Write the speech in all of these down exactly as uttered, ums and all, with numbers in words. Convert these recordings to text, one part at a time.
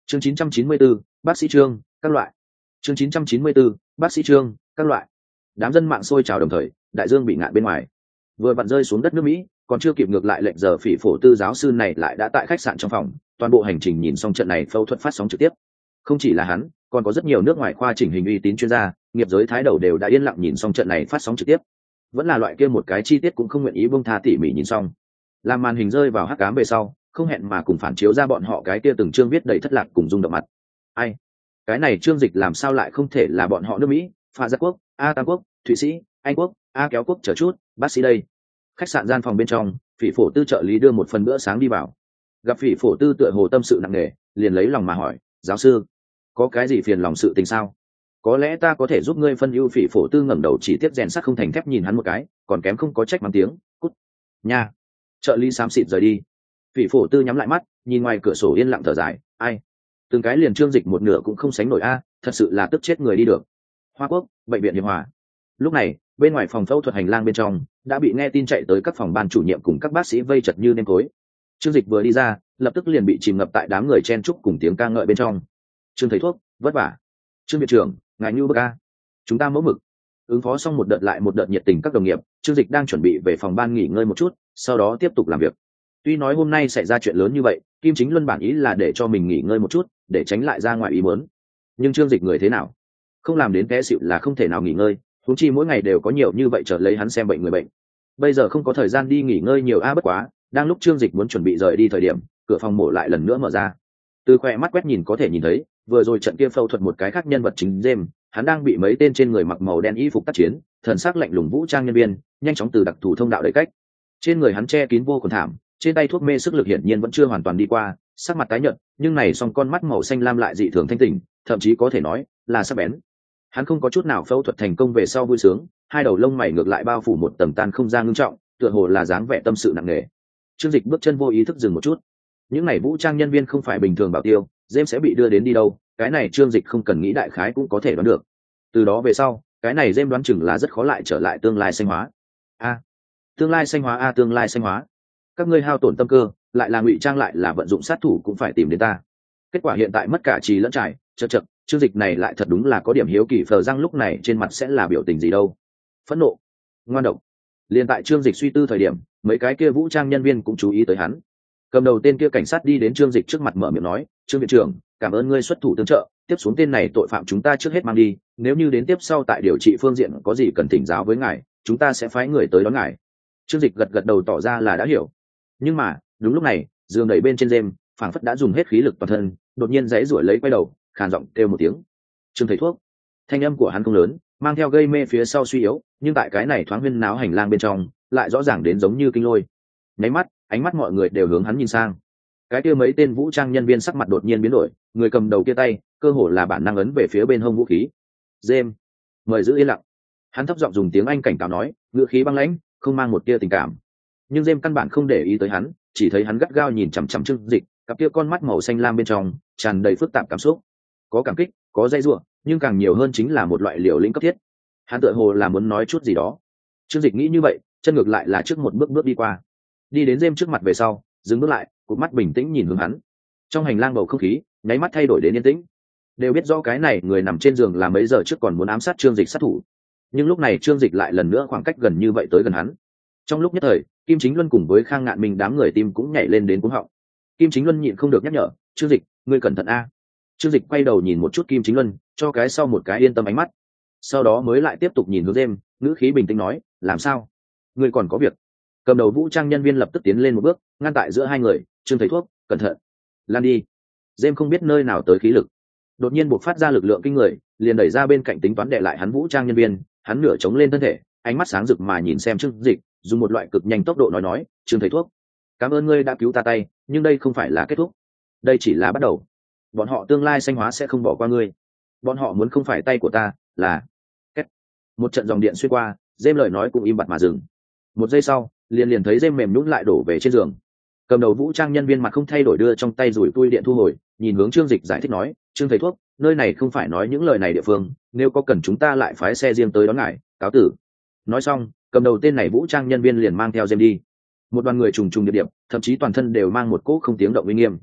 chương chín trăm chín mươi bốn, bác sĩ Trương, các loại. chương chín trăm chín mươi bốn, bác sĩ Trương, các loại. Đám dân mạng sôi trào đồng thời, đại dương bị ngạn bên ngoài. Vừa vặn rơi xuống đất nước Mỹ, còn chưa kịp ngược lại lệnh giờ phỉ phổ tư giáo sư này lại đã tại khách sạn trong phòng, toàn bộ hành trình nhìn xong trận này phẫu thuật phát sóng trực tiếp. Không chỉ là hắn, còn có rất nhiều nước ngoài khoa chỉnh hình uy tín chuyên gia, nghiệp giới thái đầu đều đã yên lặng nhìn xong trận này phát sóng trực tiếp. Vẫn là loại kia một cái chi tiết cũng không nguyện ý buông tha tỉ mỉ nhìn xong. Làm màn hình rơi vào hắc ám về sau, không hẹn mà cùng phản chiếu ra bọn họ cái kia từng chương viết đầy thất lạc cùng rung động mặt. Ai? Cái này chương dịch làm sao lại không thể là bọn họ nước Mỹ, Pha Giác quốc, A Tam quốc, Thụy Sĩ, Anh quốc, A Kéo quốc chờ chút, bác sĩ đây. Khách sạn gian phòng bên trong, Phỉ Phổ Tư trợ lý đưa một phần bữa sáng đi vào. Gặp Phỉ Phổ Tư tựa hồ tâm sự nặng nề, liền lấy lòng mà hỏi, giáo sư, có cái gì phiền lòng sự tình sao? Có lẽ ta có thể giúp ngươi phân ưu. Phỉ Phổ Tư ngẩng đầu chỉ tiếp rèn sắt không thành thép nhìn hắn một cái, còn kém không có trách mắng tiếng, cút nha. Trợ lý xám xịt rời đi. Phỉ Phổ Tư nhắm lại mắt, nhìn ngoài cửa sổ yên lặng thở dài, ai, từng cái liền chương dịch một nửa cũng không sánh nổi a, thật sự là tức chết người đi được. Hoa Quốc, bệnh viện Hiệp Hòa. Lúc này, bên ngoài phòng phẫu thuật hành lang bên trong đã bị nghe tin chạy tới các phòng ban chủ nhiệm cùng các bác sĩ vây chật như nêm cối. Chương dịch vừa đi ra, lập tức liền bị chìm ngập tại đám người chen chúc cùng tiếng ca ngợi bên trong. Trương thầy thuốc, vất vả. Trương viện trưởng, ngài như bức a. Chúng ta mẫu mực. Ứng phó xong một đợt lại một đợt nhiệt tình các đồng nghiệp, Trương dịch đang chuẩn bị về phòng ban nghỉ ngơi một chút, sau đó tiếp tục làm việc. Tuy nói hôm nay xảy ra chuyện lớn như vậy, Kim Chính Luân bản ý là để cho mình nghỉ ngơi một chút, để tránh lại ra ngoài ý muốn. Nhưng Trương dịch người thế nào? Không làm đến té xịu là không thể nào nghỉ ngơi, huống chi mỗi ngày đều có nhiều như vậy chờ lấy hắn xem bệnh người bệnh. Bây giờ không có thời gian đi nghỉ ngơi nhiều a, bất quá, đang lúc Trương dịch muốn chuẩn bị rời đi thời điểm, cửa phòng mổ lại lần nữa mở ra. Từ khỏe mắt quét nhìn có thể nhìn thấy, vừa rồi trận kia phẫu thuật một cái khác nhân vật chính James, hắn đang bị mấy tên trên người mặc màu đen y phục tác chiến, thần sắc lạnh lùng vũ trang nhân viên, nhanh chóng từ đặc thù thông đạo đẩy cách. Trên người hắn che kín vô cùng thảm, trên tay thuốc mê sức lực hiển nhiên vẫn chưa hoàn toàn đi qua, sắc mặt tái nhợt, nhưng này song con mắt màu xanh lam lại dị thường thanh tỉnh, thậm chí có thể nói là sắc bén. Hắn không có chút nào phẫu thuật thành công về sau vui sướng, hai đầu lông mày ngược lại bao phủ một tầng tan không gian ngưng trọng, tựa hồ là dáng vẻ tâm sự nặng nề. Trương dịch bước chân vô ý thức dừng một chút. Những này vũ trang nhân viên không phải bình thường bảo tiêu, James sẽ bị đưa đến đi đâu, cái này Trương dịch không cần nghĩ đại khái cũng có thể đoán được. Từ đó về sau, cái này James đoán chừng là rất khó lại trở lại tương lai xanh hóa. A, tương lai xanh hóa a, tương lai xanh hóa. Các ngươi hao tổn tâm cơ, lại là ngụy trang lại là vận dụng sát thủ cũng phải tìm đến ta. Kết quả hiện tại mất cả trì lẫn trải, chật chật, chương dịch này lại thật đúng là có điểm hiếu kỳ, phờ răng lúc này trên mặt sẽ là biểu tình gì đâu. Phẫn nộ, ngoan độc. Liên tại chương dịch suy tư thời điểm, mấy cái kia vũ trang nhân viên cũng chú ý tới hắn. Cầm đầu tên kia cảnh sát đi đến chương dịch trước mặt mở miệng nói, Trương viện trưởng, cảm ơn ngươi xuất thủ tương trợ, tiếp xuống tên này tội phạm chúng ta trước hết mang đi, nếu như đến tiếp sau tại điều trị phương diện có gì cần thỉnh giáo với ngài, chúng ta sẽ phái người tới đón ngài. Chương dịch gật gật đầu tỏ ra là đã hiểu. Nhưng mà đúng lúc này, giường đẩy bên trên James phảng phất đã dùng hết khí lực toàn thân, đột nhiên giãy giụa lấy quay đầu, khàn giọng kêu một tiếng, Trương thầy thuốc. Thanh âm của hắn không lớn, mang theo gây mê phía sau suy yếu, nhưng tại cái này thoáng huyên náo hành lang bên trong lại rõ ràng đến giống như kinh lôi. Nháy mắt, ánh mắt mọi người đều hướng hắn nhìn sang. Cái kia mấy tên vũ trang nhân viên sắc mặt đột nhiên biến đổi, người cầm đầu kia tay cơ hồ là bản năng ấn về phía bên hông vũ khí. James, mời giữ yên lặng. Hắn thấp giọng dùng tiếng Anh cảnh cáo nói, ngữ khí băng lãnh, không mang một tia tình cảm. Nhưng James căn bản không để ý tới hắn, chỉ thấy hắn gắt gao nhìn chằm chằm Trương dịch, cặp kia con mắt màu xanh lam bên trong tràn đầy phức tạp cảm xúc, có cảm kích, có dây dưa, nhưng càng nhiều hơn chính là một loại liều lĩnh cấp thiết. Hắn tựa hồ là muốn nói chút gì đó. Trương dịch nghĩ như vậy, chân ngược lại là trước một bước bước đi qua, đi đến James trước mặt về sau, dừng bước lại, cụp mắt bình tĩnh nhìn hướng hắn. Trong hành lang bầu không khí nháy mắt thay đổi đến yên tĩnh. Đều biết rõ cái này người nằm trên giường là mấy giờ trước còn muốn ám sát Trương dịch sát thủ, nhưng lúc này Trương dịch lại lần nữa khoảng cách gần như vậy tới gần hắn. Trong lúc nhất thời, Kim Chính Luân cùng với Khang Ngạn Minh đám người tim cũng nhảy lên đến cuống họng. Kim Chính Luân nhịn không được nhắc nhở, Trương dịch, ngươi cẩn thận a. Trương dịch quay đầu nhìn một chút Kim Chính Luân, cho cái sau một cái yên tâm ánh mắt, sau đó mới lại tiếp tục nhìn hướng James, ngữ khí bình tĩnh nói, làm sao, ngươi còn có việc? Cầm đầu vũ trang nhân viên lập tức tiến lên một bước, ngăn tại giữa hai người, Trương thầy thuốc, cẩn thận, lan đi. James không biết nơi nào tới khí lực, đột nhiên buộc phát ra lực lượng kinh người, liền đẩy ra bên cạnh tính toán đệ lại hắn vũ trang nhân viên, hắn nửa chống lên thân thể, ánh mắt sáng rực mà nhìn xem Trương dịch, dùng một loại cực nhanh tốc độ nói nói, Trương thầy thuốc, cảm ơn ngươi đã cứu ta tay, nhưng đây không phải là kết thúc, đây chỉ là bắt đầu. Bọn họ tương lai xanh hóa sẽ không bỏ qua ngươi, bọn họ muốn không phải tay của ta, là kết. Một trận dòng điện xuyên qua, James lời nói cũng im bặt mà dừng. Một giây sau, liền liền thấy James mềm nhũn lại đổ về trên giường. Cầm đầu vũ trang nhân viên mặt không thay đổi đưa trong tay rủi tui điện thu hồi, nhìn hướng Trương dịch giải thích nói, Trương thầy thuốc, nơi này không phải nói những lời này địa phương, nếu có cần chúng ta lại phái xe riêng tới đón ngài, cáo tử. Nói xong, cầm đầu tên này vũ trang nhân viên liền mang theo James đi. Một đoàn người trùng trùng điệp điệp, thậm chí toàn thân đều mang một cỗ không tiếng động uy nghiêm.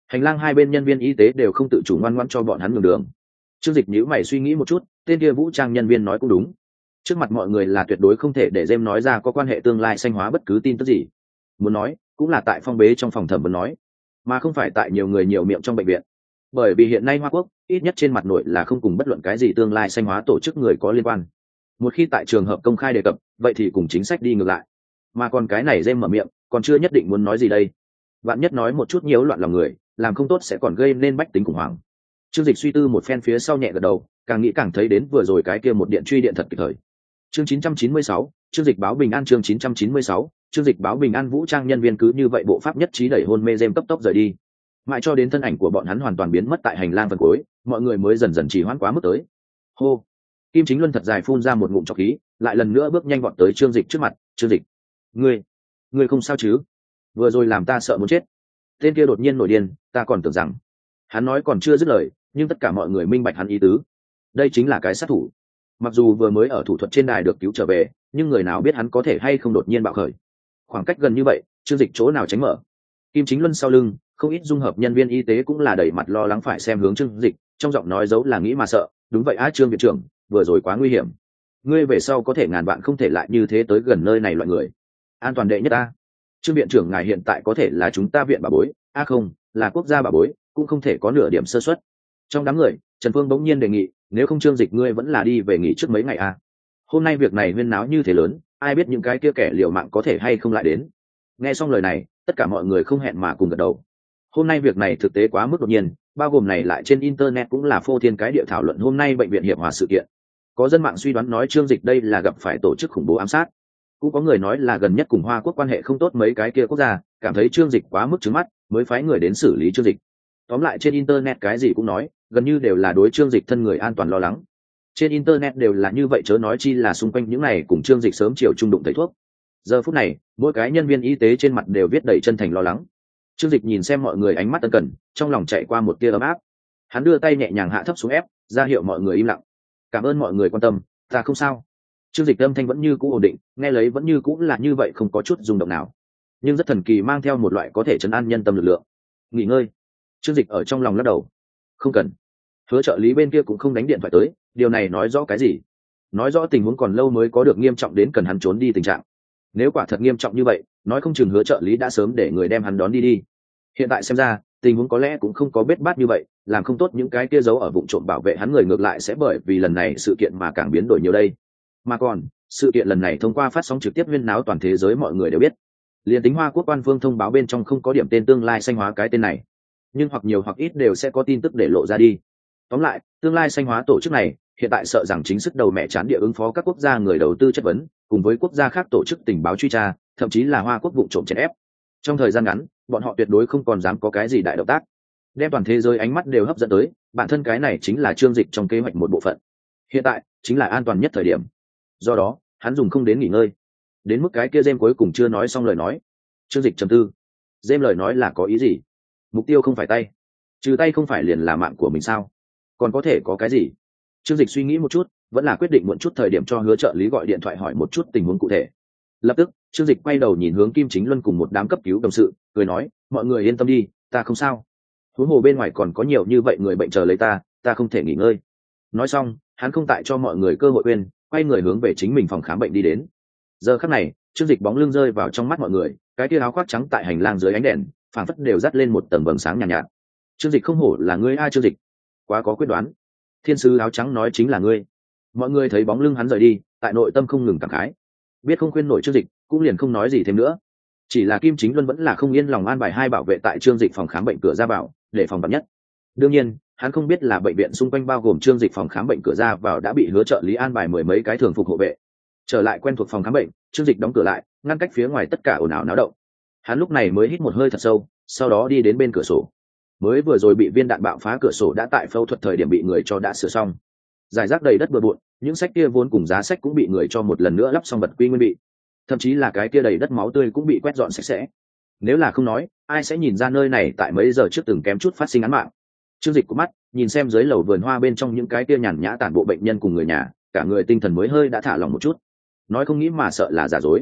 Hành lang hai bên nhân viên y tế đều không tự chủ ngoan ngoãn cho bọn hắn nhường đường. Trương Dịch nhíu mày suy nghĩ một chút, tên kia vũ trang nhân viên nói cũng đúng. Trước mặt mọi người là tuyệt đối không thể để Gem nói ra có quan hệ tương lai xanh hóa bất cứ tin tức gì. Muốn nói, cũng là tại phong bế trong phòng thẩm vấn nói, mà không phải tại nhiều người nhiều miệng trong bệnh viện. Bởi vì hiện nay Hoa Quốc, ít nhất trên mặt nội là không cùng bất luận cái gì tương lai xanh hóa tổ chức người có liên quan. Một khi tại trường hợp công khai đề cập, vậy thì cùng chính sách đi ngược lại. Mà còn cái này Gem mở miệng, còn chưa nhất định muốn nói gì đây. Vạn nhất nói một chút nhiễu loạn lòng người, làm không tốt sẽ còn gây nên bách tính khủng hoảng. Trương Dịch suy tư một phen phía sau nhẹ gật đầu, càng nghĩ càng thấy đến vừa rồi cái kia một điện truy điện thật kịp thời. Chương chín trăm chín mươi sáu, Trương Dịch báo bình an. Chương chín trăm chín mươi sáu, Trương Dịch báo bình an. Vũ trang nhân viên cứ như vậy bộ pháp nhất trí đẩy hôn mê Gem cấp tốc rời đi, mãi cho đến thân ảnh của bọn hắn hoàn toàn biến mất tại hành lang phần cuối, mọi người mới dần dần trì hoãn quá mức tới. Hô, Kim Chính Luân thật dài phun ra một ngụm trọc khí, lại lần nữa bước nhanh vọt tới Trương Dịch trước mặt. Trương Dịch, ngươi, ngươi không sao chứ? Vừa rồi làm ta sợ muốn chết. Tên kia đột nhiên nổi điên, ta còn tưởng rằng hắn nói còn chưa dứt lời, nhưng tất cả mọi người minh bạch hắn ý tứ. Đây chính là cái sát thủ. Mặc dù vừa mới ở thủ thuật trên đài được cứu trở về, nhưng người nào biết hắn có thể hay không đột nhiên bạo khởi. Khoảng cách gần như vậy, Trương Dịch chỗ nào tránh mở. Kim Chính Luân sau lưng, không ít dung hợp nhân viên y tế cũng là đẩy mặt lo lắng phải xem hướng Trương Dịch, trong giọng nói giấu là nghĩ mà sợ. Đúng vậy á Trương viện trưởng, vừa rồi quá nguy hiểm. Ngươi về sau có thể ngàn vạn không thể lại như thế tới gần nơi này loại người. An toàn đệ nhất a. Trương viện trưởng ngài hiện tại có thể là chúng ta viện bà bối, a à không, là quốc gia bà bối, cũng không thể có nửa điểm sơ suất. Trong đám người, Trần Phương bỗng nhiên đề nghị, nếu không Trương Dịch ngươi vẫn là đi về nghỉ trước mấy ngày a. Hôm nay việc này huyên náo như thế lớn, ai biết những cái kia kẻ liều mạng có thể hay không lại đến. Nghe xong lời này, tất cả mọi người không hẹn mà cùng gật đầu. Hôm nay việc này thực tế quá mức đột nhiên, bao gồm này lại trên internet cũng là phô thiên cái địa thảo luận hôm nay bệnh viện hiệp hòa sự kiện. Có dân mạng suy đoán nói Trương Dịch đây là gặp phải tổ chức khủng bố ám sát, cũng có người nói là gần nhất cùng Hoa Quốc quan hệ không tốt mấy cái kia quốc gia, cảm thấy Trương Dịch quá mức trứng mắt, mới phái người đến xử lý Trương Dịch. Tóm lại trên internet cái gì cũng nói, gần như đều là đối Trương Dịch thân người an toàn lo lắng. Trên internet đều là như vậy, chớ nói chi là xung quanh những này cùng Trương Dịch sớm chiều trung đụng thấy thuốc. Giờ phút này, mỗi cái nhân viên y tế trên mặt đều viết đầy chân thành lo lắng. Trương Dịch nhìn xem mọi người ánh mắt ân cần, trong lòng chạy qua một tia ấm áp. Hắn đưa tay nhẹ nhàng hạ thấp xuống ép, ra hiệu mọi người im lặng. Cảm ơn mọi người quan tâm, ta không sao. Trương Dịch âm thanh vẫn như cũ ổn định, nghe lấy vẫn như cũ là như vậy, không có chút rung động nào, nhưng rất thần kỳ, mang theo một loại có thể trấn an nhân tâm lực lượng. Nghỉ ngơi. Trương Dịch ở trong lòng lắc đầu. Không cần. Hứa trợ lý bên kia cũng không đánh điện thoại tới, điều này nói rõ cái gì? Nói rõ tình huống còn lâu mới có được nghiêm trọng đến cần hắn trốn đi tình trạng. Nếu quả thật nghiêm trọng như vậy, nói không chừng Hứa trợ lý đã sớm để người đem hắn đón đi đi. Hiện tại xem ra, tình huống có lẽ cũng không có bết bát như vậy, làm không tốt những cái kia giấu ở vụ trộm bảo vệ hắn người ngược lại sẽ bởi vì lần này sự kiện mà càng biến đổi nhiều đây. Mà còn, sự kiện lần này thông qua phát sóng trực tiếp huyên náo toàn thế giới, mọi người đều biết. Liên tính Hoa Quốc quan phương thông báo bên trong không có điểm tên tương lai xanh hóa cái tên này, nhưng hoặc nhiều hoặc ít đều sẽ có tin tức để lộ ra đi. Tóm lại, tương lai xanh hóa tổ chức này hiện tại sợ rằng chính sức đầu mẹ chán địa ứng phó các quốc gia người đầu tư chất vấn, cùng với quốc gia khác tổ chức tình báo truy tra, thậm chí là Hoa Quốc vụ trộm chèn ép. Trong thời gian ngắn, bọn họ tuyệt đối không còn dám có cái gì đại động tác, đem toàn thế giới ánh mắt đều hấp dẫn tới bản thân cái này chính là Trương Dịch trong kế hoạch một bộ phận. Hiện tại chính là an toàn nhất thời điểm, do đó hắn dùng không đến nghỉ ngơi. Đến mức cái kia Gem cuối cùng chưa nói xong lời nói. Trương Dịch trầm tư, Gem lời nói là có ý gì? Mục tiêu không phải tay, trừ tay không phải liền là mạng của mình sao? Còn có thể có cái gì? Trương Dịch suy nghĩ một chút, vẫn là quyết định muộn chút thời điểm cho Hứa trợ lý gọi điện thoại hỏi một chút tình huống cụ thể. Lập tức Trương Dịch quay đầu nhìn hướng Kim Chính Luân cùng một đám cấp cứu đồng sự, cười nói, mọi người yên tâm đi, ta không sao. Huống hồ bên ngoài còn có nhiều như vậy người bệnh chờ lấy ta, ta không thể nghỉ ngơi. Nói xong, hắn không tại cho mọi người cơ hội quên, quay người hướng về chính mình phòng khám bệnh đi đến. Giờ khắc này, Trương Dịch bóng lưng rơi vào trong mắt mọi người, cái tia áo khoác trắng tại hành lang dưới ánh đèn, phảng phất đều dắt lên một tầng vầng sáng nhàn nhạt, nhạt. Trương Dịch không hổ là ngươi a Trương Dịch, quá có quyết đoán. Thiên sứ áo trắng nói chính là ngươi. Mọi người thấy bóng lưng hắn rời đi, tại nội tâm không ngừng cảm khái. Biết không khuyên nổi Trương Dịch, cũng liền không nói gì thêm nữa. Chỉ là Kim Chính Luân vẫn là không yên lòng an bài hai bảo vệ tại Trương Dịch phòng khám bệnh cửa ra vào, để phòng vạn nhất. Đương nhiên, hắn không biết là bệnh viện xung quanh bao gồm Trương Dịch phòng khám bệnh cửa ra vào đã bị Hứa trợ lý an bài mười mấy cái thường phục hộ vệ. Trở lại quen thuộc phòng khám bệnh, Trương Dịch đóng cửa lại, ngăn cách phía ngoài tất cả ồn ào náo động. Hắn lúc này mới hít một hơi thật sâu, sau đó đi đến bên cửa sổ. Mới vừa rồi bị viên đạn bạo phá cửa sổ đã tại phẫu thuật thời điểm bị người cho đã sửa xong. Giải rác đầy đất bừa bộn, những sách kia vốn cùng giá sách cũng bị người cho một lần nữa lắp xong vật quy nguyên bị. Thậm chí là cái kia đầy đất máu tươi cũng bị quét dọn sạch sẽ. Nếu là không nói, ai sẽ nhìn ra nơi này tại mấy giờ trước từng kém chút phát sinh án mạng. Trương Dịch cụp mắt, nhìn xem dưới lầu vườn hoa bên trong những cái kia nhàn nhã tản bộ bệnh nhân cùng người nhà, cả người tinh thần mới hơi đã thả lỏng một chút. Nói không nghĩ mà sợ là giả dối.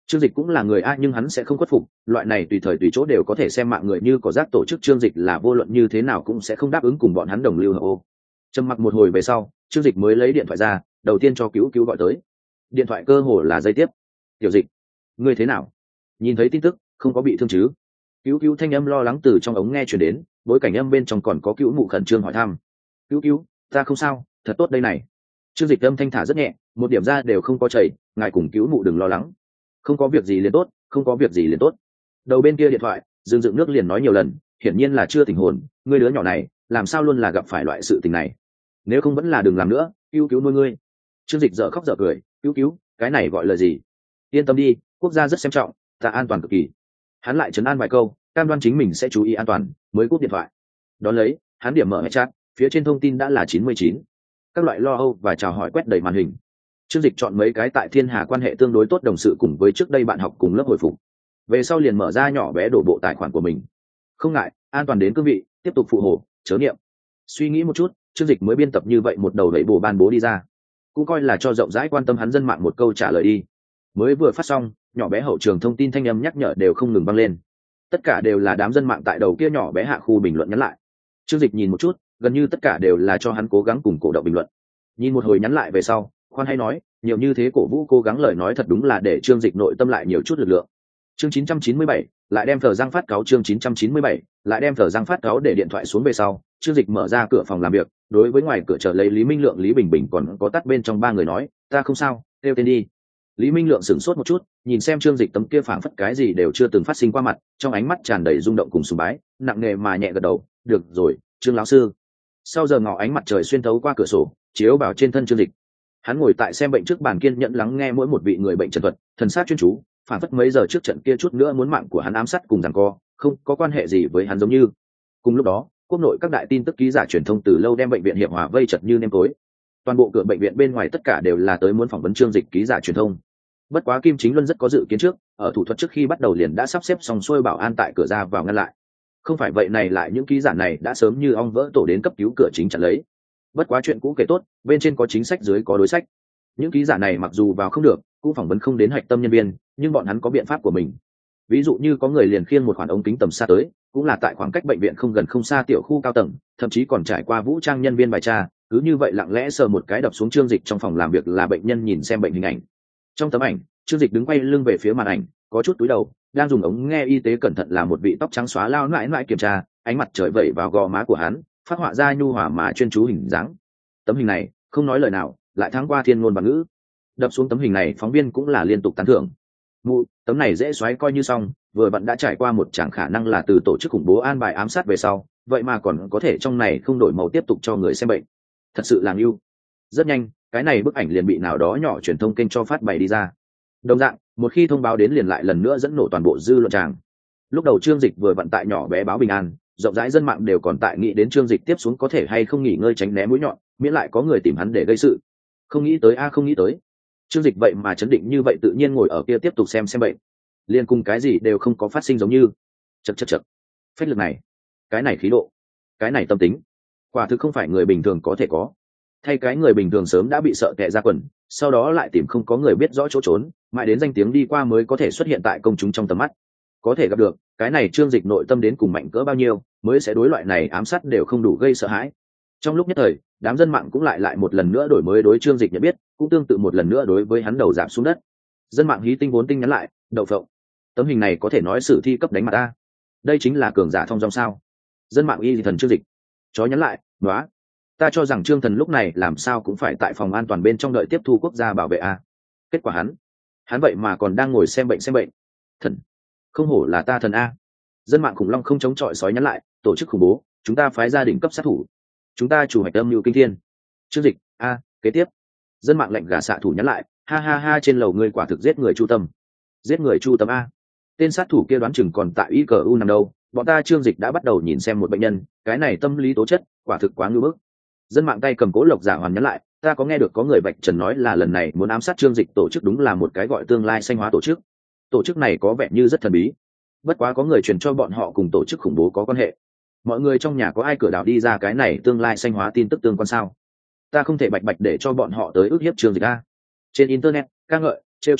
Trương Dịch cũng là người a, nhưng hắn sẽ không khuất phục, loại này tùy thời tùy chỗ đều có thể xem mạng người như có rác tổ chức Trương Dịch là vô luận như thế nào cũng sẽ không đáp ứng cùng bọn hắn đồng lưu hợp ô. Trầm mặc một hồi về sau, Trương Dịch mới lấy điện thoại ra, đầu tiên cho Cứu Cứu gọi tới. Điện thoại cơ hồ là dây tiếp. "Tiểu Dịch, ngươi thế nào? Nhìn thấy tin tức, không có bị thương chứ?" Cứu Cứu thanh âm lo lắng từ trong ống nghe truyền đến, bối cảnh âm bên trong còn có Cứu Mụ khẩn trương hỏi thăm. "Cứu Cứu, ta không sao, thật tốt đây này." Trương Dịch âm thanh thả rất nhẹ, một điểm ra đều không có chảy, ngài cùng Cứu Mụ đừng lo lắng. "Không có việc gì liền tốt, không có việc gì liền tốt." Đầu bên kia điện thoại, Dương Dựng Nước liền nói nhiều lần, hiển nhiên là chưa tỉnh hồn, ngươi đứa nhỏ này, làm sao luôn là gặp phải loại sự tình này? Nếu không vẫn là đừng làm nữa, Cứu Cứu nuôi ngươi. Trương Dịch dở khóc dở cười, "Cứu Cứu, cái này gọi là gì? Yên tâm đi, quốc gia rất xem trọng, ta an toàn cực kỳ." Hắn lại trấn an vài câu, cam đoan chính mình sẽ chú ý an toàn, mới cúp điện thoại. Đón lấy, hắn điểm mở hệ chat, phía trên thông tin đã là chín mươi chín. Các loại lo âu và chào hỏi quét đầy màn hình. Trương Dịch chọn mấy cái tại Thiên Hà quan hệ tương đối tốt đồng sự cùng với trước đây bạn học cùng lớp hồi phục. Về sau liền mở ra nhỏ bé đổ bộ tài khoản của mình. Không ngại, an toàn đến cương vị, tiếp tục phụ hồ, chớ niệm. Suy nghĩ một chút, Trương Dịch mới biên tập như vậy một đầu đẩy bổ ban bố đi ra. Cũng coi là cho rộng rãi quan tâm hắn dân mạng một câu trả lời đi. Mới vừa phát xong, nhỏ bé hậu trường thông tin thanh âm nhắc nhở đều không ngừng vang lên. Tất cả đều là đám dân mạng tại đầu kia nhỏ bé hạ khu bình luận nhắn lại. Trương Dịch nhìn một chút, gần như tất cả đều là cho hắn cố gắng cùng cổ động bình luận. Nhìn một hồi nhắn lại về sau, khoan hay nói, nhiều như thế cổ vũ cố gắng lời nói thật đúng là để Trương Dịch nội tâm lại nhiều chút lực lượng. Chương chín trăm chín mươi bảy, lại đem thờ răng phát cáo chương chín trăm chín mươi bảy, lại đem thờ răng phát cáo để điện thoại xuống về sau, Trương Dịch mở ra cửa phòng làm việc, đối với ngoài cửa chờ lấy Lý Minh Lượng, Lý Bình Bình còn có tắt bên trong ba người nói, "Ta không sao, kêu tên đi." Lý Minh Lượng sửng sốt một chút, nhìn xem Trương Dịch tấm kia phảng phất cái gì đều chưa từng phát sinh qua mặt, trong ánh mắt tràn đầy rung động cùng sùng bái, nặng nề mà nhẹ gật đầu, "Được rồi, Trương lão sư." Sau giờ ngọ ánh mặt trời xuyên thấu qua cửa sổ, chiếu vào trên thân Trương Dịch. Hắn ngồi tại xem bệnh trước bàn kiên nhẫn lắng nghe mỗi một vị người bệnh trần thuật, thần sát chuyên chú, phản phất mấy giờ trước trận kia chút nữa muốn mạng của hắn ám sát cùng giằng co, không có quan hệ gì với hắn giống như. Cùng lúc đó, quốc nội các đại tin tức ký giả truyền thông từ lâu đem bệnh viện Hiệp Hòa vây chật như nêm tối. Toàn bộ cửa bệnh viện bên ngoài tất cả đều là tới muốn phỏng vấn Trương Dịch ký giả truyền thông. Bất quá Kim Chính Luân rất có dự kiến trước, ở thủ thuật trước khi bắt đầu liền đã sắp xếp xong xuôi bảo an tại cửa ra vào ngăn lại. Không phải vậy này lại những ký giả này đã sớm như ong vỡ tổ đến cấp cứu cửa chính chặn lấy. Bất quá chuyện cũ kể tốt, bên trên có chính sách dưới có đối sách. Những ký giả này mặc dù vào không được, cũng phỏng vấn không đến hạch tâm nhân viên, nhưng bọn hắn có biện pháp của mình. Ví dụ như có người liền khiêng một khoản ống kính tầm xa tới, cũng là tại khoảng cách bệnh viện không gần không xa tiểu khu cao tầng, thậm chí còn trải qua vũ trang nhân viên bài tra, cứ như vậy lặng lẽ sờ một cái đập xuống Trương Dịch trong phòng làm việc là bệnh nhân nhìn xem bệnh hình ảnh. Trong tấm ảnh, Trương Dịch đứng quay lưng về phía màn ảnh, có chút túi đầu, đang dùng ống nghe y tế cẩn thận là một vị tóc trắng xóa lao nãi nãi kiểm tra, ánh mặt trời vẩy vào gò má của hắn, phát họa ra nhu hòa mà chuyên chú hình dáng. Tấm hình này, không nói lời nào, lại thắng qua thiên ngôn và ngữ. Đập xuống tấm hình này, phóng viên cũng là liên tục tán thưởng. Mụ, tấm này dễ xoáy coi như xong, vừa vặn đã trải qua một chẳng khả năng là từ tổ chức khủng bố an bài ám sát về sau, vậy mà còn có thể trong này không đổi màu tiếp tục cho người xem bệnh. Thật sự là ưu. Rất nhanh, cái này bức ảnh liền bị nào đó nhỏ truyền thông kênh cho phát bày đi ra. Đồng dạng, một khi thông báo đến liền lại lần nữa dẫn nổ toàn bộ dư luận tràng. Lúc đầu Trương Dịch vừa vận tại nhỏ bé báo bình an, rộng rãi dân mạng đều còn tại nghĩ đến Trương Dịch tiếp xuống có thể hay không nghỉ ngơi tránh né mũi nhọn, miễn lại có người tìm hắn để gây sự. Không nghĩ tới a không nghĩ tới. Trương Dịch vậy mà chấn định như vậy tự nhiên ngồi ở kia tiếp tục xem xem bệnh, liên cùng cái gì đều không có phát sinh giống như. Chậc chậc chậc. Phách lực này, cái này khí độ, cái này tâm tính, quả thực không phải người bình thường có thể có. Thay cái người bình thường sớm đã bị sợ tè ra quần, sau đó lại tìm không có người biết rõ chỗ trốn, mãi đến danh tiếng đi qua mới có thể xuất hiện tại công chúng trong tầm mắt. Có thể gặp được, cái này Trương Dịch nội tâm đến cùng mạnh cỡ bao nhiêu, mới sẽ đối loại này ám sát đều không đủ gây sợ hãi. Trong lúc nhất thời, đám dân mạng cũng lại lại một lần nữa đổi mới đối Trương Dịch nhận biết, cũng tương tự một lần nữa đối với hắn đầu giảm xuống đất. Dân mạng hí tinh vốn tinh nhắn lại, đậu phộng. Tấm hình này có thể nói sử thi cấp đánh mặt ta. Đây chính là cường giả thông dong sao? Dân mạng y thần Trương Dịch. Chó nhắn lại, nóa. Ta cho rằng Trương Thần lúc này làm sao cũng phải tại phòng an toàn bên trong đợi tiếp thu quốc gia bảo vệ a. Kết quả hắn, hắn vậy mà còn đang ngồi xem bệnh xem bệnh. Thần, không hổ là ta thần a. Dân mạng khủng long không chống chọi sói nhắn lại, tổ chức khủng bố, chúng ta phái gia đình cấp sát thủ. Chúng ta chủ hoạch âm lưu kinh thiên. Trương Dịch, a, kế tiếp. Dân mạng lệnh gà xạ thủ nhắn lại, ha ha ha trên lầu ngươi quả thực giết người chu tâm. Giết người chu tâm a. Tên sát thủ kia đoán chừng còn tại i cờ u nằm đâu, bọn ta Trương Dịch đã bắt đầu nhìn xem một bệnh nhân, cái này tâm lý tố chất, quả thực quá ngưu bức. Dân mạng tay cầm Cố Lộc Giả hoàn nhắn lại, ta có nghe được có người vạch trần nói là lần này muốn ám sát Trương Dịch tổ chức đúng là một cái gọi tương lai xanh hóa tổ chức. Tổ chức này có vẻ như rất thần bí, bất quá có người truyền cho bọn họ cùng tổ chức khủng bố có quan hệ. Mọi người trong nhà có ai cửa đảo đi ra cái này tương lai xanh hóa tin tức tương quan sao? Ta không thể bạch bạch để cho bọn họ tới ức hiếp Trương Dịch a. Trên internet, ca ngợi, trêu chọc,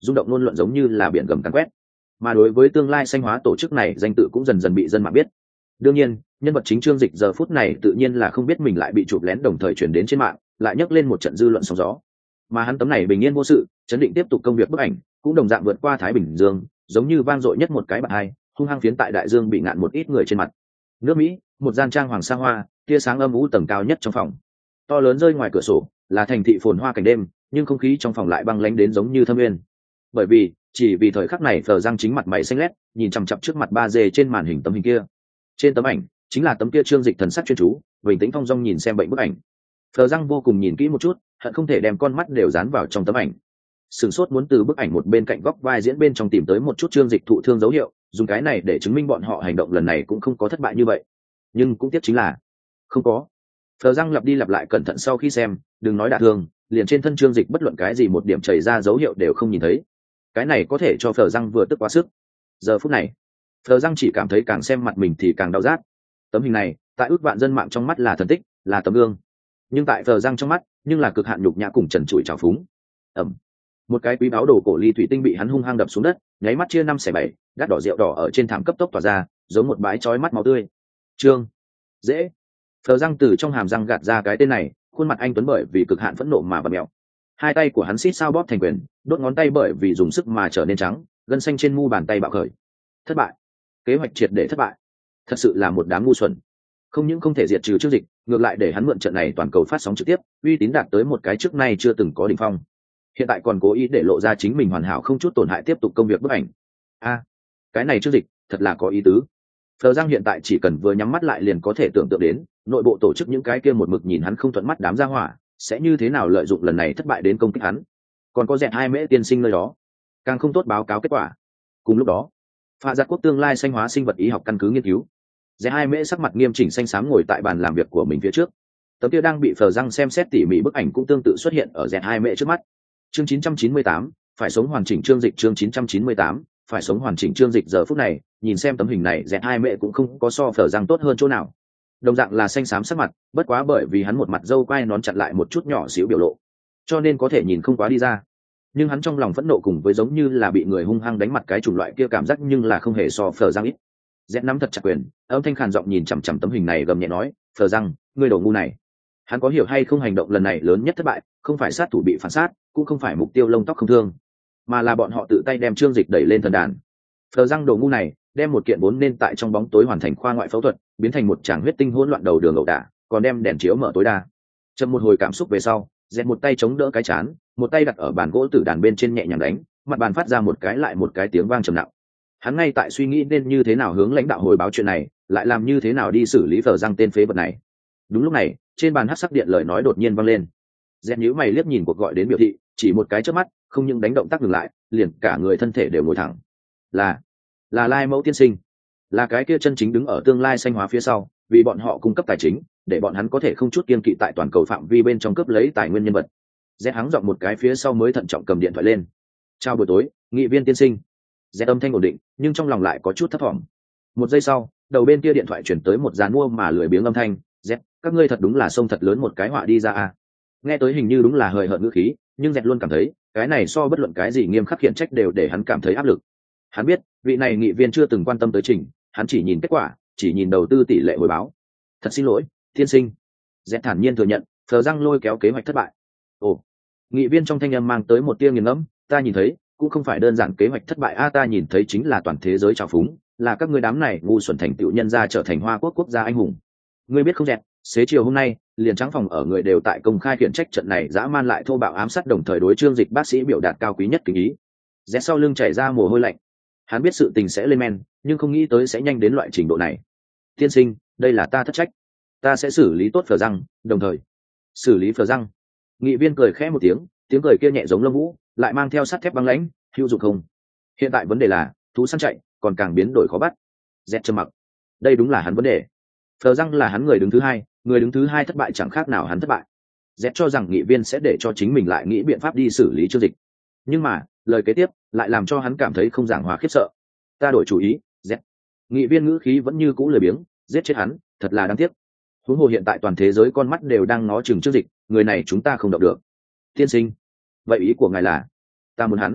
rung động ngôn luận giống như là biển gầm càn quét. Mà đối với tương lai xanh hóa tổ chức này, danh tự cũng dần dần bị dân mạng biết. Đương nhiên, nhân vật chính Trương Dịch giờ phút này tự nhiên là không biết mình lại bị chụp lén, đồng thời chuyển đến trên mạng, lại nhấc lên một trận dư luận sóng gió. Mà hắn tấm này bình yên vô sự, chấn định tiếp tục công việc bức ảnh, cũng đồng dạng vượt qua Thái Bình Dương, giống như vang dội nhất một cái bạt hai, hung hăng phiến tại đại dương bị ngạn một ít người trên mặt. Nước Mỹ, một gian trang hoàng xa hoa, tia sáng âm u tầng cao nhất trong phòng. To lớn rơi ngoài cửa sổ, là thành thị phồn hoa cảnh đêm, nhưng không khí trong phòng lại băng lãnh đến giống như thâm nguyên. Bởi vì, chỉ vì thời khắc này Phờ Giang chính mặt mày xanh lét, nhìn chằm chằm trước mặt ba D trên màn hình tấm hình kia. Trên tấm ảnh, chính là tấm kia Trương Dịch thần sắc chuyên chú, bình tĩnh thong dong nhìn xem bệnh bức ảnh. Phờ Giang vô cùng nhìn kỹ một chút, hận không thể đem con mắt đều dán vào trong tấm ảnh. Sửng sốt muốn từ bức ảnh một bên cạnh góc vai diễn bên trong tìm tới một chút Trương Dịch thụ thương dấu hiệu, dùng cái này để chứng minh bọn họ hành động lần này cũng không có thất bại như vậy. Nhưng cũng tiếc chính là không có. Phờ Giang lặp đi lặp lại cẩn thận sau khi xem, đừng nói đả thương, liền trên thân Trương Dịch bất luận cái gì một điểm chảy ra dấu hiệu đều không nhìn thấy. Cái này có thể cho Phờ Giang vừa tức quá sức. Giờ phút này, Phờ Giang chỉ cảm thấy càng xem mặt mình thì càng đau rát. Tấm hình này, tại ước vạn dân mạng trong mắt là thần tích, là tấm gương. Nhưng tại Phờ Giang trong mắt, nhưng là cực hạn nhục nhã cùng trần trụi trào phúng. Ẩm. Một cái quý báu đồ cổ ly thủy tinh bị hắn hung hăng đập xuống đất, nháy mắt chia năm xẻ bảy, đắt đỏ rượu đỏ ở trên thảm cấp tốc tỏa ra, giống một bãi chói mắt máu tươi. Trương dễ. Phờ Giang từ trong hàm răng gạt ra cái tên này, khuôn mặt anh tuấn bởi vì cực hạn phẫn nộ mà bật mèo. Hai tay của hắn xít sao bóp thành quyền, đốt ngón tay bởi vì dùng sức mà trở nên trắng, gân xanh trên mu bàn tay bạo khởi. Thất bại. Kế hoạch triệt để thất bại. Thật sự là một đám ngu xuẩn. Không những không thể diệt trừ Trương Dịch, ngược lại để hắn mượn trận này toàn cầu phát sóng trực tiếp, uy tín đạt tới một cái trước nay chưa từng có đỉnh phong. Hiện tại còn cố ý để lộ ra chính mình hoàn hảo không chút tổn hại tiếp tục công việc bức ảnh. A, cái này Trương Dịch, thật là có ý tứ. Phờ Giang hiện tại chỉ cần vừa nhắm mắt lại liền có thể tưởng tượng đến, nội bộ tổ chức những cái kia một mực nhìn hắn không thuận mắt đám gia hỏa, sẽ như thế nào lợi dụng lần này thất bại đến công kích hắn. Còn có dẹt hai mễ tiên sinh nơi đó, càng không tốt báo cáo kết quả. Cùng lúc đó, Phạ Giặc Quốc tương lai xanh hóa sinh vật y học căn cứ nghiên cứu. Dẹt hai mễ sắc mặt nghiêm chỉnh xanh xám ngồi tại bàn làm việc của mình phía trước. Tấm kia đang bị Phờ Giang xem xét tỉ mỉ bức ảnh cũng tương tự xuất hiện ở dẹt hai mễ trước mắt. Chương chín trăm chín mươi tám, phải sống hoàn chỉnh Trương Dịch chương chín trăm chín mươi tám, phải sống hoàn chỉnh Trương Dịch giờ phút này, nhìn xem tấm hình này dẹt hai mẹ cũng không có so Phờ Giang tốt hơn chỗ nào. Đồng dạng là xanh xám sắc mặt, bất quá bởi vì hắn một mặt râu quai nón chặn lại một chút nhỏ xíu biểu lộ, cho nên có thể nhìn không quá đi ra. Nhưng hắn trong lòng phẫn nộ cùng với giống như là bị người hung hăng đánh mặt cái chủng loại kia cảm giác, nhưng là không hề so Phờ Giang ít. Dẹt nắm thật chặt quyền, âm thanh khàn giọng nhìn chằm chằm tấm hình này gầm nhẹ nói, Phờ Giang, ngươi đồ ngu này. Hắn có hiểu hay không hành động lần này lớn nhất thất bại, không phải sát thủ bị phản sát, cũng không phải mục tiêu lông tóc không thương, mà là bọn họ tự tay đem Trương Dịch đẩy lên thần đàn. Phờ Giang đồ ngu này, đem một kiện vốn nên tại trong bóng tối hoàn thành khoa ngoại phẫu thuật, biến thành một tràng huyết tinh hỗn loạn đầu đường ẩu đả, còn đem đèn chiếu mở tối đa. Chậm một hồi cảm xúc về sau, dẹt một tay chống đỡ cái chán, một tay đặt ở bàn gỗ tử đàn bên trên nhẹ nhàng đánh, mặt bàn phát ra một cái lại một cái tiếng vang trầm nặng. Hắn ngay tại suy nghĩ nên như thế nào hướng lãnh đạo hồi báo chuyện này, lại làm như thế nào đi xử lý Phờ Giang tên phế vật này. Đúng lúc này, trên bàn hắc sắc điện lời nói đột nhiên vang lên. Dẹt nhíu mày liếc nhìn cuộc gọi đến biểu thị, chỉ một cái chớp mắt, không những đánh động tác ngừng lại, liền cả người thân thể đều ngồi thẳng. Là, là Lai Mẫu tiên sinh, là cái kia chân chính đứng ở tương lai xanh hóa phía sau, vì bọn họ cung cấp tài chính, để bọn hắn có thể không chút kiêng kỵ tại toàn cầu phạm vi bên trong cướp lấy tài nguyên nhân vật. Dẹt hắng giọng một cái phía sau mới thận trọng cầm điện thoại lên. Chào buổi tối, nghị viên tiên sinh. Dẹt âm thanh ổn định, nhưng trong lòng lại có chút thấp thỏm. Một giây sau, đầu bên kia điện thoại chuyển tới một dàn mua mà lười biếng âm thanh. Dẹt, các ngươi thật đúng là xông thật lớn một cái họa đi ra à. Nghe tới hình như đúng là hời hợt ngữ khí, nhưng Dẹt luôn cảm thấy cái này so bất luận cái gì nghiêm khắc khiển trách đều để hắn cảm thấy áp lực. Hắn biết vị này nghị viên chưa từng quan tâm tới trình, hắn chỉ nhìn kết quả, chỉ nhìn đầu tư tỷ lệ hồi báo. Thật xin lỗi tiên sinh. Dẹt thản nhiên thừa nhận, Phờ Giang lôi kéo kế hoạch thất bại. Ồ. Nghị viên trong thanh âm mang tới một tia nghiền ngẫm, ta nhìn thấy cũng không phải đơn giản kế hoạch thất bại a, ta nhìn thấy chính là toàn thế giới trào phúng, là các ngươi đám này ngu xuẩn thành tựu nhân gia trở thành Hoa Quốc quốc gia anh hùng. Ngươi biết không Dẹt, xế chiều hôm nay liền trắng phòng ở người đều tại công khai khiển trách trận này dã man lại thô bạo ám sát, đồng thời đối Trương Dịch bác sĩ biểu đạt cao quý nhất kính ý. Dẹt sau lưng chảy ra mồ hôi lạnh. Hắn biết sự tình sẽ lên men, nhưng không nghĩ tới sẽ nhanh đến loại trình độ này. Tiên sinh, đây là ta thất trách, ta sẽ xử lý tốt Phờ Giang, đồng thời xử lý Phờ Giang. Nghị viên cười khẽ một tiếng, tiếng cười kia nhẹ giống lông vũ, lại mang theo sắt thép băng lãnh, hữu dụng không? Hiện tại vấn đề là thú săn chạy, còn càng biến đổi khó bắt. Dẹt trầm mặc. Đây đúng là hắn vấn đề. Phờ Giang là hắn người đứng thứ hai, người đứng thứ hai thất bại chẳng khác nào hắn thất bại. Dẹt cho rằng nghị viên sẽ để cho chính mình lại nghĩ biện pháp đi xử lý Trương Dịch, nhưng mà lời kế tiếp lại làm cho hắn cảm thấy không giảng hòa khiếp sợ. Ta đổi chủ ý. Dẹt. Nghị viên ngữ khí vẫn như cũ lười biếng, giết chết hắn, thật là đáng tiếc. Huống hồ hiện tại toàn thế giới con mắt đều đang ngó chừng Trương Dịch, người này chúng ta không động được. Tiên sinh, vậy ý của ngài là? Ta muốn hắn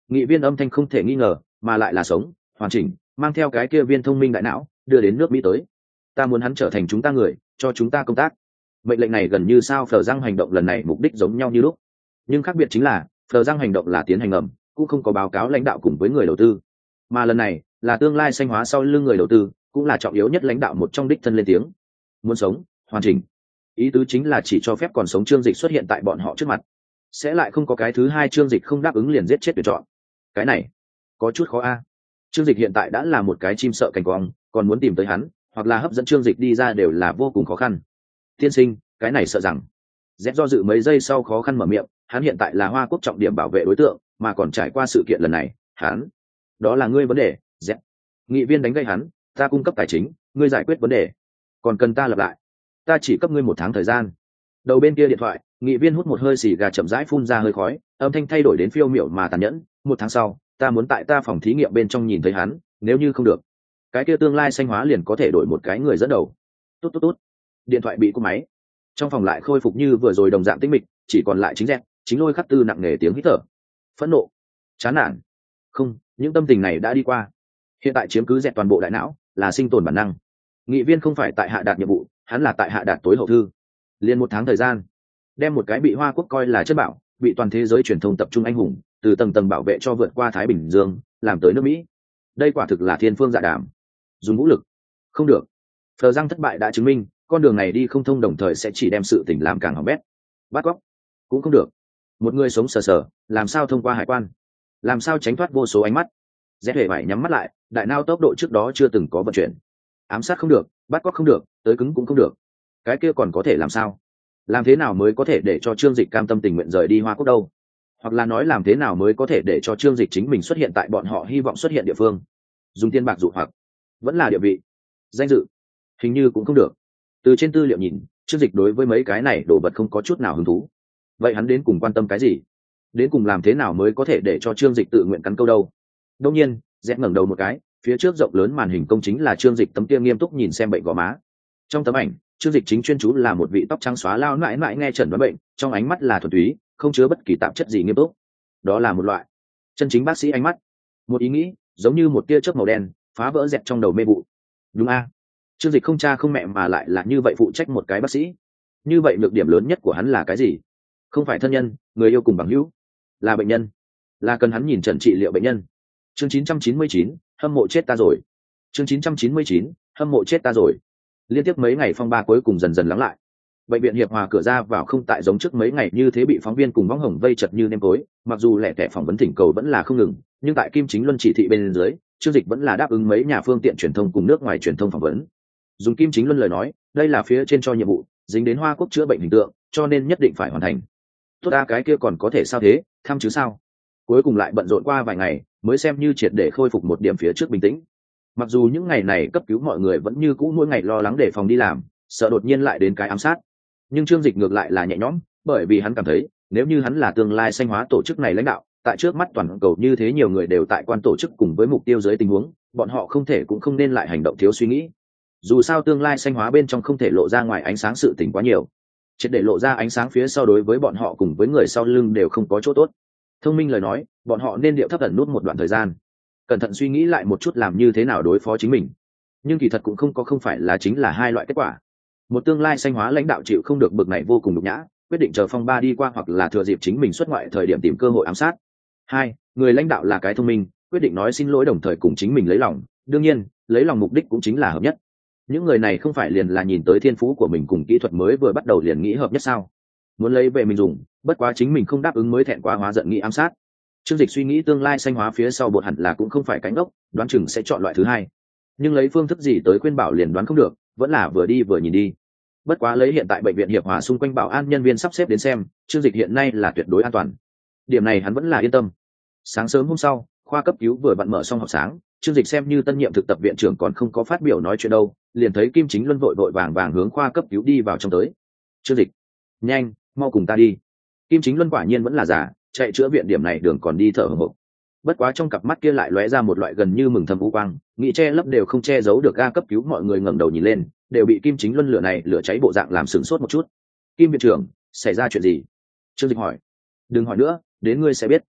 Nghị viên âm thanh không thể nghi ngờ, mà lại là sống hoàn chỉnh, mang theo cái kia viên thông minh đại não đưa đến nước Mỹ tới. Ta muốn hắn trở thành chúng ta người, cho chúng ta công tác. Mệnh lệnh này gần như sao phờ răng hành động lần này mục đích giống nhau như lúc, nhưng khác biệt chính là phờ răng hành động là tiến hành ngầm, cũng không có báo cáo lãnh đạo cùng với người đầu tư, mà lần này là tương lai xanh hóa sau lưng người đầu tư, cũng là trọng yếu nhất lãnh đạo một trong đích thân lên tiếng. Muốn sống hoàn chỉnh, ý tứ chính là chỉ cho phép còn sống Trương Dịch xuất hiện tại bọn họ trước mặt, sẽ lại không có cái thứ hai Trương Dịch không đáp ứng liền giết chết tuyển chọn. Cái này có chút khó a. Trương Dịch hiện tại đã là một cái chim sợ cành cong, còn muốn tìm tới hắn hoặc là hấp dẫn Trương Dịch đi ra đều là vô cùng khó khăn. Tiên sinh, cái này sợ rằng Z do dự mấy giây sau khó khăn mở miệng, hắn hiện tại là Hoa Quốc trọng điểm bảo vệ đối tượng, mà còn trải qua sự kiện lần này, hắn đó là ngươi vấn đề. Z nghị viên đánh gây hắn, ta cung cấp tài chính, ngươi giải quyết vấn đề, còn cần ta lặp lại, ta chỉ cấp ngươi một tháng thời gian. Đầu bên kia điện thoại, nghị viên hút một hơi xì gà chậm rãi phun ra hơi khói, âm thanh thay đổi đến phiêu miểu mà tàn nhẫn. Một tháng sau, ta muốn tại ta phòng thí nghiệm bên trong nhìn thấy hắn, nếu như không được, cái kia tương lai xanh hóa liền có thể đổi một cái người dẫn đầu. Tốt tốt tốt. Điện thoại bị cúp máy, trong phòng lại khôi phục như vừa rồi đồng dạng tĩnh mịch, chỉ còn lại chính Dẹt, chính Lôi Khắc Tư nặng nề tiếng hít thở, phẫn nộ, chán nản. Không, những tâm tình này đã đi qua. Hiện tại chiếm cứ Dẹt toàn bộ đại não là sinh tồn bản năng. Nghị viên không phải tại hạ đạt nhiệm vụ, hắn là tại hạ đạt tối hậu thư. Liên một tháng thời gian, đem một cái bị Hoa Quốc coi là chất bảo, bị toàn thế giới truyền thông tập trung anh hùng, từ tầng tầng bảo vệ cho vượt qua Thái Bình Dương, làm tới nước Mỹ. Đây quả thực là thiên phương dạ đàm. Dùng vũ lực không được. Phờ răng thất bại đã chứng minh con đường này đi không thông, đồng thời sẽ chỉ đem sự tình làm càng hỏng bét. Bắt cóc cũng không được. Một người sống sờ sờ làm sao thông qua hải quan, làm sao tránh thoát vô số ánh mắt. Rẽ hề phải nhắm mắt lại, đại não tốc độ trước đó chưa từng có vận chuyển. Ám sát không được, bắt cóc không được, tới cứng cũng không được. Cái kia còn có thể làm sao? Làm thế nào mới có thể để cho Trương Dịch cam tâm tình nguyện rời đi Hoa Quốc đâu? Hoặc là nói làm thế nào mới có thể để cho Trương Dịch chính mình xuất hiện tại bọn họ hy vọng xuất hiện địa phương? Dùng tiền bạc dụ hoặc, vẫn là địa vị, danh dự, hình như cũng không được. Từ trên tư liệu nhìn, Trương Dịch đối với mấy cái này đồ vật không có chút nào hứng thú. Vậy hắn đến cùng quan tâm cái gì? Đến cùng làm thế nào mới có thể để cho Trương Dịch tự nguyện cắn câu đâu? Đông nhiên, Dẹt ngẩng đầu một cái, phía trước rộng lớn màn hình công chính là Trương Dịch tấm kia nghiêm túc nhìn xem bệnh gò má. Trong tấm ảnh, Trương Dịch chính chuyên chú là một vị tóc trắng xóa lao mãi mãi nghe chẩn đoán bệnh, trong ánh mắt là thuần túy, không chứa bất kỳ tạp chất gì nghiêm túc. Đó là một loại chân chính bác sĩ ánh mắt. Một ý nghĩ, giống như một tia chớp màu đen, phá vỡ Dẹt trong đầu mê vụ. Đúng a, Trương Dịch không cha không mẹ mà lại là như vậy phụ trách một cái bác sĩ. Như vậy nhược điểm lớn nhất của hắn là cái gì? Không phải thân nhân, người yêu cùng bằng hữu, là bệnh nhân, là cần hắn nhìn trần trị liệu bệnh nhân. Chương chín trăm chín mươi chín, hâm mộ chết ta rồi. Chương chín trăm chín mươi chín, hâm mộ chết ta rồi. Liên tiếp mấy ngày phong ba cuối cùng dần dần lắng lại. Bệnh viện Hiệp Hòa cửa ra vào không tại giống trước mấy ngày như thế bị phóng viên cùng võng hồng vây chật như nêm tối, mặc dù lẻ tẻ phỏng vấn thỉnh cầu vẫn là không ngừng, nhưng tại Kim Chính Luân chỉ thị bên dưới, Trương Dịch vẫn là đáp ứng mấy nhà phương tiện truyền thông cùng nước ngoài truyền thông phỏng vấn. Dùng Kim Chính Luân lời nói, đây là phía trên cho nhiệm vụ, dính đến Hoa Quốc chữa bệnh hình tượng, cho nên nhất định phải hoàn thành. Tốt ta, cái kia còn có thể sao thế, thăm chứ sao? Cuối cùng lại bận rộn qua vài ngày, mới xem như triệt để khôi phục một điểm phía trước bình tĩnh. Mặc dù những ngày này cấp cứu mọi người vẫn như cũ mỗi ngày lo lắng để phòng đi làm, sợ đột nhiên lại đến cái ám sát, nhưng Trương Dịch ngược lại là nhẹ nhõm, bởi vì hắn cảm thấy nếu như hắn là tương lai xanh hóa tổ chức này lãnh đạo, tại trước mắt toàn cầu như thế nhiều người đều tại quan tổ chức cùng với mục tiêu dưới tình huống, bọn họ không thể cũng không nên lại hành động thiếu suy nghĩ. Dù sao tương lai xanh hóa bên trong không thể lộ ra ngoài ánh sáng sự tình quá nhiều, triệt để lộ ra ánh sáng phía sau đối với bọn họ cùng với người sau lưng đều không có chỗ tốt. Thông minh lời nói, bọn họ nên điệu thấp ẩn nút một đoạn thời gian, cẩn thận suy nghĩ lại một chút làm như thế nào đối phó chính mình. Nhưng kỳ thật cũng không có không phải là chính là hai loại kết quả. Một tương lai xanh hóa lãnh đạo chịu không được bực này vô cùng nhục nhã, quyết định chờ phong ba đi qua hoặc là thừa dịp chính mình xuất ngoại thời điểm tìm cơ hội ám sát. Hai, người lãnh đạo là cái thông minh, quyết định nói xin lỗi đồng thời cùng chính mình lấy lòng, đương nhiên lấy lòng mục đích cũng chính là hợp nhất. Những người này không phải liền là nhìn tới thiên phú của mình cùng kỹ thuật mới vừa bắt đầu liền nghĩ hợp nhất sao? Muốn lấy về mình dùng, bất quá chính mình không đáp ứng mới thẹn quá hóa giận nghĩ ám sát. Trương Dịch suy nghĩ tương lai xanh hóa phía sau bột hẳn là cũng không phải cánh ốc, đoán chừng sẽ chọn loại thứ hai. Nhưng lấy phương thức gì tới khuyên bảo liền đoán không được, vẫn là vừa đi vừa nhìn đi. Bất quá lấy hiện tại bệnh viện Hiệp Hòa xung quanh bảo an nhân viên sắp xếp đến xem, Trương Dịch hiện nay là tuyệt đối an toàn. Điểm này hắn vẫn là yên tâm. Sáng sớm hôm sau, khoa cấp cứu vừa vặn mở xong học sáng, Trương Dịch xem như tân nhiệm thực tập viện trưởng còn không có phát biểu nói chuyện đâu, liền thấy Kim Chính Luân vội vội vàng vàng hướng khoa cấp cứu đi vào trong tới. Trương Dịch, nhanh, mau cùng ta đi. Kim Chính Luân quả nhiên vẫn là giả, chạy chữa viện điểm này đường còn đi thở hổn hển. Bất quá trong cặp mắt kia lại lóe ra một loại gần như mừng thầm u quang, nghĩ che lấp đều không che giấu được. Ga cấp cứu mọi người ngẩng đầu nhìn lên, đều bị Kim Chính Luân lửa này lửa cháy bộ dạng làm sửng sốt một chút. Kim viện trưởng, xảy ra chuyện gì? Trương Dịch hỏi. Đừng hỏi nữa, đến ngươi sẽ biết.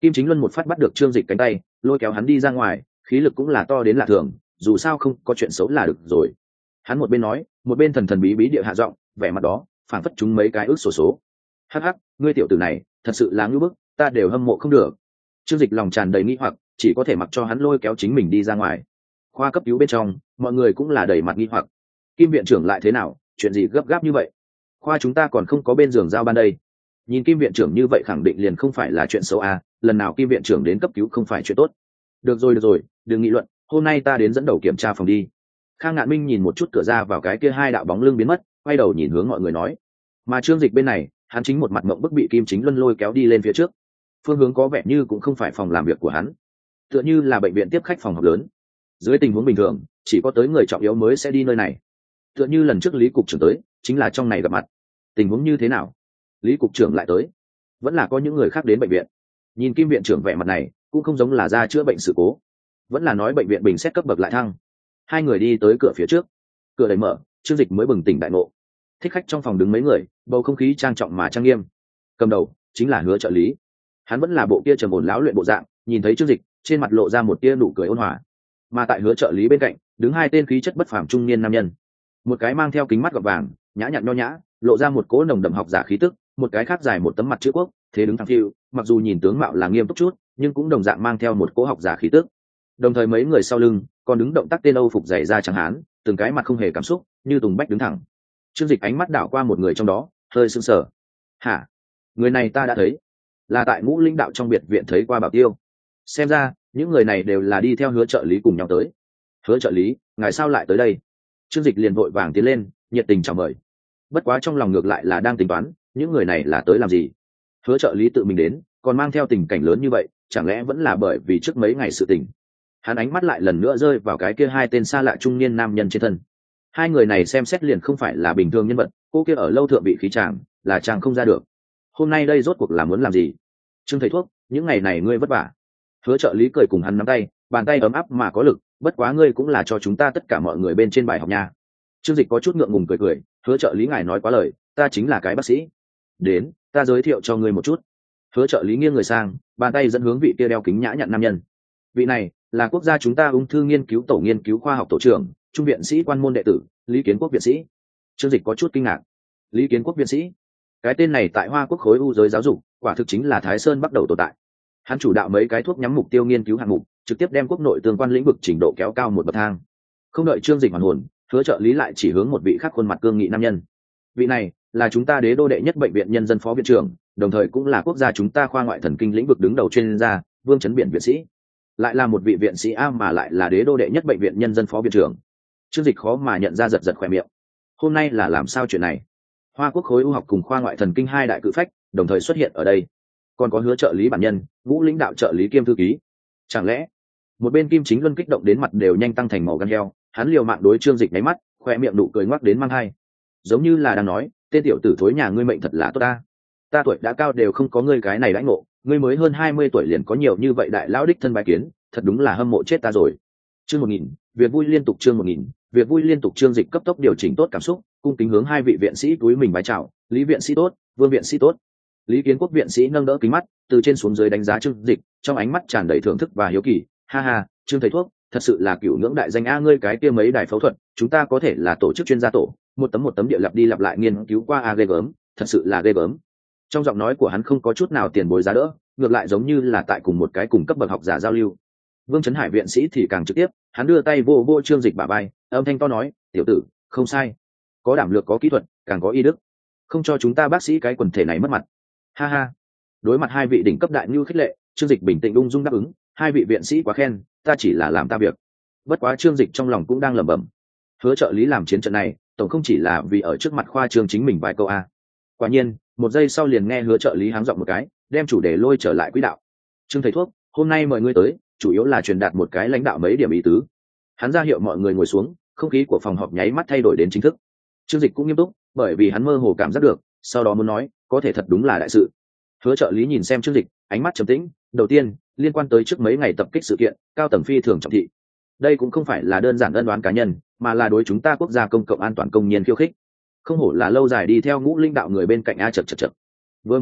Kim Chính Luân một phát bắt được Trương Dịch cánh tay, lôi kéo hắn đi ra ngoài, khí lực cũng là to đến lạ thường, dù sao không có chuyện xấu là được rồi. Hắn một bên nói, một bên thần thần bí bí địa hạ giọng, vẻ mặt đó phảng phất chúng mấy cái ước sổ số. Hắc hắc, ngươi tiểu tử này thật sự là ngưu bức, ta đều hâm mộ không được. Trương Dịch lòng tràn đầy nghi hoặc, chỉ có thể mặc cho hắn lôi kéo chính mình đi ra ngoài. Khoa cấp cứu bên trong, mọi người cũng là đầy mặt nghi hoặc. Kim viện trưởng lại thế nào, chuyện gì gấp gáp như vậy? Khoa chúng ta còn không có bên giường giao ban đây. Nhìn Kim viện trưởng như vậy khẳng định liền không phải là chuyện xấu à, lần nào Kim viện trưởng đến cấp cứu không phải chuyện tốt. Được rồi được rồi, đừng nghị luận, hôm nay ta đến dẫn đầu kiểm tra phòng đi. Khang Ngạn Minh nhìn một chút cửa ra vào cái kia hai đạo bóng lưng biến mất, quay đầu nhìn hướng mọi người nói. Mà Trương Dịch bên này, hắn chính một mặt mộng bức bị Kim Chính Luân lôi kéo đi lên phía trước. Phương hướng có vẻ như cũng không phải phòng làm việc của hắn, tựa như là bệnh viện tiếp khách phòng họp lớn. Dưới tình huống bình thường, chỉ có tới người trọng yếu mới sẽ đi nơi này. Tựa như lần trước Lý cục trưởng tới, chính là trong này gặp mặt. Tình huống như thế nào? Lý cục trưởng lại tới, vẫn là có những người khác đến bệnh viện. Nhìn Kim viện trưởng vẻ mặt này, cũng không giống là ra chữa bệnh sự cố, vẫn là nói bệnh viện bình xét cấp bậc lại thăng. Hai người đi tới cửa phía trước, cửa đẩy mở, Trương Dịch mới bừng tỉnh đại ngộ. Thích khách trong phòng đứng mấy người, bầu không khí trang trọng mà trang nghiêm. Cầm đầu chính là Hứa trợ lý, hắn vẫn là bộ kia trầm ổn lão luyện bộ dạng, nhìn thấy Trương Dịch, trên mặt lộ ra một tia nụ cười ôn hòa. Mà tại Hứa trợ lý bên cạnh, đứng hai tên khí chất bất phàm trung niên nam nhân, một cái mang theo kính mắt gọt vàng, nhã nhặn nho nhã, lộ ra một cỗ nồng đậm học giả khí tức, một cái khác dài một tấm mặt chữ quốc, thế đứng thẳng phiu, mặc dù nhìn tướng mạo là nghiêm túc chút, nhưng cũng đồng dạng mang theo một cỗ học giả khí tức. Đồng thời mấy người sau lưng còn đứng động tác tên Âu phục dày da trắng hán, từng cái mặt không hề cảm xúc, như tùng bách đứng thẳng. Trương Dịch ánh mắt đảo qua một người trong đó, hơi sững sờ. Hả? Người này ta đã thấy, là tại Ngũ Linh đạo trong biệt viện thấy qua Bảo Tiêu. Xem ra những người này đều là đi theo Hứa trợ lý cùng nhau tới. Hứa trợ lý, ngài sao lại tới đây? Trương Dịch liền vội vàng tiến lên, nhiệt tình chào mời. Bất quá trong lòng ngược lại là đang tính toán, những người này là tới làm gì? Hứa trợ lý tự mình đến, còn mang theo tình cảnh lớn như vậy, chẳng lẽ vẫn là bởi vì trước mấy ngày sự tình? Hắn ánh mắt lại lần nữa rơi vào cái kia hai tên xa lạ trung niên nam nhân trên thân. Hai người này xem xét liền không phải là bình thường nhân vật, cô kia ở lâu thượng bị khí chàng, là chàng không ra được. Hôm nay đây rốt cuộc là muốn làm gì? Trương thầy thuốc, những ngày này ngươi vất vả. Hứa trợ lý cười cùng hắn nắm tay, bàn tay ấm áp mà có lực, bất quá ngươi cũng là cho chúng ta tất cả mọi người bên trên bài học nha. Trương Dịch có chút ngượng ngùng cười cười, Hứa trợ lý ngài nói quá lời, ta chính là cái bác sĩ. Đến, ta giới thiệu cho ngươi một chút. Hứa trợ lý nghiêng người sang, bàn tay dẫn hướng vị kia đeo kính nhã nhặn nam nhân. Vị này là quốc gia chúng ta ung thư nghiên cứu tổ nghiên cứu khoa học tổ trưởng, trung viện sĩ quan môn đệ tử, Lý Kiến Quốc viện sĩ. Trương Dịch có chút kinh ngạc. Lý Kiến Quốc viện sĩ, cái tên này tại Hoa Quốc khối u giới giáo dục, quả thực chính là Thái Sơn bắt đầu tồn tại. Hắn chủ đạo mấy cái thuốc nhắm mục tiêu nghiên cứu hạng mục, trực tiếp đem quốc nội tương quan lĩnh vực trình độ kéo cao một bậc thang. Không đợi Trương Dịch hoàn hồn, Hứa trợ lý lại chỉ hướng một vị khác khuôn mặt cương nghị nam nhân. Vị này là chúng ta Đế đô đệ nhất bệnh viện nhân dân phó viện trưởng, đồng thời cũng là quốc gia chúng ta khoa ngoại thần kinh lĩnh vực đứng đầu chuyên gia, Vương Chấn Biển viện sĩ. Lại là một vị viện sĩ a mà lại là Đế đô đệ nhất bệnh viện nhân dân phó viện trưởng. Trương Dịch khó mà nhận ra, giật giật khỏe miệng. Hôm nay là làm sao chuyện này? Hoa Quốc khối u học cùng khoa ngoại thần kinh hai đại cự phách đồng thời xuất hiện ở đây, còn có Hứa trợ lý bản nhân, Ngũ Lãnh đạo trợ lý kiêm thư ký. Chẳng lẽ một bên Kim Chính Luân kích động đến mặt đều nhanh tăng thành màu gan heo, hắn liều mạng đối Trương Dịch nháy mắt, khoe miệng nụ cười ngoác đến mang hai, giống như là đang nói, tên tiểu tử thối nhà ngươi mệnh thật là tốt ta, ta tuổi đã cao đều không có ngươi cái này đãi ngộ, ngươi mới hơn hai mươi tuổi liền có nhiều như vậy đại lão đích thân bái kiến, thật đúng là hâm mộ chết ta rồi. Chương một nghìn, việc vui liên tục chương một nghìn, việc vui liên tục. Trương Dịch cấp tốc điều chỉnh tốt cảm xúc, cung kính hướng hai vị viện sĩ túi mình bái chào, Lý viện sĩ tốt, Vương viện sĩ tốt. Lý Kiến Quốc viện sĩ nâng đỡ kính mắt, từ trên xuống dưới đánh giá Trương Dịch, trong ánh mắt tràn đầy thưởng thức và hiếu kỳ. Ha ha, Trương thầy thuốc, thật sự là cửu ngưỡng đại danh a, ngươi cái kia mấy đài phẫu thuật, chúng ta có thể là tổ chức chuyên gia tổ, một tấm một tấm địa lặp đi lặp lại nghiên cứu qua a, ghê gớm, thật sự là ghê gớm. Trong giọng nói của hắn không có chút nào tiền bối giá đỡ, ngược lại giống như là tại cùng một cái cùng cấp bậc học giả giao lưu. Vương Chấn Hải viện sĩ thì càng trực tiếp, hắn đưa tay vô vô Trương Dịch bả vai, âm thanh to nói, tiểu tử, không sai, có đảm lược có kỹ thuật, càng có y đức, không cho chúng ta bác sĩ cái quần thể này mất mặt. Ha ha. Đối mặt hai vị đỉnh cấp đại nhu khích lệ, Trương Dịch bình tĩnh ung dung đáp ứng, hai vị viện sĩ quá khen, ta chỉ là làm ta việc. Bất quá Trương Dịch trong lòng cũng đang lẩm bẩm, Hứa trợ lý làm chiến trận này, tổng không chỉ là vì ở trước mặt khoa trương chính mình vài câu a. Quả nhiên, một giây sau liền nghe Hứa trợ lý háng giọng một cái, đem chủ đề lôi trở lại quỹ đạo. Trương thầy thuốc, hôm nay mời ngươi tới, chủ yếu là truyền đạt một cái lãnh đạo mấy điểm ý tứ. Hắn ra hiệu mọi người ngồi xuống, không khí của phòng họp nháy mắt thay đổi đến chính thức. Trương Dịch cũng nghiêm túc, bởi vì hắn mơ hồ cảm giác được, sau đó muốn nói, có thể thật đúng là đại sự. Hứa trợ lý nhìn xem Trương Dịch, ánh mắt trầm tĩnh. Đầu tiên, liên quan tới trước mấy ngày tập kích sự kiện, cao tầng phi thường trọng thị. Đây cũng không phải là đơn giản ân oán cá nhân, mà là đối chúng ta quốc gia công cộng an toàn công nhiên khiêu khích. Không hổ là lâu dài đi theo Ngũ Linh đạo người bên cạnh a, chật chật chật. Vừa mở miệng,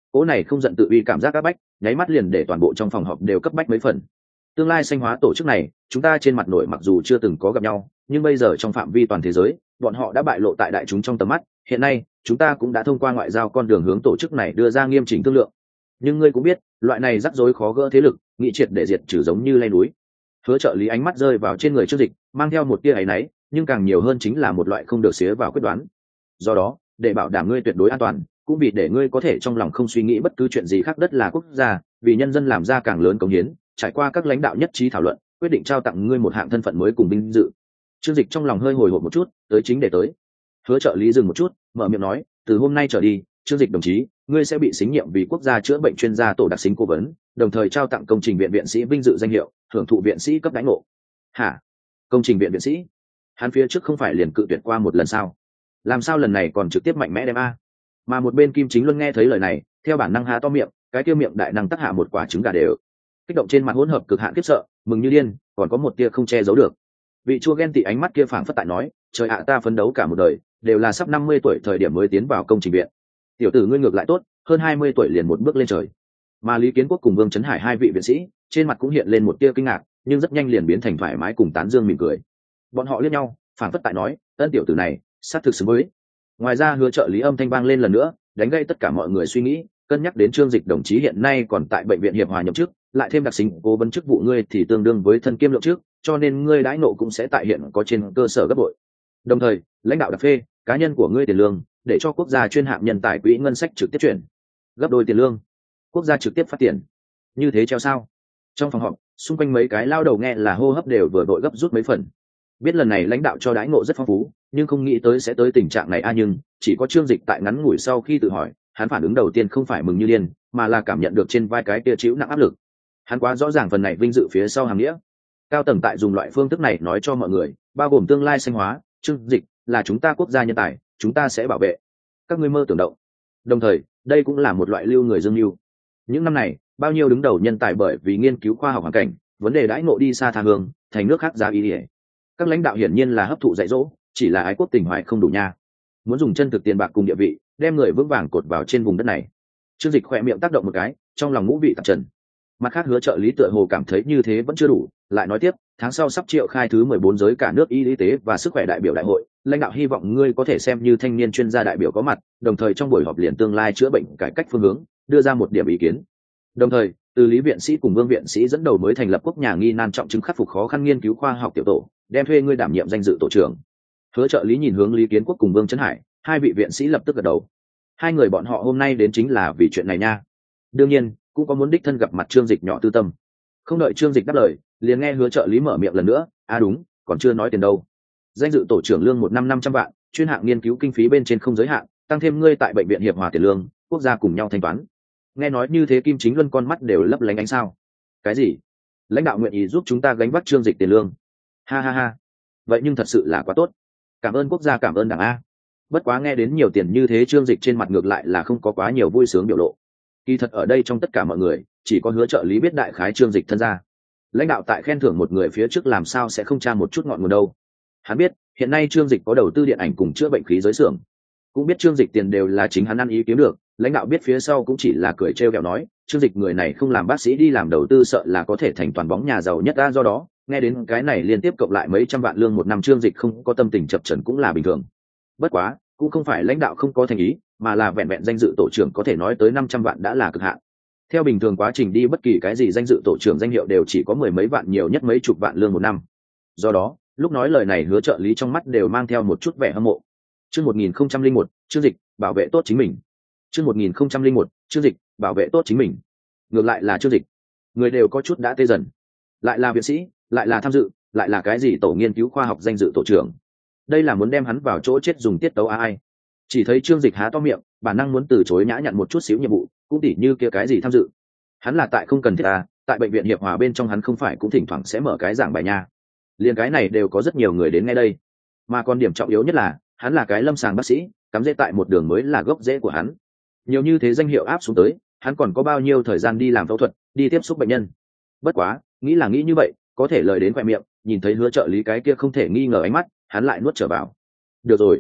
cỗ này không giận tự uy cảm giác áp bách nháy mắt liền để toàn bộ trong phòng họp đều cấp bách mấy phần. Tương lai xanh hóa tổ chức này chúng ta trên mặt nổi mặc dù chưa từng có gặp nhau, nhưng bây giờ trong phạm vi toàn thế giới bọn họ đã bại lộ tại đại chúng trong tầm mắt. Hiện nay chúng ta cũng đã thông qua ngoại giao con đường hướng tổ chức này đưa ra nghiêm chỉnh thương lượng. Nhưng ngươi cũng biết loại này rắc rối khó gỡ thế lực nghị triệt để diệt trừ giống như lay núi. Hứa trợ lý ánh mắt rơi vào trên người Trương Dịch, mang theo một tia áy náy, nhưng càng nhiều hơn chính là một loại không được xía vào quyết đoán. Do đó để bảo đảm ngươi tuyệt đối an toàn, cũng vì để ngươi có thể trong lòng không suy nghĩ bất cứ chuyện gì khác, đất là quốc gia vì nhân dân làm ra càng lớn cống hiến, trải qua các lãnh đạo nhất trí thảo luận quyết định trao tặng ngươi một hạng thân phận mới cùng vinh dự. Trương Dịch trong lòng hơi hồi hộp một chút, tới chính để tới. Hứa trợ lý dừng một chút, mở miệng nói, từ hôm nay trở đi, Trương Dịch đồng chí, ngươi sẽ bị xính nhiệm vì quốc gia chữa bệnh chuyên gia tổ đặc xính cố vấn, đồng thời trao tặng công trình viện viện sĩ vinh dự danh hiệu, hưởng thụ viện sĩ cấp đãi ngộ. Hả? Công trình viện viện sĩ? Hắn phía trước không phải liền cự tuyệt qua một lần sao? Làm sao lần này còn trực tiếp mạnh mẽ đem a? Mà một bên Kim Chính Luân nghe thấy lời này, theo bản năng há to miệng, cái kia miệng đại năng tắc hạ một quả trứng gà đều. Kích động trên mặt hỗn hợp cực hạn khiếp sợ, mừng như điên, còn có một tia không che giấu được. Vị chua ghen tị ánh mắt kia phảng phất tại nói, trời ạ, ta phấn đấu cả một đời, đều là sắp năm mươi tuổi thời điểm mới tiến vào công trình viện. Tiểu tử ngươi ngược lại tốt, hơn hai mươi tuổi liền một bước lên trời. Mà Lý Kiến Quốc cùng Vương Chấn Hải hai vị viện sĩ, trên mặt cũng hiện lên một tia kinh ngạc, nhưng rất nhanh liền biến thành thoải mái cùng tán dương mỉm cười. Bọn họ liếc nhau, phảng phất tại nói, ân tiểu tử này, sát thực xứng với. Ngoài ra Hứa trợ lý âm thanh vang lên lần nữa, đánh gây tất cả mọi người suy nghĩ, cân nhắc đến Trương Dịch đồng chí hiện nay còn tại bệnh viện Hiệp Hòa nhậm chức, lại thêm đặc xính cố vấn chức vụ ngươi thì tương đương với thân kiêm lượng trước, cho nên ngươi đãi nộ cũng sẽ tại hiện có trên cơ sở gấp bội. Đồng thời, lãnh đạo đặc phê, cá nhân của ngươi tiền lương, để cho quốc gia chuyên hạng nhân tài quỹ ngân sách trực tiếp chuyển gấp đôi tiền lương, quốc gia trực tiếp phát tiền. Như thế treo sao? Trong phòng họp, xung quanh mấy cái lao đầu nghe là hô hấp đều vừa đội gấp rút mấy phần. Biết lần này lãnh đạo cho đãi ngộ rất phong phú, nhưng không nghĩ tới sẽ tới tình trạng này a. Nhưng chỉ có Trương Dịch tại ngắn ngủi sau khi tự hỏi, hắn phản ứng đầu tiên không phải mừng như điên, mà là cảm nhận được trên vai cái kia chịu nặng áp lực. Hắn quá rõ ràng phần này vinh dự phía sau hàm nghĩa. Cao tầng tại dùng loại phương thức này nói cho mọi người, bao gồm tương lai xanh hóa, Trương Dịch là chúng ta quốc gia nhân tài, chúng ta sẽ bảo vệ. Các ngươi mơ tưởng động. Đồng thời, đây cũng là một loại lưu người dương lưu. Những năm này, bao nhiêu đứng đầu nhân tài bởi vì nghiên cứu khoa học hoàn cảnh, vấn đề đãi ngộ đi xa tha hương, thành nước khác giá ý nghĩa. Các lãnh đạo hiển nhiên là hấp thụ dạy dỗ, chỉ là ái quốc tình hoài không đủ nha. Muốn dùng chân thực tiền bạc cùng địa vị, đem người vững vàng cột vào trên vùng đất này. Trương Dịch khỏe miệng tác động một cái, trong lòng ngũ vị tạp trần. Mặt khác Hứa trợ lý tựa hồ cảm thấy như thế vẫn chưa đủ, lại nói tiếp, tháng sau sắp triệu khai thứ mười bốn giới cả nước y tế và sức khỏe đại biểu đại hội, lãnh đạo hy vọng ngươi có thể xem như thanh niên chuyên gia đại biểu có mặt, đồng thời trong buổi họp liền tương lai chữa bệnh cải cách phương hướng, đưa ra một điểm ý kiến. Đồng thời, từ Lý viện sĩ cùng Vương viện sĩ dẫn đầu mới thành lập quốc nhà nghi nan trọng chứng khắc phục khó khăn nghiên cứu khoa học tiểu tổ, đem thuê ngươi đảm nhiệm danh dự tổ trưởng. Hứa trợ lý nhìn hướng Lý Kiến Quốc cùng Vương Chấn Hải, hai vị viện sĩ lập tức gật đầu. Hai người bọn họ hôm nay đến chính là vì chuyện này nha. Đương nhiên, cũng có muốn đích thân gặp mặt Trương Dịch nhỏ tư tâm. Không đợi Trương Dịch đáp lời, liền nghe Hứa trợ lý mở miệng lần nữa, "À đúng, còn chưa nói tiền đâu. Danh dự tổ trưởng lương một năm năm trăm vạn, chuyên hạng nghiên cứu kinh phí bên trên không giới hạn, tăng thêm ngươi tại bệnh viện Hiệp Hòa tiền lương, quốc gia cùng nhau thanh toán." Nghe nói như thế Kim Chính Luân con mắt đều lấp lánh ánh sao. Cái gì? Lãnh đạo nguyện ý giúp chúng ta gánh vác Trương Dịch tiền lương? Ha ha ha. Vậy nhưng thật sự là quá tốt. Cảm ơn quốc gia, cảm ơn Đảng a. Bất quá nghe đến nhiều tiền như thế Trương Dịch trên mặt ngược lại là không có quá nhiều vui sướng biểu lộ. Kỳ thật ở đây trong tất cả mọi người, chỉ có Hứa trợ lý biết đại khái Trương Dịch thân ra. Lãnh đạo tại khen thưởng một người phía trước làm sao sẽ không tra một chút ngọn nguồn đâu. Hắn biết, hiện nay Trương Dịch có đầu tư điện ảnh cùng chữa bệnh khí giới xưởng. Cũng biết Trương Dịch tiền đều là chính hắn ăn ý kiếm được, lãnh đạo biết phía sau cũng chỉ là cười trêu ghẹo nói, Trương Dịch người này không làm bác sĩ đi làm đầu tư sợ là có thể thành toàn bóng nhà giàu nhất ta, do đó, nghe đến cái này liên tiếp cộng lại mấy trăm vạn lương một năm Trương Dịch không có tâm tình chập chờn cũng là bình thường. Bất quá, cũng không phải lãnh đạo không có thành ý, mà là vẹn vẹn danh dự tổ trưởng có thể nói tới năm trăm vạn đã là cực hạn. Theo bình thường quá trình đi bất kỳ cái gì danh dự tổ trưởng danh hiệu đều chỉ có mười mấy vạn, nhiều nhất mấy chục vạn lương một năm. Do đó, lúc nói lời này Hứa trợ lý trong mắt đều mang theo một chút vẻ hâm mộ. Chương một nghìn không trăm linh một, Trương Dịch bảo vệ tốt chính mình. Chương một nghìn không trăm linh một, Trương Dịch bảo vệ tốt chính mình. Ngược lại là Trương Dịch, người đều có chút đã tê dần. Lại là viện sĩ, lại là tham dự, lại là cái gì tổ nghiên cứu khoa học danh dự tổ trưởng. Đây là muốn đem hắn vào chỗ chết dùng tiết tấu ai? Chỉ thấy Trương Dịch há to miệng, bản năng muốn từ chối nhã nhặn một chút xíu nhiệm vụ, cũng tỉ như kia cái gì tham dự. Hắn là tại không cần thiết à, tại bệnh viện Hiệp Hòa bên trong hắn không phải cũng thỉnh thoảng sẽ mở cái giảng bài nha. Liên cái này đều có rất nhiều người đến ngay đây. Mà còn điểm trọng yếu nhất là, hắn là cái lâm sàng bác sĩ, cắm rễ tại một đường mới là gốc rễ của hắn. Nhiều như thế danh hiệu áp xuống tới, hắn còn có bao nhiêu thời gian đi làm phẫu thuật, đi tiếp xúc bệnh nhân. Bất quá, nghĩ là nghĩ như vậy, có thể lời đến khoe miệng, nhìn thấy Hứa trợ lý cái kia không thể nghi ngờ ánh mắt, hắn lại nuốt trở vào. Được rồi,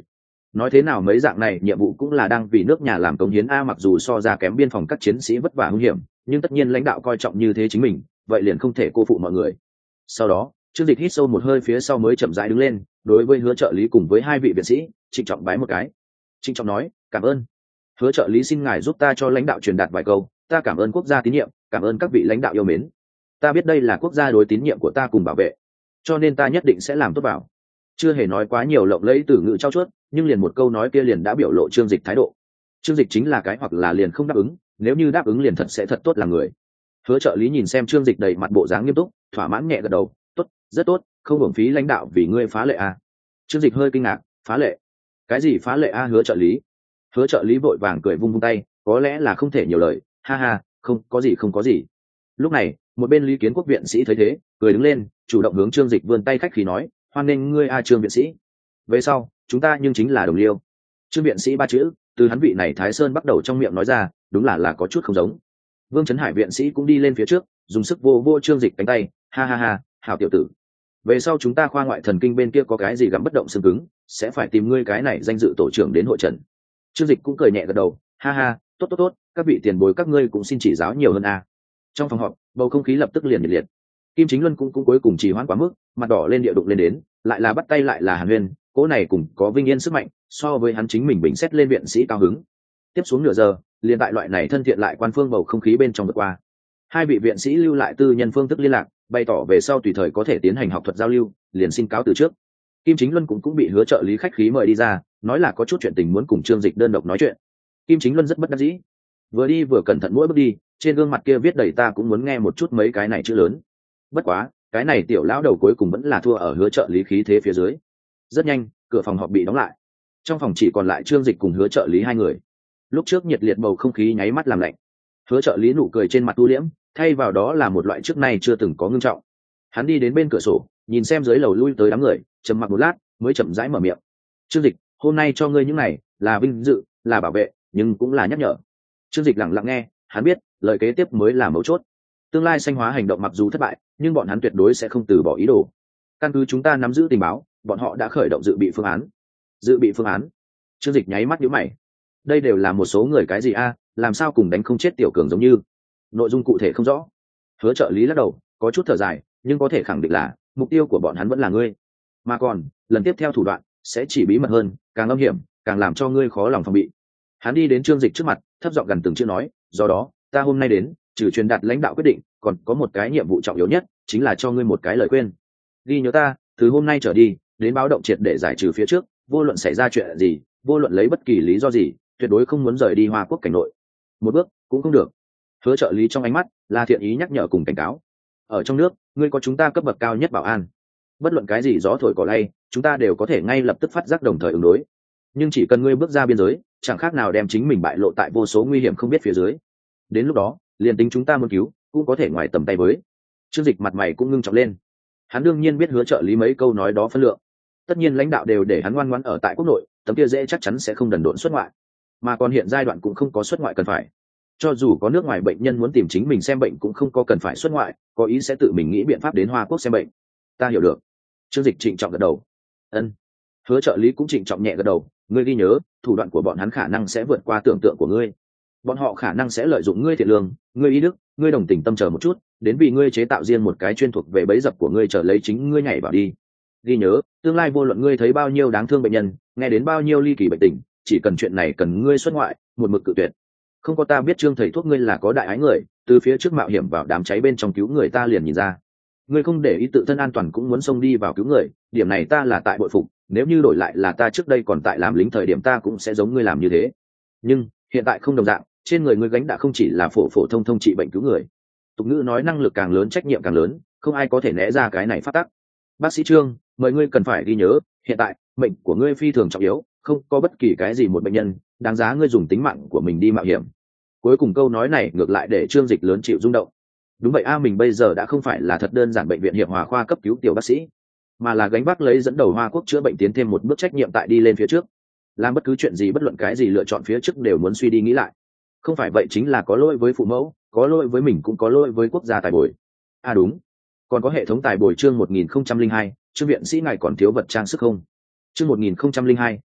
nói thế nào mấy dạng này nhiệm vụ cũng là đang vì nước nhà làm công hiến a, mặc dù so ra kém biên phòng các chiến sĩ vất vả hung hiểm, nhưng tất nhiên lãnh đạo coi trọng như thế chính mình, vậy liền không thể cô phụ mọi người. Sau đó Trương Dịch hít sâu một hơi phía sau mới chậm rãi đứng lên, đối với Hứa trợ lý cùng với hai vị viện sĩ trịnh trọng bái một cái. Trịnh trọng nói, cảm ơn Hứa trợ lý, xin ngài giúp ta cho lãnh đạo truyền đạt vài câu, ta cảm ơn quốc gia tín nhiệm, cảm ơn các vị lãnh đạo yêu mến. Ta biết đây là quốc gia đối tín nhiệm của ta cùng bảo vệ, cho nên ta nhất định sẽ làm tốt bảo. Chưa hề nói quá nhiều lộng lẫy từ ngữ trao chuốt, nhưng liền một câu nói kia liền đã biểu lộ Trương Dịch thái độ. Trương Dịch chính là cái hoặc là liền không đáp ứng, nếu như đáp ứng liền thật sẽ thật tốt là người. Hứa trợ lý nhìn xem Trương Dịch đầy mặt bộ dáng nghiêm túc, thỏa mãn nhẹ gật đầu, tốt, rất tốt, không hưởng phí lãnh đạo vì ngươi phá lệ a. Trương Dịch hơi kinh ngạc, phá lệ? Cái gì phá lệ a? Hứa trợ lý. Hứa trợ lý vội vàng cười vung vung tay, có lẽ là không thể nhiều lời, ha ha, không có gì không có gì. Lúc này một bên Lý Kiến Quốc viện sĩ thấy thế, cười đứng lên, chủ động hướng Trương Dịch vươn tay khách khí nói, hoan nghênh ngươi a Trương viện sĩ, về sau chúng ta nhưng chính là đồng liêu. Trương viện sĩ ba chữ từ hắn vị này Thái Sơn bắt đầu trong miệng nói ra, đúng là là có chút không giống. Vương Trấn Hải viện sĩ cũng đi lên phía trước, dùng sức vô vô Trương Dịch cánh tay, ha ha ha, hảo tiểu tử, về sau chúng ta khoa ngoại thần kinh bên kia có cái gì gặm bất động xương cứng, sẽ phải tìm ngươi cái này danh dự tổ trưởng đến hội trần. Trương Dịch cũng cười nhẹ gật đầu, ha ha, tốt tốt tốt, các vị tiền bối các ngươi cũng xin chỉ giáo nhiều hơn a. Trong phòng họp bầu không khí lập tức liền nhiệt liệt. Kim Chính Luân cũng cũng cuối cùng trì hoãn quá mức, mặt đỏ lên địa đụng lên đến, lại là bắt tay lại là hàn huyên, cỗ này cùng có vinh yên sức mạnh, so với hắn chính mình bình xét lên viện sĩ cao hứng. Tiếp xuống nửa giờ liền tại loại này thân thiện lại quan phương bầu không khí bên trong vượt qua. Hai vị viện sĩ lưu lại tư nhân phương thức liên lạc, bày tỏ về sau tùy thời có thể tiến hành học thuật giao lưu, liền xin cáo từ trước. Kim Chính Luân cũng cũng bị Hứa trợ lý khách khí mời đi ra, nói là có chút chuyện tình muốn cùng Trương Dịch đơn độc nói chuyện. Kim Chính Luân rất bất đắc dĩ, vừa đi vừa cẩn thận mỗi bước đi, trên gương mặt kia viết đầy ta cũng muốn nghe một chút mấy cái này chữ lớn. Bất quá cái này tiểu lão đầu cuối cùng vẫn là thua ở Hứa trợ lý khí thế phía dưới. Rất nhanh cửa phòng họp bị đóng lại, trong phòng chỉ còn lại Trương Dịch cùng Hứa trợ lý hai người. Lúc trước nhiệt liệt bầu không khí nháy mắt làm lạnh. Hứa trợ lý nụ cười trên mặt thu liễm, thay vào đó là một loại trước nay chưa từng có ngưng trọng. Hắn đi đến bên cửa sổ, nhìn xem dưới lầu lui tới đám người, trầm mặc một lát mới chậm rãi mở miệng. Trương Dịch, hôm nay cho ngươi những này là vinh dự, là bảo vệ, nhưng cũng là nhắc nhở. Trương Dịch lặng lặng nghe, hắn biết lời kế tiếp mới là mấu chốt. Tương lai Xanh Hóa hành động mặc dù thất bại, nhưng bọn hắn tuyệt đối sẽ không từ bỏ ý đồ. Căn cứ chúng ta nắm giữ tình báo, bọn họ đã khởi động dự bị phương án. Dự bị phương án? Trương Dịch nháy mắt nhíu mày. Đây đều là một số người cái gì a, làm sao cùng đánh không chết tiểu cường giống như? Nội dung cụ thể không rõ. Hứa trợ lý lắc đầu, có chút thở dài, nhưng có thể khẳng định là mục tiêu của bọn hắn vẫn là ngươi. Mà còn lần tiếp theo thủ đoạn sẽ chỉ bí mật hơn, càng âm hiểm, càng làm cho ngươi khó lòng phòng bị. Hắn đi đến Trương Dịch trước mặt, thấp giọng gần từng chữ nói, do đó ta hôm nay đến trừ truyền đạt lãnh đạo quyết định, còn có một cái nhiệm vụ trọng yếu nhất, chính là cho ngươi một cái lời khuyên. Ghi nhớ ta, từ hôm nay trở đi đến báo động triệt để giải trừ phía trước, vô luận xảy ra chuyện gì, vô luận lấy bất kỳ lý do gì, tuyệt đối không muốn rời đi Hoa Quốc cảnh nội, một bước cũng không được. Hứa trợ lý trong ánh mắt là thiện ý nhắc nhở cùng cảnh cáo. Ở trong nước ngươi có chúng ta cấp bậc cao nhất bảo an, bất luận cái gì gió thổi cỏ lay, chúng ta đều có thể ngay lập tức phát giác đồng thời ứng đối. Nhưng chỉ cần ngươi bước ra biên giới, chẳng khác nào đem chính mình bại lộ tại vô số nguy hiểm không biết phía dưới. Đến lúc đó liền tính chúng ta muốn cứu cũng có thể ngoài tầm tay với. Trương Dịch mặt mày cũng ngưng trọng lên. Hắn đương nhiên biết Hứa trợ lý mấy câu nói đó phân lượng. Tất nhiên lãnh đạo đều để hắn ngoan ngoãn ở tại quốc nội, tấm kia dễ chắc chắn sẽ không đần độn xuất ngoại. Mà còn hiện giai đoạn cũng không có xuất ngoại cần phải. Cho dù có nước ngoài bệnh nhân muốn tìm chính mình xem bệnh cũng không có cần phải xuất ngoại, có ý sẽ tự mình nghĩ biện pháp đến Hoa Quốc xem bệnh. Ta hiểu được. Trương Dịch trịnh trọng gật đầu. Ân. Hứa trợ lý cũng trịnh trọng nhẹ gật đầu. Ngươi ghi nhớ, thủ đoạn của bọn hắn khả năng sẽ vượt qua tưởng tượng của ngươi. Bọn họ khả năng sẽ lợi dụng ngươi thiện lương, ngươi ý đức, ngươi đồng tình tâm chờ một chút, đến vì ngươi chế tạo riêng một cái chuyên thuộc về bẫy dập của ngươi, trở lấy chính ngươi nhảy vào đi. Ghi nhớ, tương lai vô luận ngươi thấy bao nhiêu đáng thương bệnh nhân, nghe đến bao nhiêu ly kỳ bệnh tình, chỉ cần chuyện này cần ngươi xuất ngoại, một mực cự tuyệt. Không có ta biết Trương thầy thuốc ngươi là có đại ái người, từ phía trước mạo hiểm vào đám cháy bên trong cứu người ta liền nhìn ra. Ngươi không để ý tự thân an toàn cũng muốn xông đi vào cứu người, điểm này ta là tại bội phục, nếu như đổi lại là ta trước đây còn tại làm lính thời điểm ta cũng sẽ giống ngươi làm như thế. Nhưng hiện tại không đồng dạng, trên người ngươi gánh đã không chỉ là phổ phổ thông thông trị bệnh cứu người. Tục ngữ nói năng lực càng lớn trách nhiệm càng lớn, không ai có thể né ra cái này phát tắc. Bác sĩ Trương, mời ngươi cần phải ghi nhớ, hiện tại mệnh của ngươi phi thường trọng yếu, không có bất kỳ cái gì một bệnh nhân đáng giá ngươi dùng tính mạng của mình đi mạo hiểm. Cuối cùng câu nói này ngược lại để Trương Dịch lớn chịu rung động. Đúng vậy a, mình bây giờ đã không phải là thật đơn giản bệnh viện Hiệp Hòa khoa cấp cứu tiểu bác sĩ, mà là gánh vác lấy dẫn đầu Hoa Quốc chữa bệnh tiến thêm một bước trách nhiệm tại đi lên phía trước. Làm bất cứ chuyện gì, bất luận cái gì lựa chọn phía trước đều muốn suy đi nghĩ lại. Không phải vậy chính là có lỗi với phụ mẫu, có lỗi với mình, cũng có lỗi với quốc gia tài bồi. À đúng, còn có hệ thống tài bồi chương một nghìn không trăm linh hai, Trương viện sĩ ngài còn thiếu vật trang sức không? Chương một nghìn không trăm linh hai,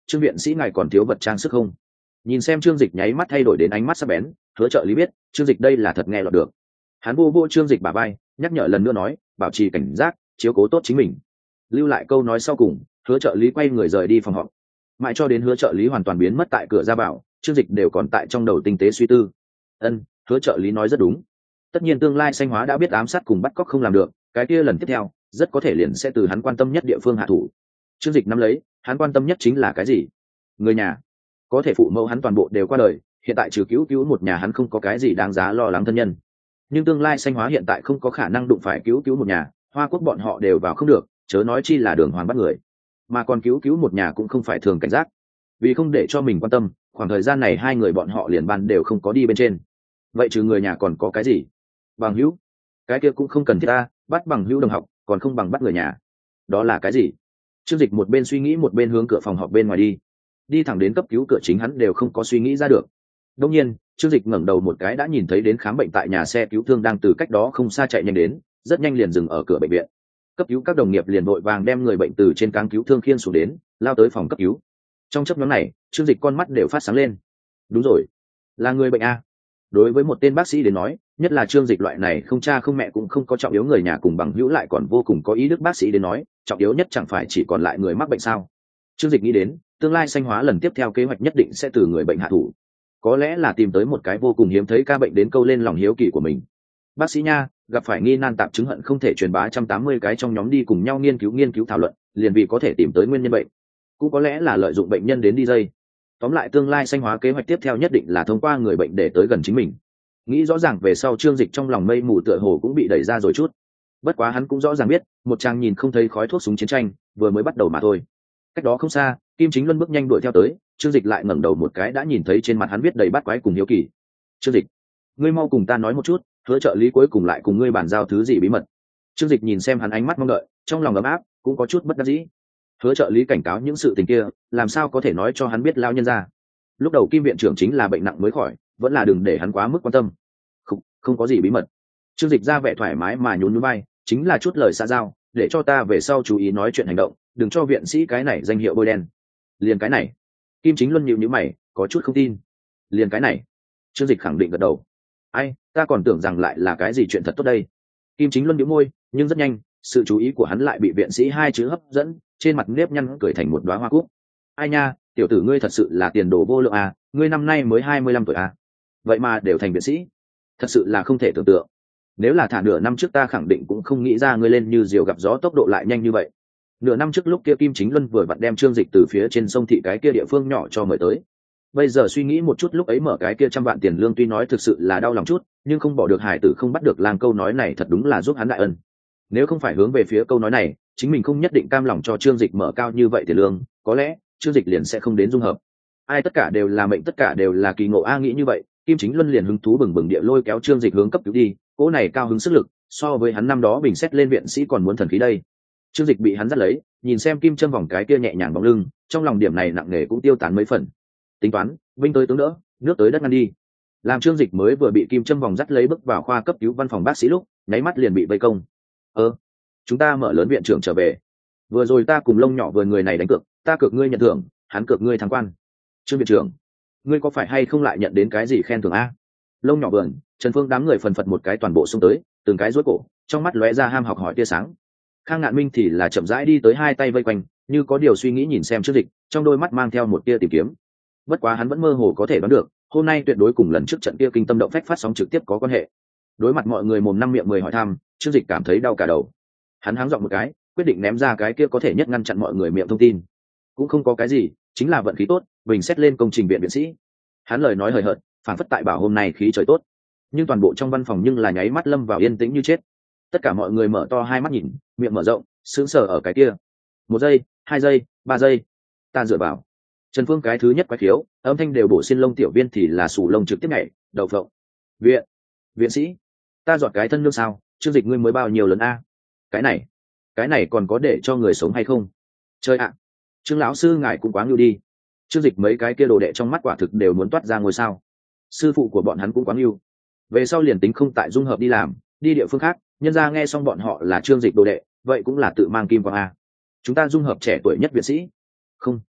trương viện sĩ ngài còn thiếu vật trang sức không? Nhìn xem trương dịch nháy mắt thay đổi đến ánh mắt sắc bén, hứa trợ lý biết trương dịch đây là thật nghe lọt được. Hắn vô vô trương dịch bả vai, nhắc nhở lần nữa nói, bảo trì cảnh giác, chiếu cố tốt chính mình. Lưu lại câu nói sau cùng, hứa trợ lý quay người rời đi phòng họp. Mãi cho đến hứa trợ lý hoàn toàn biến mất tại cửa ra vào, trương dịch đều còn tại trong đầu tinh tế suy tư. Ân, hứa trợ lý nói rất đúng. Tất nhiên tương lai Xanh Hóa đã biết ám sát cùng bắt cóc không làm được, cái kia lần tiếp theo rất có thể liền sẽ từ hắn quan tâm nhất địa phương hạ thủ. Trương dịch nắm lấy, hắn quan tâm nhất chính là cái gì? Người nhà. Có thể phụ mẫu hắn toàn bộ đều qua đời, hiện tại trừ cứu cứu một nhà hắn không có cái gì đáng giá lo lắng thân nhân. Nhưng tương lai Xanh Hóa hiện tại không có khả năng đụng phải cứu cứu một nhà, Hoa Quốc bọn họ đều vào không được, chớ nói chi là Đường Hoàng bắt người. Mà còn cứu cứu một nhà cũng không phải thường cảnh giác, vì không để cho mình quan tâm, khoảng thời gian này hai người bọn họ liền ban đều không có đi bên trên. Vậy trừ người nhà còn có cái gì? Bằng hữu? Cái kia cũng không cần thiết ta, bắt bằng hữu đồng học còn không bằng bắt người nhà. Đó là cái gì? Trương dịch một bên suy nghĩ một bên hướng cửa phòng họp bên ngoài đi. Đi thẳng đến cấp cứu cửa chính hắn đều không có suy nghĩ ra được. Đương nhiên, Trương dịch ngẩng đầu một cái đã nhìn thấy đến khám bệnh tại nhà xe cứu thương đang từ cách đó không xa chạy nhanh đến, rất nhanh liền dừng ở cửa bệnh viện. Cấp cứu các đồng nghiệp liền vội vàng đem người bệnh từ trên cáng cứu thương khiêng xuống đến, lao tới phòng cấp cứu. Trong chớp nhoáng này, Trương dịch con mắt đều phát sáng lên. Đúng rồi, là người bệnh a. Đối với một tên bác sĩ đến nói, nhất là Trương dịch loại này không cha không mẹ cũng không có trọng yếu người nhà cùng bằng hữu lại còn vô cùng có ý đức bác sĩ đến nói, trọng yếu nhất chẳng phải chỉ còn lại người mắc bệnh sao? Trương dịch nghĩ đến, tương lai Xanh Hóa lần tiếp theo kế hoạch nhất định sẽ từ người bệnh hạ thủ, có lẽ là tìm tới một cái vô cùng hiếm thấy ca bệnh đến câu lên lòng hiếu kỳ của mình. Bác sĩ nha, gặp phải nghi nan tạp chứng hận không thể truyền bá một trăm tám mươi cái trong nhóm đi cùng nhau nghiên cứu nghiên cứu thảo luận, liền vì có thể tìm tới nguyên nhân bệnh. Cũng có lẽ là lợi dụng bệnh nhân đến đi dây. Tóm lại tương lai Xanh Hóa kế hoạch tiếp theo nhất định là thông qua người bệnh để tới gần chính mình. Nghĩ rõ ràng về sau Trương dịch trong lòng mây mù tựa hồ cũng bị đẩy ra rồi chút. Bất quá hắn cũng rõ ràng biết, một chàng nhìn không thấy khói thuốc súng chiến tranh, vừa mới bắt đầu mà thôi. Cách đó không xa, Kim Chính Luân bước nhanh đuổi theo tới, Trương dịch lại ngẩng đầu một cái đã nhìn thấy trên mặt hắn viết đầy bát quái cùng hiếu kỳ. Trương dịch, ngươi mau cùng ta nói một chút, hứa trợ lý cuối cùng lại cùng ngươi bàn giao thứ gì bí mật? Trương dịch nhìn xem hắn ánh mắt mong đợi, trong lòng ấm áp, cũng có chút bất đắc dĩ. Hứa trợ lý cảnh cáo những sự tình kia, làm sao có thể nói cho hắn biết lao nhân ra? Lúc đầu Kim viện trưởng chính là bệnh nặng mới khỏi, vẫn là đừng để hắn quá mức quan tâm. Không, không có gì bí mật. Trương dịch ra vẻ thoải mái mà nhún nhún vai, chính là chút lời xã giao, để cho ta về sau chú ý nói chuyện hành động, đừng cho viện sĩ cái này danh hiệu bôi đen. Liền cái này? Kim Chính Luân nhíu nhíu mày, có chút không tin. Liền cái này? Trương dịch khẳng định gật đầu. Ai, ta còn tưởng rằng lại là cái gì chuyện thật tốt đây. Kim Chính Luân nhíu môi, nhưng rất nhanh, sự chú ý của hắn lại bị viện sĩ hai chữ hấp dẫn, trên mặt nếp nhăn cười thành một đóa hoa cúc. Ai nha, tiểu tử ngươi thật sự là tiền đồ vô lượng à, ngươi năm nay mới hai mươi lăm tuổi à. Vậy mà đều thành viện sĩ, thật sự là không thể tưởng tượng. Nếu là thả nửa năm trước ta khẳng định cũng không nghĩ ra ngươi lên như diều gặp gió tốc độ lại nhanh như vậy. Nửa năm trước lúc kia Kim Chính Luân vừa vặn đem Trương dịch từ phía trên sông thị cái kia địa phương nhỏ cho mời tới. Bây giờ suy nghĩ một chút lúc ấy mở cái kia trăm vạn tiền lương tuy nói thực sự là đau lòng chút, nhưng không bỏ được hải tử không bắt được làng câu nói này thật đúng là giúp hắn đại ân. Nếu không phải hướng về phía câu nói này, chính mình không nhất định cam lòng cho Trương dịch mở cao như vậy tiền lương, có lẽ Trương dịch liền sẽ không đến dung hợp. Ai tất cả đều là mệnh, tất cả đều là kỳ ngộ a, nghĩ như vậy, Kim Chính Luân liền hứng thú bừng bừng địa lôi kéo Trương dịch hướng cấp cứu đi, cỗ này cao hứng sức lực, so với hắn năm đó bình xét lên viện sĩ còn muốn thần khí đây. Trương dịch bị hắn dắt lấy, nhìn xem kim châm vòng cái kia nhẹ nhàng bóng lưng, trong lòng điểm này nặng nề cũng tiêu tán mấy phần. Tính toán, vinh tới tướng đỡ, nước tới đất ngăn đi. Làm Trương dịch mới vừa bị kim châm vòng dắt lấy bước vào khoa cấp cứu văn phòng bác sĩ lúc, nháy mắt liền bị vây công. Ơ, chúng ta mở lớn viện trưởng trở về. Vừa rồi ta cùng lông nhỏ vừa người này đánh cược, ta cược ngươi nhận thưởng, hắn cược ngươi thăng quan. Trương viện trưởng, ngươi có phải hay không lại nhận đến cái gì khen thưởng a? Lông nhỏ vườn, Trần Phương đám người phần phật một cái toàn bộ xông tới, từng cái rối cổ, trong mắt lóe ra ham học hỏi tia sáng. Khang Ngạn Minh thì là chậm rãi đi tới, hai tay vây quanh, như có điều suy nghĩ nhìn xem Trương dịch, trong đôi mắt mang theo một tia tìm kiếm. Bất quá hắn vẫn mơ hồ có thể đoán được, hôm nay tuyệt đối cùng lần trước trận kia kinh tâm động phách phát sóng trực tiếp có quan hệ. Đối mặt mọi người mồm năm miệng mười hỏi thăm, Trương dịch cảm thấy đau cả đầu. Hắn háng giọng một cái, quyết định ném ra cái kia có thể nhất ngăn chặn mọi người miệng thông tin. Cũng không có cái gì, chính là vận khí tốt, bình xét lên công trình viện viện sĩ. Hắn lời nói hời hợt, phản phất tại bảo hôm nay khí trời tốt, nhưng toàn bộ trong văn phòng nhưng là nháy mắt lâm vào yên tĩnh như chết. Tất cả mọi người mở to hai mắt nhìn, miệng mở rộng, sững sờ ở cái kia. Một giây, hai giây, ba giây, ta dựa vào. Trần Phương cái thứ nhất quái khiếu, âm thanh đều bổ xin lông tiểu viên thì là sù lông trực tiếp nhảy, đầu phộng. Viện, viện sĩ, ta dọn cái thân lương sao? Trương dịch ngươi mới bao nhiêu lớn a? Cái này, cái này còn có để cho người sống hay không? Chơi ạ, à. Trương lão sư ngài cũng quá ngưu đi. Trương dịch mấy cái kia đồ đệ trong mắt quả thực đều muốn toát ra ngôi sao. Sư phụ của bọn hắn cũng quá ngưu. Về sau liền tính không tại dung hợp đi làm, đi địa phương khác, nhân ra nghe xong bọn họ là Trương dịch đồ đệ, vậy cũng là tự mang kim vàng a. Chúng ta dung hợp trẻ tuổi nhất viện sĩ. Không,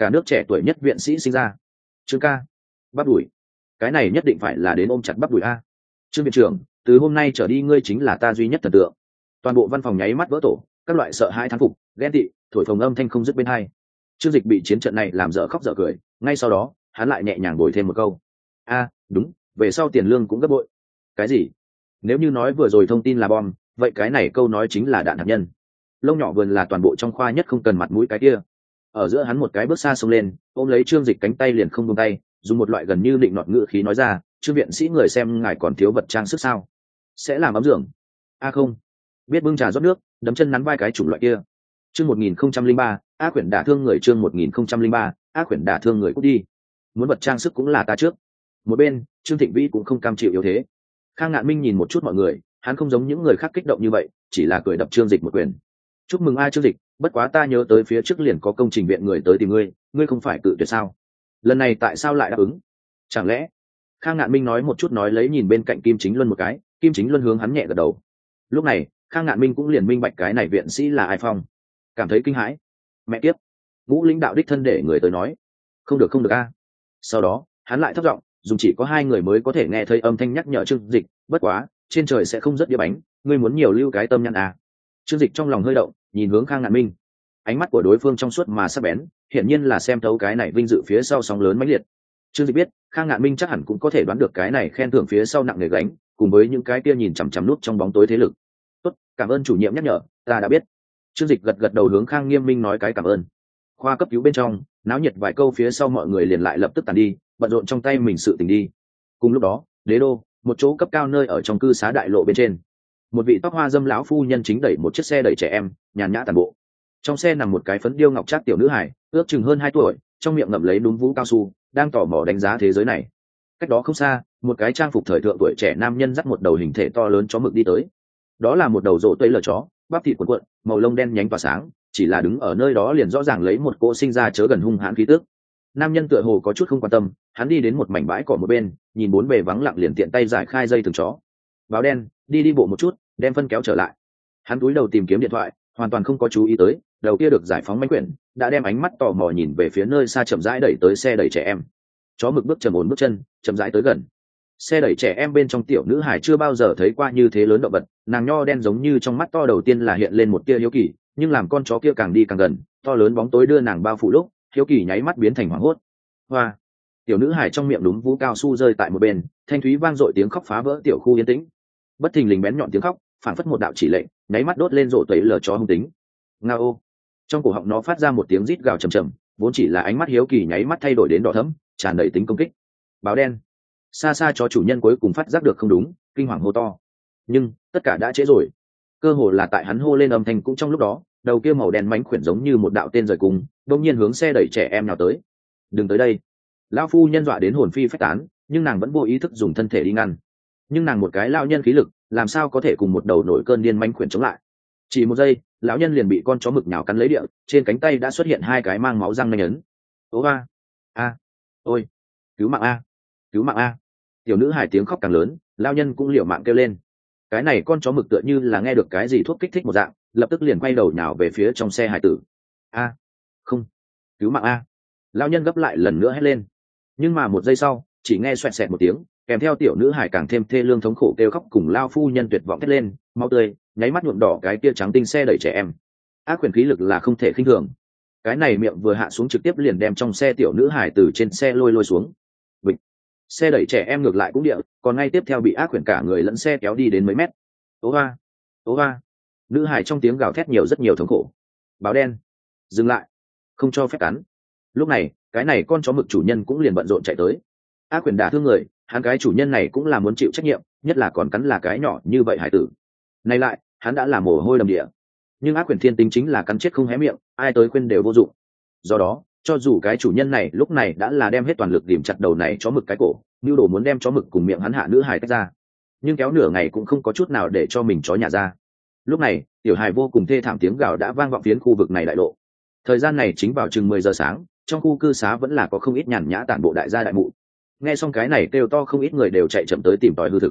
cả nước trẻ tuổi nhất viện sĩ sinh ra. Trương ca, bắp đùi, cái này nhất định phải là đến ôm chặt bắp đùi a. Trương viện trưởng, từ hôm nay trở đi ngươi chính là ta duy nhất thần tượng. Toàn bộ văn phòng nháy mắt vỡ tổ, các loại sợ hãi thán phục, ghen tị, thổi phồng âm thanh không dứt bên hai. Trương Dịch bị chiến trận này làm dở khóc dở cười, ngay sau đó hắn lại nhẹ nhàng bồi thêm một câu: a đúng, về sau tiền lương cũng gấp bội. Cái gì? Nếu như nói vừa rồi thông tin là bom, vậy cái này câu nói chính là đạn hạt nhân. Lông nhỏ vườn là toàn bộ trong khoa nhất không cần mặt mũi cái kia. Ở giữa hắn một cái bước xa xông lên, ôm lấy Trương Dịch cánh tay liền không buông tay, dùng một loại gần như định nọt ngữ khí nói ra: Trương viện sĩ người xem ngài còn thiếu vật trang sức sao? Sẽ làm ấm giường? A không, biết bưng trà rót nước, đấm chân nắn vai cái chủng loại kia. Chương một nghìn không trăm linh ba, ác quyển đả thương người. Chương một nghìn không trăm linh ba, ác quyển đả thương người. Cút đi, muốn vật trang sức cũng là ta trước. Một bên Trương Thịnh Vĩ cũng không cam chịu yếu thế. Khang Ngạn Minh nhìn một chút mọi người, hắn không giống những người khác kích động như vậy, chỉ là cười đập Trương Dịch một quyền. Chúc mừng ai Trương Dịch, bất quá ta nhớ tới phía trước liền có công trình viện người tới tìm ngươi, ngươi không phải cự tuyệt sao? Lần này tại sao lại đáp ứng? Chẳng lẽ? Khang Ngạn Minh nói một chút nói lấy nhìn bên cạnh Kim Chính Luân một cái, Kim Chính Luân hướng hắn nhẹ gật đầu. Lúc này Khang Ngạn Minh cũng liền minh bạch cái này viện sĩ là ai phong, cảm thấy kinh hãi. Mẹ kiếp, ngũ lãnh đạo đích thân để người tới nói, không được không được a. Sau đó hắn lại thấp giọng dùng chỉ có hai người mới có thể nghe thấy âm thanh nhắc nhở Trương Dịch, bất quá trên trời sẽ không rất đĩa bánh, ngươi muốn nhiều lưu cái tâm nhăn à. Trương Dịch trong lòng hơi động, nhìn hướng Khang Ngạn Minh, ánh mắt của đối phương trong suốt mà sắc bén, hiển nhiên là xem thấu cái này vinh dự phía sau sóng lớn mãnh liệt. Trương Dịch biết Khang Ngạn Minh chắc hẳn cũng có thể đoán được cái này khen thưởng phía sau nặng nề gánh, cùng với những cái kia nhìn chằm chằm nút trong bóng tối thế lực. Tốt, cảm ơn chủ nhiệm nhắc nhở, ta đã biết. Trương Dịch gật gật đầu hướng Khang Nghiêm Minh nói cái cảm ơn. Khoa cấp cứu bên trong náo nhiệt vài câu phía sau mọi người liền lại lập tức tàn đi, bận rộn trong tay mình sự tình đi. Cùng lúc đó Đế đô, một chỗ cấp cao nơi ở trong cư xá đại lộ bên trên, một vị tóc hoa dâm lão phu nhân chính đẩy một chiếc xe đẩy trẻ em nhàn nhã tàn bộ. Trong xe nằm một cái phấn điêu ngọc trác tiểu nữ hải, ước chừng hơn hai tuổi, trong miệng ngậm lấy núm vú cao su, đang tò mò đánh giá thế giới này. Cách đó không xa, một cái trang phục thời thượng tuổi trẻ nam nhân dắt một đầu hình thể to lớn chó mực đi tới. Đó là một đầu rộ tây lờ chó, bắp thịt cuộn cuộn, màu lông đen nhánh tỏa sáng, chỉ là đứng ở nơi đó liền rõ ràng lấy một cỗ sinh ra chớ gần hung hãn khí tức. Nam nhân tựa hồ có chút không quan tâm, hắn đi đến một mảnh bãi cỏ một bên, nhìn bốn bề vắng lặng liền tiện tay giải khai dây thừng chó. Báo đen, đi đi bộ một chút, đem phân kéo trở lại. Hắn cúi đầu tìm kiếm điện thoại, hoàn toàn không có chú ý tới đầu kia được giải phóng mánh quyển đã đem ánh mắt tò mò nhìn về phía nơi xa chậm rãi đẩy tới xe đẩy trẻ em. Chó mực bước trầm ổn bước chân chậm rãi tới gần. Xe đẩy trẻ em bên trong tiểu nữ hải chưa bao giờ thấy qua như thế lớn động vật, nàng nho đen giống như trong mắt to đầu tiên là hiện lên một tia hiếu kỳ, nhưng làm con chó kia càng đi càng gần, to lớn bóng tối đưa nàng bao phủ lúc, hiếu kỳ nháy mắt biến thành hoảng hốt. Hoa! Tiểu nữ hải trong miệng đúng vũ cao su rơi tại một bên, thanh thúy vang dội tiếng khóc phá vỡ tiểu khu yên tĩnh. Bất thình lình bén nhọn tiếng khóc, phảng phất một đạo chỉ lệnh, nháy mắt đốt lên rộ tẩy lờ chó hung tính. Ngao! Trong cổ họng nó phát ra một tiếng rít gào trầm trầm, vốn chỉ là ánh mắt hiếu kỳ nháy mắt thay đổi đến đỏ thẫm, tràn đầy tính công kích. Báo đen! Xa xa chó chủ nhân cuối cùng phát giác được không đúng, kinh hoàng hô to. Nhưng tất cả đã trễ rồi. Cơ hồ là tại hắn hô lên âm thanh cũng trong lúc đó, đầu kia màu đen mánh khuyển giống như một đạo tên rời cùng, đông nhiên hướng xe đẩy trẻ em nào tới. Đừng tới đây! Lão phu nhân dọa đến hồn phi phách tán, nhưng nàng vẫn vô ý thức dùng thân thể đi ngăn. Nhưng nàng một cái lão nhân khí lực, làm sao có thể cùng một đầu nổi cơn điên manh khuyển chống lại? Chỉ một giây, lão nhân liền bị con chó mực nhào cắn lấy địa, trên cánh tay đã xuất hiện hai cái mang máu răng nanh ấn. Ố a, a, ôi, cứu mạng a, cứu mạng a! Tiểu nữ hài tiếng khóc càng lớn, lão nhân cũng liều mạng kêu lên. Cái này con chó mực tựa như là nghe được cái gì thuốc kích thích một dạng, lập tức liền quay đầu nhào về phía trong xe hài tử. A, không, cứu mạng a! Lão nhân gấp lại lần nữa hét lên. Nhưng mà một giây sau, chỉ nghe xoẹt xẹt một tiếng, kèm theo tiểu nữ hải càng thêm thê lương thống khổ kêu khóc cùng lao phu nhân tuyệt vọng thét lên, máu tươi nháy mắt nhuộm đỏ cái kia trắng tinh xe đẩy trẻ em. Ác quyền khí lực là không thể khinh thường. Cái này miệng vừa hạ xuống trực tiếp liền đem trong xe tiểu nữ hải từ trên xe lôi lôi xuống. Bịch. Xe đẩy trẻ em ngược lại cũng địa, còn ngay tiếp theo bị ác quyền cả người lẫn xe kéo đi đến mấy mét. Ố va, ố va. Nữ hải trong tiếng gào thét nhiều rất nhiều thống khổ. Báo đen, dừng lại, không cho phép cắn. Lúc này cái này con chó mực chủ nhân cũng liền bận rộn chạy tới. Ác quyền đả thương người, hắn cái chủ nhân này cũng là muốn chịu trách nhiệm, nhất là còn cắn là cái nhỏ như vậy hải tử. Này lại hắn đã là mồ hôi đầm địa, nhưng ác quyền thiên tính chính là cắn chết không hé miệng, ai tới khuyên đều vô dụng. Do đó cho dù cái chủ nhân này lúc này đã là đem hết toàn lực điểm chặt đầu này chó mực cái cổ, nhu đồ muốn đem chó mực cùng miệng hắn hạ nữ hải tách ra, nhưng kéo nửa ngày cũng không có chút nào để cho mình chó nhà ra. Lúc này tiểu hài vô cùng thê thảm tiếng gào đã vang vọng phiến khu vực này đại lộ. Thời gian này chính vào chừng mười giờ sáng, trong khu cư xá vẫn là có không ít nhàn nhã tản bộ đại gia đại mụ. Nghe xong cái này kêu to, không ít người đều chạy chậm tới tìm tòi hư thực.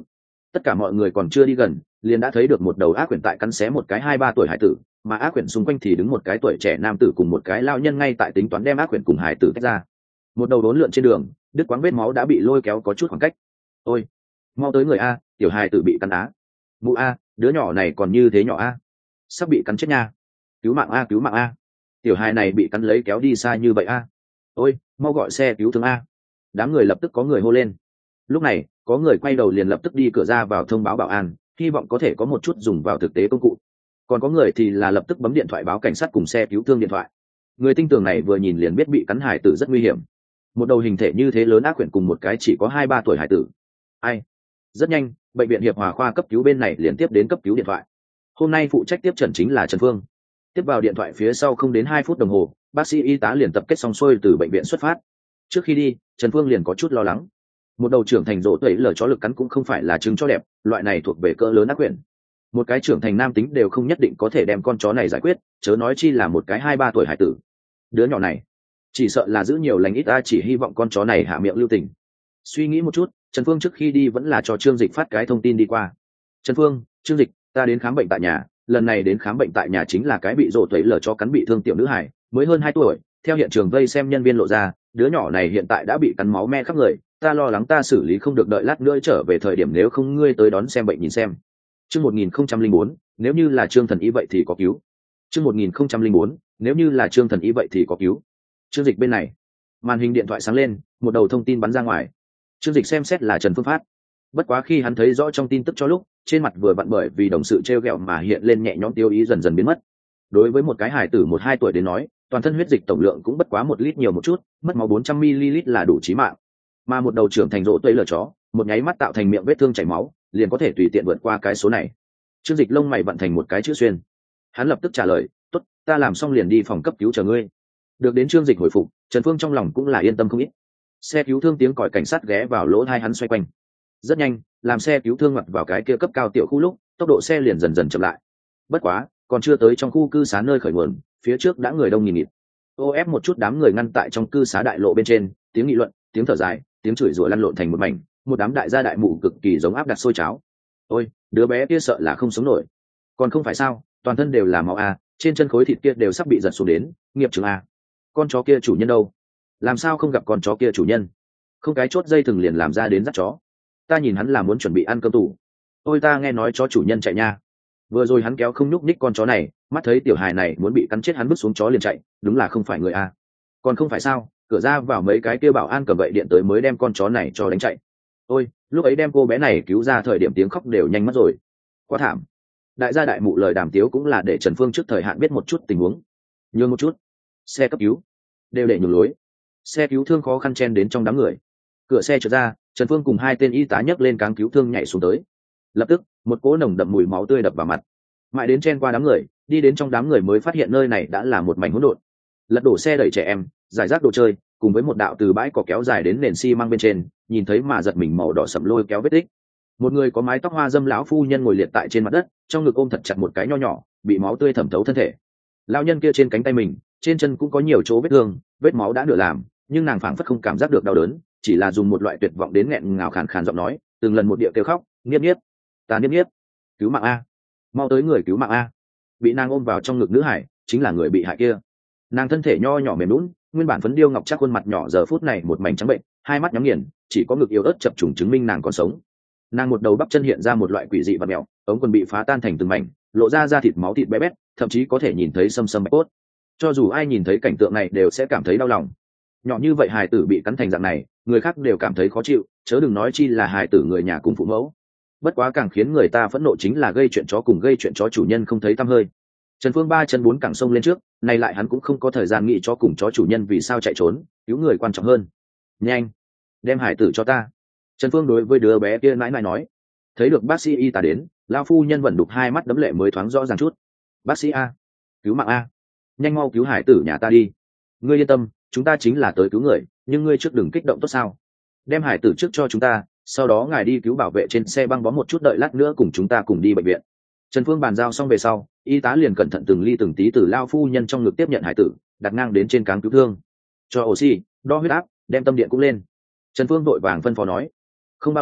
Tất cả mọi người còn chưa đi gần liền đã thấy được một đầu ác quyển tại cắn xé một cái hai ba tuổi hải tử, mà ác quyển xung quanh thì đứng một cái tuổi trẻ nam tử cùng một cái lao nhân ngay tại tính toán đem ác quyển cùng hải tử tách ra. Một đầu đốn lượn trên đường, đứt quãng vết máu đã bị lôi kéo có chút khoảng cách. Ôi, mau tới người a, tiểu hải tử bị cắn á. Mụ a, đứa nhỏ này còn như thế nhỏ a, sắp bị cắn chết nha. Cứu mạng a, cứu mạng a, tiểu hài này bị cắn lấy kéo đi xa như vậy a. Ôi, mau gọi xe cứu thương a. Đám người lập tức có người hô lên. Lúc này có người quay đầu liền lập tức đi cửa ra vào thông báo bảo an, hy vọng có thể có một chút dùng vào thực tế công cụ. Còn có người thì là lập tức bấm điện thoại báo cảnh sát cùng xe cứu thương điện thoại. Người tinh tường này vừa nhìn liền biết bị cắn hải tử rất nguy hiểm. Một đầu hình thể như thế lớn ác quyển cùng một cái chỉ có hai ba tuổi hải tử. Ai? Rất nhanh, bệnh viện Hiệp Hòa khoa cấp cứu bên này liền tiếp đến cấp cứu điện thoại. Hôm nay phụ trách tiếp诊chính là Trần Phương. Tiếp vào điện thoại phía sau không đến hai phút đồng hồ, bác sĩ y tá liền tập kết xong xuôi từ bệnh viện xuất phát. Trước khi đi, Trần Phương liền có chút lo lắng. Một đầu trưởng thành rỗ tẩy lở chó lực cắn cũng không phải là trứng chó đẹp, loại này thuộc về cỡ lớn ác quyển. Một cái trưởng thành nam tính đều không nhất định có thể đem con chó này giải quyết, chớ nói chi là một cái hai ba tuổi hải tử. Đứa nhỏ này chỉ sợ là giữ nhiều lành ít, ta chỉ hy vọng con chó này hạ miệng lưu tình. Suy nghĩ một chút, Trần Phương trước khi đi vẫn là cho Trương Dịch phát cái thông tin đi qua. Trần Phương, Trương Dịch, ta đến khám bệnh tại nhà, lần này đến khám bệnh tại nhà chính là cái bị rỗ tẩy lở chó cắn bị thương tiểu nữ hải, mới hơn hai tuổi. Theo hiện trường vây xem nhân viên lộ ra, đứa nhỏ này hiện tại đã bị cắn máu me khắp người, ta lo lắng ta xử lý không được, đợi lát nữa trở về thời điểm nếu không ngươi tới đón xem bệnh nhìn xem. Chương một nghìn không trăm linh bốn, nếu như là Trương Thần Y vậy thì có cứu. Chương một nghìn không trăm linh bốn, nếu như là Trương Thần Y vậy thì có cứu. Trương Dịch bên này, màn hình điện thoại sáng lên, một đầu thông tin bắn ra ngoài. Trương Dịch xem xét là Trần Phương phát. Bất quá khi hắn thấy rõ trong tin tức cho lúc, trên mặt vừa vặn bởi vì đồng sự trêu ghẹo mà hiện lên nhẹ nhõm tiêu ý dần dần biến mất. Đối với một cái hài tử một hai tuổi đến nói, toàn thân huyết dịch tổng lượng cũng bất quá một lít nhiều một chút, mất máu bốn trăm mi-li-lít là đủ chí mạng. Mà một đầu trưởng thành rỗ tây lở chó, một nháy mắt tạo thành miệng vết thương chảy máu, liền có thể tùy tiện vượt qua cái số này. Trương Dịch lông mày vận thành một cái chữ xuyên. Hắn lập tức trả lời, "Tốt, ta làm xong liền đi phòng cấp cứu chờ ngươi." Được đến Trương Dịch hồi phục, Trần Phương trong lòng cũng là yên tâm không ít. Xe cứu thương tiếng còi cảnh sát ghé vào lỗ tai hắn xoay quanh. Rất nhanh, làm xe cứu thương ngoặt vào cái kia cấp cao tiểu khu lúc, tốc độ xe liền dần dần chậm lại. Bất quá, còn chưa tới trong khu cư xá nơi khởi nguồn, phía trước đã người đông nghìn nghịt. Ô ép một chút đám người ngăn tại trong cư xá đại lộ bên trên, tiếng nghị luận, tiếng thở dài, tiếng chửi rủa lăn lộn thành một mảnh, một đám đại gia đại mụ cực kỳ giống áp đặt sôi cháo. Ôi, đứa bé kia sợ là không sống nổi. Còn không phải sao, toàn thân đều là máu a, trên chân khối thịt kia đều sắp bị giật xuống đến, nghiệp chứng a. Con chó kia chủ nhân đâu? Làm sao không gặp con chó kia chủ nhân? Không cái chốt dây thừng liền làm ra đến dắt chó. Ta nhìn hắn là muốn chuẩn bị ăn cơm tủ. Ôi, ta nghe nói chó chủ nhân chạy nha. Vừa rồi hắn kéo không nhúc nhích con chó này, mắt thấy tiểu hài này muốn bị cắn chết hắn bước xuống chó liền chạy, đúng là không phải người a. Còn không phải sao, cửa ra vào mấy cái kia bảo an cầm gậy điện tới mới đem con chó này cho đánh chạy. Ôi, lúc ấy đem cô bé này cứu ra thời điểm tiếng khóc đều nhanh mất rồi. Quá thảm. Đại gia đại mụ lời đàm tiếu cũng là để Trần Phương trước thời hạn biết một chút tình huống. Nhường một chút. Xe cấp cứu đều để nhường lối. Xe cứu thương khó khăn chen đến trong đám người. Cửa xe trượt ra, Trần Phương cùng hai tên y tá nhấc lên cáng cứu thương nhảy xuống tới. Lập tức, một cỗ nồng đậm mùi máu tươi đập vào mặt. Mãi đến chen qua đám người, đi đến trong đám người mới phát hiện nơi này đã là một mảnh hỗn độn. Lật đổ xe đẩy trẻ em, giải rác đồ chơi, cùng với một đạo từ bãi cỏ kéo dài đến nền xi măng bên trên, nhìn thấy mà giật mình màu đỏ sẫm lôi kéo vết tích. Một người có mái tóc hoa dâm lão phu nhân ngồi liệt tại trên mặt đất, trong ngực ôm thật chặt một cái nho nhỏ, bị máu tươi thẩm thấu thân thể. Lão nhân kia trên cánh tay mình, trên chân cũng có nhiều chỗ vết thương, vết máu đã nửa làm, nhưng nàng phảng phất không cảm giác được đau đớn, chỉ là dùng một loại tuyệt vọng đến nghẹn ngào khàn khàn giọng nói, từng lần một địa kêu khóc, "Niếp Niếp, ta Niếp Niếp, cứu mạng a, mau tới người cứu mạng a." Bị nàng ôm vào trong ngực nữ hải, chính là người bị hại kia. Nàng thân thể nho nhỏ mềm nhũn, nguyên bản phấn điêu ngọc chắc khuôn mặt nhỏ giờ phút này một mảnh trắng bệnh, hai mắt nhắm nghiền, chỉ có ngực yếu ớt chập trùng chứng minh nàng còn sống. Nàng một đầu bắp chân hiện ra một loại quỷ dị và mèo, ống quần bị phá tan thành từng mảnh, lộ ra da thịt máu thịt bé bét, thậm chí có thể nhìn thấy xâm xâm bạch cốt. Cho dù ai nhìn thấy cảnh tượng này đều sẽ cảm thấy đau lòng. Nhỏ như vậy hài tử bị cắn thành dạng này, người khác đều cảm thấy khó chịu, chớ đừng nói chi là hài tử người nhà cùng phụ mẫu. Bất quá càng khiến người ta phẫn nộ chính là gây chuyện chó cùng gây chuyện chó chủ nhân không thấy tăm hơi. Trần Phương ba chân bốn cẳng sông lên trước, này lại hắn cũng không có thời gian nghĩ chó cùng chó chủ nhân vì sao chạy trốn, cứu người quan trọng hơn. Nhanh, đem hải tử cho ta. Trần Phương đối với đứa bé kia nãi nãi nói. Thấy được bác sĩ y tá đến, lão phu nhân vẫn đục hai mắt đấm lệ mới thoáng rõ ràng chút. Bác sĩ a, cứu mạng a, nhanh mau cứu hải tử nhà ta đi. Ngươi yên tâm, chúng ta chính là tới cứu người, nhưng ngươi trước đừng kích động tốt sao? Đem hải tử trước cho chúng ta, sau đó ngài đi cứu bảo vệ trên xe băng bó một chút, đợi lát nữa cùng chúng ta cùng đi bệnh viện. Trần Phương bàn giao xong về sau, y tá liền cẩn thận từng ly từng tí từ lao phu nhân trong ngực tiếp nhận hải tử, đặt ngang đến trên cáng cứu thương, cho oxy, đo huyết áp, đem tâm điện cũng lên. Trần Phương vội vàng phân phó nói. Không bao lâu,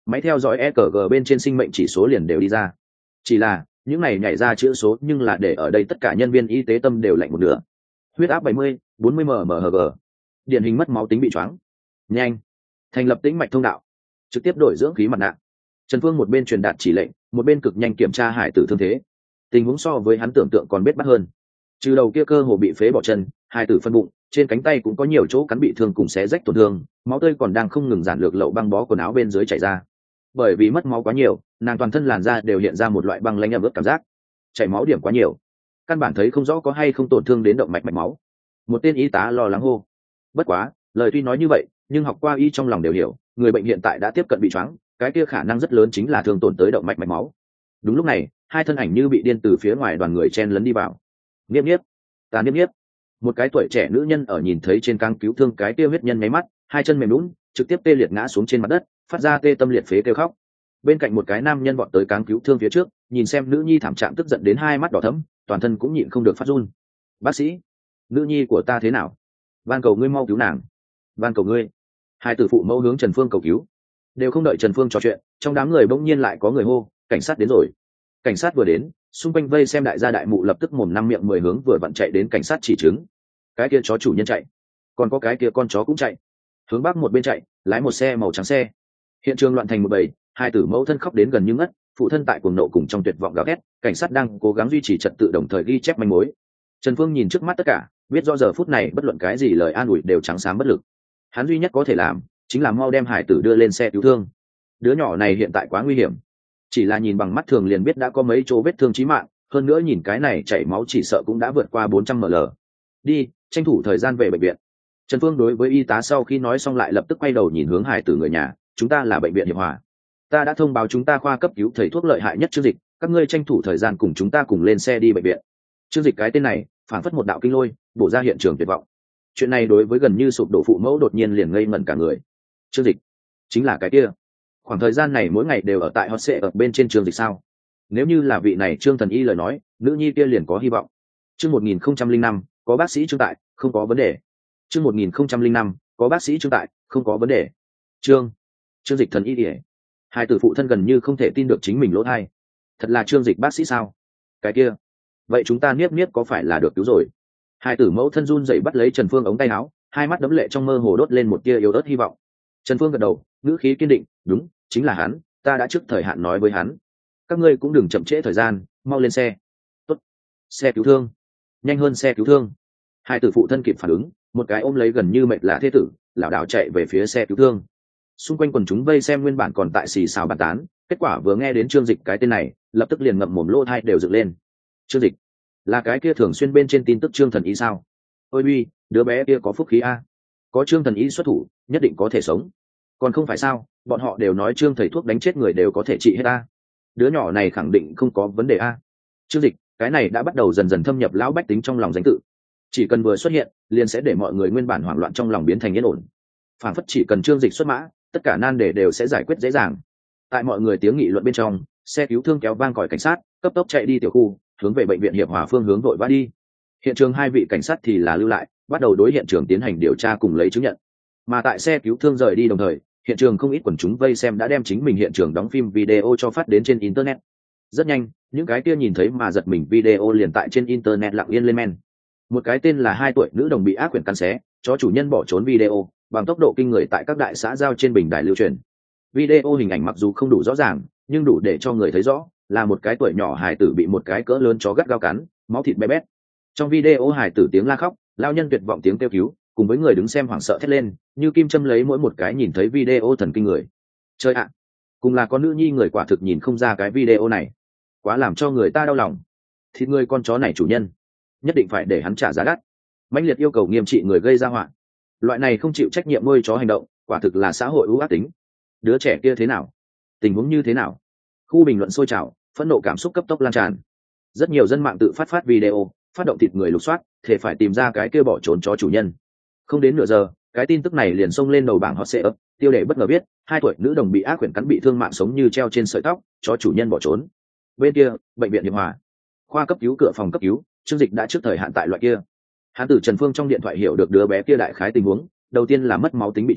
máy theo dõi e cờ gờ bên trên sinh mệnh chỉ số liền đều đi ra. Chỉ là những này nhảy ra chữ số nhưng là để ở đây tất cả nhân viên y tế tâm đều lạnh một nửa. Huyết áp bảy mươi, bốn mươi mmHg, điển hình mất máu tính bị choáng. Nhanh, thành lập tĩnh mạch thông đạo, trực tiếp đổi dưỡng khí mặt nạ. Trần Phương một bên truyền đạt chỉ lệnh, một bên cực nhanh kiểm tra hải tử thương thế. Tình huống so với hắn tưởng tượng còn bết bát hơn. Trừ đầu kia cơ hồ bị phế bỏ chân, hải tử phân bụng, trên cánh tay cũng có nhiều chỗ cắn bị thương cùng xé rách tổn thương, máu tươi còn đang không ngừng giản lược lậu băng bó quần áo bên dưới chảy ra. Bởi vì mất máu quá nhiều, nàng toàn thân làn da đều hiện ra một loại băng lãnh ẩm ướt cảm giác. Chảy máu điểm quá nhiều, căn bản thấy không rõ có hay không tổn thương đến động mạch mạch máu. Một tên y tá lo lắng hô. Bất quá, lời tuy nói như vậy, nhưng học qua y trong lòng đều hiểu, người bệnh hiện tại đã tiếp cận bị choáng, cái kia khả năng rất lớn chính là thương tổn tới động mạch mạch máu. Đúng lúc này, hai thân ảnh như bị điên từ phía ngoài đoàn người chen lấn đi vào. Niếp Niếp, ta Niếp Niếp. Một cái tuổi trẻ nữ nhân ở nhìn thấy trên căng cứu thương cái kia huyết nhân nháy mắt, hai chân mềm nhũn, trực tiếp tê liệt ngã xuống trên mặt đất, phát ra tê tâm liệt phế kêu khóc. Bên cạnh một cái nam nhân vọt tới căng cứu thương phía trước, nhìn xem nữ nhi thảm trạng tức giận đến hai mắt đỏ thẫm, toàn thân cũng nhịn không được phát run. Bác sĩ, nữ nhi của ta thế nào? Van cầu ngươi mau cứu nàng. Van cầu ngươi. Hai tử phụ mẫu hướng Trần Phương cầu cứu. Đều không đợi Trần Phương trò chuyện, trong đám người bỗng nhiên lại có người hô, cảnh sát đến rồi. Cảnh sát vừa đến, xung quanh vây xem đại gia đại mụ lập tức mồm năm miệng mười hướng vừa vặn chạy đến cảnh sát chỉ chứng. Cái kia chó chủ nhân chạy, còn có cái kia con chó cũng chạy. Hướng bắc một bên chạy, lái một xe màu trắng xe. Hiện trường loạn thành một bầy, hai tử mẫu thân khóc đến gần như ngất, phụ thân tại cuồng nộ cùng trong tuyệt vọng gào thét, cảnh sát đang cố gắng duy trì trật tự đồng thời ghi chép manh mối. Trần Phương nhìn trước mắt tất cả, biết rõ giờ phút này bất luận cái gì lời an ủi đều trắng xám bất lực. Hắn duy nhất có thể làm chính là mau đem hải tử đưa lên xe cứu thương. Đứa nhỏ này hiện tại quá nguy hiểm, chỉ là nhìn bằng mắt thường liền biết đã có mấy chỗ vết thương chí mạng, hơn nữa nhìn cái này chảy máu chỉ sợ cũng đã vượt qua bốn trăm ml. Đi, tranh thủ thời gian về bệnh viện. Trần Phương đối với y tá sau khi nói xong lại lập tức quay đầu nhìn hướng hải tử người nhà, chúng ta là bệnh viện Hiệp Hòa, ta đã thông báo chúng ta khoa cấp cứu thầy thuốc lợi hại nhất Trương Dịch, các ngươi tranh thủ thời gian cùng chúng ta cùng lên xe đi bệnh viện. Trương Dịch cái tên này phản phất một đạo kinh lôi bổ ra hiện trường tuyệt vọng. Chuyện này đối với gần như sụp đổ phụ mẫu đột nhiên liền ngây ngẩn cả người. Trương Dịch chính là cái kia khoảng thời gian này mỗi ngày đều ở tại hot sệ ở bên trên Trương Dịch sao? Nếu như là vị này Trương thần y lời nói, nữ nhi kia liền có hy vọng. Chương một nghìn không trăm linh năm có bác sĩ Trương tại, không có vấn đề. Chương một nghìn không trăm linh năm có bác sĩ Trương tại, không có vấn đề. Trương Trương Dịch thần y ỉa. Hai tử phụ thân gần như không thể tin được chính mình lỗ thai. Thật là Trương Dịch bác sĩ sao? Cái kia, vậy chúng ta Niếp Niếp có phải là được cứu rồi? Hai tử mẫu thân run dậy bắt lấy Trần Phương ống tay áo, hai mắt đẫm lệ trong mơ hồ đốt lên một tia yếu ớt hy vọng. Trần Phương gật đầu, ngữ khí kiên định, đúng, chính là hắn, ta đã trước thời hạn nói với hắn. Các ngươi cũng đừng chậm trễ thời gian, mau lên xe. Tốt. Xe cứu thương. Nhanh hơn xe cứu thương. Hai tử phụ thân kịp phản ứng, một cái ôm lấy gần như mệt lạ thế tử, lảo đảo chạy về phía xe cứu thương. Xung quanh quần chúng vây xem nguyên bản còn tại xì xào bàn tán, kết quả vừa nghe đến Trương Dịch cái tên này, lập tức liền ngậm mồm lỗ tai đều dựng lên. Trương Dịch là cái kia thường xuyên bên trên tin tức Trương thần y sao? Ôi uy, đứa bé kia có phúc khí a, có Trương thần y xuất thủ, nhất định có thể sống. Còn không phải sao, bọn họ đều nói Trương thầy thuốc đánh chết người đều có thể trị hết a. Đứa nhỏ này khẳng định không có vấn đề a. Trương Dịch, cái này đã bắt đầu dần dần thâm nhập lão bách tính trong lòng danh tự. Chỉ cần vừa xuất hiện, liền sẽ để mọi người nguyên bản hoảng loạn trong lòng biến thành yên ổn. Phản phất chỉ cần Trương Dịch xuất mã, tất cả nan đề đều sẽ giải quyết dễ dàng. Tại mọi người tiếng nghị luận bên trong, xe cứu thương kéo vang còi cảnh sát, cấp tốc chạy đi tiểu khu, hướng về bệnh viện Hiệp Hòa phương hướng vội vã đi. Hiện trường hai vị cảnh sát thì là lưu lại, bắt đầu đối hiện trường tiến hành điều tra cùng lấy chứng nhận. Mà tại xe cứu thương rời đi đồng thời, hiện trường không ít quần chúng vây xem đã đem chính mình hiện trường đóng phim video cho phát đến trên internet. Rất nhanh, những cái kia nhìn thấy mà giật mình video liền tại trên internet lặng yên lên men. Một cái tên là hai tuổi nữ đồng bị ác quyển cắn xé, chó chủ nhân bỏ trốn video, bằng tốc độ kinh người tại các đại xã giao trên bình đài lưu truyền. Video hình ảnh mặc dù không đủ rõ ràng, nhưng đủ để cho người thấy rõ, là một cái tuổi nhỏ hài tử bị một cái cỡ lớn chó gắt gao cắn, máu thịt bé bét. Trong video hài tử tiếng la khóc, lao nhân tuyệt vọng tiếng kêu cứu, cùng với người đứng xem hoảng sợ thét lên, như kim châm lấy mỗi một cái nhìn thấy video thần kinh người. Chơi ạ, cùng là con nữ nhi người quả thực nhìn không ra cái video này, quá làm cho người ta đau lòng. Thịt người con chó này chủ nhân, nhất định phải để hắn trả giá đắt. Mãnh liệt yêu cầu nghiêm trị người gây ra họa. Loại này không chịu trách nhiệm nuôi chó hành động, quả thực là xã hội ưu ác tính. Đứa trẻ kia thế nào? Tình huống như thế nào? Khu bình luận sôi trào, phẫn nộ cảm xúc cấp tốc lan tràn. Rất nhiều dân mạng tự phát phát video, phát động thịt người lục soát, thể phải tìm ra cái kia bỏ trốn chó chủ nhân. Không đến nửa giờ, cái tin tức này liền xông lên đầu bảng hot search, tiêu đề bất ngờ viết, hai tuổi nữ đồng bị ác quyển cắn bị thương mạng sống như treo trên sợi tóc, chó chủ nhân bỏ trốn. Bên kia, bệnh viện Hiệp Hòa, khoa cấp cứu cửa phòng cấp cứu, Trương Dịch đã trước thời hạn tại loại kia. Hắn từ Trần Phương trong điện thoại hiểu được đứa bé kia đại khái tình huống, đầu tiên là mất máu tính bị choáng,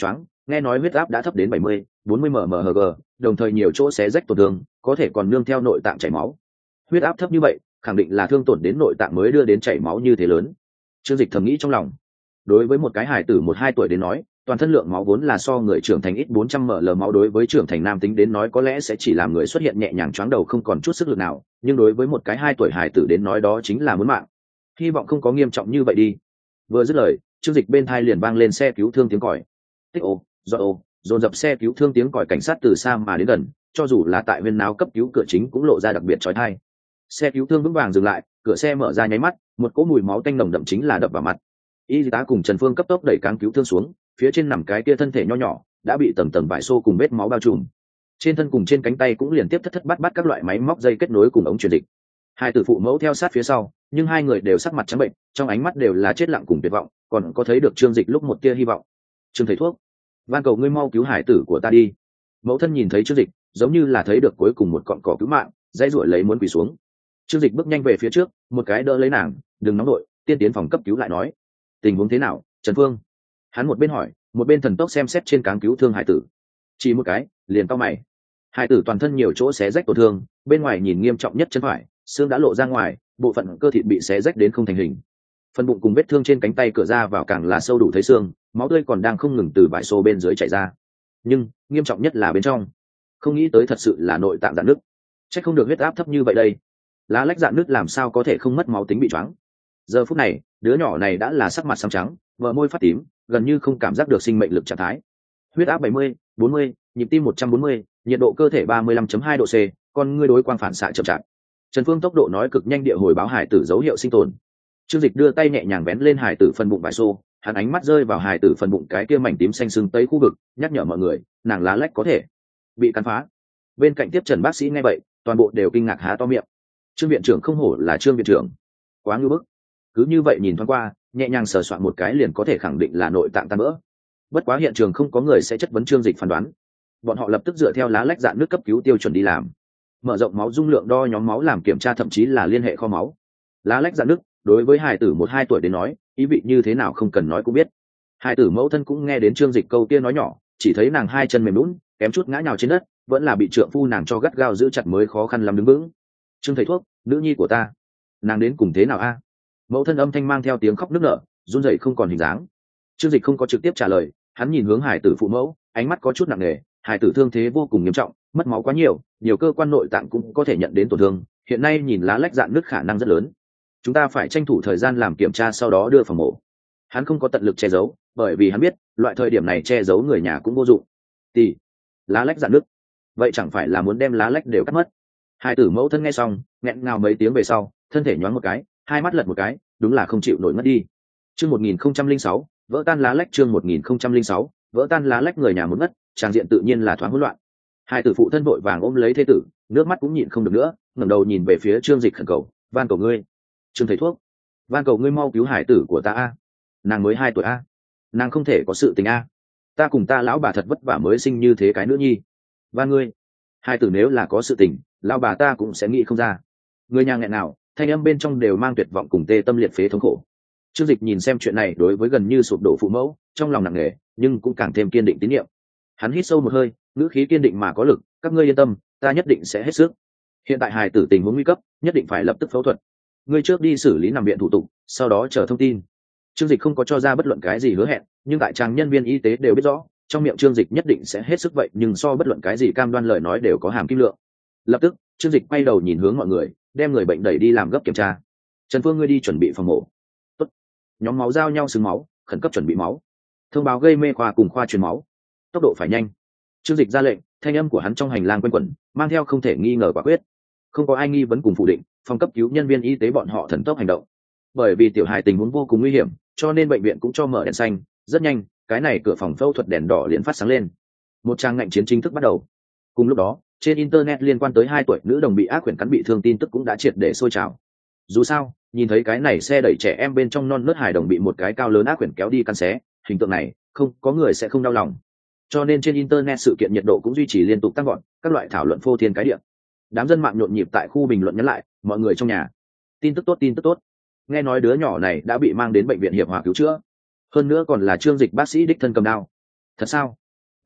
nghe nói huyết áp đã thấp đến bảy mươi bốn mươi mmHg, đồng thời nhiều chỗ xé rách tổn thương, có thể còn nương theo nội tạng chảy máu. Huyết áp thấp như vậy khẳng định là thương tổn đến nội tạng mới đưa đến chảy máu như thế lớn. Trương Dịch thầm nghĩ trong lòng. Đối với một cái hài tử một hai tuổi đến nói, toàn thân lượng máu vốn là so người trưởng thành ít bốn trăm ml máu, đối với trưởng thành nam tính đến nói có lẽ sẽ chỉ làm người xuất hiện nhẹ nhàng choáng đầu không còn chút sức lực nào, nhưng đối với một cái hai tuổi hài tử đến nói đó chính là muốn mạng. Hy vọng không có nghiêm trọng như vậy đi. Vừa dứt lời, Trương Dịch bên thai liền vang lên xe cứu thương tiếng còi. Tích ô, do ô, dồn dập xe cứu thương tiếng còi cảnh sát từ xa mà đến gần, cho dù là tại huyên náo cấp cứu cửa chính cũng lộ ra đặc biệt chói tai. Xe cứu thương vững vàng dừng lại, cửa xe mở ra nháy mắt, một cỗ mùi máu tanh nồng đậm chính là đập vào mặt. Y tá cùng Trần Phương cấp tốc đẩy cáng cứu thương xuống, phía trên nằm cái kia thân thể nho nhỏ đã bị tầng tầng vải xô cùng vết máu bao trùm, trên thân cùng trên cánh tay cũng liên tiếp thất thất bát bát các loại máy móc dây kết nối cùng ống truyền dịch. Hai tử phụ mẫu theo sát phía sau, nhưng hai người đều sắc mặt trắng bệnh, trong ánh mắt đều là chết lặng cùng tuyệt vọng, còn có thấy được Trương Dịch lúc một tia hy vọng. Trương thầy thuốc, van cầu ngươi mau cứu hải tử của ta đi. Mẫu thân nhìn thấy Trương Dịch, giống như là thấy được cuối cùng một cọn cỏ cứu mạng, dãy ruổi lấy muốn quỳ xuống. Trương Dịch bước nhanh về phía trước, một cái đỡ lấy nàng, đừng nóng đội, tiên tiến phòng cấp cứu lại nói. Tình huống thế nào, Trần Phương? Hắn một bên hỏi, một bên thần tốc xem xét trên cáng cứu thương hải tử. Chỉ một cái, liền cau mày. Hải tử toàn thân nhiều chỗ xé rách tổn thương, bên ngoài nhìn nghiêm trọng nhất chân phải, xương đã lộ ra ngoài, bộ phận cơ thịt bị xé rách đến không thành hình. Phần bụng cùng vết thương trên cánh tay cửa ra vào càng là sâu đủ thấy xương, máu tươi còn đang không ngừng từ vải xô bên dưới chảy ra. Nhưng nghiêm trọng nhất là bên trong, không nghĩ tới thật sự là nội tạng rạn nứt. Chắc không được huyết áp thấp như vậy đây. Lá lách rạn nứt làm sao có thể không mất máu tính bị choáng. Giờ phút này, đứa nhỏ này đã là sắc mặt xám trắng, vợ môi phát tím, gần như không cảm giác được sinh mệnh lực trạng thái. Huyết áp bảy mươi, bốn mươi, nhịp tim một trăm bốn mươi, nhiệt độ cơ thể ba mươi lăm phẩy hai độ C, con ngươi đối quang phản xạ chậm chạp. Trần Phương tốc độ nói cực nhanh địa hồi báo hải tử dấu hiệu sinh tồn. Trương Dịch đưa tay nhẹ nhàng vén lên hải tử phần bụng vải xô, hắn ánh mắt rơi vào hải tử phần bụng cái kia mảnh tím xanh sưng tấy khu vực, nhắc nhở mọi người, nàng lá lách có thể bị cắn phá. Bên cạnh tiếp Trần bác sĩ nghe vậy, toàn bộ đều kinh ngạc há to miệng. Trương viện trưởng không hổ là Trương viện trưởng, quá ngưu bức. Cứ như vậy nhìn thoáng qua, nhẹ nhàng sờ soạn một cái liền có thể khẳng định là nội tạng tan vỡ. Bất quá hiện trường không có người sẽ chất vấn Trương Dịch phán đoán, bọn họ lập tức dựa theo lá lách dạn nước cấp cứu tiêu chuẩn đi làm, mở rộng máu dung lượng, đo nhóm máu, làm kiểm tra, thậm chí là liên hệ kho máu. Lá lách dạn nước đối với hài tử một hai tuổi đến nói, ý vị như thế nào không cần nói cũng biết. Hài tử mẫu thân cũng nghe đến Trương Dịch câu kia nói nhỏ, chỉ thấy nàng hai chân mềm lún, kém chút ngã nhào trên đất, vẫn là bị trượng phu nàng cho gắt gao giữ chặt mới khó khăn lắm đứng vững. Trương thầy thuốc, nữ nhi của ta, nàng đến cùng thế nào a? Mẫu thân âm thanh mang theo tiếng khóc nức nở, run rẩy không còn hình dáng. Trương Dịch không có trực tiếp trả lời, hắn nhìn hướng hải tử phụ mẫu, ánh mắt có chút nặng nề. Hải tử thương thế vô cùng nghiêm trọng, mất máu quá nhiều, nhiều cơ quan nội tạng cũng có thể nhận đến tổn thương, hiện nay nhìn lá lách dạn nứt khả năng rất lớn. Chúng ta phải tranh thủ thời gian làm kiểm tra, sau đó đưa phòng mổ. Hắn không có tận lực che giấu, bởi vì hắn biết loại thời điểm này che giấu người nhà cũng vô dụng. Tỷ, lá lách dạn nứt, vậy chẳng phải là muốn đem lá lách đều cắt mất? Hải tử mẫu thân nghe xong, nghẹn ngào mấy tiếng về sau, thân thể nhoáng một cái, hai mắt lật một cái, đúng là không chịu nổi mất đi. Chương một nghìn không trăm linh sáu, vỡ tan lá lách. Chương một nghìn không trăm linh sáu, vỡ tan lá lách. Người nhà muốn ngất, tràng diện tự nhiên là thoáng hỗn loạn. Hai tử phụ thân vội vàng ôm lấy thê tử, nước mắt cũng nhịn không được nữa, ngẩng đầu nhìn về phía Trương Dịch khẩn cầu, van cầu ngươi, Trương thầy thuốc, van cầu ngươi mau cứu hải tử của ta a, nàng mới hai tuổi a, nàng không thể có sự tình a, ta cùng ta lão bà thật vất vả mới sinh như thế cái nữ nhi, van ngươi, hai tử nếu là có sự tình, lão bà ta cũng sẽ nghĩ không ra. Người nhà nghẹn nào, thanh âm bên trong đều mang tuyệt vọng cùng tê tâm liệt phế thống khổ. Trương Dịch nhìn xem chuyện này đối với gần như sụp đổ phụ mẫu, trong lòng nặng nề, nhưng cũng càng thêm kiên định tín nhiệm. Hắn hít sâu một hơi, ngữ khí kiên định mà có lực, các ngươi yên tâm, ta nhất định sẽ hết sức. Hiện tại hài tử tình huống nguy cấp, nhất định phải lập tức phẫu thuật. Ngươi trước đi xử lý nằm viện thủ tục, sau đó chờ thông tin. Trương Dịch không có cho ra bất luận cái gì hứa hẹn, nhưng tại trang nhân viên y tế đều biết rõ, trong miệng Trương Dịch nhất định sẽ hết sức vậy, nhưng so bất luận cái gì cam đoan lời nói đều có hàm kim lượng. Lập tức, Trương Dịch quay đầu nhìn hướng mọi người, đem người bệnh đẩy đi làm gấp kiểm tra. Trần Phương, ngươi đi chuẩn bị phòng mổ. Tốt. Nhóm máu giao nhau xứng máu, khẩn cấp chuẩn bị máu. Thông báo gây mê khoa cùng khoa truyền máu. Tốc độ phải nhanh. Trương Dịch ra lệnh, thanh âm của hắn trong hành lang quanh quẩn, mang theo không thể nghi ngờ quả quyết. Không có ai nghi vấn cùng phủ định, phòng cấp cứu nhân viên y tế bọn họ thần tốc hành động. Bởi vì tiểu hài tình huống vô cùng nguy hiểm, cho nên bệnh viện cũng cho mở đèn xanh. Rất nhanh, cái này cửa phòng phẫu thuật đèn đỏ liền phát sáng lên. Một trang ngạnh chiến chính thức bắt đầu. Cùng lúc đó, trên internet liên quan tới hai tuổi nữ đồng bị ác quyển cắn bị thương tin tức cũng đã triệt để sôi trào. Dù sao, nhìn thấy cái này xe đẩy trẻ em bên trong non nớt hài đồng bị một cái cao lớn ác quyển kéo đi căn xé, hình tượng này, không có người sẽ không đau lòng. Cho nên trên internet sự kiện nhiệt độ cũng duy trì liên tục tăng gọn, các loại thảo luận phô thiên cái địa. Đám dân mạng nhộn nhịp tại khu bình luận nhắn lại, mọi người trong nhà, tin tức tốt, tin tức tốt. Nghe nói đứa nhỏ này đã bị mang đến bệnh viện Hiệp Hòa cứu chữa, hơn nữa còn là Trương Dịch bác sĩ đích thân cầm đao. Thật sao?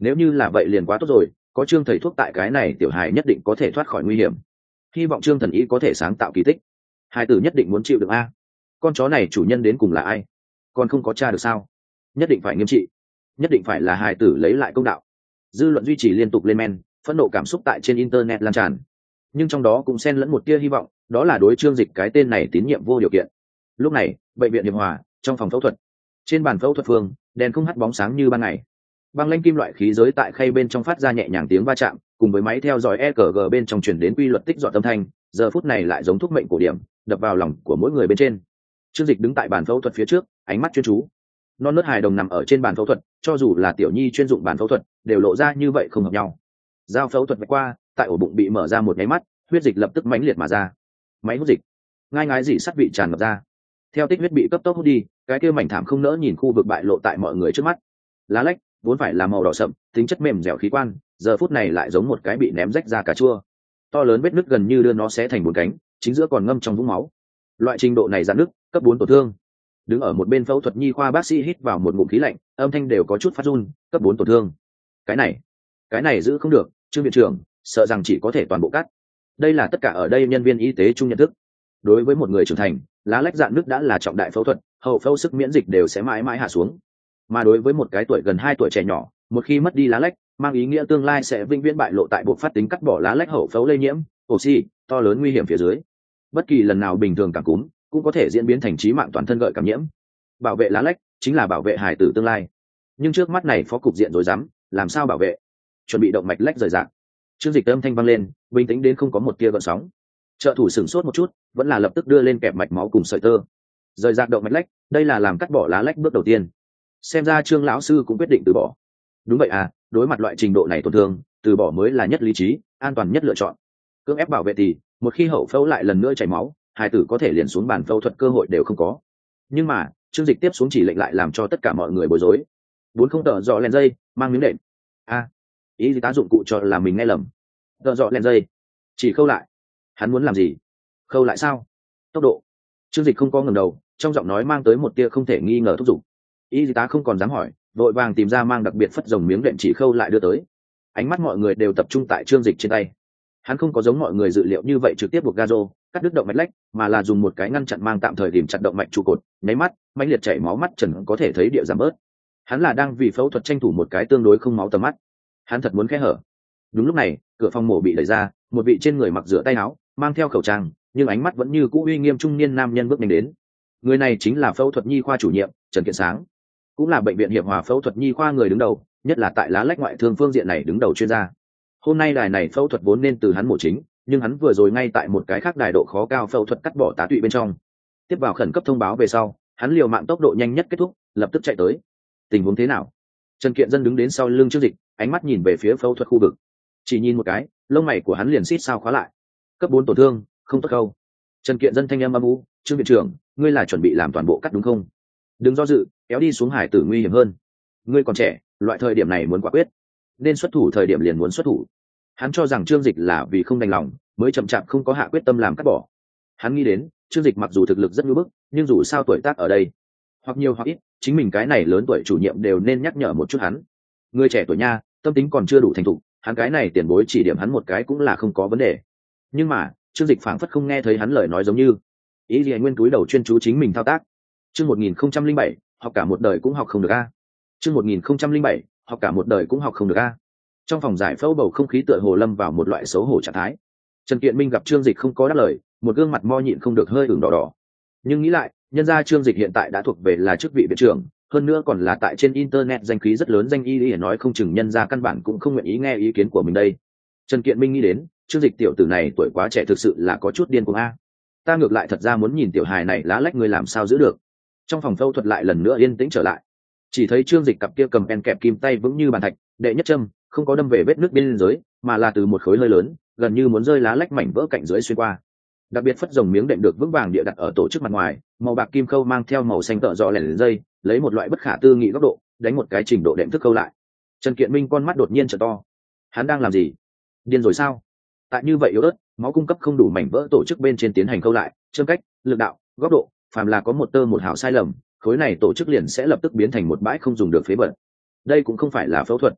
nếu như là vậy liền quá tốt rồi, có Trương thầy thuốc tại cái này tiểu hài nhất định có thể thoát khỏi nguy hiểm. Hy vọng Trương thần y có thể sáng tạo kỳ tích. Hài tử nhất định muốn chịu được a. Con chó này chủ nhân đến cùng là ai? Còn không có tra được sao? Nhất định phải nghiêm trị, nhất định phải là hài tử lấy lại công đạo. Dư luận duy trì liên tục lên men, phẫn nộ cảm xúc tại trên internet lan tràn, nhưng trong đó cũng xen lẫn một tia hy vọng, đó là đối Trương Dịch cái tên này tín nhiệm vô điều kiện. Lúc này, bệnh viện Hiệp Hòa, trong phòng phẫu thuật, trên bàn phẫu thuật phương, đèn không hắt bóng sáng như ban ngày. Băng lanh kim loại khí giới tại khay bên trong phát ra nhẹ nhàng tiếng va chạm, cùng với máy theo dõi e kê giê bên trong truyền đến quy luật tích dọn âm thanh, giờ phút này lại giống thuốc mệnh cổ điển, đập vào lòng của mỗi người bên trên. Trương Dịch đứng tại bàn phẫu thuật phía trước, ánh mắt chuyên chú. Non nớt hài đồng nằm ở trên bàn phẫu thuật, cho dù là tiểu nhi chuyên dụng bàn phẫu thuật, đều lộ ra như vậy không hợp nhau. Dao phẫu thuật vạch qua, tại ổ bụng bị mở ra một nháy mắt, huyết dịch lập tức mãnh liệt mà ra. Máy hút dịch, ngai ngái dị sắt vị tràn ngập ra. Theo tích huyết bị cấp tốc hút đi, cái kia mảnh thảm không nỡ nhìn khu vực bại lộ tại mọi người trước mắt. Lá lách vốn phải là màu đỏ sậm, tính chất mềm dẻo khí quan, giờ phút này lại giống một cái bị ném rách ra cà chua. To lớn vết nứt gần như đưa nó xé thành bốn cánh, chính giữa còn ngâm trong vũng máu. Loại trình độ này rạn nứt, cấp bốn tổn thương. Đứng ở một bên phẫu thuật nhi khoa bác sĩ hít vào một ngụm khí lạnh, âm thanh đều có chút phát run. Cấp bốn tổn thương, cái này, cái này giữ không được. Trương viện trưởng sợ rằng chỉ có thể toàn bộ cắt. Đây là tất cả ở đây nhân viên y tế chung nhận thức. Đối với một người trưởng thành, lá lách dạn nứt đã là trọng đại phẫu thuật, hậu phẫu sức miễn dịch đều sẽ mãi mãi hạ xuống. Mà đối với một cái tuổi gần hai tuổi trẻ nhỏ, một khi mất đi lá lách, mang ý nghĩa tương lai sẽ vĩnh viễn bại lộ tại buộc phát tính cắt bỏ lá lách hậu phẫu lây nhiễm, oxy, to lớn nguy hiểm phía dưới. Bất kỳ lần nào bình thường cảm cúm, cũng có thể diễn biến thành chí mạng toàn thân gợi cảm nhiễm. Bảo vệ lá lách chính là bảo vệ hài tử tương lai. Nhưng trước mắt này phó cục diện rối rắm, làm sao bảo vệ? Chuẩn bị động mạch lách rời rạc. Trương Dịch âm thanh vang lên, bình tĩnh đến không có một tia gợn sóng. Trợ thủ sửng sốt một chút, vẫn là lập tức đưa lên kẹp mạch máu cùng sợi tơ. Rời rạc động mạch lách, đây là làm cắt bỏ lá lách bước đầu tiên. Xem ra Trương lão sư cũng quyết định từ bỏ. Đúng vậy à, đối mặt loại trình độ này tổn thương, từ bỏ mới là nhất lý trí, an toàn nhất lựa chọn. Cưỡng ép bảo vệ thì, một khi hậu phẫu lại lần nữa chảy máu, hài tử có thể liền xuống bàn phẫu thuật cơ hội đều không có. Nhưng mà, Trương Dịch tiếp xuống chỉ lệnh lại làm cho tất cả mọi người bối rối. Bốn không tờ dọ len dây, mang miếng đệm. A, à, ý tá dụng cụ cho là mình nghe lầm. Tờ dọ len dây, chỉ khâu lại. Hắn muốn làm gì? Khâu lại sao? Tốc độ. Trương Dịch không có ngẩng đầu, trong giọng nói mang tới một tia không thể nghi ngờ thúc giục. Y tá không còn dám hỏi, vội vàng tìm ra mang đặc biệt phất rồng miếng đệm chỉ khâu lại đưa tới. Ánh mắt mọi người đều tập trung tại Trương Dịch trên tay. Hắn không có giống mọi người dự liệu như vậy trực tiếp buộc ga rô, cắt đứt động mạch lách, mà là dùng một cái ngăn chặn mang tạm thời điểm chặt động mạch trụ cột, nháy mắt, mãnh liệt chảy máu mắt trần có thể thấy địa giảm bớt. Hắn là đang vì phẫu thuật tranh thủ một cái tương đối không máu tầm mắt. Hắn thật muốn khe hở. Đúng lúc này, cửa phòng mổ bị đẩy ra, một vị trên người mặc rửa tay áo, mang theo khẩu trang, nhưng ánh mắt vẫn như cũ uy nghiêm trung niên nam nhân bước nhanh đến. Người này chính là phẫu thuật nhi khoa chủ nhiệm Trần Kiện Sáng, cũng là bệnh viện Hiệp Hòa phẫu thuật nhi khoa người đứng đầu, nhất là tại lá lách ngoại thương phương diện này đứng đầu chuyên gia. Hôm nay đài này phẫu thuật vốn nên từ hắn mổ chính, nhưng hắn vừa rồi ngay tại một cái khác đài độ khó cao phẫu thuật cắt bỏ tá tụy bên trong. Tiếp vào khẩn cấp thông báo về sau, hắn liều mạng tốc độ nhanh nhất kết thúc, lập tức chạy tới. Tình huống thế nào? Trần Kiện Dân đứng đến sau lưng Trương Dịch, ánh mắt nhìn về phía phẫu thuật khu vực. Chỉ nhìn một cái, lông mày của hắn liền xít sao khóa lại. Cấp bốn tổn thương, không tốt câu. Trần Kiện Dân thanh âm âm u, Trương viện trưởng, ngươi là chuẩn bị làm toàn bộ cắt đúng không? Đừng do dự, kéo đi xuống hải tử nguy hiểm hơn. Ngươi còn trẻ, loại thời điểm này muốn quả quyết, nên xuất thủ thời điểm liền muốn xuất thủ. Hắn cho rằng Trương Dịch là vì không đành lòng, mới chậm chạp không có hạ quyết tâm làm cắt bỏ. Hắn nghĩ đến, Trương Dịch mặc dù thực lực rất ngưỡng bức, nhưng dù sao tuổi tác ở đây, hoặc nhiều hoặc ít, chính mình cái này lớn tuổi chủ nhiệm đều nên nhắc nhở một chút hắn. Người trẻ tuổi nha, tâm tính còn chưa đủ thành thục, hắn cái này tiền bối chỉ điểm hắn một cái cũng là không có vấn đề. Nhưng mà, Trương Dịch phảng phất không nghe thấy hắn lời nói giống như, ý gì nguyên túi đầu chuyên chú chính mình thao tác. Chương một nghìn không trăm linh bảy, học cả một đời cũng học không được a. Chương một nghìn không trăm linh bảy, học cả một đời cũng học không được a. Trong phòng giải phẫu bầu không khí tựa hồ lâm vào một loại xấu hổ trạng thái. Trần Kiện Minh gặp Trương Dịch không có đáp lời, một gương mặt mo nhịn không được hơi ửng đỏ đỏ. Nhưng nghĩ lại, nhân ra Trương Dịch hiện tại đã thuộc về là chức vị viện trưởng, hơn nữa còn là tại trên internet danh khí rất lớn, danh y để nói không chừng nhân ra căn bản cũng không nguyện ý nghe ý kiến của mình đây. Trần Kiện Minh nghĩ đến, Trương Dịch tiểu tử này tuổi quá trẻ thực sự là có chút điên cuồng a. Ta ngược lại thật ra muốn nhìn tiểu hài này lá lách người làm sao giữ được. Trong phòng phẫu thuật lại lần nữa yên tĩnh trở lại, chỉ thấy Trương Dịch cặp kia cầm pen kẹp kim tay vững như bàn thạch, đệ nhất châm không có đâm về vết nước bên dưới, mà là từ một khối hơi lớn, gần như muốn rơi lá lách mảnh vỡ cạnh dưới xuyên qua. Đặc biệt phất rồng miếng đệm được vững vàng địa đặt ở tổ chức mặt ngoài, màu bạc kim khâu mang theo màu xanh tợ dọ lẻn dây, lấy một loại bất khả tư nghị góc độ, đánh một cái trình độ đệm thức khâu lại. Trần Kiện Minh con mắt đột nhiên trợ to. Hắn đang làm gì? Điên rồi sao? Tại như vậy yếu ớt, máu cung cấp không đủ mảnh vỡ tổ chức bên trên tiến hành khâu lại, châm cách, lực đạo, góc độ, phàm là có một tơ một hào sai lầm, khối này tổ chức liền sẽ lập tức biến thành một bãi không dùng được phế bẩn. Đây cũng không phải là phẫu thuật.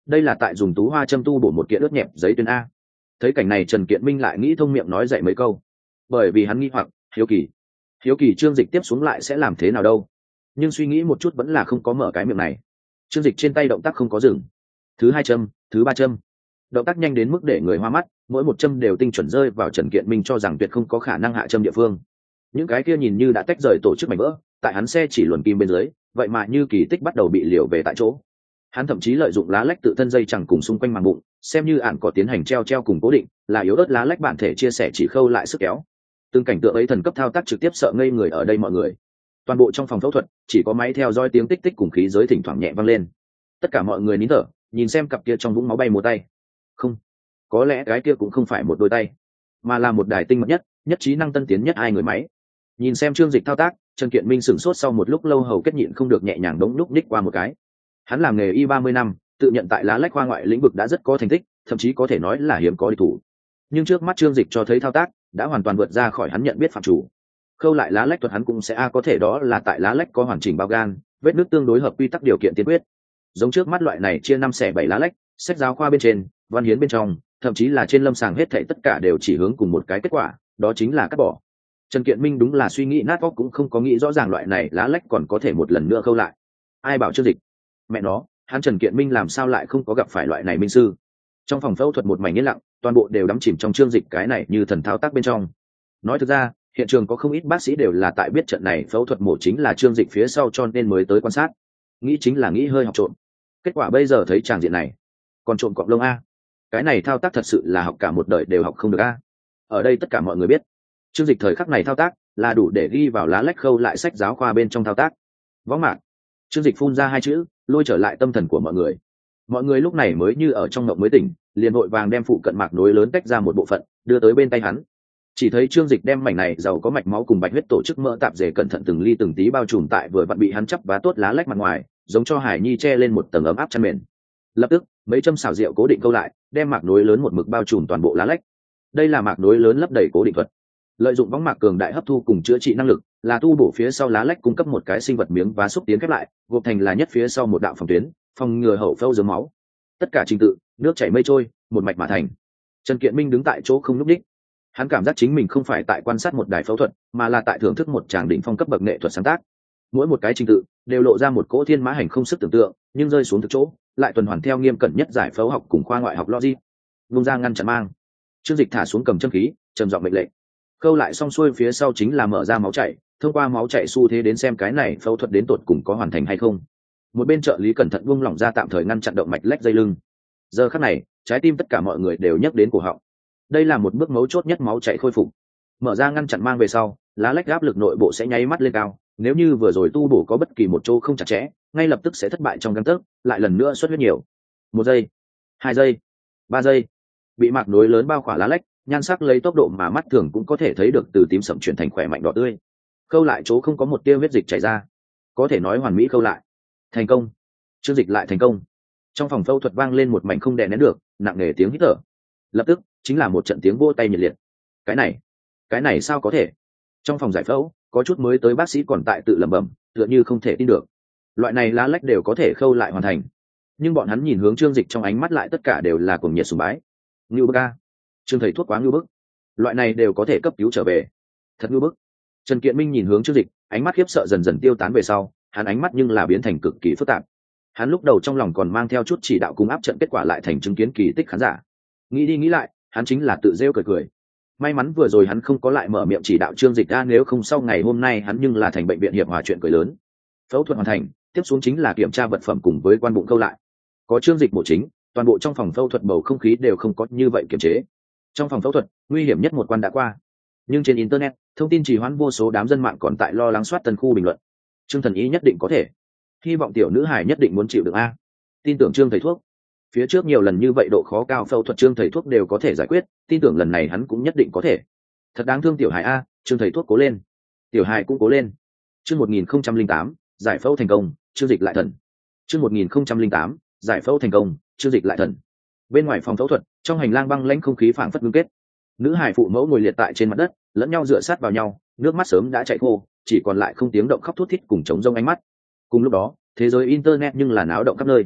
đây là tại dùng tú hoa châm tu bổ một kiện ướt nhẹp giấy tuyến a. Thấy cảnh này Trần Kiện Minh lại nghĩ thông miệng nói dạy mấy câu, bởi vì hắn nghĩ hoặc hiếu kỳ hiếu kỳ Trương Dịch tiếp xuống lại sẽ làm thế nào đâu, nhưng suy nghĩ một chút vẫn là không có mở cái miệng này. Trương Dịch trên tay động tác không có dừng, thứ hai châm, thứ ba châm, động tác nhanh đến mức để người hoa mắt, mỗi một châm đều tinh chuẩn rơi vào Trần Kiện Minh cho rằng tuyệt không có khả năng hạ châm địa phương. Những cái kia nhìn như đã tách rời tổ chức mảnh vỡ, tại hắn xe chỉ luồn kim bên dưới, vậy mà như kỳ tích bắt đầu bị liều về tại chỗ. Hắn thậm chí lợi dụng lá lách tự thân dây chẳng cùng xung quanh màng bụng, xem như ản có tiến hành treo treo cùng cố định, là yếu ớt lá lách bản thể chia sẻ chỉ khâu lại sức kéo. Từng cảnh tượng ấy thần cấp thao tác trực tiếp sợ ngây người ở đây mọi người. Toàn bộ trong phòng phẫu thuật chỉ có máy theo dõi tiếng tích tích cùng khí giới thỉnh thoảng nhẹ vang lên. Tất cả mọi người nín thở, nhìn xem cặp kia trong vũng máu bay múa tay. Không, có lẽ cái kia cũng không phải một đôi tay, mà là một đài tinh mật nhất, nhất trí năng tân tiến nhất hai người máy. Nhìn xem Trương Dịch thao tác, Trần Kiện Minh sửng sốt sau một lúc lâu hầu kết nhịn không được nhẹ nhàng đống lúc ních qua một cái. Hắn làm nghề y ba mươi năm, tự nhận tại lá lách khoa ngoại lĩnh vực đã rất có thành tích, thậm chí có thể nói là hiếm có địch thủ. Nhưng trước mắt Trương Dịch cho thấy thao tác đã hoàn toàn vượt ra khỏi hắn nhận biết phạm chủ. Khâu lại lá lách thuật hắn cũng sẽ a có thể đó là tại lá lách có hoàn chỉnh bao gan, vết nước tương đối hợp quy tắc điều kiện tiên quyết. Giống trước mắt loại này chia năm xẻ bảy lá lách, sách giáo khoa bên trên, văn hiến bên trong, thậm chí là trên lâm sàng hết thảy tất cả đều chỉ hướng cùng một cái kết quả, đó chính là cắt bỏ. Trần Kiện Minh đúng là suy nghĩ nát óc cũng không có nghĩ rõ ràng loại này lá lách còn có thể một lần nữa khâu lại. Ai bảo Trương Dịch? Mẹ nó, hắn Trần Kiện Minh làm sao lại không có gặp phải loại này minh sư? Trong phòng phẫu thuật một mảnh yên lặng, toàn bộ đều đắm chìm trong Trương Dịch cái này như thần thao tác bên trong. Nói thực ra, hiện trường có không ít bác sĩ đều là tại biết trận này phẫu thuật mổ chính là Trương Dịch phía sau cho nên mới tới quan sát. Nghĩ chính là nghĩ hơi học trộm. Kết quả bây giờ thấy tràng diện này, còn trộm cọp lông a. Cái này thao tác thật sự là học cả một đời đều học không được a. Ở đây tất cả mọi người biết, Trương Dịch thời khắc này thao tác là đủ để ghi vào lá lách khâu lại sách giáo khoa bên trong thao tác. Võng mạc. Trương Dịch phun ra hai chữ, lôi trở lại tâm thần của mọi người. Mọi người lúc này mới như ở trong ngộng mới tỉnh, liền vội vàng đem phụ cận mạc nối lớn tách ra một bộ phận, đưa tới bên tay hắn. Chỉ thấy Trương Dịch đem mảnh này giàu có mạch máu cùng bạch huyết tổ chức mỡ tạp dề cẩn thận từng ly từng tí bao trùm tại vừa vặn bị hắn chắp vá tốt lá lách mặt ngoài, giống cho Hải Nhi che lên một tầng ấm áp chăn mền. Lập tức, mấy châm xảo diệu cố định câu lại, đem mạc nối lớn một mực bao trùm toàn bộ lá lách. Đây là mạc nối lớn lấp đầy cố định thuật. Lợi dụng võng mạc cường đại hấp thu cùng chữa trị năng lực, là tu bổ phía sau lá lách cung cấp một cái sinh vật miếng vá xúc tiến khép lại, gộp thành là nhất phía sau một đạo phòng tuyến, phòng ngừa hậu phẫu dướng máu. Tất cả trình tự, nước chảy mây trôi, một mạch mà thành. Trần Kiện Minh đứng tại chỗ không nhúc nhích. Hắn cảm giác chính mình không phải tại quan sát một đài phẫu thuật, mà là tại thưởng thức một tràng đỉnh phong cấp bậc nghệ thuật sáng tác. Mỗi một cái trình tự đều lộ ra một cỗ thiên mã hành không sức tưởng tượng, nhưng rơi xuống thực chỗ, lại tuần hoàn theo nghiêm cẩn nhất giải phẫu học cùng khoa ngoại học logic. Vung ra ngăn chặn mang. Trương Dịch thả xuống cầm châm khí, trầm giọng mệnh lệnh. Khâu lại xong xuôi phía sau chính là mở ra máu chảy, thông qua máu chảy xu thế đến xem cái này phẫu thuật đến tột cùng có hoàn thành hay không. Một bên trợ lý cẩn thận buông lỏng ra tạm thời ngăn chặn động mạch lách dây lưng. Giờ khắc này, trái tim tất cả mọi người đều nhấc đến cổ họng. Đây là một bước mấu chốt nhất máu chảy khôi phục. Mở ra ngăn chặn mang về sau, lá lách áp lực nội bộ sẽ nháy mắt lên cao, nếu như vừa rồi tu bổ có bất kỳ một chỗ không chặt chẽ, ngay lập tức sẽ thất bại trong gang tấc, lại lần nữa xuất huyết nhiều. Một giây, hai giây, ba giây, bị mạc nối lớn bao khỏa lá lách, nhan sắc lấy tốc độ mà mắt thường cũng có thể thấy được từ tím sậm chuyển thành khỏe mạnh đỏ tươi. Khâu lại chỗ không có một tia huyết dịch chảy ra, có thể nói hoàn mỹ khâu lại. Thành công. Trương Dịch lại thành công. Trong phòng phẫu thuật vang lên một mảnh không đè nén được, nặng nề tiếng hít thở. Lập tức, chính là một trận tiếng vỗ tay nhiệt liệt. Cái này, cái này sao có thể? Trong phòng giải phẫu, có chút mới tới bác sĩ còn tại tự lẩm bẩm, tựa như không thể tin được. Loại này lá lách đều có thể khâu lại hoàn thành. Nhưng bọn hắn nhìn hướng Trương Dịch trong ánh mắt lại tất cả đều là cuồng nhiệt sùng bái. Ngưu bức a, Trương thầy thuốc quá ngưu bức. Loại này đều có thể cấp cứu trở về. Thật ngưu bức. Trần Kiện Minh nhìn hướng Trương Dịch, ánh mắt khiếp sợ dần dần tiêu tán về sau, hắn ánh mắt nhưng là biến thành cực kỳ phức tạp. Hắn lúc đầu trong lòng còn mang theo chút chỉ đạo cùng áp trận, kết quả lại thành chứng kiến kỳ tích khán giả. Nghĩ đi nghĩ lại, hắn chính là tự rêu cười cười. May mắn vừa rồi hắn không có lại mở miệng chỉ đạo Trương Dịch ra, nếu không sau ngày hôm nay hắn nhưng là thành bệnh viện hiệp hòa chuyện cười lớn. Phẫu thuật hoàn thành, tiếp xuống chính là kiểm tra vật phẩm cùng với quan bụng câu lại. Có Trương Dịch bổ chính, toàn bộ trong phòng phẫu thuật bầu không khí đều không có như vậy kiềm chế. Trong phòng phẫu thuật, nguy hiểm nhất một quan đã qua. Nhưng trên internet, thông tin trì hoãn vô số đám dân mạng còn tại lo lắng soát tân khu bình luận. Trương thần ý nhất định có thể. Hy vọng tiểu nữ hải nhất định muốn chịu được a. Tin tưởng Trương thầy thuốc. Phía trước nhiều lần như vậy độ khó cao phẫu thuật Trương thầy thuốc đều có thể giải quyết, tin tưởng lần này hắn cũng nhất định có thể. Thật đáng thương tiểu hải a, Trương thầy thuốc cố lên. Tiểu hải cũng cố lên. Chương một nghìn không trăm linh tám, giải phẫu thành công, Trương Dịch lại thần. Chương một nghìn không trăm linh tám, giải phẫu thành công, Trương Dịch lại thần. Bên ngoài phòng phẫu thuật, trong hành lang băng lãnh không khí phảng phất ngưng kết. Nữ hải phụ mẫu ngồi liệt tại trên mặt đất, lẫn nhau dựa sát vào nhau, nước mắt sớm đã chảy khô, chỉ còn lại không tiếng động khóc thút thít cùng trống rông ánh mắt. Cùng lúc đó, thế giới internet nhưng là náo động khắp nơi.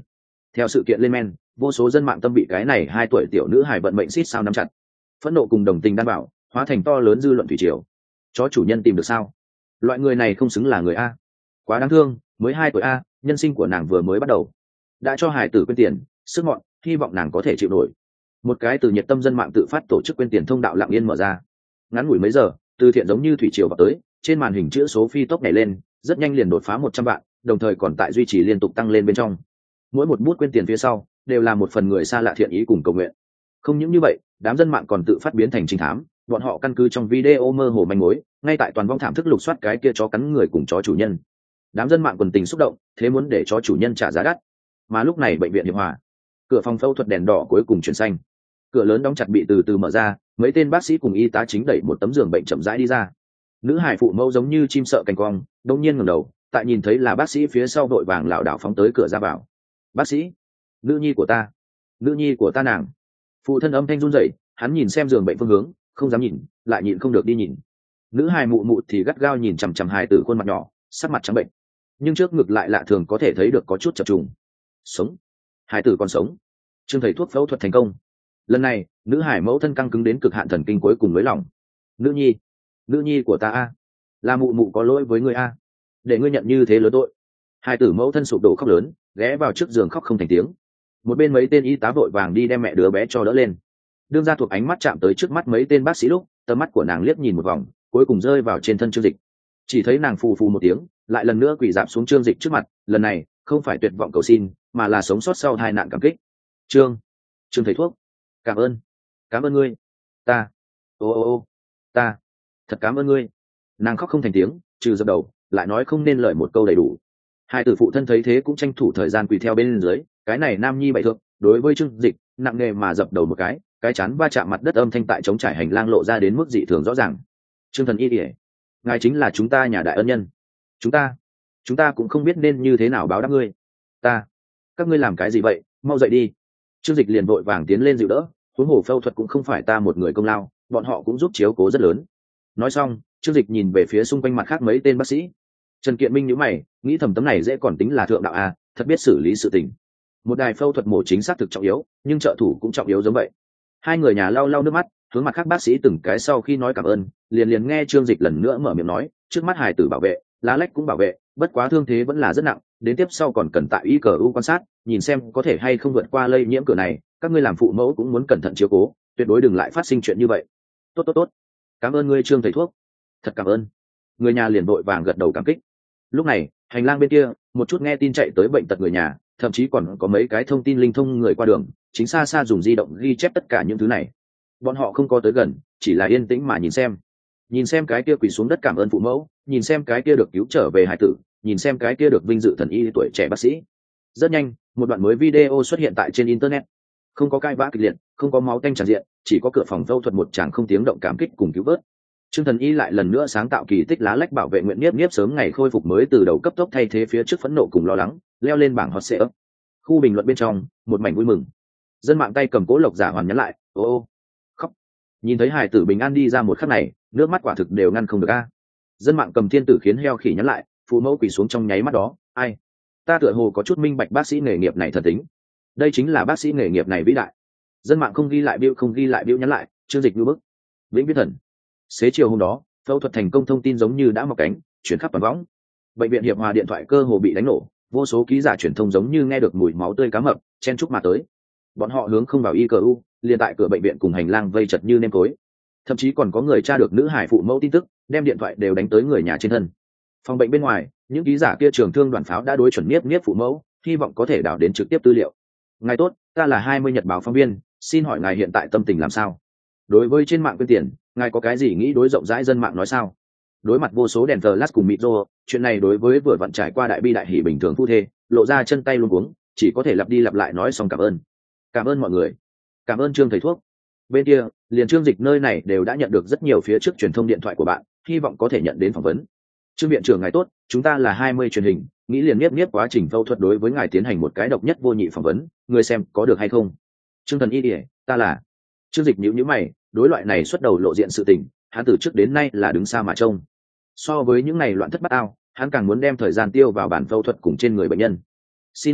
Theo sự kiện lên men, vô số dân mạng tâm bị cái này hai tuổi tiểu nữ hài vận mệnh xít sao nắm chặt, phẫn nộ cùng đồng tình đan bảo hóa thành to lớn dư luận thủy triều. Chó chủ nhân tìm được sao? Loại người này không xứng là người a, quá đáng thương, mới hai tuổi a, nhân sinh của nàng vừa mới bắt đầu, đã cho hài tử quên tiền sức mọn, hy vọng nàng có thể chịu nổi. Một cái từ nhiệt tâm dân mạng tự phát tổ chức quên tiền thông đạo lặng yên mở ra, ngắn ngủi mấy giờ, từ thiện giống như thủy triều vào tới, trên màn hình chữ số phi tốc nhảy lên, rất nhanh liền đột phá một trăm vạn, đồng thời còn tại duy trì liên tục tăng lên bên trong. Mỗi một bút quên tiền phía sau đều là một phần người xa lạ thiện ý cùng cầu nguyện. Không những như vậy, đám dân mạng còn tự phát biến thành trinh thám, bọn họ căn cứ trong video mơ hồ manh mối, ngay tại toàn vong thảm thức lục soát cái kia chó cắn người cùng chó chủ nhân. Đám dân mạng quần tình xúc động, thế muốn để chó chủ nhân trả giá đắt. Mà lúc này bệnh viện Hiệp Hòa, cửa phòng phẫu thuật đèn đỏ cuối cùng chuyển xanh, cửa lớn đóng chặt bị từ từ mở ra, mấy tên bác sĩ cùng y tá chính đẩy một tấm giường bệnh chậm rãi đi ra. Nữ hải phụ mẫu giống như chim sợ cành cong, đông nhiên ngẩng đầu, tại nhìn thấy là bác sĩ phía sau đội vàng lảo đảo phóng tới cửa ra vào. Bác sĩ, nữ nhi của ta, nữ nhi của ta nàng. Phụ thân âm thanh run rẩy, hắn nhìn xem giường bệnh phương hướng, không dám nhìn, lại nhịn không được đi nhìn. Nữ hài mụ mụ thì gắt gao nhìn chằm chằm hài tử khuôn mặt nhỏ, sắc mặt trắng bệnh, nhưng trước ngực lại lạ thường có thể thấy được có chút chập trùng. Sống, hài tử còn sống. Trương thầy thuốc phẫu thuật thành công. Lần này, nữ hải mẫu thân căng cứng đến cực hạn thần kinh cuối cùng nới lỏng. Nữ nhi, nữ nhi của ta a, là mụ mụ có lỗi với ngươi a, để ngươi nhận như thế lớn tội. Hai tử mẫu thân sụp đổ khóc lớn, ghé vào trước giường khóc không thành tiếng. Một bên mấy tên y tá vội vàng đi đem mẹ đứa bé cho đỡ lên. Đương ra thuộc ánh mắt chạm tới trước mắt mấy tên bác sĩ lúc, tầm mắt của nàng liếc nhìn một vòng, cuối cùng rơi vào trên thân Trương Dịch. Chỉ thấy nàng phù phù một tiếng, lại lần nữa quỳ rạp xuống Trương Dịch trước mặt, lần này không phải tuyệt vọng cầu xin, mà là sống sót sau tai nạn cảm kích. Trương, Trương thầy thuốc, cảm ơn, cảm ơn ngươi, ta, ô ô ô, ta, thật cảm ơn ngươi. Nàng khóc không thành tiếng, trừ dập đầu, lại nói không nên lời một câu đầy đủ. Hai tử phụ thân thấy thế cũng tranh thủ thời gian quỳ theo bên dưới, cái này nam nhi bậy thượng, đối với Trương Dịch nặng nề mà dập đầu một cái, cái chán va chạm mặt đất âm thanh tại chống trải hành lang lộ ra đến mức dị thường rõ ràng. Trương thần y ỉa, ngài chính là chúng ta nhà đại ân nhân, chúng ta chúng ta cũng không biết nên như thế nào báo đáp ngươi. Ta, các ngươi làm cái gì vậy, mau dậy đi. Trương Dịch liền vội vàng tiến lên dịu đỡ, huống hồ phẫu thuật cũng không phải ta một người công lao, bọn họ cũng giúp chiếu cố rất lớn. Nói xong, Trương Dịch nhìn về phía xung quanh mặt khác mấy tên bác sĩ. Trần Kiện Minh nhíu mày, nghĩ thầm tấm này dễ còn tính là thượng đạo a, thật biết xử lý sự tình. Một đài phẫu thuật mổ chính xác thực trọng yếu, nhưng trợ thủ cũng trọng yếu giống vậy. Hai người nhà lau lau nước mắt, hướng mặt khác bác sĩ từng cái sau khi nói cảm ơn, liền liền nghe Trương Dịch lần nữa mở miệng nói, trước mắt hài tử bảo vệ, lá lách cũng bảo vệ, bất quá thương thế vẫn là rất nặng, đến tiếp sau còn cần tại i cờ u quan sát, nhìn xem có thể hay không vượt qua lây nhiễm cửa này, các ngươi làm phụ mẫu cũng muốn cẩn thận chiếu cố, tuyệt đối đừng lại phát sinh chuyện như vậy. Tốt tốt tốt, cảm ơn ngươi Trương thầy thuốc, thật cảm ơn. Người nhà liền vội vàng gật đầu cảm kích. Lúc này, hành lang bên kia, một chút nghe tin chạy tới bệnh tật người nhà, thậm chí còn có mấy cái thông tin linh thông người qua đường, chính xa xa dùng di động ghi chép tất cả những thứ này. Bọn họ không có tới gần, chỉ là yên tĩnh mà nhìn xem. Nhìn xem cái kia quỳ xuống đất cảm ơn phụ mẫu, nhìn xem cái kia được cứu trở về hải tử, nhìn xem cái kia được vinh dự thần y tuổi trẻ bác sĩ. Rất nhanh, một đoạn mới video xuất hiện tại trên internet. Không có cãi vã kịch liệt, không có máu tanh tràn diện, chỉ có cửa phòng phẫu thuật một chàng không tiếng động cảm kích cùng cứu vớt. Trương thần y lại lần nữa sáng tạo kỳ tích lá lách bảo vệ nguyện nhiếp nhiếp sớm ngày khôi phục mới từ đầu cấp tốc thay thế phía trước phẫn nộ cùng lo lắng, leo lên bảng hot search. Khu bình luận bên trong, một mảnh vui mừng. Dân mạng tay cầm cố lộc giả hoàn nhắn lại, ô ô, khóc. Nhìn thấy hài tử bình an đi ra một khắc này, nước mắt quả thực đều ngăn không được a. Dân mạng cầm thiên tử khiến heo khỉ nhắn lại, phụ mẫu quỳ xuống trong nháy mắt đó, ai? Ta tựa hồ có chút minh bạch bác sĩ nghề nghiệp này thật tính. Đây chính là bác sĩ nghề nghiệp này vĩ đại. Dân mạng không ghi lại biểu không ghi lại biểu nhắn lại, Trương Dịch như bức. Vĩnh viễn thần. Xế chiều hôm đó, phẫu thuật thành công thông tin giống như đã mọc cánh, chuyển khắp toàn võng. Bệnh viện Hiệp Hòa điện thoại cơ hồ bị đánh nổ, vô số ký giả truyền thông giống như nghe được mùi máu tươi cá mập, chen chúc mà tới. Bọn họ hướng không vào i cờ u, liền tại cửa bệnh viện cùng hành lang vây chật như nêm tối. Thậm chí còn có người tra được nữ hải phụ mẫu tin tức, đem điện thoại đều đánh tới người nhà trên thân. Phòng bệnh bên ngoài, những ký giả kia trường thương đoàn pháo đã đối chuẩn nhiếp nhiếp phụ mẫu, hy vọng có thể đào đến trực tiếp tư liệu. Ngài tốt, ta là hai mươi nhật báo phóng viên, xin hỏi ngài hiện tại tâm tình làm sao? Đối với trên mạng quyên tiền, ngài có cái gì nghĩ đối rộng rãi dân mạng nói sao? Đối mặt vô số đèn flash cùng micro, chuyện này đối với vừa vặn trải qua đại bi đại hỷ bình thường phu thê, lộ ra chân tay luống cuống, chỉ có thể lặp đi lặp lại nói xong cảm ơn. Cảm ơn mọi người, cảm ơn Trương thầy thuốc. Bên kia, liền Trương Dịch nơi này đều đã nhận được rất nhiều phía trước truyền thông điện thoại của bạn, hy vọng có thể nhận đến phỏng vấn. Trương viện trưởng ngài tốt, chúng ta là hai mươi truyền hình, nghĩ liền biết biết quá trình phẫu thuật đối với ngài tiến hành một cái độc nhất vô nhị phỏng vấn, người xem có được hay không? Trương thần y ỉa, ta là. Trương Dịch nhíu nhíu mày, đối loại này xuất đầu lộ diện sự tình, hắn từ trước đến nay là đứng xa mà trông. So với những ngày loạn thất bát ao, hắn càng muốn đem thời gian tiêu vào bản phẫu thuật cùng trên người bệnh nhân. Xin lỗi,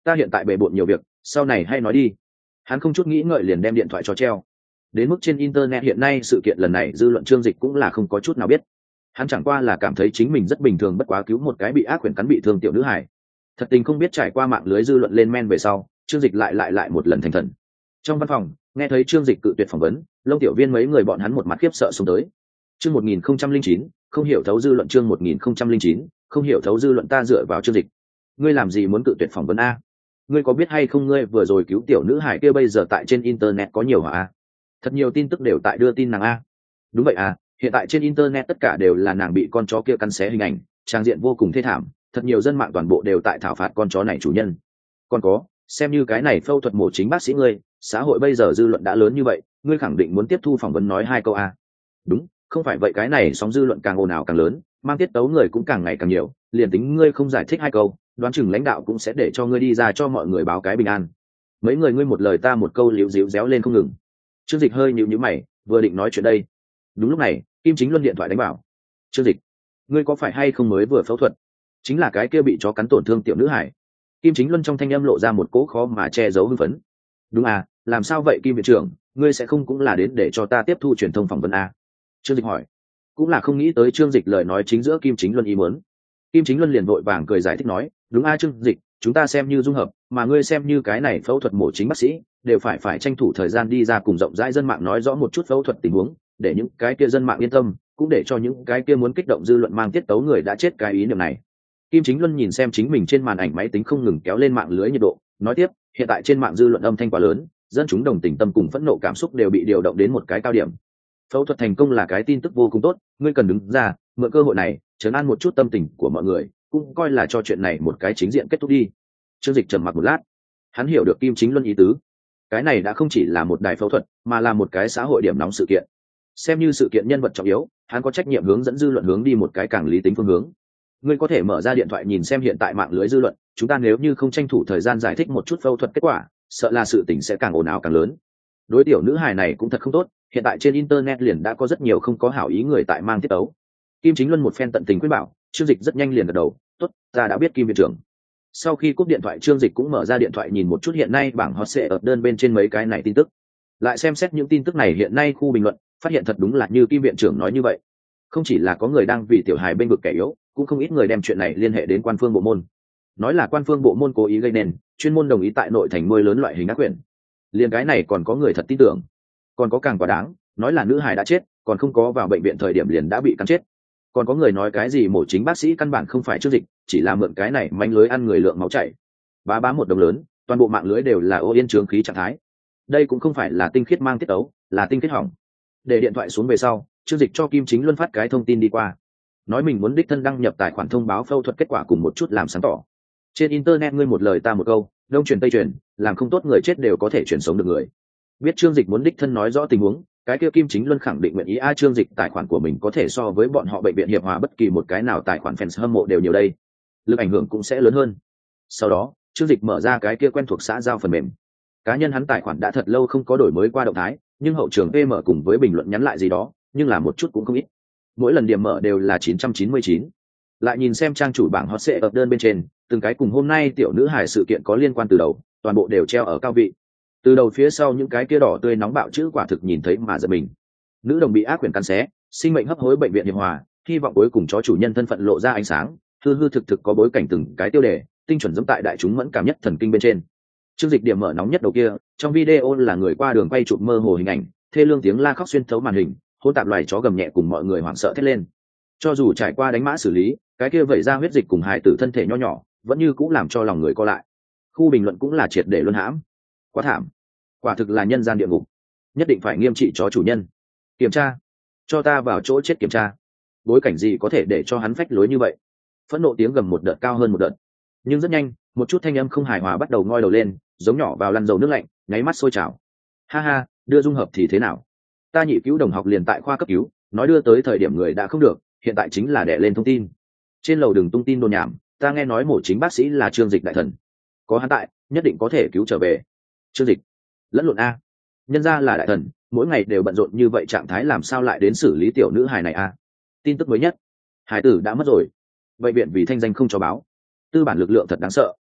ta hiện tại bề bộn nhiều việc, sau này hay nói đi. Hắn không chút nghĩ ngợi liền đem điện thoại cho treo. Đến mức trên internet hiện nay sự kiện lần này dư luận Trương Dịch cũng là không có chút nào biết. Hắn chẳng qua là cảm thấy chính mình rất bình thường, bất quá cứu một cái bị ác quyển cắn bị thương tiểu nữ hải. Thật tình không biết trải qua mạng lưới dư luận lên men về sau, Trương Dịch lại lại lại một lần thành thần. Trong văn phòng, nghe thấy Trương Dịch cự tuyệt phỏng vấn, Lông Tiểu Viên mấy người bọn hắn một mặt khiếp sợ xuống tới. Chương một nghìn không trăm linh chín, không hiểu thấu dư luận. Chương một nghìn không trăm linh chín, không hiểu thấu dư luận. Ta dựa vào Trương Dịch, ngươi làm gì muốn cự tuyệt phỏng vấn a? Ngươi có biết hay không, ngươi vừa rồi cứu tiểu nữ hải kia bây giờ tại trên internet có nhiều hả a? Thật nhiều tin tức đều tại đưa tin nàng a. Đúng vậy à, hiện tại trên internet tất cả đều là nàng bị con chó kia cắn xé hình ảnh, trang diện vô cùng thê thảm, thật nhiều dân mạng toàn bộ đều tại thảo phạt con chó này chủ nhân. Còn có, xem như cái này phẫu thuật mổ chính bác sĩ ngươi, xã hội bây giờ dư luận đã lớn như vậy, ngươi khẳng định muốn tiếp thu phỏng vấn nói hai câu a. Đúng, không phải vậy cái này sóng dư luận càng ồn ào càng lớn, mang tiết tấu người cũng càng ngày càng nhiều, liền tính ngươi không giải thích hai câu, đoán chừng lãnh đạo cũng sẽ để cho ngươi đi ra cho mọi người báo cái bình an. Mấy người ngươi một lời ta một câu liễu díu réo lên không ngừng. Trương Dịch hơi nhíu nhíu mày, vừa định nói chuyện đây. Đúng lúc này, Kim Chính Luân điện thoại đánh bảo. Trương Dịch, ngươi có phải hay không mới vừa phẫu thuật? Chính là cái kia bị chó cắn tổn thương tiểu nữ hải. Kim Chính Luân trong thanh âm lộ ra một cỗ khó mà che giấu hưng phấn. Đúng à, làm sao vậy Kim viện trưởng, ngươi sẽ không cũng là đến để cho ta tiếp thu truyền thông phỏng vấn à? Trương Dịch hỏi. Cũng là không nghĩ tới Trương Dịch lời nói chính giữa Kim Chính Luân ý muốn. Kim Chính Luân liền vội vàng cười giải thích nói, đúng a Trương Dịch, chúng ta xem như dung hợp, mà ngươi xem như cái này phẫu thuật mổ chính bác sĩ, đều phải phải tranh thủ thời gian đi ra cùng rộng rãi dân mạng nói rõ một chút phẫu thuật tình huống, để những cái kia dân mạng yên tâm, cũng để cho những cái kia muốn kích động dư luận mang tiết tấu người đã chết cái ý niệm này. Kim Chính Luân nhìn xem chính mình trên màn ảnh máy tính không ngừng kéo lên mạng lưới nhiệt độ, nói tiếp, hiện tại trên mạng dư luận âm thanh quá lớn, dân chúng đồng tình tâm cùng phẫn nộ cảm xúc đều bị điều động đến một cái cao điểm. Phẫu thuật thành công là cái tin tức vô cùng tốt, ngươi cần đứng ra, mượn cơ hội này, trấn an một chút tâm tình của mọi người, cũng coi là cho chuyện này một cái chính diện kết thúc đi. Trương Dịch trầm mặc một lát, hắn hiểu được Kim Chính Luân ý tứ. Cái này đã không chỉ là một đài phẫu thuật, mà là một cái xã hội điểm nóng sự kiện. Xem như sự kiện nhân vật trọng yếu, hắn có trách nhiệm hướng dẫn dư luận hướng đi một cái càng lý tính phương hướng. Ngươi có thể mở ra điện thoại nhìn xem hiện tại mạng lưới dư luận, chúng ta nếu như không tranh thủ thời gian giải thích một chút phẫu thuật kết quả, sợ là sự tình sẽ càng ồn ào càng lớn. Đối tiểu nữ hài này cũng thật không tốt, hiện tại trên internet liền đã có rất nhiều không có hảo ý người tại mang tiết tấu. Kim Chính Luân một phen tận tình khuyên bảo, Trương Dịch rất nhanh liền gật đầu, tốt, ta đã biết Kim viện trưởng. Sau khi cúp điện thoại, Trương Dịch cũng mở ra điện thoại nhìn một chút hiện nay bảng hot search đơn bên trên mấy cái này tin tức, lại xem xét những tin tức này hiện nay khu bình luận, phát hiện thật đúng là như Kim viện trưởng nói như vậy, không chỉ là có người đang vì tiểu hài bên vực kẻ yếu, cũng không ít người đem chuyện này liên hệ đến quan phương bộ môn, nói là quan phương bộ môn cố ý gây nên, chuyên môn đồng ý tại nội thành nuôi lớn loại hình ác quyển. Liên cái này còn có người thật tin tưởng, còn có càng quá đáng, nói là nữ hài đã chết, còn không có vào bệnh viện thời điểm liền đã bị cắn chết. Còn có người nói cái gì mổ chính bác sĩ căn bản không phải Trương Dịch, chỉ là mượn cái này manh lưới ăn người lượng máu chảy. Bá bá một đồng lớn, toàn bộ mạng lưới đều là ô yên trướng khí trạng thái. Đây cũng không phải là tinh khiết mang tiết tấu, là tinh khiết hỏng. Để điện thoại xuống về sau, Trương Dịch cho Kim Chính Luân phát cái thông tin đi qua, nói mình muốn đích thân đăng nhập tài khoản thông báo phẫu thuật kết quả cùng một chút làm sáng tỏ. Trên internet ngươi một lời ta một câu, đông truyền tây truyền, làm không tốt người chết đều có thể chuyển sống được người. Biết Trương Dịch muốn đích thân nói rõ tình huống, cái kia Kim Chính Luân khẳng định nguyện ý a Trương Dịch tài khoản của mình có thể so với bọn họ bệnh viện hiệp hòa bất kỳ một cái nào tài khoản fans hâm mộ đều nhiều đây, lực ảnh hưởng cũng sẽ lớn hơn. Sau đó Trương Dịch mở ra cái kia quen thuộc xã giao phần mềm, cá nhân hắn tài khoản đã thật lâu không có đổi mới qua động thái, nhưng hậu trường pê em cùng với bình luận nhắn lại gì đó, nhưng là một chút cũng không ít, mỗi lần điểm mở đều là chín trăm chín mươi chín. Lại nhìn xem trang chủ bảng hot search đơn bên trên, từng cái cùng hôm nay tiểu nữ hài sự kiện có liên quan từ đầu, toàn bộ đều treo ở cao vị. Từ đầu phía sau những cái kia đỏ tươi nóng bạo chữ quả thực nhìn thấy mà giật mình. Nữ đồng bị ác quyển cắn xé, sinh mệnh hấp hối bệnh viện hiệp hòa, hy vọng cuối cùng chó chủ nhân thân phận lộ ra ánh sáng, hư hư thực thực có bối cảnh từng cái tiêu đề, tinh chuẩn giống tại đại chúng mẫn cảm nhất thần kinh bên trên. Chương Dịch điểm mở nóng nhất đầu kia, trong video là người qua đường quay chụp mơ hồ hình ảnh, thê lương tiếng la khóc xuyên thấu màn hình, hỗn tạp loài chó gầm nhẹ cùng mọi người hoảng sợ thét lên. Cho dù trải qua đánh mã xử lý, cái kia vẩy ra huyết dịch cùng hài tử thân thể nho nhỏ, vẫn như cũng làm cho lòng người co lại. Khu bình luận cũng là triệt để luân hãm. Quá thảm, quả thực là nhân gian địa ngục, nhất định phải nghiêm trị chó chủ nhân. Kiểm tra, cho ta vào chỗ chết kiểm tra. Bối cảnh gì có thể để cho hắn phách lối như vậy? Phẫn nộ tiếng gầm một đợt cao hơn một đợt, nhưng rất nhanh một chút thanh âm không hài hòa bắt đầu ngoi đầu lên, giống nhỏ vào lăn dầu nước lạnh, nháy mắt sôi trào. Ha ha, đưa dung hợp thì thế nào? Ta nhị cứu đồng học liền tại khoa cấp cứu, nói đưa tới thời điểm người đã không được, hiện tại chính là đẻ lên thông tin. Trên lầu đừng tung tin đồn nhảm, ta nghe nói mổ chính bác sĩ là Trương Dịch đại thần, có hắn tại nhất định có thể cứu trở về. Trương Dịch lẫn lộn a, nhân ra là đại thần, mỗi ngày đều bận rộn như vậy, trạng thái làm sao lại đến xử lý tiểu nữ hài này a? Tin tức mới nhất, hải tử đã mất rồi, bệnh viện vì thanh danh không cho báo, tư bản lực lượng thật đáng sợ.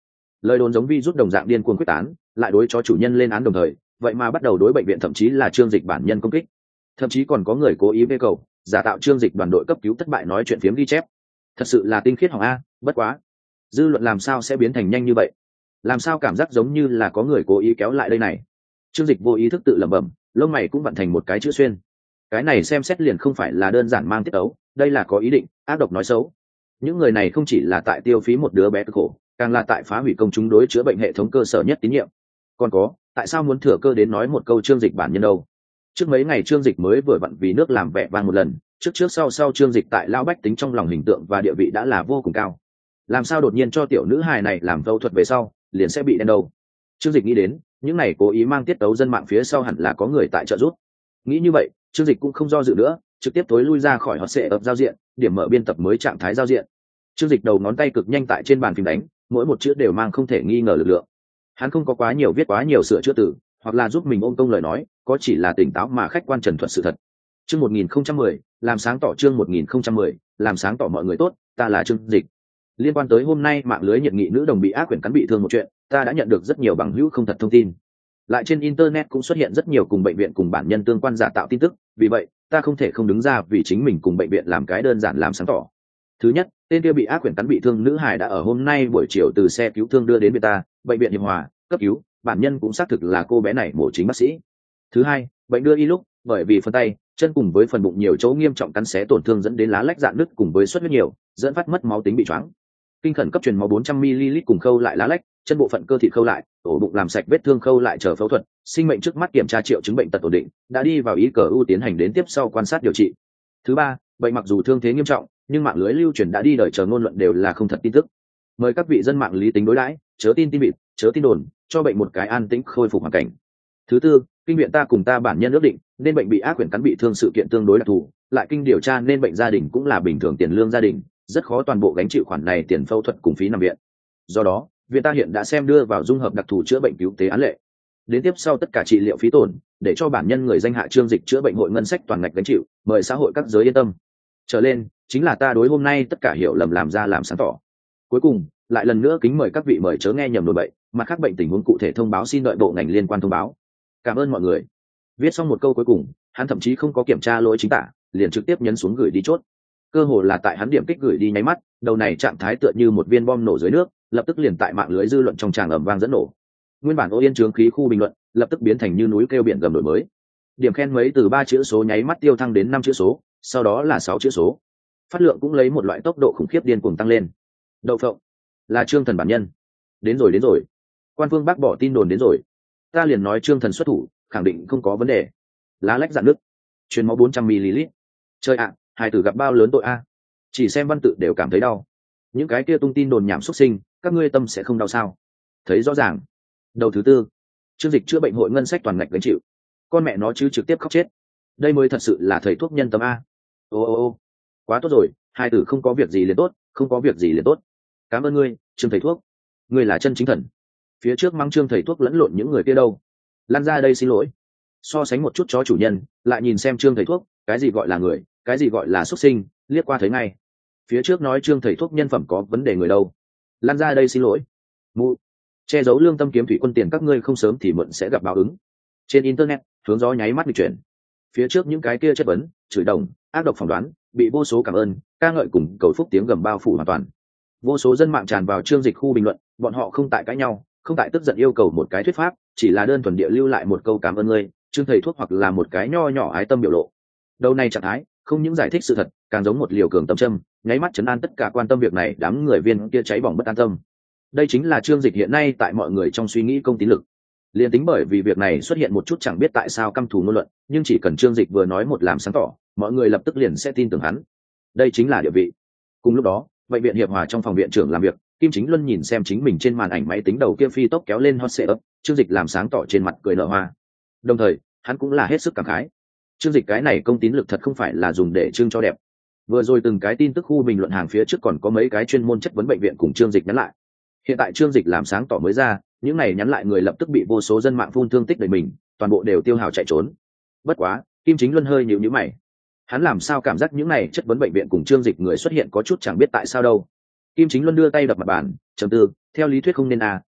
Lời đồn giống vi rút đồng dạng điên cuồng quyết tán, lại đối chó chủ nhân lên án đồng thời, vậy mà bắt đầu đối bệnh viện thậm chí là Trương Dịch bản nhân công kích. Thậm chí còn có người cố ý bê cầu, giả tạo Trương Dịch đoàn đội cấp cứu thất bại nói chuyện phiếm ghi chép. Thật sự là tinh khiết hỏng a, bất quá. Dư luận làm sao sẽ biến thành nhanh như vậy? Làm sao cảm giác giống như là có người cố ý kéo lại đây này? Trương Dịch vô ý thức tự lẩm bẩm, lông mày cũng vặn thành một cái chữ xuyên. Cái này xem xét liền không phải là đơn giản mang tiết ấu, đây là có ý định, ác độc nói xấu. Những người này không chỉ là tại tiêu phí một đứa bé cực khổ, càng là tại phá hủy công chúng đối chữa bệnh hệ thống cơ sở nhất tín nhiệm. Còn có, tại sao muốn thừa cơ đến nói một câu Trương Dịch bản nhân đâu? Trước mấy ngày Trương Dịch mới vừa vặn vì nước làm vẻ vang một lần, trước trước sau sau Trương Dịch tại lao bách tính trong lòng hình tượng và địa vị đã là vô cùng cao. Làm sao đột nhiên cho tiểu nữ hài này làm phẫu thuật về sau, liền sẽ bị đen đầu? Trương Dịch nghĩ đến, những này cố ý mang tiết tấu dân mạng phía sau hẳn là có người tại trợ giúp. Nghĩ như vậy, Trương Dịch cũng không do dự nữa, trực tiếp tối lui ra khỏi hot sệ ập giao diện, điểm mở biên tập mới trạng thái giao diện. Trương Dịch đầu ngón tay cực nhanh tại trên bàn phím đánh, mỗi một chữ đều mang không thể nghi ngờ lực lượng. Hắn không có quá nhiều viết quá nhiều sửa chữa từ, hoặc là giúp mình ôm công lời nói, có chỉ là tỉnh táo mà khách quan trần thuật sự thật. Chương một nghìn không trăm mười, làm sáng tỏ chương một nghìn không trăm mười, làm sáng tỏ mọi người tốt, ta là Trương Dịch. Liên quan tới hôm nay mạng lưới nhiệt nghị nữ đồng bị ác quyển cắn bị thương một chuyện, ta đã nhận được rất nhiều bằng hữu không thật thông tin. Lại trên internet cũng xuất hiện rất nhiều cùng bệnh viện cùng bản nhân tương quan giả tạo tin tức, vì vậy, ta không thể không đứng ra vì chính mình cùng bệnh viện làm cái đơn giản làm sáng tỏ. Thứ nhất, tên kia bị ác quyển cắn bị thương nữ hài đã ở hôm nay buổi chiều từ xe cứu thương đưa đến bên ta, bệnh viện Hiệp Hòa, cấp cứu, bản nhân cũng xác thực là cô bé này mổ chính bác sĩ. Thứ hai, bệnh đưa y lúc, bởi vì phần tay, chân cùng với phần bụng nhiều chỗ nghiêm trọng cắn xé tổn thương dẫn đến lá lách dạn nứt cùng với xuất huyết nhiều, dẫn phát mất máu tính bị choáng. Kinh khẩn cấp truyền máu bốn trăm mi-li-lít cùng khâu lại lá lách, chân bộ phận cơ thịt khâu lại, ổ bụng làm sạch vết thương khâu lại chờ phẫu thuật, sinh mệnh trước mắt kiểm tra triệu chứng bệnh tật ổn định, đã đi vào ý cờ u tiến hành đến tiếp sau quan sát điều trị. Thứ ba, bệnh mặc dù thương thế nghiêm trọng, nhưng mạng lưới lưu truyền đã đi đời chờ ngôn luận đều là không thật tin tức. Mời các vị dân mạng lý tính đối đãi, chớ tin tin vịt, chớ tin đồn, cho bệnh một cái an tĩnh khôi phục hoàn cảnh. Thứ tư, kinh viện ta cùng ta bản nhân ước định, nên bệnh bị ác quyển cắn bị thương sự kiện tương đối đặc thù, lại kinh điều tra nên bệnh gia đình cũng là bình thường tiền lương gia đình, rất khó toàn bộ gánh chịu khoản này tiền phẫu thuật cùng phí nằm viện. Do đó, viện ta hiện đã xem đưa vào dung hợp đặc thù chữa bệnh cứu tế án lệ. Đến tiếp sau tất cả trị liệu phí tổn, để cho bản nhân người danh hạ Trương Dịch chữa bệnh hội ngân sách toàn ngạch gánh chịu, mời xã hội các giới yên tâm. Trở lên, chính là ta đối hôm nay tất cả hiểu lầm làm ra làm sáng tỏ. Cuối cùng, lại lần nữa kính mời các vị mời chớ nghe nhầm đồn bậy, mà các bệnh tình huống cụ thể thông báo xin đợi bộ ngành liên quan thông báo. Cảm ơn mọi người. Viết xong một câu cuối cùng, hắn thậm chí không có kiểm tra lỗi chính tả, liền trực tiếp nhấn xuống gửi đi chốt. Cơ hồ là tại hắn điểm kích gửi đi nháy mắt, đầu này trạng thái tựa như một viên bom nổ dưới nước, lập tức liền tại mạng lưới dư luận trong tràng ầm vang dẫn nổ. Nguyên bản ô yên trướng khí khu bình luận, lập tức biến thành như núi kêu biển gầm đổi mới. Điểm khen mấy từ ba chữ số nháy mắt tiêu thăng đến năm chữ số, sau đó là sáu chữ số. Phát lượng cũng lấy một loại tốc độ khủng khiếp điên cuồng tăng lên. Đậu phộng, là Trương Thần bản nhân. Đến rồi đến rồi. Quan phương bác bỏ tin đồn đến rồi. Ta liền nói Trương Thần xuất thủ, khẳng định không có vấn đề. Lá lách dạn nước, truyền máu bốn trăm mi-li-lít. Chơi ạ, à, hai tử gặp bao lớn tội a. Chỉ xem văn tự đều cảm thấy đau. Những cái kia tung tin đồn nhảm xuất sinh, các ngươi tâm sẽ không đau sao? Thấy rõ ràng. Đầu thứ tư, Trương Dịch chữa bệnh hội ngân sách toàn ngạch gánh chịu. Con mẹ nó chứ trực tiếp khóc chết. Đây mới thật sự là thầy thuốc nhân tâm a. Ô ô ô, quá tốt rồi, hai tử không có việc gì liền tốt, không có việc gì liền tốt. Cảm ơn ngươi, Trương thầy thuốc. Ngươi là chân chính thần. Phía trước mắng Trương thầy thuốc lẫn lộn những người kia đâu. Lan ra đây xin lỗi. So sánh một chút chó chủ nhân, lại nhìn xem Trương thầy thuốc, cái gì gọi là người, cái gì gọi là xuất sinh, liếc qua thấy ngay. Phía trước nói Trương thầy thuốc nhân phẩm có vấn đề người đâu. Lan ra đây xin lỗi. Mụ, che giấu lương tâm kiếm thủy quân tiền các ngươi không sớm thì muộn sẽ gặp báo ứng. Trên internet, hướng gió nháy mắt bị chuyển. Phía trước những cái kia chất vấn, chửi đồng, ác độc phỏng đoán, bị vô số cảm ơn, ca ngợi cùng cầu phúc tiếng gầm bao phủ hoàn toàn. Vô số dân mạng tràn vào Trương Dịch khu bình luận, bọn họ không tại cãi nhau, không tại tức giận yêu cầu một cái thuyết pháp, chỉ là đơn thuần địa lưu lại một câu cảm ơn ngươi, Trương thầy thuốc, hoặc là một cái nho nhỏ ái tâm biểu lộ. Đầu này trạng thái, không những giải thích sự thật, càng giống một liều cường tâm châm, nháy mắt trấn an tất cả quan tâm việc này đám người viên kia cháy bỏng bất an tâm. Đây chính là Trương Dịch hiện nay tại mọi người trong suy nghĩ công tín lực. Liên tính bởi vì việc này xuất hiện một chút chẳng biết tại sao căm thù ngôn luận, nhưng chỉ cần Trương Dịch vừa nói một làm sáng tỏ, mọi người lập tức liền sẽ tin tưởng hắn. Đây chính là địa vị. Cùng lúc đó, bệnh viện Hiệp Hòa trong phòng viện trưởng làm việc, Kim Chính Luân nhìn xem chính mình trên màn ảnh máy tính đầu kia phi tốc kéo lên hot setup, Trương Dịch làm sáng tỏ trên mặt cười nở hoa. Đồng thời, hắn cũng là hết sức cảm khái. Trương Dịch cái này công tín lực thật không phải là dùng để trưng cho đẹp. Vừa rồi từng cái tin tức khu bình luận hàng phía trước còn có mấy cái chuyên môn chất vấn bệnh viện cùng Trương Dịch nhắn lại. Hiện tại Trương Dịch làm sáng tỏ mới ra, những này nhắn lại người lập tức bị vô số dân mạng phun thương tích đầy mình, toàn bộ đều tiêu hào chạy trốn. Bất quá, Kim Chính Luân hơi nhíu nhíu mày. Hắn làm sao cảm giác những này chất vấn bệnh viện cùng Trương Dịch người xuất hiện có chút chẳng biết tại sao đâu. Kim Chính Luân đưa tay đập mặt bàn, trầm tư, theo lý thuyết không nên à,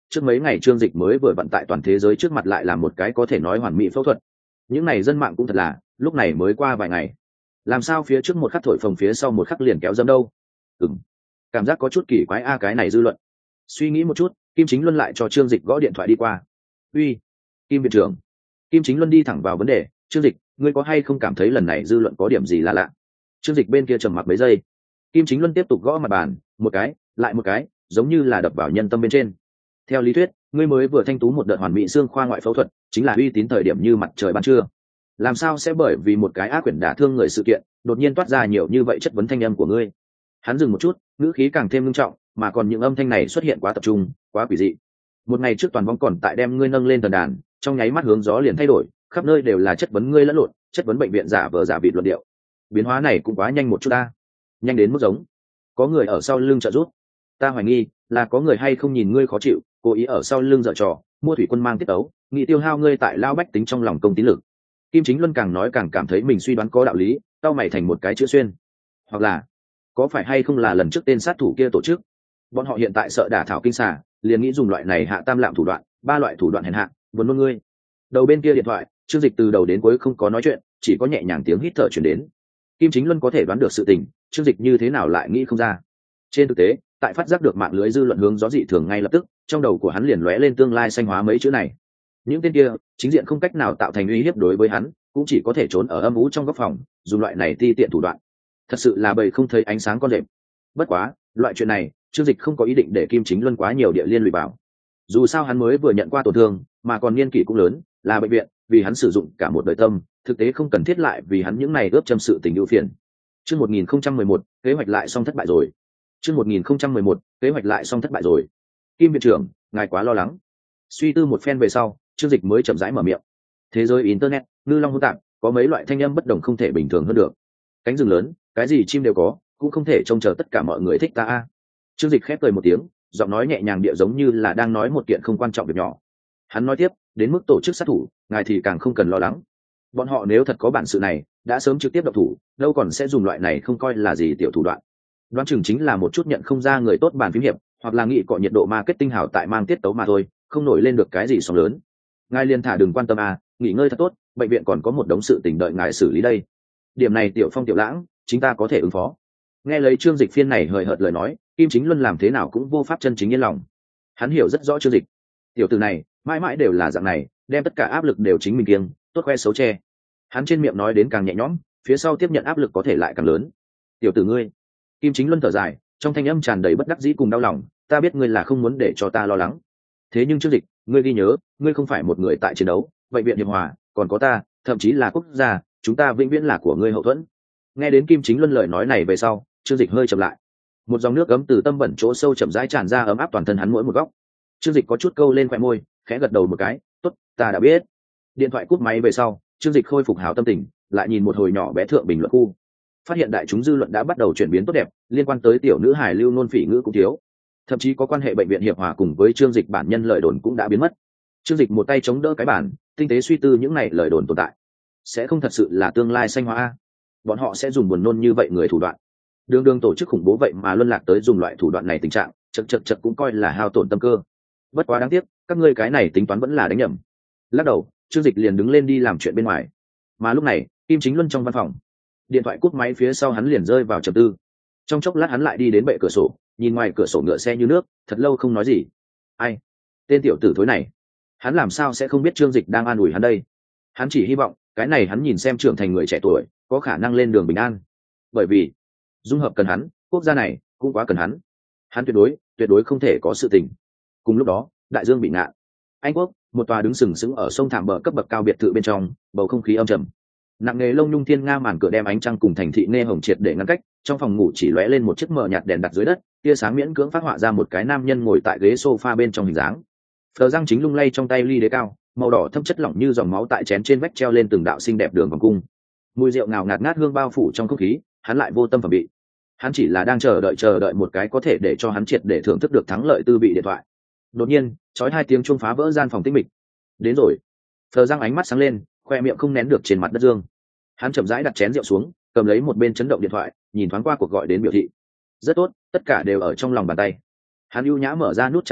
trước mấy ngày trương dịch mới vừa vận tại toàn thế giới trước mặt lại là một cái có thể nói hoàn mỹ phẫu thuật. Những này dân mạng cũng thật là lúc này mới qua vài ngày, làm sao phía trước một khắc thổi phồng phía sau một khắc liền kéo dâm đâu. Ừm, cảm giác có chút kỳ quái a cái này dư luận. Suy nghĩ một chút, Kim Chính Luân lại cho trương dịch gõ điện thoại đi qua. Uy, Kim viện trưởng. Kim Chính Luân đi thẳng vào vấn đề. Trương dịch, ngươi có hay không cảm thấy lần này dư luận có điểm gì là lạ? Trương dịch bên kia trầm mặc mấy giây. Kim Chính Luân tiếp tục gõ mặt bàn, một cái lại một cái, giống như là đập vào nhân tâm bên trên. Theo lý thuyết, ngươi mới vừa thanh tú một đợt hoàn mỹ xương khoa ngoại phẫu thuật, chính là uy tín thời điểm như mặt trời ban trưa. Làm sao sẽ bởi vì một cái ác quyển đả thương người sự kiện, đột nhiên toát ra nhiều như vậy chất vấn thanh âm của ngươi? Hắn dừng một chút, ngữ khí càng thêm nghiêm trọng, mà còn những âm thanh này xuất hiện quá tập trung, quá quỷ dị. Một ngày trước toàn vong còn tại đem ngươi nâng lên thần đàn, trong nháy mắt hướng gió liền thay đổi, khắp nơi đều là chất vấn ngươi lẫn lộn, chất vấn bệnh viện giả vờ giả vịt luận điệu. Biến hóa này cũng quá nhanh một chút ta, nhanh đến mức giống có người ở sau lưng trợ giúp. Ta hoài nghi là có người hay không nhìn ngươi khó chịu, cố ý ở sau lưng dở trò, mua thủy quân mang tiết tấu, nghĩ tiêu hao ngươi tại lao bách tính trong lòng công tín lực. Kim Chính Luân càng nói càng cảm thấy mình suy đoán có đạo lý, tao mày thành một cái chữ xuyên. Hoặc là có phải hay không là lần trước tên sát thủ kia tổ chức, bọn họ hiện tại sợ đả thảo kinh xà, liền nghĩ dùng loại này hạ tam lạm thủ đoạn, ba loại thủ đoạn hèn hạ, buồn nôn ngươi. Đầu bên kia điện thoại, Trương Dịch từ đầu đến cuối không có nói chuyện, chỉ có nhẹ nhàng tiếng hít thở truyền đến. Kim Chính Luân có thể đoán được sự tình, Trương Dịch như thế nào lại nghĩ không ra. Trên thực tế, tại phát giác được mạng lưới dư luận hướng gió dị thường ngay lập tức, trong đầu của hắn liền lóe lên tương lai xanh hóa mấy chữ này. Những tên kia chính diện không cách nào tạo thành uy hiếp đối với hắn, cũng chỉ có thể trốn ở âm u trong góc phòng, dùng loại này ti tiện thủ đoạn. Thật sự là bầy không thấy ánh sáng con rệp. Bất quá, loại chuyện này, Trương Dịch không có ý định để Kim Chính Luân quá nhiều địa liên lụy vào. Dù sao hắn mới vừa nhận qua tổn thương, mà còn niên kỷ cũng lớn, là bệnh viện, vì hắn sử dụng cả một đời tâm, thực tế không cần thiết lại vì hắn những này ướp châm sự tình ưu phiền. Chương một nghìn không trăm mười một, kế hoạch lại xong thất bại rồi. Chương một nghìn không trăm mười một, kế hoạch lại xong thất bại rồi. Kim viện trưởng, ngài quá lo lắng. Suy tư một phen về sau, Trương Dịch mới chậm rãi mở miệng. Thế giới internet, ngư long hỗn tạp, có mấy loại thanh âm bất đồng không thể bình thường hơn được. Cánh rừng lớn, cái gì chim đều có, cũng không thể trông chờ tất cả mọi người thích ta a. Trương Dịch khép cười một tiếng, giọng nói nhẹ nhàng địa giống như là đang nói một kiện không quan trọng việc nhỏ. Hắn nói tiếp, đến mức tổ chức sát thủ, ngài thì càng không cần lo lắng. Bọn họ nếu thật có bản sự này, đã sớm trực tiếp động thủ, đâu còn sẽ dùng loại này không coi là gì tiểu thủ đoạn. Đoán chừng chính là một chút nhận không ra người tốt bàn phím hiệp, hoặc là nghĩ cọ nhiệt độ marketing hảo tại mang tiết tấu mà thôi, không nổi lên được cái gì sóng lớn. Ngài liền thả đừng quan tâm à, nghỉ ngơi thật tốt, bệnh viện còn có một đống sự tình đợi ngài xử lý đây. Điểm này tiểu phong tiểu lãng, chúng ta có thể ứng phó. Nghe lấy Trương Dịch phiên này hời hợt lời nói, Kim Chính Luân làm thế nào cũng vô pháp chân chính yên lòng. Hắn hiểu rất rõ Trương Dịch, tiểu tử này mãi mãi đều là dạng này, đem tất cả áp lực đều chính mình kiêng, tốt khoe xấu che. Hắn trên miệng nói đến càng nhẹ nhõm, phía sau tiếp nhận áp lực có thể lại càng lớn. Tiểu tử ngươi. Kim Chính Luân thở dài, trong thanh âm tràn đầy bất đắc dĩ cùng đau lòng, ta biết ngươi là không muốn để cho ta lo lắng. Thế nhưng Trương Dịch, ngươi ghi nhớ, ngươi không phải một người tại chiến đấu, bệnh viện Hiệp Hòa, còn có ta, thậm chí là quốc gia, chúng ta vĩnh viễn là của ngươi hậu thuẫn. Nghe đến Kim Chính Luân lời nói này về sau, Trương Dịch hơi chậm lại. Một dòng nước ấm từ tâm bẩn chỗ sâu chậm rãi tràn ra, ấm áp toàn thân hắn mỗi một góc. Trương Dịch có chút câu lên khóe môi, khẽ gật đầu một cái, tốt, ta đã biết. Điện thoại cúp máy về sau, Trương Dịch khôi phục hảo tâm tình, lại nhìn một hồi nhỏ bé thượng bình luận khu, phát hiện đại chúng dư luận đã bắt đầu chuyển biến tốt đẹp, liên quan tới tiểu nữ hài lưu nôn phỉ ngữ cũng thiếu, thậm chí có quan hệ bệnh viện Hiệp Hòa cùng với Trương Dịch bản nhân lời đồn cũng đã biến mất. Trương Dịch một tay chống đỡ cái bản, tinh tế suy tư những này lời đồn tồn tại, sẽ không thật sự là tương lai xanh hóa a. Bọn họ sẽ dùng buồn nôn như vậy người thủ đoạn, đường đường tổ chức khủng bố vậy mà luân lạc tới dùng loại thủ đoạn này, tình trạng chật chật chật cũng coi là hao tổn tâm cơ. Bất quá đáng tiếc, các ngươi cái này tính toán vẫn là đánh nhầm. Lắc đầu, Trương Dịch liền đứng lên đi làm chuyện bên ngoài. Mà lúc này, Kim Chính Luân trong văn phòng, điện thoại cúp máy phía sau hắn liền rơi vào trầm tư. Trong chốc lát hắn lại đi đến bệ cửa sổ, nhìn ngoài cửa sổ ngựa xe như nước, thật lâu không nói gì. Ai? Tên tiểu tử thối này, hắn làm sao sẽ không biết Trương Dịch đang an ủi hắn đây? Hắn chỉ hy vọng cái này hắn nhìn xem trưởng thành người trẻ tuổi, có khả năng lên đường bình an. Bởi vì dung hợp cần hắn, quốc gia này cũng quá cần hắn. Hắn tuyệt đối, tuyệt đối không thể có sự tình. Cùng lúc đó, đại dương bị ngạn. Anh quốc, một tòa đứng sừng sững ở sông thảm bờ cấp bậc cao biệt thự bên trong, bầu không khí âm trầm. Nặng nề lông nhung thiên nga màn cửa đem ánh trăng cùng thành thị nghe hồng triệt để ngăn cách, trong phòng ngủ chỉ lóe lên một chiếc mờ nhạt đèn đặt dưới đất, tia sáng miễn cưỡng phát họa ra một cái nam nhân ngồi tại ghế sofa bên trong hình dáng. Phờ răng chính lung lay trong tay ly đế cao, màu đỏ thâm chất lỏng như dòng máu tại chén trên vách treo lên từng đạo xinh đẹp đường vòng cung. Mùi rượu ngào ngạt ngát hương bao phủ trong không khí, hắn lại vô tâm phẩm bị. Hắn chỉ là đang chờ đợi chờ đợi một cái có thể để cho hắn triệt để thưởng thức được thắng lợi tư vị điện thoại. Đột nhiên, chói hai tiếng chuông phá vỡ gian phòng tĩnh mịch. Đến rồi. Phờ răng ánh mắt sáng lên, khoe miệng không nén được trên mặt đất dương. Hắn chậm rãi đặt chén rượu xuống, cầm lấy một bên chấn động điện thoại, nhìn thoáng qua cuộc gọi đến biểu thị. Rất tốt, tất cả đều ở trong lòng bàn tay. Hắn ưu nhã mở ra nút trả lời,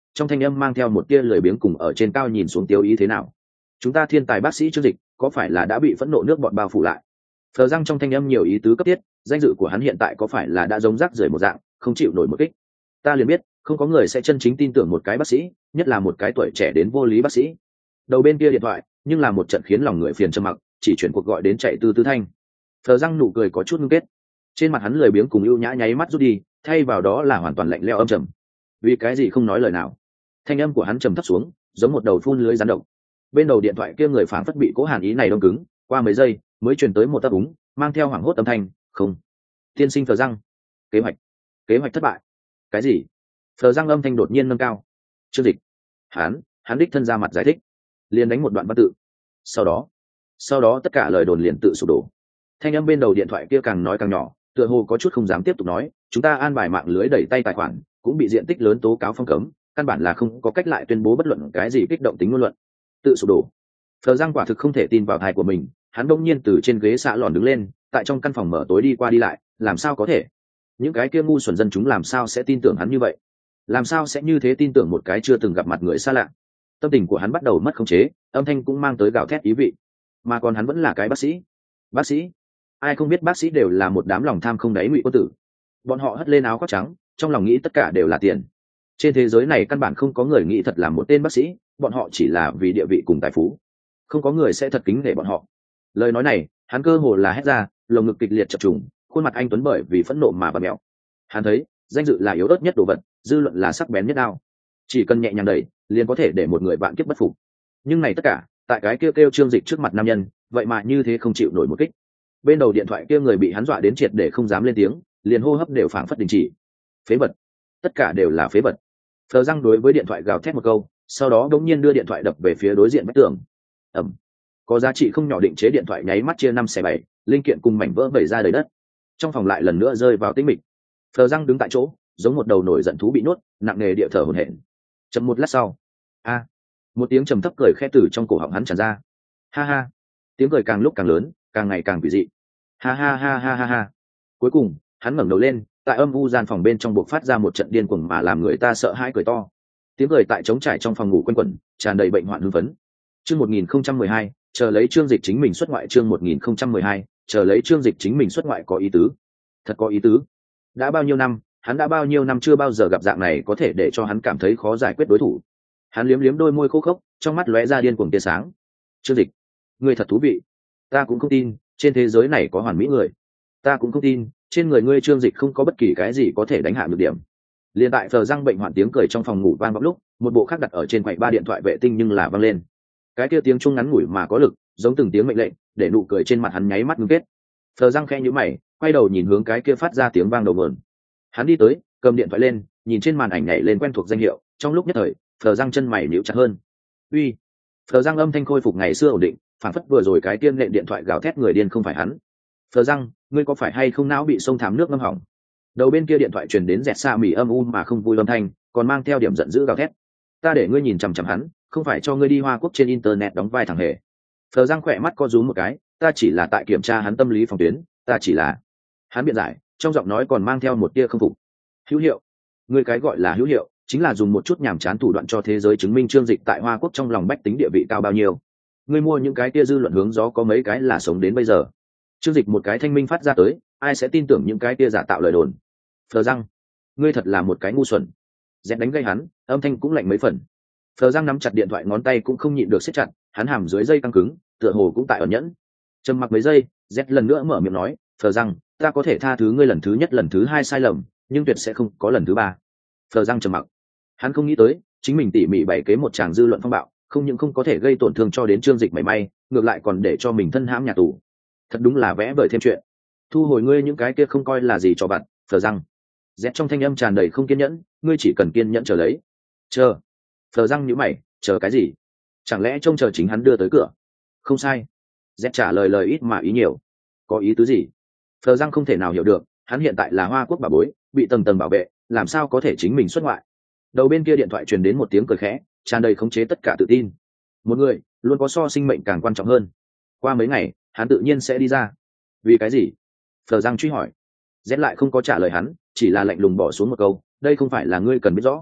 trong thanh âm mang theo một tia lười biếng cùng ở trên cao nhìn xuống tiêu ý thế nào. Chúng ta thiên tài bác sĩ Trương Dịch có phải là đã bị phẫn nộ nước bọn bao phủ lại? Phờ răng trong thanh âm nhiều ý tứ cấp thiết, danh dự của hắn hiện tại có phải là đã giống rác rưởi một dạng, không chịu nổi một kích. Ta liền biết không có người sẽ chân chính tin tưởng một cái bác sĩ, nhất là một cái tuổi trẻ đến vô lý bác sĩ. Đầu bên kia điện thoại nhưng là một trận khiến lòng người phiền trầm mặc, chỉ chuyển cuộc gọi đến chạy từ tư thanh. Phờ răng nụ cười có chút ngưng kết, trên mặt hắn lười biếng cùng ưu nhã nháy mắt rút đi, thay vào đó là hoàn toàn lạnh lẽo âm trầm. Vì cái gì không nói lời nào? Thanh âm của hắn trầm thấp xuống, giống một đầu phun lưới rắn độc. Bên đầu điện thoại kia người phảng phất bị cố hàn ý này đông cứng, qua mấy giây mới truyền tới một tấp úng, mang theo hoảng hốt âm thanh, không. Tiên sinh Phờ răng, kế hoạch, kế hoạch thất bại. Cái gì? Phờ răng âm thanh đột nhiên nâng cao. Trương Dịch, hắn, hắn đích thân ra mặt giải thích, liền đánh một đoạn văn tự. Sau đó, sau đó tất cả lời đồn liền tự sụp đổ. Thanh âm bên đầu điện thoại kia càng nói càng nhỏ, tựa hồ có chút không dám tiếp tục nói, chúng ta an bài mạng lưới đẩy tay tài khoản, cũng bị diện tích lớn tố cáo phong cấm, căn bản là không có cách lại tuyên bố bất luận cái gì kích động tính ngôn luận. Tự sụp đổ. Phờ răng quả thực không thể tin vào tai của mình, hắn đông nhiên từ trên ghế xạ lòn đứng lên, tại trong căn phòng mở tối đi qua đi lại, làm sao có thể? Những cái kia ngu xuẩn dân chúng làm sao sẽ tin tưởng hắn như vậy? Làm sao sẽ như thế tin tưởng một cái chưa từng gặp mặt người xa lạ? Tâm tình của hắn bắt đầu mất khống chế, âm thanh cũng mang tới gào thét ý vị. Mà còn hắn vẫn là cái bác sĩ. Bác sĩ? Ai không biết bác sĩ đều là một đám lòng tham không đáy ngụy quân tử. Bọn họ hất lên áo khoác trắng, trong lòng nghĩ tất cả đều là tiền. Trên thế giới này căn bản không có người nghĩ thật là một tên bác sĩ, bọn họ chỉ là vì địa vị cùng tài phú. Không có người sẽ thật kính nể bọn họ. Lời nói này, hắn cơ hồ là hét ra, lồng ngực kịch liệt chập trùng, khuôn mặt anh tuấn bởi vì phẫn nộ mà bật mèo. Hắn thấy, danh dự là yếu ớt nhất đồ vật, dư luận là sắc bén nhất đao. Chỉ cần nhẹ nhàng đẩy, liền có thể để một người bạn kiếp bất phục. Nhưng này tất cả, tại cái kêu kêu Trương Dịch trước mặt nam nhân, vậy mà như thế không chịu nổi một kích. Bên đầu điện thoại kia người bị hắn dọa đến triệt để không dám lên tiếng, liền hô hấp đều phảng phất đình chỉ. Phế vật, tất cả đều là phế vật. Phờ răng đối với điện thoại gào thét một câu, sau đó đống nhiên đưa điện thoại đập về phía đối diện vách tường. Ầm. Có giá trị không nhỏ định chế điện thoại nháy mắt chia năm xẻ bảy, linh kiện cùng mảnh vỡ vẩy ra đầy đất. Trong phòng lại lần nữa rơi vào tĩnh mịch. Phờ răng đứng tại chỗ, giống một đầu nổi giận thú bị nuốt, nặng nề địa thở hổn hển. Chậm một lát sau, a, một tiếng trầm thấp cười khẽ từ trong cổ họng hắn tràn ra. Ha ha. Tiếng cười càng lúc càng lớn, càng ngày càng quỷ dị. Ha ha ha ha ha ha. Cuối cùng, hắn ngẩng đầu lên, tại âm u gian phòng bên trong buộc phát ra một trận điên cuồng mà làm người ta sợ hãi cười to. Tiếng cười tại trống trải trong phòng ngủ quanh quẩn, tràn đầy bệnh hoạn hưng phấn. Chương một nghìn không trăm mười hai, chờ lấy Trương Dịch chính mình xuất ngoại. Chương một nghìn không trăm mười hai, chờ lấy Trương Dịch chính mình xuất ngoại có ý tứ. Thật có ý tứ. Đã bao nhiêu năm, hắn đã bao nhiêu năm chưa bao giờ gặp dạng này có thể để cho hắn cảm thấy khó giải quyết đối thủ. Hắn liếm liếm đôi môi khô khốc, trong mắt lóe ra điên cuồng tia sáng. Trương Dịch, ngươi thật thú vị. Ta cũng không tin, trên thế giới này có hoàn mỹ người. Ta cũng không tin, trên người ngươi Trương Dịch không có bất kỳ cái gì có thể đánh hạ nhược điểm. Liên tại Phờ răng bệnh hoạn tiếng cười trong phòng ngủ vang vọng lúc, một bộ khác đặt ở trên quầy ba điện thoại vệ tinh nhưng là vang lên. Cái kia tiếng chuông ngắn ngủi mà có lực, giống từng tiếng mệnh lệnh, để nụ cười trên mặt hắn nháy mắt ngưng kết. Phờ răng khẽ nhíu mày, quay đầu nhìn hướng cái kia phát ra tiếng vang đầu nguồn. Hắn đi tới, cầm điện thoại lên, nhìn trên màn ảnh nhảy lên quen thuộc danh hiệu, trong lúc nhất thời, Phờ răng chân mày nhíu chặt hơn. Uy. Phờ răng âm thanh khôi phục ngày xưa ổn định, phản phất vừa rồi cái tiên nện điện thoại gào thét người điên không phải hắn. Phờ răng, ngươi có phải hay không não bị sông thám nước ngâm hỏng? Đầu bên kia điện thoại truyền đến dẹt xa mỉ âm u mà không vui âm thanh, còn mang theo điểm giận dữ gào thét. Ta để ngươi nhìn chằm chằm hắn, không phải cho ngươi đi Hoa Quốc trên internet đóng vai thằng hề. Phờ răng khỏe mắt co rúm một cái, ta chỉ là tại kiểm tra hắn tâm lý phòng tuyến, ta chỉ là. Hắn biện giải, trong giọng nói còn mang theo một tia không phục. Hữu hiệu? Ngươi cái gọi là hữu hiệu, chính là dùng một chút nhàm chán thủ đoạn cho thế giới chứng minh Trương Dịch tại Hoa Quốc trong lòng bách tính địa vị cao bao nhiêu. Ngươi mua những cái tia dư luận hướng gió có mấy cái là sống đến bây giờ. Trương Dịch một cái thanh minh phát ra tới, ai sẽ tin tưởng những cái tia giả tạo lời đồn. Phờ răng, ngươi thật là một cái ngu xuẩn. Dẹt đánh gây hắn, âm thanh cũng lạnh mấy phần. Phờ răng nắm chặt điện thoại ngón tay cũng không nhịn được siết chặt, hắn hàm dưới dây căng cứng, tựa hồ cũng tại ẩn nhẫn. Trầm mặc mấy giây, Dẹt lần nữa mở miệng nói, Phờ răng, ta có thể tha thứ ngươi lần thứ nhất lần thứ hai sai lầm, nhưng tuyệt sẽ không có lần thứ ba. Phờ răng trầm mặc. Hắn không nghĩ tới, chính mình tỉ mỉ bày kế một tràng dư luận phong bạo, không những không có thể gây tổn thương cho đến Trương Dịch mảy may, ngược lại còn để cho mình thân hãm nhà tù. Thật đúng là vẽ vời thêm chuyện. Thu hồi ngươi những cái kia không coi là gì cho bạn, Phờ răng. Dẹt trong thanh âm tràn đầy không kiên nhẫn, ngươi chỉ cần kiên nhẫn chờ lấy. Chờ. Phờ răng nhíu mày, chờ cái gì? Chẳng lẽ trông chờ chính hắn đưa tới cửa? Không sai. Dẹt trả lời lời ít mà ý nhiều. Có ý tứ gì? Phờ răng không thể nào hiểu được, hắn hiện tại là Hoa Quốc bà bối, bị tầng tầng bảo vệ, làm sao có thể chính mình xuất ngoại? Đầu bên kia điện thoại truyền đến một tiếng cười khẽ, tràn đầy khống chế tất cả tự tin. Một người luôn có so sinh mệnh càng quan trọng hơn. Qua mấy ngày, hắn tự nhiên sẽ đi ra. Vì cái gì? Phờ răng truy hỏi. Dẹt lại không có trả lời hắn, chỉ là lạnh lùng bỏ xuống một câu, đây không phải là ngươi cần biết rõ.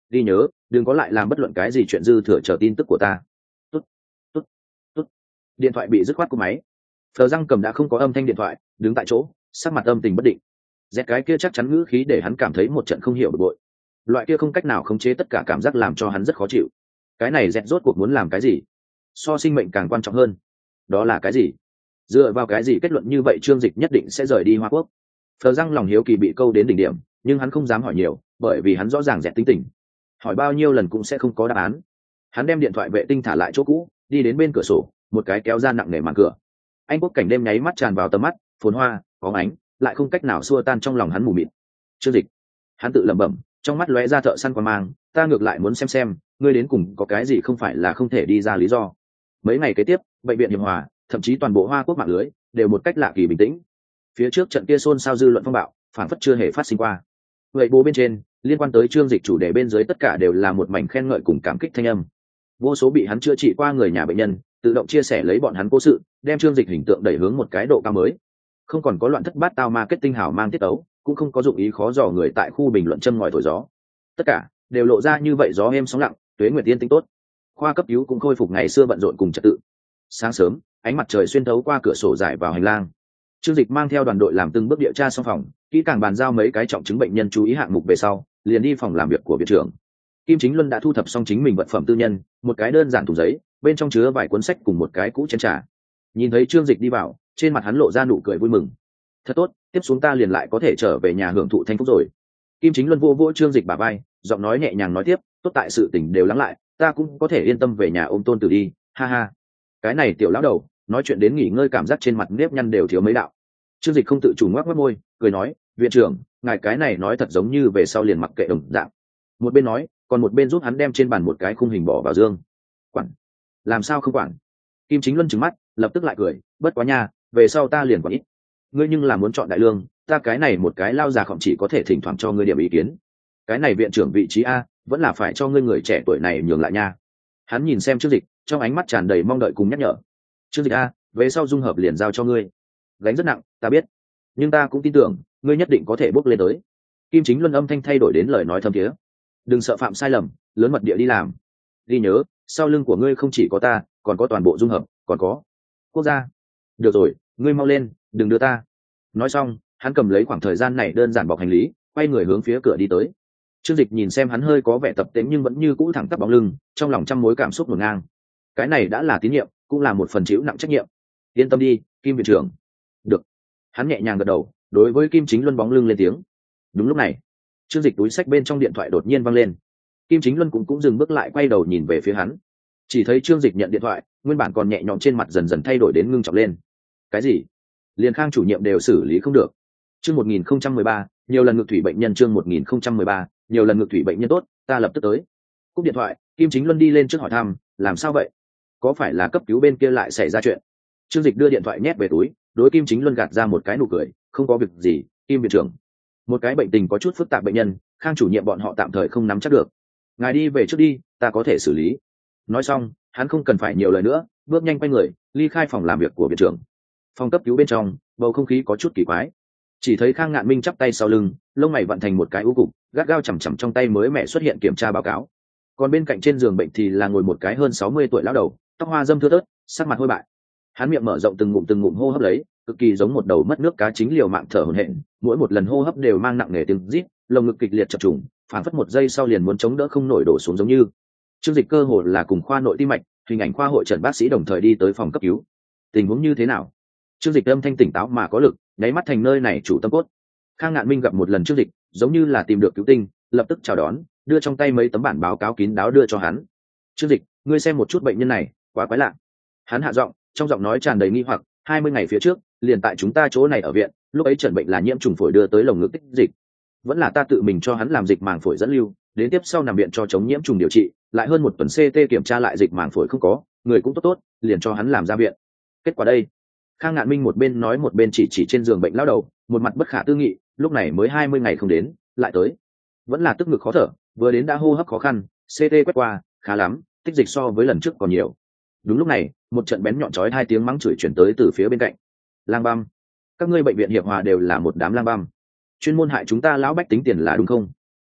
Ghi nhớ, đừng có lại làm bất luận cái gì chuyện dư thừa chờ tin tức của ta. Tốt, tốt, tốt. Điện thoại bị dứt khoát của máy. Phờ răng cầm đã không có âm thanh điện thoại, đứng tại chỗ, sắc mặt âm tình bất định. Dẹt cái kia chắc chắn ngữ khí để hắn cảm thấy một trận không hiểu bực bội. Loại kia không cách nào khống chế tất cả cảm giác làm cho hắn rất khó chịu. Cái này dẹt rốt cuộc muốn làm cái gì? So sinh mệnh càng quan trọng hơn. Đó là cái gì? Dựa vào cái gì kết luận như vậy Trương Dịch nhất định sẽ rời đi Hoa Quốc? Phờ răng lòng hiếu kỳ bị câu đến đỉnh điểm, nhưng hắn không dám hỏi nhiều, bởi vì hắn rõ ràng dẹt tính tình. Hỏi bao nhiêu lần cũng sẽ không có đáp án. Hắn đem điện thoại vệ tinh thả lại chỗ cũ, đi đến bên cửa sổ, một cái kéo ra nặng nề màn cửa. Anh quốc cảnh đêm nháy mắt tràn vào tầm mắt, phồn hoa, bóng ánh, lại không cách nào xua tan trong lòng hắn mù mịt. Trương Dịch, hắn tự lẩm bẩm, trong mắt lóe ra thợ săn quan mang, ta ngược lại muốn xem xem, ngươi đến cùng có cái gì không phải là không thể đi ra lý do. Mấy ngày kế tiếp, bệnh viện Hiệp Hòa, thậm chí toàn bộ Hoa Quốc mạng lưới, đều một cách lạ kỳ bình tĩnh. Phía trước trận kia xôn xao dư luận phong bạo, phản phất chưa hề phát sinh qua. Vậy bố bên trên, liên quan tới Trương Dịch chủ đề bên dưới tất cả đều là một mảnh khen ngợi cùng cảm kích thanh âm. Vô số bị hắn chữa trị qua người nhà bệnh nhân, tự động chia sẻ lấy bọn hắn cố sự, đem Trương Dịch hình tượng đẩy hướng một cái độ cao mới. Không còn có loạn thất bát tao marketing hảo mang tiết tấu, cũng không có dụng ý khó dò người tại khu bình luận châm ngòi thổi gió. Tất cả đều lộ ra như vậy gió êm sóng lặng, tuế nguyệt tiên tinh tốt. Khoa cấp cứu cũng khôi phục ngày xưa bận rộn cùng trật tự. Sáng sớm, ánh mặt trời xuyên thấu qua cửa sổ rải vào hành lang. Trương Dịch mang theo đoàn đội làm từng bước điều tra xong phòng, kỹ càng bàn giao mấy cái trọng chứng bệnh nhân chú ý hạng mục về sau, liền đi phòng làm việc của viện trưởng. Kim Chính Luân đã thu thập xong chính mình vật phẩm tư nhân, một cái đơn giản thùng giấy, bên trong chứa vài cuốn sách cùng một cái cũ chén trà. Nhìn thấy Trương Dịch đi vào, trên mặt hắn lộ ra nụ cười vui mừng. Thật tốt, tiếp xuống ta liền lại có thể trở về nhà hưởng thụ thanh phúc rồi. Kim Chính Luân vô vỗ Trương Dịch bả vai, giọng nói nhẹ nhàng nói tiếp, tốt tại sự tình đều lắng lại, ta cũng có thể yên tâm về nhà ôm Tôn Tử đi, ha ha. Cái này tiểu lão đầu, nói chuyện đến nghỉ ngơi cảm giác trên mặt nếp nhăn đều thiếu mấy đạo. Trương Dịch không tự chủ ngoác ngoác môi, cười nói, viện trưởng, ngài cái này nói thật giống như về sau liền mặc kệ đồng dạng. Một bên nói, còn một bên giúp hắn đem trên bàn một cái khung hình bỏ vào dương. Quản? Làm sao không quản? Kim Chính Luân trừng mắt, lập tức lại cười, bất quá nha, về sau ta liền quản ít. Ngươi nhưng là muốn chọn đại lương, ta cái này một cái lao già khổng chỉ có thể thỉnh thoảng cho ngươi điểm ý kiến. Cái này viện trưởng vị trí a, vẫn là phải cho ngươi người trẻ tuổi này nhường lại nha. Hắn nhìn xem Trương Dịch, trong ánh mắt tràn đầy mong đợi cùng nhắc nhở. Trương Dịch a, về sau dung hợp liền giao cho ngươi. Gánh rất nặng, ta biết, nhưng ta cũng tin tưởng ngươi nhất định có thể bước lên tới. Kim Chính Luân âm thanh thay đổi đến lời nói thâm thiế. Đừng sợ phạm sai lầm, lớn mật địa đi làm. Ghi nhớ, sau lưng của ngươi không chỉ có ta, còn có toàn bộ dung hợp, còn có quốc gia. Được rồi, ngươi mau lên, đừng đưa ta. Nói xong, hắn cầm lấy khoảng thời gian này đơn giản bọc hành lý, quay người hướng phía cửa đi tới. Trương Dịch nhìn xem hắn hơi có vẻ tập tễnh nhưng vẫn như cũ thẳng tắp bóng lưng, trong lòng trăm mối cảm xúc ngổn ngang. Cái này đã là tín nhiệm, cũng là một phần chịu nặng trách nhiệm. Yên tâm đi, Kim viện trưởng. Được. Hắn nhẹ nhàng gật đầu, đối với Kim Chính Luân bóng lưng lên tiếng. Đúng lúc này, Trương Dịch túi sách bên trong điện thoại đột nhiên vang lên. Kim Chính Luân cũng cũng dừng bước lại, quay đầu nhìn về phía hắn. Chỉ thấy Trương Dịch nhận điện thoại, nguyên bản còn nhẹ nhõm trên mặt dần dần thay đổi đến ngưng trọng lên. Cái gì? Liên Khang chủ nhiệm đều xử lý không được. Chương một nghìn không trăm mười ba, nhiều lần ngược thủy bệnh nhân. Chương một nghìn không trăm mười ba, nhiều lần ngược thủy bệnh nhân. Tốt, ta lập tức tới. Cúp điện thoại, Kim Chính Luân đi lên trước hỏi thăm, làm sao vậy? Có phải là cấp cứu bên kia lại xảy ra chuyện? Trương Dịch đưa điện thoại nhét về túi, đối Kim Chính Luân gạt ra một cái nụ cười, không có việc gì, Kim viện trưởng. Một cái bệnh tình có chút phức tạp bệnh nhân, Khang chủ nhiệm bọn họ tạm thời không nắm chắc được. Ngài đi về trước đi, ta có thể xử lý. Nói xong, hắn không cần phải nhiều lời nữa, bước nhanh quay người, ly khai phòng làm việc của viện trưởng. Phòng cấp cứu bên trong, bầu không khí có chút kỳ quái. Chỉ thấy Khang Ngạn Minh chắp tay sau lưng, lông mày vặn thành một cái u cục, gắt gao chằm chằm trong tay mới mẹ xuất hiện kiểm tra báo cáo. Còn bên cạnh trên giường bệnh thì là ngồi một cái hơn sáu mươi tuổi lão đầu, tóc hoa râm thưa thớt, sắc mặt hôi bại. Hắn miệng mở rộng từng ngụm từng ngụm hô hấp lấy, cực kỳ giống một đầu mất nước cá chính liều mạng thở hổn hển, mỗi một lần hô hấp đều mang nặng nề tiếng rít, lồng ngực kịch liệt chập trùng, phản phất một giây sau liền muốn chống đỡ không nổi đổ xuống giống như. Trương Dịch cơ hồ là cùng khoa nội tim mạch, hình ảnh khoa hội trần bác sĩ đồng thời đi tới phòng cấp cứu. Tình huống như thế nào? Trương Dịch âm thanh tỉnh táo mà có lực, nháy mắt thành nơi này chủ tâm cốt. Khang Ngạn Minh gặp một lần Trương Dịch, giống như là tìm được cứu tinh, lập tức chào đón, đưa trong tay mấy tấm bản báo cáo kín đáo đưa cho hắn. Trương Dịch, ngươi xem một chút bệnh nhân này, quá quái lạ. Hắn hạ giọng, trong giọng nói tràn đầy nghi hoặc, hai mươi ngày phía trước, liền tại chúng ta chỗ này ở viện, lúc ấy trần bệnh là nhiễm trùng phổi đưa tới lồng ngực tích dịch. Vẫn là ta tự mình cho hắn làm dịch màng phổi dẫn lưu, đến tiếp sau nằm viện cho chống nhiễm trùng điều trị, lại hơn một tuần xê tê kiểm tra lại dịch màng phổi không có, người cũng tốt tốt, liền cho hắn làm ra viện. Kết quả đây. Khang Ngạn Minh một bên nói một bên chỉ chỉ trên giường bệnh lão đầu, một mặt bất khả tư nghị, lúc này mới hai mươi ngày không đến, lại tới. Vẫn là tức ngực khó thở, vừa đến đã hô hấp khó khăn, xê tê quét qua, khá lắm, tích dịch so với lần trước còn nhiều. Đúng lúc này, một trận bén nhọn chói hai tiếng mắng chửi chuyển tới từ phía bên cạnh. Lang băm, các ngươi bệnh viện Hiệp Hòa đều là một đám lang băm, chuyên môn hại chúng ta lão bách tính tiền là đúng không?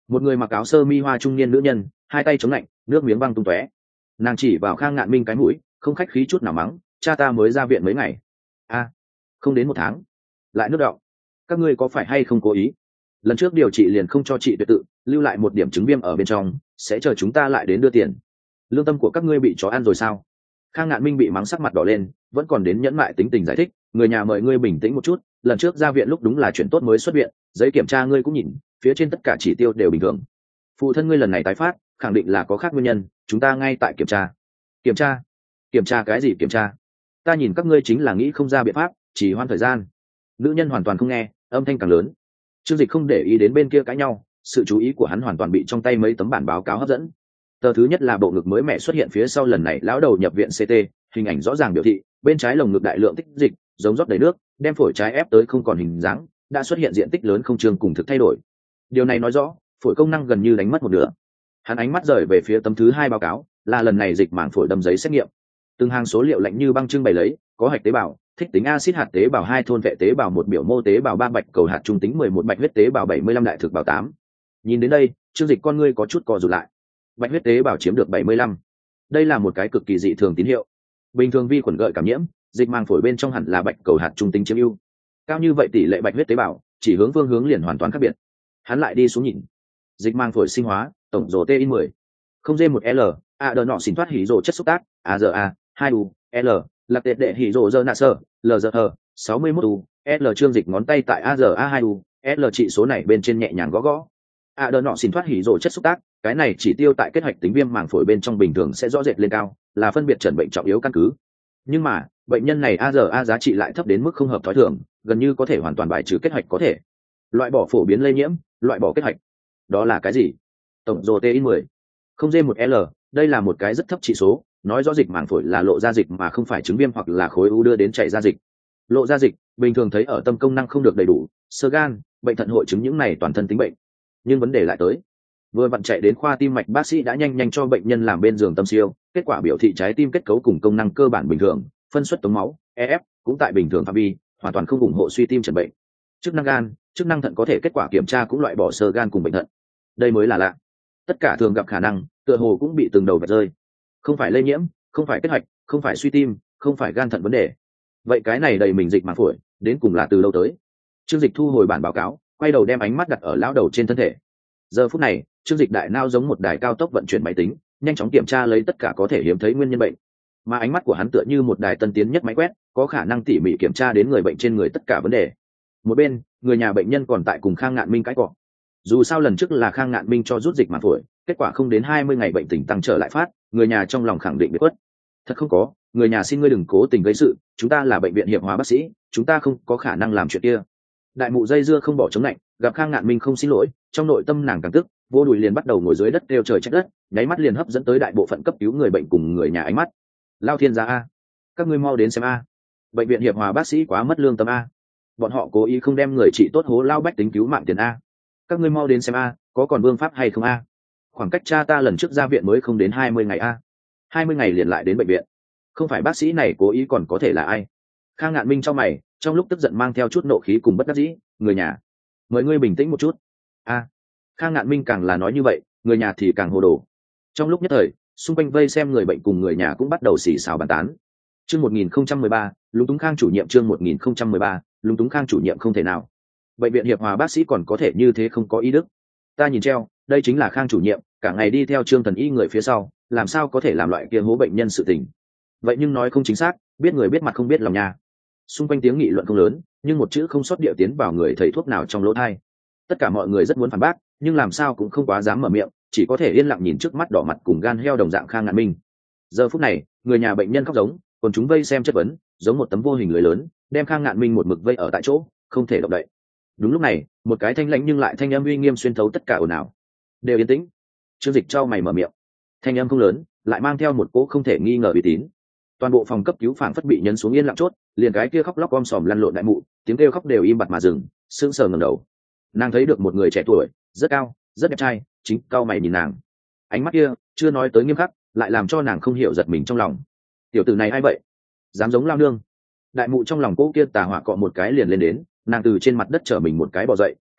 một người mặc áo sơ mi hoa trung niên nữ nhân, hai tay chống lạnh, nước miếng văng tung tóe. Nàng chỉ vào Khang Ngạn Minh cái mũi, không khách khí chút nào mắng, cha ta mới ra viện mấy ngày. A, không đến một tháng lại nước đọng, các ngươi có phải hay không cố ý? Lần trước điều trị liền không cho chị tuyệt tự, lưu lại một điểm chứng viêm ở bên trong, sẽ chờ chúng ta lại đến đưa tiền. Lương tâm của các ngươi bị chó ăn rồi sao? Khang Ngạn Minh bị mắng sắc mặt đỏ lên, vẫn còn đến nhẫn mại tính tình giải thích, người nhà mời ngươi bình tĩnh một chút, lần trước ra viện lúc đúng là chuyện tốt mới xuất viện, giấy kiểm tra ngươi cũng nhìn, phía trên tất cả chỉ tiêu đều bình thường. Phụ thân ngươi lần này tái phát, khẳng định là có khác nguyên nhân, chúng ta ngay tại kiểm tra. Kiểm tra? Kiểm tra cái gì kiểm tra? Ta nhìn các ngươi chính là nghĩ không ra biện pháp, chỉ hoãn thời gian. Nữ nhân hoàn toàn không nghe, âm thanh càng lớn. Trương Dịch không để ý đến bên kia cãi nhau, sự chú ý của hắn hoàn toàn bị trong tay mấy tấm bản báo cáo hấp dẫn. Tờ thứ nhất là bộ ngực mới mẹ xuất hiện phía sau lần này lão đầu nhập viện xê tê, hình ảnh rõ ràng biểu thị bên trái lồng ngực đại lượng tích dịch, giống rót đầy nước, đem phổi trái ép tới không còn hình dáng, đã xuất hiện diện tích lớn không trường cùng thực thay đổi. Điều này nói rõ phổi công năng gần như đánh mất một nửa. Hắn ánh mắt rời về phía tấm thứ hai báo cáo, là lần này dịch màng phổi đâm giấy xét nghiệm. Từng hàng số liệu lạnh như băng trưng bày lấy, có hạch tế bào, thích tính axit hạt tế bào hai thôn vệ tế bào một biểu mô tế bào ba bạch cầu hạt trung tính mười một bạch huyết tế bào bảy mươi lăm đại thực bào tám. Nhìn đến đây, Trương Dịch con ngươi có chút co rụt lại. Bạch huyết tế bào chiếm được bảy mươi lăm. Đây là một cái cực kỳ dị thường tín hiệu. Bình thường vi khuẩn gợi cảm nhiễm, dịch màng phổi bên trong hẳn là bạch cầu hạt trung tính chiếm ưu. Cao như vậy tỷ lệ bạch huyết tế bào, chỉ hướng phương hướng liền hoàn toàn khác biệt. Hắn lại đi xuống nhìn. Dịch màng phổi sinh hóa, tổng rổ T I mười. Không G một L, A đờ nọ xỉn thoát hỉ rổ chất xúc tác, A R A, hai U, L, lạc tệ đệ hỉ rổ dơ nạ sơ, L G H, sáu mươi mốt U, L Trương Dịch ngón tay tại A R A hai U, L trị số này bên trên nhẹ nhàng gõ gõ. A đờ nọ xỉn thoát hỉ rổ chất xúc tác, cái này chỉ tiêu tại kết hoạch tính viêm màng phổi bên trong bình thường sẽ rõ rệt lên cao, là phân biệt chẩn bệnh trọng yếu căn cứ. Nhưng mà, bệnh nhân này A R A giá trị lại thấp đến mức không hợp thói thường, gần như có thể hoàn toàn bài trừ kết hoạch có thể. Loại bỏ phổ biến lây nhiễm, loại bỏ kết hoạch. Đó là cái gì? Tổng rổ T I mười. Không G một L, đây là một cái rất thấp trị số, nói rõ dịch màng phổi là lộ ra dịch mà không phải chứng viêm hoặc là khối u đưa đến chảy ra dịch. Lộ ra dịch, bình thường thấy ở tâm công năng không được đầy đủ, xơ gan, bệnh thận hội chứng những này toàn thân tính bệnh. Nhưng vấn đề lại tới. Vừa vặn chạy đến khoa tim mạch, bác sĩ đã nhanh nhanh cho bệnh nhân làm bên giường tâm siêu, kết quả biểu thị trái tim kết cấu cùng công năng cơ bản bình thường, phân suất tống máu, E F cũng tại bình thường phạm vi, hoàn toàn không ủng hộ suy tim chẩn bệnh. Chức năng gan, chức năng thận có thể kết quả kiểm tra cũng loại bỏ xơ gan cùng bệnh thận. Đây mới là lạ. Tất cả thường gặp khả năng, tựa hồ cũng bị từng đầu vạch rơi. Không phải lây nhiễm, không phải kết hoạch, không phải suy tim, không phải gan thận vấn đề. Vậy cái này đầy mình dịch màng phổi, đến cùng là từ lâu tới? Trương Dịch thu hồi bản báo cáo, quay đầu đem ánh mắt đặt ở lão đầu trên thân thể. Giờ phút này, Trương Dịch đại não giống một đài cao tốc vận chuyển máy tính, nhanh chóng kiểm tra lấy tất cả có thể hiếm thấy nguyên nhân bệnh. Mà ánh mắt của hắn tựa như một đài tân tiến nhất máy quét, có khả năng tỉ mỉ kiểm tra đến người bệnh trên người tất cả vấn đề. Một bên, người nhà bệnh nhân còn tại cùng Khang Ngạn Minh cãi cọ. Dù sao lần trước là Khang Ngạn Minh cho rút dịch màng phổi, kết quả không đến hai mươi ngày bệnh tình tăng trở lại phát, người nhà trong lòng khẳng định bị quất. Thật không có, người nhà xin ngươi đừng cố tình gây sự, chúng ta là bệnh viện hiệp hóa bác sĩ, chúng ta không có khả năng làm chuyện kia. Đại mụ dây dưa không bỏ chống lạnh, gặp Khang Ngạn Minh không xin lỗi, trong nội tâm nàng càng tức, vô đùi liền bắt đầu ngồi dưới đất kêu trời trách đất, nháy mắt liền hấp dẫn tới đại bộ phận cấp cứu người bệnh cùng người nhà ánh mắt. Lao thiên gia a, các ngươi mau đến xem a, bệnh viện hiệp hòa bác sĩ quá mất lương tâm a, bọn họ cố ý không đem người trị tốt hố lao bách tính cứu mạng tiền a, các ngươi mau đến xem a, có còn vương pháp hay không a? Khoảng cách cha ta lần trước ra viện mới không đến hai mươi ngày a, hai mươi ngày liền lại đến bệnh viện, không phải bác sĩ này cố ý còn có thể là ai? Khang Ngạn Minh trong mày, trong lúc tức giận mang theo chút nộ khí cùng bất đắc dĩ, người nhà, mời ngươi bình tĩnh một chút. A, Khang Ngạn Minh càng là nói như vậy, người nhà thì càng hồ đồ. Trong lúc nhất thời, xung quanh vây xem người bệnh cùng người nhà cũng bắt đầu xì xào bàn tán. Chương một nghìn không trăm mười ba, Lúng Túng Khang chủ nhiệm chương một nghìn không trăm mười ba, Lúng Túng Khang chủ nhiệm không thể nào. Bệnh viện hiệp hòa bác sĩ còn có thể như thế không có ý đức. Ta nhìn treo, đây chính là Khang chủ nhiệm, cả ngày đi theo Trương Thần Y người phía sau, làm sao có thể làm loại kia hố bệnh nhân sự tình. Vậy nhưng nói không chính xác, biết người biết mặt không biết lòng nha. Xung quanh tiếng nghị luận không lớn, nhưng một chữ không sót địa tiến vào người thầy thuốc nào trong lỗ tai. Tất cả mọi người rất muốn phản bác, nhưng làm sao cũng không quá dám mở miệng, chỉ có thể yên lặng nhìn trước mắt đỏ mặt cùng gan heo đồng dạng Khang Ngạn Minh. Giờ phút này, người nhà bệnh nhân khóc giống, còn chúng vây xem chất vấn, giống một tấm vô hình lưới lớn, đem Khang Ngạn Minh một mực vây ở tại chỗ, không thể động đậy. Đúng lúc này, một cái thanh lãnh nhưng lại thanh âm uy nghiêm xuyên thấu tất cả ồn ào. Đều yên tĩnh. Trương Dịch trao mày mở miệng. Thanh âm không lớn, lại mang theo một cỗ không thể nghi ngờ uy tín. Toàn bộ phòng cấp cứu phảng phất bị nhấn xuống yên lặng chốt, liền cái kia khóc lóc om sòm lăn lộn đại mụ, tiếng kêu khóc đều im bặt mà dừng, sững sờ ngẩng đầu. Nàng thấy được một người trẻ tuổi, rất cao, rất đẹp trai, chính cao mày nhìn nàng. Ánh mắt kia, chưa nói tới nghiêm khắc, lại làm cho nàng không hiểu giật mình trong lòng. Tiểu tử này ai vậy? Dám giống lao nương. Đại mụ trong lòng cô kia tà hỏa cọ một cái liền lên đến, nàng từ trên mặt đất trở mình một cái bò dậy,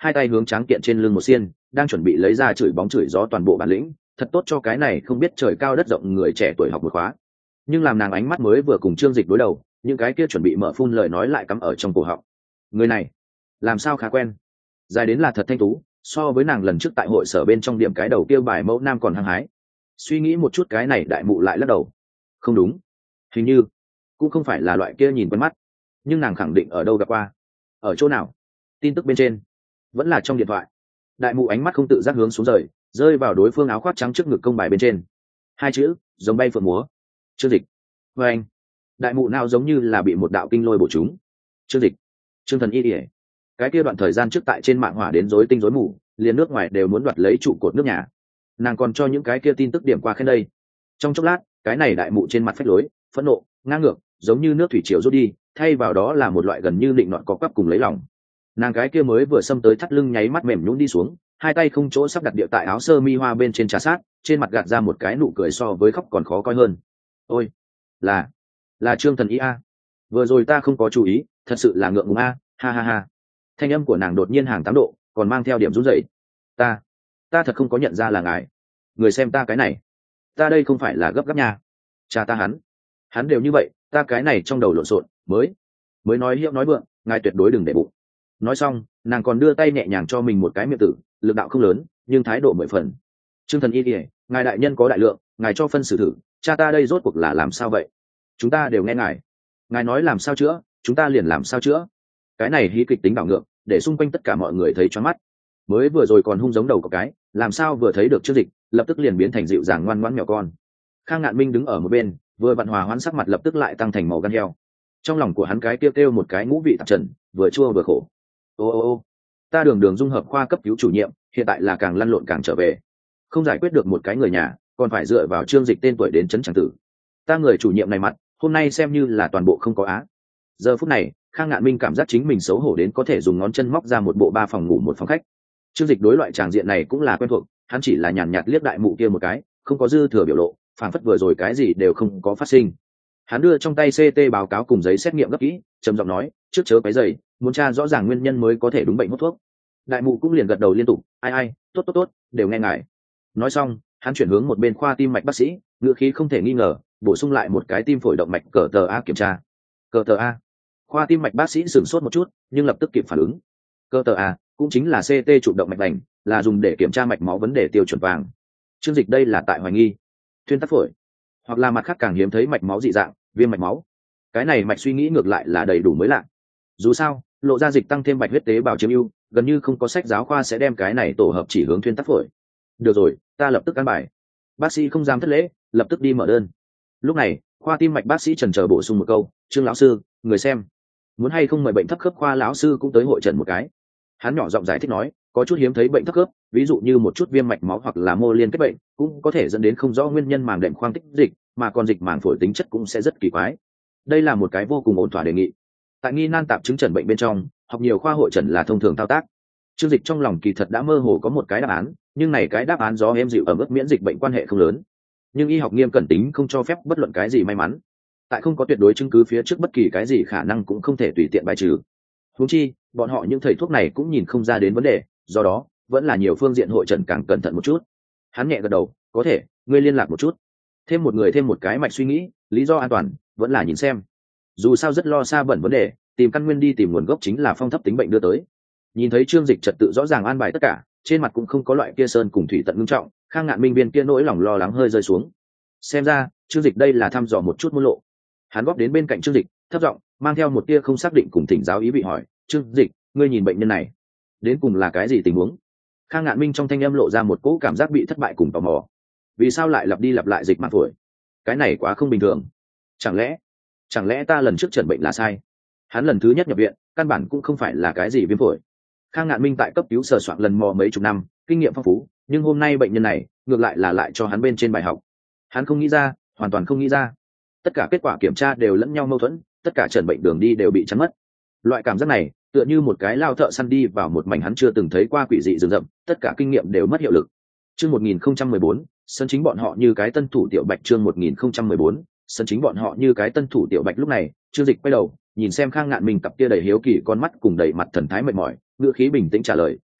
hai tay hướng tráng kiện trên lưng một xiên, đang chuẩn bị lấy ra chửi bóng chửi gió toàn bộ bản lĩnh, thật tốt cho cái này không biết trời cao đất rộng người trẻ tuổi học một khóa. Nhưng làm nàng ánh mắt mới vừa cùng Trương Dịch đối đầu, những cái kia chuẩn bị mở phun lời nói lại cắm ở trong cổ họng. Người này làm sao khá quen, dài đến là thật thanh tú, so với nàng lần trước tại hội sở bên trong điểm cái đầu kia bài mẫu nam còn hăng hái. Suy nghĩ một chút cái này đại mụ lại lắc đầu. Không đúng, hình như cũng không phải là loại kia nhìn quen mắt, nhưng nàng khẳng định ở đâu gặp qua. Ở chỗ nào? Tin tức bên trên, vẫn là trong điện thoại. Đại mụ ánh mắt không tự giác hướng xuống rời, rơi vào đối phương áo khoác trắng trước ngực công bài bên trên. Hai chữ giống bay phượng múa. Trương Dịch. Và anh, đại mụ nào giống như là bị một đạo kinh lôi bổ trúng. Trương Dịch, Trương Thần Y ỉa. Cái kia đoạn thời gian trước tại trên mạng hỏa đến rối tinh rối mù, liền nước ngoài đều muốn đoạt lấy trụ cột nước nhà. Nàng còn cho những cái kia tin tức điểm qua khen đây. Trong chốc lát, cái này đại mụ trên mặt phách lối, phẫn nộ, ngang ngược, giống như nước thủy triều rút đi, thay vào đó là một loại gần như định nọt có quắp cùng lấy lòng. Nàng cái kia mới vừa xâm tới thắt lưng nháy mắt mềm nhũn đi xuống, hai tay không chỗ sắp đặt địa tại áo sơ mi hoa bên trên trà sát, trên mặt gạt ra một cái nụ cười so với khóc còn khó coi hơn. Ôi, là là Trương Thần Y a. Vừa rồi ta không có chú ý, thật sự là ngượng ngùng a, ha ha ha. Thanh âm của nàng đột nhiên hàng tám độ, còn mang theo điểm run rẩy. Ta, ta thật không có nhận ra là ngài. Người xem ta cái này, ta đây không phải là gấp gáp nha. Cha ta hắn, hắn đều như vậy, ta cái này trong đầu lộn xộn, mới mới nói hiệu nói vượng, ngài tuyệt đối đừng để bụng. Nói xong, nàng còn đưa tay nhẹ nhàng cho mình một cái miệng tử, lực đạo không lớn, nhưng thái độ mười phần. Trương Thần Y kìa, ngài đại nhân có đại lượng, ngài cho phân xử thử, cha ta đây rốt cuộc là làm sao vậy? Chúng ta đều nghe ngài, ngài nói làm sao chữa, chúng ta liền làm sao chữa. Cái này hí kịch tính đảo ngược, để xung quanh tất cả mọi người thấy choáng mắt. Mới vừa rồi còn hung giống đầu có cái, làm sao vừa thấy được Trương Dịch, lập tức liền biến thành dịu dàng ngoan ngoãn mèo con. Khang Ngạn Minh đứng ở một bên, vừa vặn hòa hoãn sắc mặt lập tức lại tăng thành màu gan heo. Trong lòng của hắn cái kêu kêu một cái ngũ vị tạp trần, vừa chua vừa khổ. Ô ô ô, ta đường đường dung hợp khoa cấp cứu chủ nhiệm, hiện tại là càng lăn lộn càng trở về, không giải quyết được một cái người nhà, còn phải dựa vào Trương Dịch tên tuổi đến chấn chẳng tử. Ta người chủ nhiệm này mặt, hôm nay xem như là toàn bộ không có á. Giờ phút này, Khang Ngạn Minh cảm giác chính mình xấu hổ đến có thể dùng ngón chân móc ra một bộ ba phòng ngủ một phòng khách. Trương Dịch đối loại tràng diện này cũng là quen thuộc, hắn chỉ là nhàn nhạt liếc đại mụ kia một cái, không có dư thừa biểu lộ, phảng phất vừa rồi cái gì đều không có phát sinh. Hắn đưa trong tay xê tê báo cáo cùng giấy xét nghiệm gấp kỹ, trầm giọng nói, trước chớ cái giày, muốn tra rõ ràng nguyên nhân mới có thể đúng bệnh hút thuốc. Đại mụ cũng liền gật đầu liên tục, ai ai, tốt tốt tốt, đều nghe ngài. Nói xong, hắn chuyển hướng một bên khoa tim mạch bác sĩ, ngữ khí không thể nghi ngờ, bổ sung lại một cái tim phổi động mạch cờ tờ a kiểm tra. Cờ tờ a. Khoa tim mạch bác sĩ sửng sốt một chút, nhưng lập tức kịp phản ứng. Cờ tờ a cũng chính là xê tê chụp động mạch vành, là dùng để kiểm tra mạch máu vấn đề tiêu chuẩn vàng. Trương Dịch đây là tại hoài nghi thuyên tắc phổi, hoặc là mặt khác càng hiếm thấy mạch máu dị dạng, viêm mạch máu. Cái này mạch suy nghĩ ngược lại là đầy đủ mới lạ. Dù sao, lộ ra dịch tăng thêm bạch huyết tế bào chiếm ưu, gần như không có sách giáo khoa sẽ đem cái này tổ hợp chỉ hướng thuyên tắc phổi. Được rồi, ta lập tức căn bài. Bác sĩ không dám thất lễ, lập tức đi mở đơn. Lúc này, khoa tim mạch bác sĩ chần chờ bổ sung một câu, Trương lão sư, người xem, muốn hay không mời bệnh thấp khớp khoa lão sư cũng tới hội trần một cái. Hắn nhỏ giọng giải thích nói, có chút hiếm thấy bệnh thấp khớp, ví dụ như một chút viêm mạch máu hoặc là mô liên kết bệnh, cũng có thể dẫn đến không rõ nguyên nhân màng đệm khoang tích dịch, mà còn dịch màng phổi tính chất cũng sẽ rất kỳ quái. Đây là một cái vô cùng ổn thỏa đề nghị. Tại nghi nan tạp chứng chẩn bệnh bên trong, học nhiều khoa hội chẩn là thông thường thao tác. Trương Dịch trong lòng kỳ thật đã mơ hồ có một cái đáp án, nhưng này cái đáp án gió êm dịu ở mức miễn dịch bệnh quan hệ không lớn. Nhưng y học nghiêm cẩn tính không cho phép bất luận cái gì may mắn. Tại không có tuyệt đối chứng cứ phía trước bất kỳ cái gì khả năng cũng không thể tùy tiện bài trừ. Huống chi, bọn họ những thầy thuốc này cũng nhìn không ra đến vấn đề, do đó vẫn là nhiều phương diện hội trần càng cẩn thận một chút. Hắn nhẹ gật đầu, có thể, ngươi liên lạc một chút. Thêm một người thêm một cái mạch suy nghĩ, lý do an toàn vẫn là nhìn xem. Dù sao rất lo xa bẩn vấn đề, tìm căn nguyên đi tìm nguồn gốc chính là phong thấp tính bệnh đưa tới. Nhìn thấy Trương Dịch trật tự rõ ràng an bài tất cả, trên mặt cũng không có loại kia sơn cùng thủy tận ngưng trọng, Khang Ngạn Minh viên kia nỗi lòng lo lắng hơi rơi xuống. Xem ra, Trương Dịch đây là thăm dò một chút môn lộ. Hắn góp đến bên cạnh Trương Dịch, thấp giọng mang theo một tia không xác định cùng thỉnh giáo ý vị hỏi, Trương Dịch, ngươi nhìn bệnh nhân này đến cùng là cái gì tình huống? Khang Ngạn Minh trong thanh âm lộ ra một cỗ cảm giác bị thất bại cùng tò mò. Vì sao lại lặp đi lặp lại dịch màng phổi? Cái này quá không bình thường. Chẳng lẽ chẳng lẽ ta lần trước chẩn bệnh là sai? Hắn lần thứ nhất nhập viện, căn bản cũng không phải là cái gì viêm phổi. Khang Ngạn Minh tại cấp cứu sờ soạn lần mò mấy chục năm, kinh nghiệm phong phú, nhưng hôm nay bệnh nhân này ngược lại là lại cho hắn bên trên bài học. Hắn không nghĩ ra, hoàn toàn không nghĩ ra. Tất cả kết quả kiểm tra đều lẫn nhau mâu thuẫn, tất cả chẩn bệnh đường đi đều bị chắn mất. Loại cảm giác này tựa như một cái lao thợ săn đi vào một mảnh hắn chưa từng thấy qua quỷ dị rừng rậm, tất cả kinh nghiệm đều mất hiệu lực. Chương một nghìn không trăm mười bốn, sân chính bọn họ như cái tân thủ tiểu bạch. Chương một nghìn không trăm mười bốn, sân chính bọn họ như cái tân thủ tiểu bạch. Lúc này, Trương Dịch quay đầu, nhìn xem Khang Ngạn Minh cặp kia đầy hiếu kỳ con mắt cùng đầy mặt thần thái mệt mỏi, ngữ khí bình tĩnh trả lời,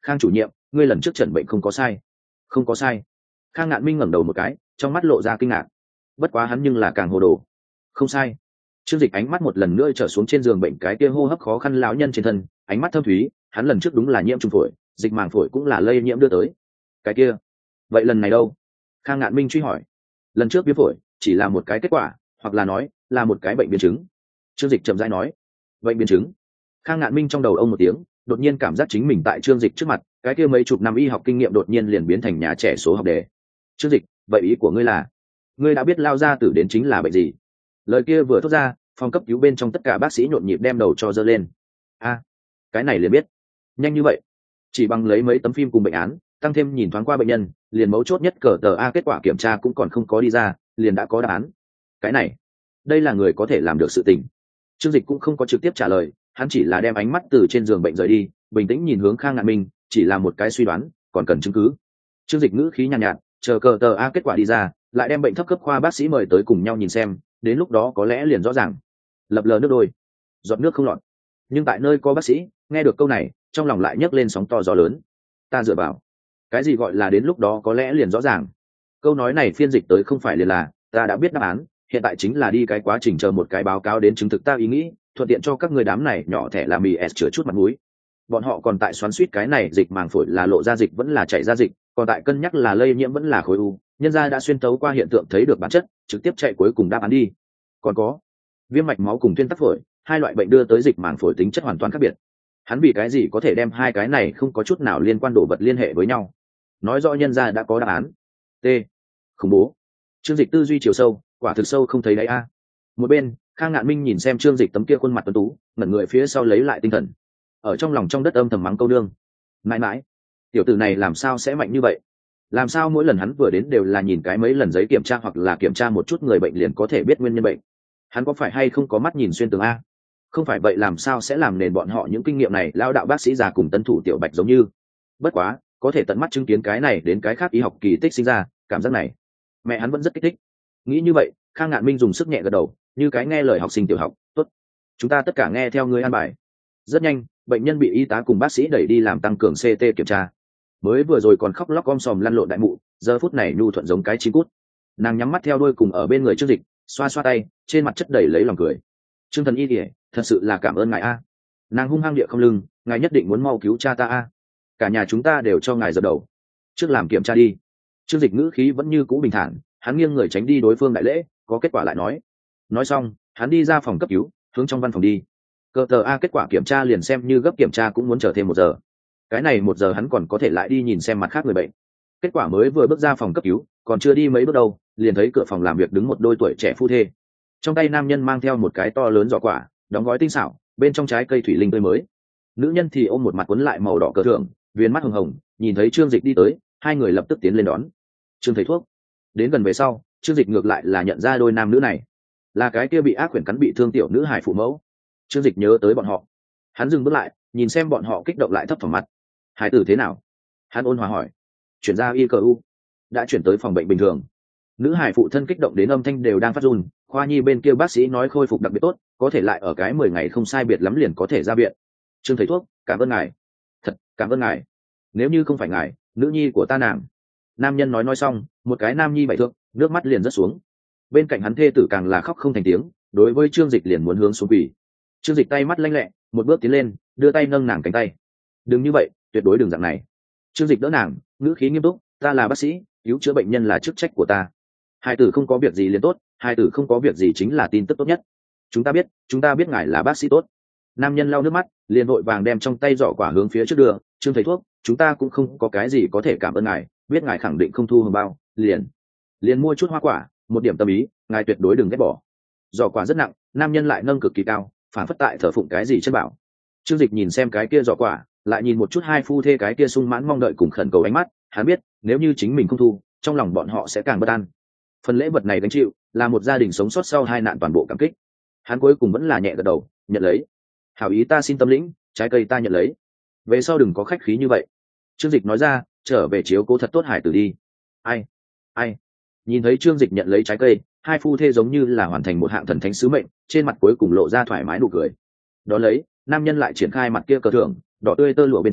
Khang chủ nhiệm, ngươi lần trước chẩn bệnh không có sai. Không có sai. Khang Ngạn Minh ngẩng đầu một cái, trong mắt lộ ra kinh ngạc. Bất quá hắn nhưng là càng hồ đồ. Không sai. Trương Dịch ánh mắt một lần nữa trở xuống trên giường bệnh cái kia hô hấp khó khăn lão nhân trên thân, ánh mắt thâm thúy, hắn lần trước đúng là nhiễm trùng phổi, dịch màng phổi cũng là lây nhiễm đưa tới. Cái kia, vậy lần này đâu? Khang Ngạn Minh truy hỏi. Lần trước viêm phổi chỉ là một cái kết quả, hoặc là nói là một cái bệnh biến chứng. Trương Dịch chậm rãi nói. Bệnh biến chứng. Khang Ngạn Minh trong đầu ông một tiếng, đột nhiên cảm giác chính mình tại Trương Dịch trước mặt, cái kia mấy chục năm y học kinh nghiệm đột nhiên liền biến thành nhà trẻ số học đề. Trương Dịch, vậy ý của ngươi là, ngươi đã biết lao ra tử đến chính là bệnh gì? Lời kia vừa thốt ra, phòng cấp cứu bên trong tất cả bác sĩ nhộn nhịp đem đầu cho giơ lên. A, cái này liền biết. Nhanh như vậy? Chỉ bằng lấy mấy tấm phim cùng bệnh án, tăng thêm nhìn thoáng qua bệnh nhân, liền mấu chốt nhất cờ tờ a kết quả kiểm tra cũng còn không có đi ra, liền đã có đáp án. Cái này, đây là người có thể làm được sự tình. Trương Dịch cũng không có trực tiếp trả lời, hắn chỉ là đem ánh mắt từ trên giường bệnh rời đi, bình tĩnh nhìn hướng Khang Ngạn Minh, chỉ là một cái suy đoán, còn cần chứng cứ. Trương Dịch ngữ khí nhàn nhạt, nhạt, chờ cờ tờ a kết quả đi ra, lại đem bệnh thấp cấp khoa bác sĩ mời tới cùng nhau nhìn xem, đến lúc đó có lẽ liền rõ ràng. Lập lờ nước đôi, giọt nước không lọt. Nhưng tại nơi có bác sĩ, nghe được câu này, trong lòng lại nhấc lên sóng to gió lớn. Ta dựa vào, cái gì gọi là đến lúc đó có lẽ liền rõ ràng? Câu nói này phiên dịch tới không phải liền là ta đã biết đáp án, hiện tại chính là đi cái quá trình chờ một cái báo cáo đến chứng thực ta ý nghĩ, thuận tiện cho các người đám này nhỏ thẻ làm mì s chữa chút mặt mũi. Bọn họ còn tại xoắn suýt cái này dịch màng phổi là lộ ra dịch vẫn là chảy ra dịch, còn tại cân nhắc là lây nhiễm vẫn là khối u, nhân gia đã xuyên tấu qua hiện tượng thấy được bản chất, trực tiếp chạy cuối cùng đáp án đi. Còn có viêm mạch máu cùng tuyên tắc phổi, hai loại bệnh đưa tới dịch màng phổi tính chất hoàn toàn khác biệt. Hắn vì cái gì có thể đem hai cái này không có chút nào liên quan đồ vật liên hệ với nhau? Nói rõ nhân gia đã có đáp án. T. Khủng bố. Trương Dịch tư duy chiều sâu, quả thực sâu không thấy đáy a. Một bên, Khang Ngạn Minh nhìn xem Trương Dịch tấm kia khuôn mặt tuấn tú, ngẩn người phía sau lấy lại tinh thần. Ở trong lòng trong đất âm thầm mắng câu nương. Mãi mãi, tiểu tử này làm sao sẽ mạnh như vậy? Làm sao mỗi lần hắn vừa đến đều là nhìn cái mấy lần giấy kiểm tra hoặc là kiểm tra một chút người bệnh liền có thể biết nguyên nhân bệnh? Hắn có phải hay không có mắt nhìn xuyên tường a? Không phải vậy làm sao sẽ làm nền bọn họ những kinh nghiệm này lao đạo bác sĩ già cùng tân thủ tiểu bạch giống như? Bất quá, có thể tận mắt chứng kiến cái này đến cái khác y học kỳ tích sinh ra, cảm giác này, mẹ hắn vẫn rất kích thích. Nghĩ như vậy, Khang Ngạn Minh dùng sức nhẹ gật đầu, như cái nghe lời học sinh tiểu học. Tốt, chúng ta tất cả nghe theo ngươi an bài. Rất nhanh, bệnh nhân bị y tá cùng bác sĩ đẩy đi làm tăng cường xê tê kiểm tra. Mới vừa rồi còn khóc lóc om sòm lăn lộn đại mụ, giờ phút này nhu thuận giống cái chim cút. Nàng nhắm mắt theo đuôi cùng ở bên người Trương Dịch, xoa xoa tay, trên mặt chất đầy lấy lòng cười. Trương thần y kìa, thật sự là cảm ơn ngài a. Nàng hung hăng địa không lưng, ngài nhất định muốn mau cứu cha ta a. Cả nhà chúng ta đều cho ngài dập đầu. Trước làm kiểm tra đi. Trương Dịch ngữ khí vẫn như cũ bình thản, hắn nghiêng người tránh đi đối phương đại lễ, có kết quả lại nói. Nói xong, hắn đi ra phòng cấp cứu, hướng trong văn phòng đi. Cơ tờ a kết quả kiểm tra liền xem như gấp kiểm tra cũng muốn chờ thêm một giờ. Cái này một giờ hắn còn có thể lại đi nhìn xem mặt khác người bệnh. Kết quả mới vừa bước ra phòng cấp cứu, còn chưa đi mấy bước đâu, liền thấy cửa phòng làm việc đứng một đôi tuổi trẻ phu thê. Trong tay nam nhân mang theo một cái to lớn giỏ quả, đóng gói tinh xảo, bên trong trái cây thủy linh tươi mới. Nữ nhân thì ôm một mặt cuốn lại màu đỏ cờ thưởng, viên mắt hồng hồng, nhìn thấy Trương Dịch đi tới, hai người lập tức tiến lên đón. Trương thầy thuốc. Đến gần về sau, Trương Dịch ngược lại là nhận ra đôi nam nữ này, là cái kia bị ác quyển cắn bị thương tiểu nữ hải phụ mẫu. Trương Dịch nhớ tới bọn họ, hắn dừng bước lại, nhìn xem bọn họ kích động lại thấp thỏm mặt. Hải tử thế nào? Hắn ôn hòa hỏi. Chuyển ra i cờ u, đã chuyển tới phòng bệnh bình thường. Nữ hải phụ thân kích động đến âm thanh đều đang phát run. Khoa nhi bên kia bác sĩ nói khôi phục đặc biệt tốt, có thể lại ở cái mười ngày không sai biệt lắm liền có thể ra viện. Trương thầy thuốc, cảm ơn ngài. Thật, cảm ơn ngài. Nếu như không phải ngài, nữ nhi của ta nàng. Nam nhân nói nói xong, một cái nam nhi bại thượng, nước mắt liền rớt xuống. Bên cạnh hắn thê tử càng là khóc không thành tiếng, đối với Trương Dịch liền muốn hướng xuống quỳ. Trương Dịch tay mắt lanh lẹ, một bước tiến lên, đưa tay nâng nàng cánh tay. Đừng như vậy, tuyệt đối đừng dạng này. Trương Dịch đỡ nàng, ngữ khí nghiêm túc, ta là bác sĩ, cứu chữa bệnh nhân là chức trách của ta. Hai tử không có việc gì liền tốt, hai tử không có việc gì chính là tin tức tốt nhất. Chúng ta biết, chúng ta biết ngài là bác sĩ tốt. Nam nhân lau nước mắt, liền vội vàng đem trong tay giỏ quả hướng phía trước đưa. Trương thầy thuốc, chúng ta cũng không có cái gì có thể cảm ơn ngài, biết ngài khẳng định không thu hồng bao, liền liền mua chút hoa quả, một điểm tâm ý, ngài tuyệt đối đừng ghét bỏ. Giỏ quả rất nặng, nam nhân lại nâng cực kỳ cao, phản phất tại thờ phụng cái gì chất bảo. Trương Dịch nhìn xem cái kia giỏ quả, lại nhìn một chút hai phu thê cái kia sung mãn mong đợi cùng khẩn cầu ánh mắt, hắn biết nếu như chính mình không thu, trong lòng bọn họ sẽ càng bất an. Phần lễ vật này gánh chịu là một gia đình sống sót sau hai nạn toàn bộ cảm kích. Hắn cuối cùng vẫn là nhẹ gật đầu, nhận lấy. Hảo ý ta xin tâm lĩnh, trái cây ta nhận lấy. Về sau đừng có khách khí như vậy. Trương Dịch nói ra, trở về chiếu cố thật tốt hải tử đi. Ai ai nhìn thấy Trương Dịch nhận lấy trái cây, hai phu thê giống như là hoàn thành một hạng thần thánh sứ mệnh, trên mặt cuối cùng lộ ra thoải mái nụ cười. Đó lấy, nam nhân lại triển khai mặt kia cờ thưởng, đỏ tươi tơ lụa bên trên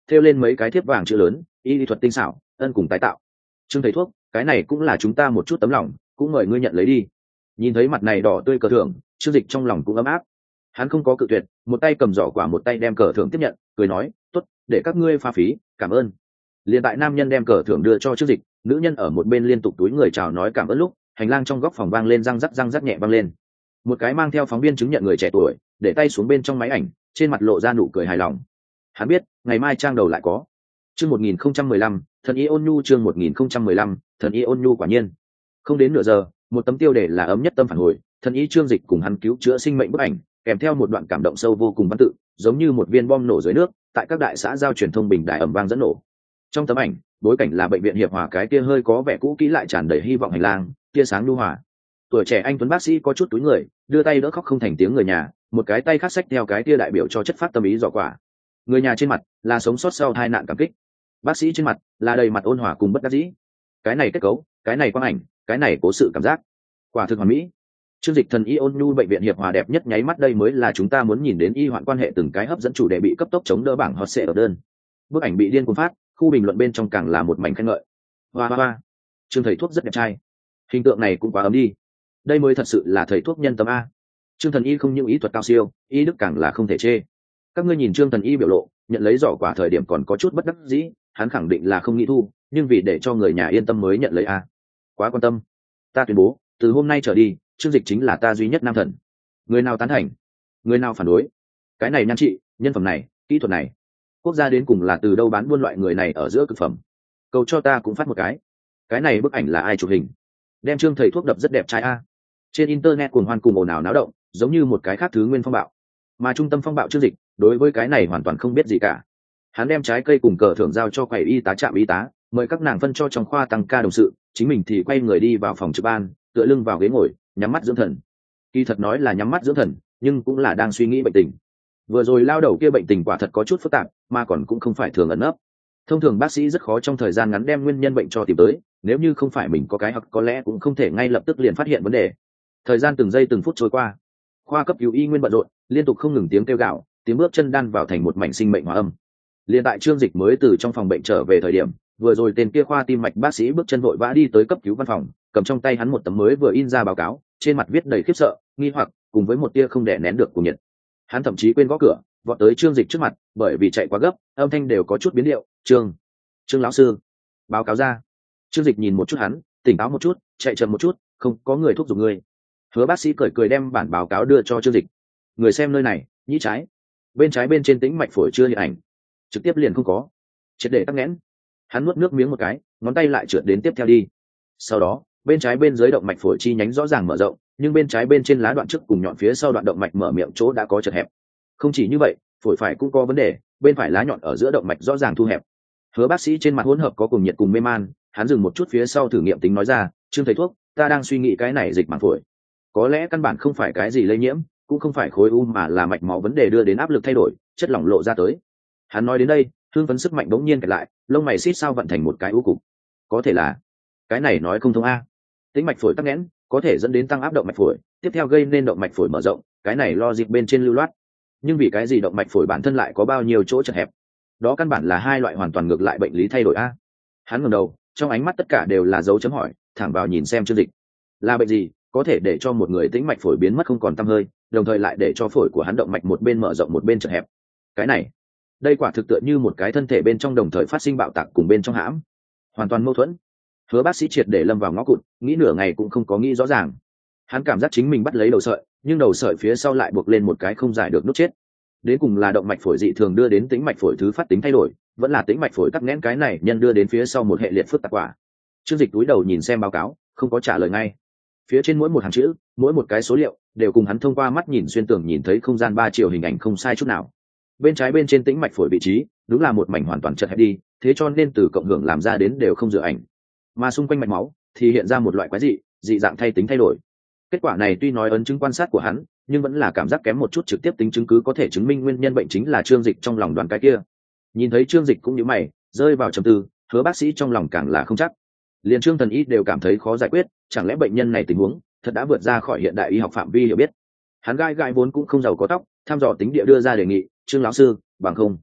thêu lên mấy cái thiếp vàng chữ lớn, y lý thuật tinh xảo, ân cùng tái tạo. Trương thầy thuốc, cái này cũng là chúng ta một chút tấm lòng, cũng mời ngươi nhận lấy đi. Nhìn thấy mặt này đỏ tươi cờ thưởng, Trương Dịch trong lòng cũng ấm áp. Hắn không có cự tuyệt, một tay cầm giỏ quả, một tay đem cờ thưởng tiếp nhận, cười nói, tốt, để các ngươi pha phí, cảm ơn. Liền tại nam nhân đem cờ thưởng đưa cho Trương Dịch, nữ nhân ở một bên liên tục túi người chào nói cảm ơn lúc, hành lang trong góc phòng vang lên răng rắc răng rắc nhẹ vang lên. Một cái mang theo phóng viên chứng nhận người trẻ tuổi, để tay xuống bên trong máy ảnh, trên mặt lộ ra nụ cười hài lòng. Hắn biết, ngày mai trang đầu lại có. Chương một nghìn không trăm mười lăm, thần y ôn nhu. Chương một nghìn không trăm mười lăm, thần y ôn nhu. Quả nhiên, không đến nửa giờ, một tấm tiêu đề là ấm nhất tâm phản hồi, thần y Trương Dịch cùng hắn cứu chữa sinh mệnh bức ảnh, kèm theo một đoạn cảm động sâu vô cùng văn tự, giống như một viên bom nổ dưới nước, tại các đại xã giao truyền thông bình đại ầm vang dẫn nổ. Trong tấm ảnh, bối cảnh là bệnh viện Hiệp Hòa, cái kia hơi có vẻ cũ kỹ lại tràn đầy hy vọng hành lang, tia sáng nhu hòa. Tuổi trẻ anh tuấn bác sĩ có chút túi người, đưa tay đỡ khóc không thành tiếng người nhà, một cái tay khác xách theo cái tia đại biểu cho chất phát tâm ý giỏ quả. Người nhà trên mặt là sống sót sau tai nạn cảm kích, bác sĩ trên mặt là đầy mặt ôn hòa cùng bất đắc dĩ. Cái này kết cấu, cái này quang ảnh, cái này cố sự cảm giác, quả thực hoàn mỹ. Chương Dịch thần y ôn nhu, bệnh viện Hiệp Hòa đẹp nhất nháy mắt, đây mới là chúng ta muốn nhìn đến. Y hoạn quan hệ từng cái hấp dẫn chủ đề bị cấp tốc chống đỡ bảng hot search ở đơn. Bức ảnh bị điên cuồng phát, khu bình luận bên trong càng là một mảnh khen ngợi. Hoa hoa hoa, Trương thầy thuốc rất đẹp trai, hình tượng này cũng quá ấm đi. Đây mới thật sự là thầy thuốc nhân tâm a. Trương thần y không những ý thuật cao siêu, y đức càng là không thể chê. Các ngươi nhìn Trương thần y biểu lộ, nhận lấy giỏ quả thời điểm còn có chút bất đắc dĩ, hắn khẳng định là không nghĩ thu, nhưng vì để cho người nhà yên tâm mới nhận lấy a. Quá quan tâm. Ta tuyên bố, từ hôm nay trở đi, Trương Dịch chính là ta duy nhất nam thần. Người nào tán thành, người nào phản đối, cái này nhan trị, nhân phẩm này, kỹ thuật này, quốc gia đến cùng là từ đâu bán buôn loại người này ở giữa cực phẩm. Cầu cho ta cũng phát một cái. Cái này bức ảnh là ai chụp hình? Đem Trương thầy thuốc đập rất đẹp trai a. Trên internet cuồng hoan cùng ồn ào náo động, giống như một cái khác thứ nguyên phong bạo. Mà trung tâm phong bạo Trương Dịch, đối với cái này hoàn toàn không biết gì cả. Hắn đem trái cây cùng cờ thưởng giao cho quầy y tá trạm y tá, mời các nàng phân cho trong khoa tăng ca đồng sự, chính mình thì quay người đi vào phòng trực ban, tựa lưng vào ghế ngồi, nhắm mắt dưỡng thần. Kỳ thật nói là nhắm mắt dưỡng thần, nhưng cũng là đang suy nghĩ bệnh tình. Vừa rồi lao đầu kia bệnh tình quả thật có chút phức tạp, mà còn cũng không phải thường ẩn nấp. Thông thường bác sĩ rất khó trong thời gian ngắn đem nguyên nhân bệnh cho tìm tới, nếu như không phải mình có cái hoặc có lẽ cũng không thể ngay lập tức liền phát hiện vấn đề. Thời gian từng giây từng phút trôi qua, khoa cấp cứu y nguyên bận rộn, liên tục không ngừng tiếng kêu gào, tiếng bước chân đan vào thành một mảnh sinh mệnh hòa âm. Liên tại Trương Dịch mới từ trong phòng bệnh trở về thời điểm, vừa rồi tên kia khoa tim mạch bác sĩ bước chân vội vã đi tới cấp cứu văn phòng, cầm trong tay hắn một tấm mới vừa in ra báo cáo, trên mặt viết đầy khiếp sợ, nghi hoặc, cùng với một tia không đè nén được cuồng nhiệt. Hắn thậm chí quên gõ cửa, vọt tới Trương Dịch trước mặt, bởi vì chạy quá gấp, âm thanh đều có chút biến điệu. Trương, Trương lão sư, báo cáo ra. Trương Dịch nhìn một chút hắn, tỉnh táo một chút, chạy chậm một chút, không có người thúc giục người. Hứa bác sĩ cười cười đem bản báo cáo đưa cho Trương Dịch. Người xem nơi này, nhĩ trái, bên trái bên trên tĩnh mạch phổi chưa hiện ảnh, trực tiếp liền không có, triệt để tắc nghẽn. Hắn nuốt nước miếng một cái, ngón tay lại trượt đến tiếp theo đi. Sau đó, bên trái bên dưới động mạch phổi chi nhánh rõ ràng mở rộng, nhưng bên trái bên trên lá đoạn trước cùng nhọn phía sau đoạn động mạch mở miệng chỗ đã có chật hẹp. Không chỉ như vậy, phổi phải cũng có vấn đề, bên phải lá nhọn ở giữa động mạch rõ ràng thu hẹp. Hứa bác sĩ trên mặt hỗn hợp có cùng nhiệt cùng mê man, hắn dừng một chút phía sau thử nghiệm tính nói ra, Trương thầy thuốc, ta đang suy nghĩ cái này dịch màng phổi, có lẽ căn bản không phải cái gì lây nhiễm, cũng không phải khối u mà là mạch máu vấn đề đưa đến áp lực thay đổi, chất lỏng lộ ra tới. Hắn nói đến đây, hương phấn sức mạnh bỗng nhiên kẹt lại, lông mày xít sao vận thành một cái u cục. Có thể là, cái này nói không thông a. Tĩnh mạch phổi tắc nghẽn, có thể dẫn đến tăng áp động mạch phổi, tiếp theo gây nên động mạch phổi mở rộng, cái này lo dịp bên trên lưu loát. Nhưng vì cái gì động mạch phổi bản thân lại có bao nhiêu chỗ chật hẹp? Đó căn bản là hai loại hoàn toàn ngược lại bệnh lý thay đổi a. Hắn ngẩng đầu, trong ánh mắt tất cả đều là dấu chấm hỏi, thẳng vào nhìn xem Trương Dịch. Là bệnh gì có thể để cho một người tĩnh mạch phổi biến mất không còn tăm hơi, đồng thời lại để cho phổi của hắn động mạch một bên mở rộng một bên chật hẹp? Cái này, đây quả thực tựa như một cái thân thể bên trong đồng thời phát sinh bạo tạc cùng bên trong hãm, hoàn toàn mâu thuẫn. Hứa bác sĩ triệt để lâm vào ngõ cụt, nghĩ nửa ngày cũng không có nghĩ rõ ràng. Hắn cảm giác chính mình bắt lấy đầu sợi, nhưng đầu sợi phía sau lại buộc lên một cái không giải được nút chết. Đến cùng là động mạch phổi dị thường đưa đến tĩnh mạch phổi thứ phát tính thay đổi, vẫn là tĩnh mạch phổi tắc nghẽn cái này nhân đưa đến phía sau một hệ liệt phức tạp quả. Trương Dịch túi đầu nhìn xem báo cáo, không có trả lời ngay. Phía trên mỗi một hàng chữ, mỗi một cái số liệu đều cùng hắn thông qua mắt nhìn xuyên tường nhìn thấy không gian ba chiều hình ảnh không sai chút nào. Bên trái bên trên tĩnh mạch phổi vị trí, đúng là một mảnh hoàn toàn chật hẹp đi, thế cho nên từ cộng hưởng làm ra đến đều không dựa ảnh. Mà xung quanh mạch máu thì hiện ra một loại quái dị, dị dạng thay tính thay đổi. Kết quả này tuy nói ấn chứng quan sát của hắn, nhưng vẫn là cảm giác kém một chút, trực tiếp tính chứng cứ có thể chứng minh nguyên nhân bệnh chính là Trương Dịch trong lòng đoàn cái kia. Nhìn thấy Trương Dịch cũng như mày, rơi vào trầm tư, Hứa bác sĩ trong lòng càng là không chắc. Liên Trương thần y đều cảm thấy khó giải quyết, chẳng lẽ bệnh nhân này tình huống thật đã vượt ra khỏi hiện đại y học phạm vi hiểu biết. Hắn gai gai vốn cũng không giàu có tóc, tham dò tính địa đưa ra đề nghị, Trương lão sư, bằng không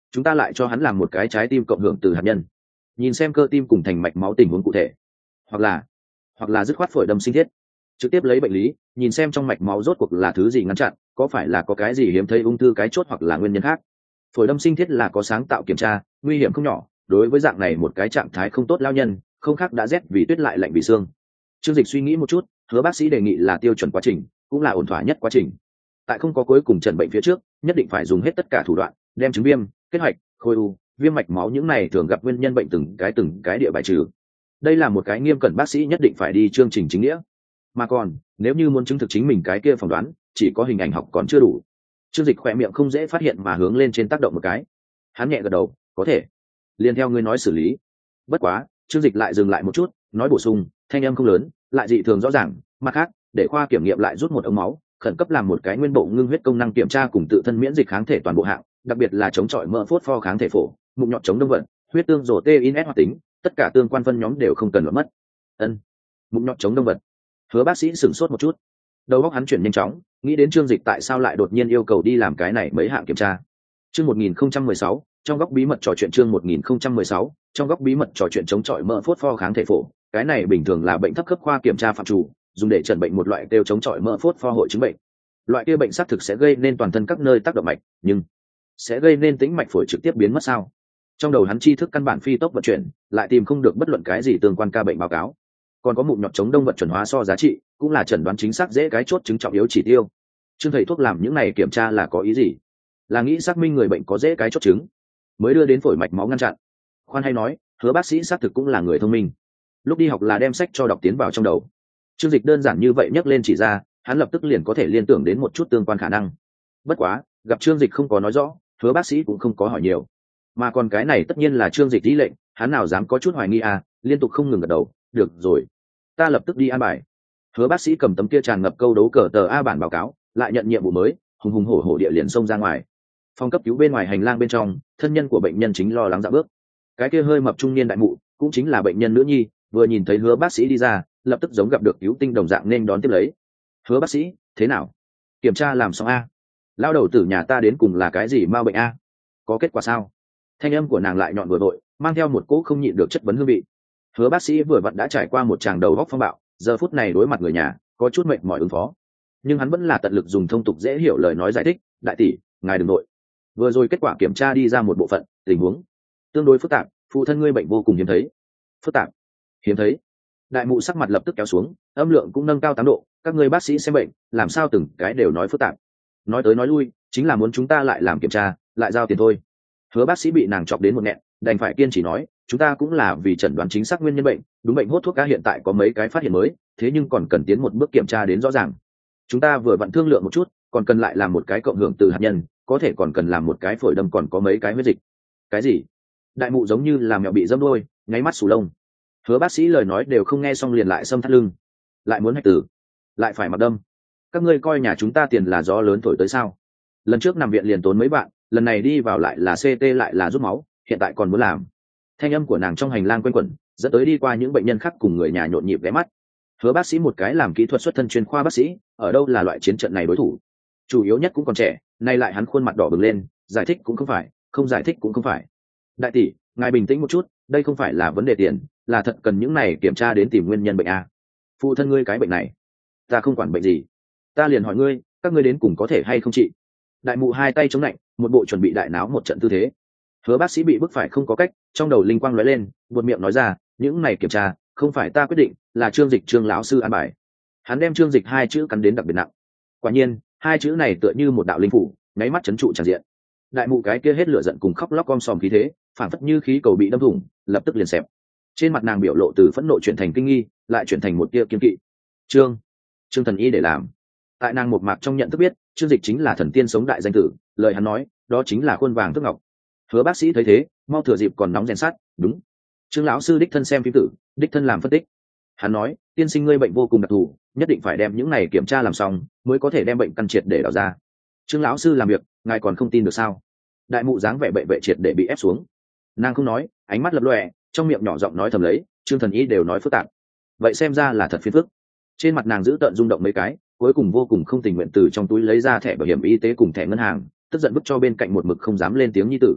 chúng ta lại cho hắn làm một cái trái tim cộng hưởng từ hạt nhân, nhìn xem cơ tim cùng thành mạch máu tình huống cụ thể, hoặc là hoặc là dứt khoát phổi đâm sinh thiết, trực tiếp lấy bệnh lý nhìn xem trong mạch máu rốt cuộc là thứ gì ngăn chặn, có phải là có cái gì hiếm thấy ung thư cái chốt hoặc là nguyên nhân khác. Phổi đâm sinh thiết là có sáng tạo kiểm tra, nguy hiểm không nhỏ, đối với dạng này một cái trạng thái không tốt lao nhân, không khác đã rét vì tuyết lại lạnh vì xương. Trương Dịch suy nghĩ một chút, Hứa bác sĩ đề nghị là tiêu chuẩn quá trình, cũng là ổn thỏa nhất quá trình. Tại không có cuối cùng trần bệnh phía trước, nhất định phải dùng hết tất cả thủ đoạn, đem chứng viêm, kết hoạch, khối u, viêm mạch máu những này thường gặp nguyên nhân bệnh từng cái từng cái địa bài trừ. Đây là một cái nghiêm cẩn bác sĩ nhất định phải đi chương trình chính nghĩa. Mà còn, nếu như muốn chứng thực chính mình cái kia phỏng đoán, chỉ có hình ảnh học còn chưa đủ. Trương Dịch khỏe miệng không dễ phát hiện mà hướng lên trên tác động một cái. Hắn nhẹ gật đầu, có thể. Liên theo ngươi nói xử lý. Bất quá, Trương Dịch lại dừng lại một chút, nói bổ sung, thanh âm không lớn, lại dị thường rõ ràng. Mặt khác, để khoa kiểm nghiệm lại rút một ống máu, khẩn cấp làm một cái nguyên bộ ngưng huyết công năng kiểm tra cùng tự thân miễn dịch kháng thể toàn bộ hạng, đặc biệt là chống chọi mỡ phốt pho kháng thể phổ, mụn nhọt chống đông vận, huyết tương rổ tê in ét hoạt tính, tất cả tương quan phân nhóm đều không cần lọt mất. Ân, mụn nhọt chống đông vật. Hứa bác sĩ sửng sốt một chút, đầu óc hắn chuyển nhanh chóng, nghĩ đến Trương Dịch tại sao lại đột nhiên yêu cầu đi làm cái này mấy hạng kiểm tra. Chương một nghìn không trăm mười sáu, trong góc bí mật trò chuyện chương một nghìn không trăm mười sáu, trong góc bí mật trò chuyện chống chọi mỡ phốt pho kháng thể phổ, cái này bình thường là bệnh thấp cấp khoa kiểm tra phạm chủ, dùng để chẩn bệnh một loại tiêu chống chọi mỡ phốt pho hội chứng bệnh. Loại kia bệnh xác thực sẽ gây nên toàn thân các nơi tác động mạch, nhưng sẽ gây nên tĩnh mạch phổi trực tiếp biến mất sao? Trong đầu hắn tri thức căn bản phi tốc vận chuyển, lại tìm không được bất luận cái gì tương quan ca bệnh báo cáo. Còn có mụn nhọt chống đông vật chuẩn hóa so giá trị, cũng là chẩn đoán chính xác dễ cái chốt chứng trọng yếu chỉ tiêu. Trương thầy thuốc làm những này kiểm tra là có ý gì? Là nghĩ xác minh người bệnh có dễ cái chốt chứng, mới đưa đến phổi mạch máu ngăn chặn. Khoan hay nói, Hứa bác sĩ xác thực cũng là người thông minh. Lúc đi học là đem sách cho đọc tiến vào trong đầu. Trương Dịch đơn giản như vậy nhắc lên chỉ ra, hắn lập tức liền có thể liên tưởng đến một chút tương quan khả năng. Bất quá, gặp Trương Dịch không có nói rõ, Hứa bác sĩ cũng không có hỏi nhiều. Mà còn cái này tất nhiên là Trương Dịch ý lệnh, hắn nào dám có chút hoài nghi à, liên tục không ngừng gật đầu, được rồi, ta lập tức đi an bài. Hứa bác sĩ cầm tấm kia tràn ngập câu đấu cờ tờ a bản báo cáo, lại nhận nhiệm vụ mới, hùng hùng hổ hổ địa liền xông ra ngoài. Phòng cấp cứu bên ngoài hành lang bên trong, thân nhân của bệnh nhân chính lo lắng dạo bước. Cái kia hơi mập trung niên đại mụ, cũng chính là bệnh nhân nữ nhi, vừa nhìn thấy Hứa bác sĩ đi ra, lập tức giống gặp được cứu tinh đồng dạng nên đón tiếp lấy. Hứa bác sĩ, thế nào? Kiểm tra làm xong a? Lao đầu tử nhà ta đến cùng là cái gì ma bệnh a? Có kết quả sao? Thanh âm của nàng lại nhọn vừa vội, mang theo một cỗ không nhịn được chất vấn hương vị. Hứa bác sĩ vừa vặn đã trải qua một tràng đầu góc phong bạo, giờ phút này đối mặt người nhà, có chút mệt mỏi ứng phó. Nhưng hắn vẫn là tận lực dùng thông tục dễ hiểu lời nói giải thích, đại tỷ, ngài đừng nội. Vừa rồi kết quả kiểm tra đi ra một bộ phận tình huống tương đối phức tạp, phụ thân ngươi bệnh vô cùng hiếm thấy. Phức tạp? Hiếm thấy? Đại mụ sắc mặt lập tức kéo xuống, âm lượng cũng nâng cao tám độ, các ngươi bác sĩ xem bệnh, làm sao từng cái đều nói phức tạp. Nói tới nói lui, chính là muốn chúng ta lại làm kiểm tra, lại giao tiền thôi. Hứa bác sĩ bị nàng chọc đến một nghẹn, đành phải kiên trì nói, chúng ta cũng là vì chẩn đoán chính xác nguyên nhân bệnh, đúng bệnh hốt thuốc cá hiện tại có mấy cái phát hiện mới, thế nhưng còn cần tiến một bước kiểm tra đến rõ ràng. Chúng ta vừa vặn thương lượng một chút, còn cần lại làm một cái cộng hưởng từ hạt nhân, có thể còn cần làm một cái phổi đâm, còn có mấy cái huyết dịch. Cái gì? Đại mụ giống như là mèo bị dâm đôi, nháy mắt sù lông. Hứa bác sĩ lời nói đều không nghe xong liền lại xâm thắt lưng, lại muốn hạch tử, lại phải mặc đâm. Các ngươi coi nhà chúng ta tiền là gió lớn thổi tới sao? Lần trước nằm viện liền tốn mấy bạn, lần này đi vào lại là xê tê lại là rút máu, hiện tại còn muốn làm. Thanh âm của nàng trong hành lang quanh quẩn, dẫn tới đi qua những bệnh nhân khác cùng người nhà nhộn nhịp ghé mắt. Hứa bác sĩ một cái làm kỹ thuật xuất thân chuyên khoa bác sĩ, ở đâu là loại chiến trận này đối thủ? Chủ yếu nhất cũng còn trẻ, nay lại hắn khuôn mặt đỏ bừng lên, giải thích cũng không phải, không giải thích cũng không phải. Đại tỷ, ngài bình tĩnh một chút, đây không phải là vấn đề tiền, là thật cần những này kiểm tra đến tìm nguyên nhân bệnh a. Phụ thân ngươi cái bệnh này, ta không quản bệnh gì, ta liền hỏi ngươi, các ngươi đến cùng có thể hay không trị? Đại mụ hai tay chống lạnh, một bộ chuẩn bị đại náo một trận tư thế. Hứa bác sĩ bị bức phải không có cách, trong đầu linh quang lóe lên, buột miệng nói ra, những này kiểm tra không phải ta quyết định, là Trương Dịch Trương lão sư an bài. Hắn đem Trương Dịch hai chữ cắn đến đặc biệt nặng. Quả nhiên, hai chữ này tựa như một đạo linh phủ, nháy mắt chấn trụ tràn diện. Đại mụ cái kia hết lửa giận cùng khóc lóc om sòm khí thế, phản phất như khí cầu bị đâm thủng, lập tức liền xẹp. Trên mặt nàng biểu lộ từ phẫn nộ chuyển thành kinh nghi, lại chuyển thành một tia kiên kỵ. Trương, Trương thần y để làm. Tại nàng một mạc trong nhận thức biết, Trương Dịch chính là thần tiên sống đại danh tử, lời hắn nói, đó chính là khuôn vàng thước ngọc. Hứa bác sĩ thấy thế, mau thừa dịp còn nóng rèn sắt, đúng. Trương lão sư đích thân xem phim tử, đích thân làm phân tích. Hắn nói, tiên sinh ngươi bệnh vô cùng đặc thù, nhất định phải đem những này kiểm tra làm xong, mới có thể đem bệnh căn triệt để đào ra. Trương lão sư làm việc, ngài còn không tin được sao? Đại mụ dáng vẻ bệ vệ triệt để bị ép xuống. Nàng không nói, ánh mắt lập lòe, trong miệng nhỏ giọng nói thầm lấy, Trương thần y đều nói phức tạp. Vậy xem ra là thật phiền phức. Trên mặt nàng giữ tợn rung động mấy cái, cuối cùng vô cùng không tình nguyện từ trong túi lấy ra thẻ bảo hiểm y tế cùng thẻ ngân hàng, tức giận vứt cho bên cạnh một mực không dám lên tiếng nhi tử.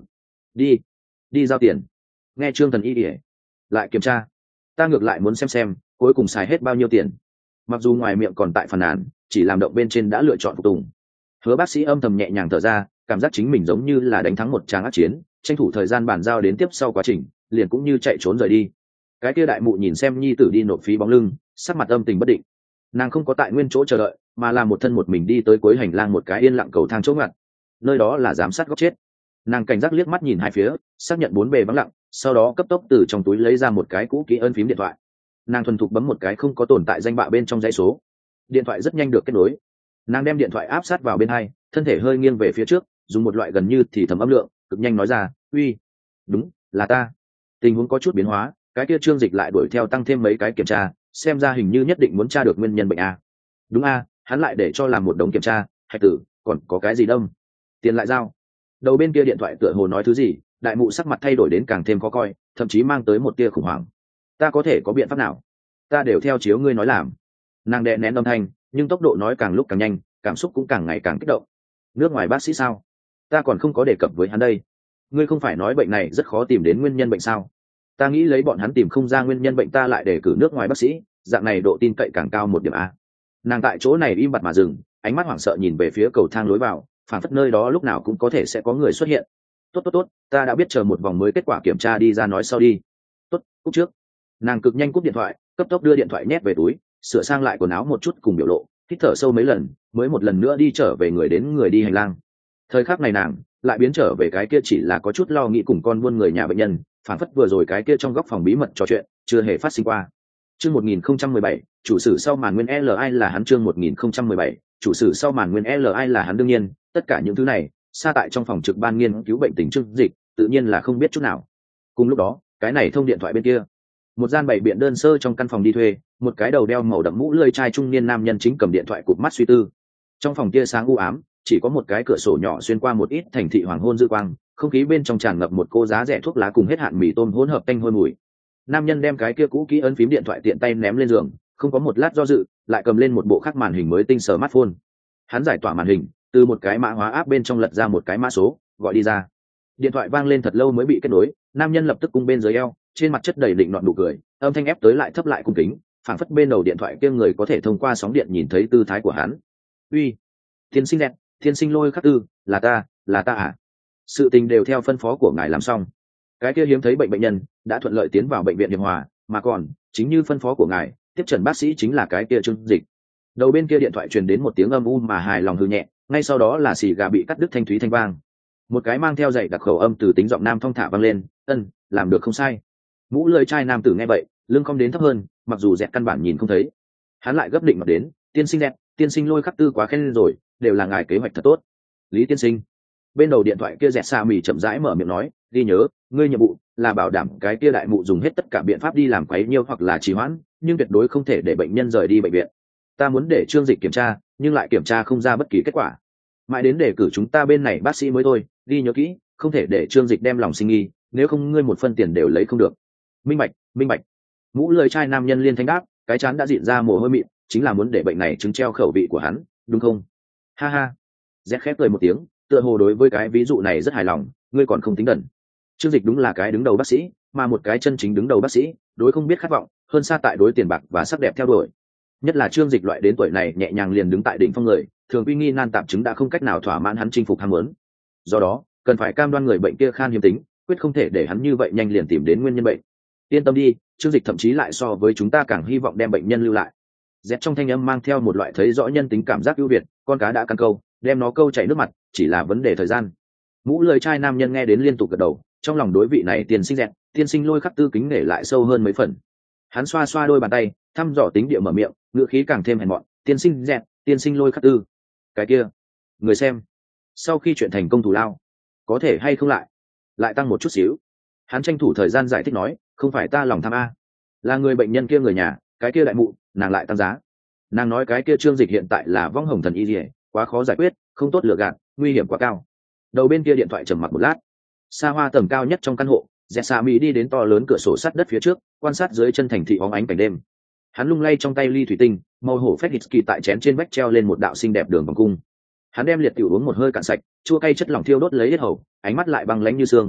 đi đi giao tiền. Nghe Trương Thần y ỉa lại kiểm tra, ta ngược lại muốn xem xem cuối cùng xài hết bao nhiêu tiền. Mặc dù ngoài miệng còn tại phàn nàn, chỉ làm động bên trên đã lựa chọn phục tùng. Hứa bác sĩ âm thầm nhẹ nhàng thở ra, cảm giác chính mình giống như là đánh thắng một tràng ác chiến, tranh thủ thời gian bàn giao đến tiếp sau quá trình, liền cũng như chạy trốn rời đi. Cái kia đại mụ nhìn xem nhi tử đi nộp phí bóng lưng, sắc mặt âm tình bất định. Nàng không có tại nguyên chỗ chờ đợi, mà là một thân một mình đi tới cuối hành lang một cái yên lặng cầu thang chỗ ngặt. Nơi đó là giám sát góc chết. Nàng cảnh giác liếc mắt nhìn hai phía, xác nhận bốn bề vắng lặng, sau đó cấp tốc từ trong túi lấy ra một cái cũ kỹ ân phím điện thoại. Nàng thuần thục bấm một cái không có tồn tại danh bạ bên trong dãy số. Điện thoại rất nhanh được kết nối. Nàng đem điện thoại áp sát vào bên hai, thân thể hơi nghiêng về phía trước, dùng một loại gần như thì thầm âm lượng, cực nhanh nói ra, uy, đúng là ta. Tình huống có chút biến hóa, cái kia Trương Dịch lại đuổi theo tăng thêm mấy cái kiểm tra, xem ra hình như nhất định muốn tra được nguyên nhân bệnh a. Đúng a, hắn lại để cho làm một đống kiểm tra, hạch tử, còn có cái gì đông? Tiền lại giao. Đầu bên kia điện thoại tựa hồ nói thứ gì, đại mụ sắc mặt thay đổi đến càng thêm khó coi, thậm chí mang tới một tia khủng hoảng. Ta có thể có biện pháp nào? Ta đều theo chiếu ngươi nói làm. Nàng đè nén âm thanh, nhưng tốc độ nói càng lúc càng nhanh, cảm xúc cũng càng ngày càng kích động. Nước ngoài bác sĩ sao? Ta còn không có đề cập với hắn đây. Ngươi không phải nói bệnh này rất khó tìm đến nguyên nhân bệnh sao? Ta nghĩ lấy bọn hắn tìm không ra nguyên nhân bệnh ta lại để cử nước ngoài bác sĩ, dạng này độ tin cậy càng cao một điểm a. Nàng tại chỗ này im bặt mà dừng, ánh mắt hoảng sợ nhìn về phía cầu thang lối vào, phản phất nơi đó lúc nào cũng có thể sẽ có người xuất hiện. Tốt tốt tốt, ta đã biết, chờ một vòng mới kết quả kiểm tra đi ra nói sau đi. Tốt, cúp trước. Nàng cực nhanh cúp điện thoại, cấp tốc đưa điện thoại nhét về túi, sửa sang lại quần áo một chút cùng biểu lộ, hít thở sâu mấy lần, mới một lần nữa đi trở về người đến người đi hành lang. Thời khắc này nàng lại biến trở về cái kia chỉ là có chút lo nghĩ cùng con buôn người nhà bệnh nhân, phản phất vừa rồi cái kia trong góc phòng bí mật trò chuyện chưa hề phát sinh qua. Chương một nghìn không trăm mười bảy, chủ sử sau màn nguyên L I là hắn. Chương một nghìn không trăm mười bảy, chủ sử sau màn nguyên L I là hắn. Đương nhiên, tất cả những thứ này, xa tại trong phòng trực ban nghiên cứu bệnh tình Trương Dịch, tự nhiên là không biết chút nào. Cùng lúc đó, cái này thông điện thoại bên kia, một gian bày biện đơn sơ trong căn phòng đi thuê, một cái đầu đeo màu đậm mũ lưỡi trai trung niên nam nhân chính cầm điện thoại cụp mắt suy tư. Trong phòng tia sáng u ám, chỉ có một cái cửa sổ nhỏ xuyên qua một ít thành thị hoàng hôn dư quang, không khí bên trong tràn ngập một cô giá rẻ thuốc lá cùng hết hạn mì tôm hỗn hợp tanh hôi mùi. Nam nhân đem cái kia cũ kỹ ấn phím điện thoại tiện tay ném lên giường, không có một lát do dự, lại cầm lên một bộ khác màn hình mới tinh smartphone. Hắn giải tỏa màn hình, từ một cái mã hóa áp bên trong lật ra một cái mã số, gọi đi ra. Điện thoại vang lên thật lâu mới bị kết nối, nam nhân lập tức cung bên dưới eo, trên mặt chất đầy định nọt nụ cười, âm thanh ép tới lại thấp lại cung kính, phảng phất bên đầu điện thoại kia người có thể thông qua sóng điện nhìn thấy tư thái của hắn. Uy, tiên sinh đẹp, tiên sinh Lôi Khắc Tư, là ta, là ta à? Sự tình đều theo phân phó của ngài làm xong. Cái kia hiếm thấy bệnh bệnh nhân đã thuận lợi tiến vào bệnh viện Hiệp Hòa, mà còn chính như phân phó của ngài, tiếp trần bác sĩ chính là cái kia Trương Dịch. Đầu bên kia điện thoại truyền đến một tiếng âm u mà hài lòng hư nhẹ, ngay sau đó là xì gà bị cắt đứt thanh thúy thanh vang. Một cái mang theo dạy đặc khẩu âm từ tính giọng nam thong thả vang lên, ân, làm được không sai. Mũ lưỡi trai nam tử nghe vậy, lưng không đến thấp hơn, mặc dù dẹt căn bản nhìn không thấy. Hắn lại gấp định mặt đến, tiên sinh đẹp, tiên sinh Lôi Khắc Tư quá khen rồi, đều là ngài kế hoạch thật tốt. Lý tiên sinh. Bên đầu điện thoại kia dẹt xa mì chậm rãi mở miệng nói, ghi nhớ, ngươi nhiệm vụ là bảo đảm cái kia đại mụ dùng hết tất cả biện pháp đi làm quấy nhiêu hoặc là trì hoãn, nhưng tuyệt đối không thể để bệnh nhân rời đi bệnh viện. Ta muốn để Trương Dịch kiểm tra, nhưng lại kiểm tra không ra bất kỳ kết quả. Mãi đến để cử chúng ta bên này bác sĩ mới thôi, ghi nhớ kỹ, không thể để Trương Dịch đem lòng sinh nghi, nếu không ngươi một phân tiền đều lấy không được. Minh bạch, minh bạch. Mũ lưỡi trai nam nhân liên thanh đáp, cái chán đã dịn ra mồ hôi mịn, chính là muốn để bệnh này chứng treo khẩu vị của hắn, đúng không? Ha ha. Rét khép cười một tiếng, tựa hồ đối với cái ví dụ này rất hài lòng, ngươi còn không tính đần. Trương Dịch đúng là cái đứng đầu bác sĩ, mà một cái chân chính đứng đầu bác sĩ, đối không biết khát vọng, hơn xa tại đối tiền bạc và sắc đẹp theo đuổi. Nhất là Trương Dịch loại đến tuổi này nhẹ nhàng liền đứng tại đỉnh phong người, thường uy nghi nan tạm chứng đã không cách nào thỏa mãn hắn chinh phục ham muốn. Do đó, cần phải cam đoan người bệnh kia khan hiếm tính, quyết không thể để hắn như vậy nhanh liền tìm đến nguyên nhân bệnh. Yên tâm đi, Trương Dịch thậm chí lại so với chúng ta càng hy vọng đem bệnh nhân lưu lại. Dẹt trong thanh âm mang theo một loại thấy rõ nhân tính cảm giác ưu việt, con cá đã căn câu, đem nó câu chảy nước mặt, chỉ là vấn đề thời gian. Mũ lưỡi trai nam nhân nghe đến liên tục gật đầu, trong lòng đối vị này tiên sinh Dẹt, tiên sinh Lôi Khắc Tư kính nể lại sâu hơn mấy phần. Hắn xoa xoa đôi bàn tay, thăm dò tính địa mở miệng, ngữ khí càng thêm hèn mọn, tiên sinh Dẹt, tiên sinh Lôi Khắc Tư. Cái kia, người xem, sau khi chuyện thành công thù lao, có thể hay không lại lại tăng một chút xíu. Hắn tranh thủ thời gian giải thích nói, không phải ta lòng tham a, là người bệnh nhân kia người nhà, cái kia đại mụ, nàng lại tăng giá. Nàng nói cái kia Trương Dịch hiện tại là vong hồng thần y liễu, quá khó giải quyết, không tốt lựa gạt, nguy hiểm quá cao. Đầu bên kia điện thoại trầm mặc một lát. Xa hoa tầng cao nhất trong căn hộ, Dẹt Sa Mỹ đi đến to lớn cửa sổ sắt đất phía trước, quan sát dưới chân thành thị óng ánh cảnh đêm. Hắn lung lay trong tay ly thủy tinh, màu hổ phách whisky tại chén trên vách treo lên một đạo xinh đẹp đường vòng cung. Hắn đem liệt tiểu uống một hơi cạn sạch, chua cay chất lỏng thiêu đốt lấy hết hầu, ánh mắt lại băng lãnh như xương.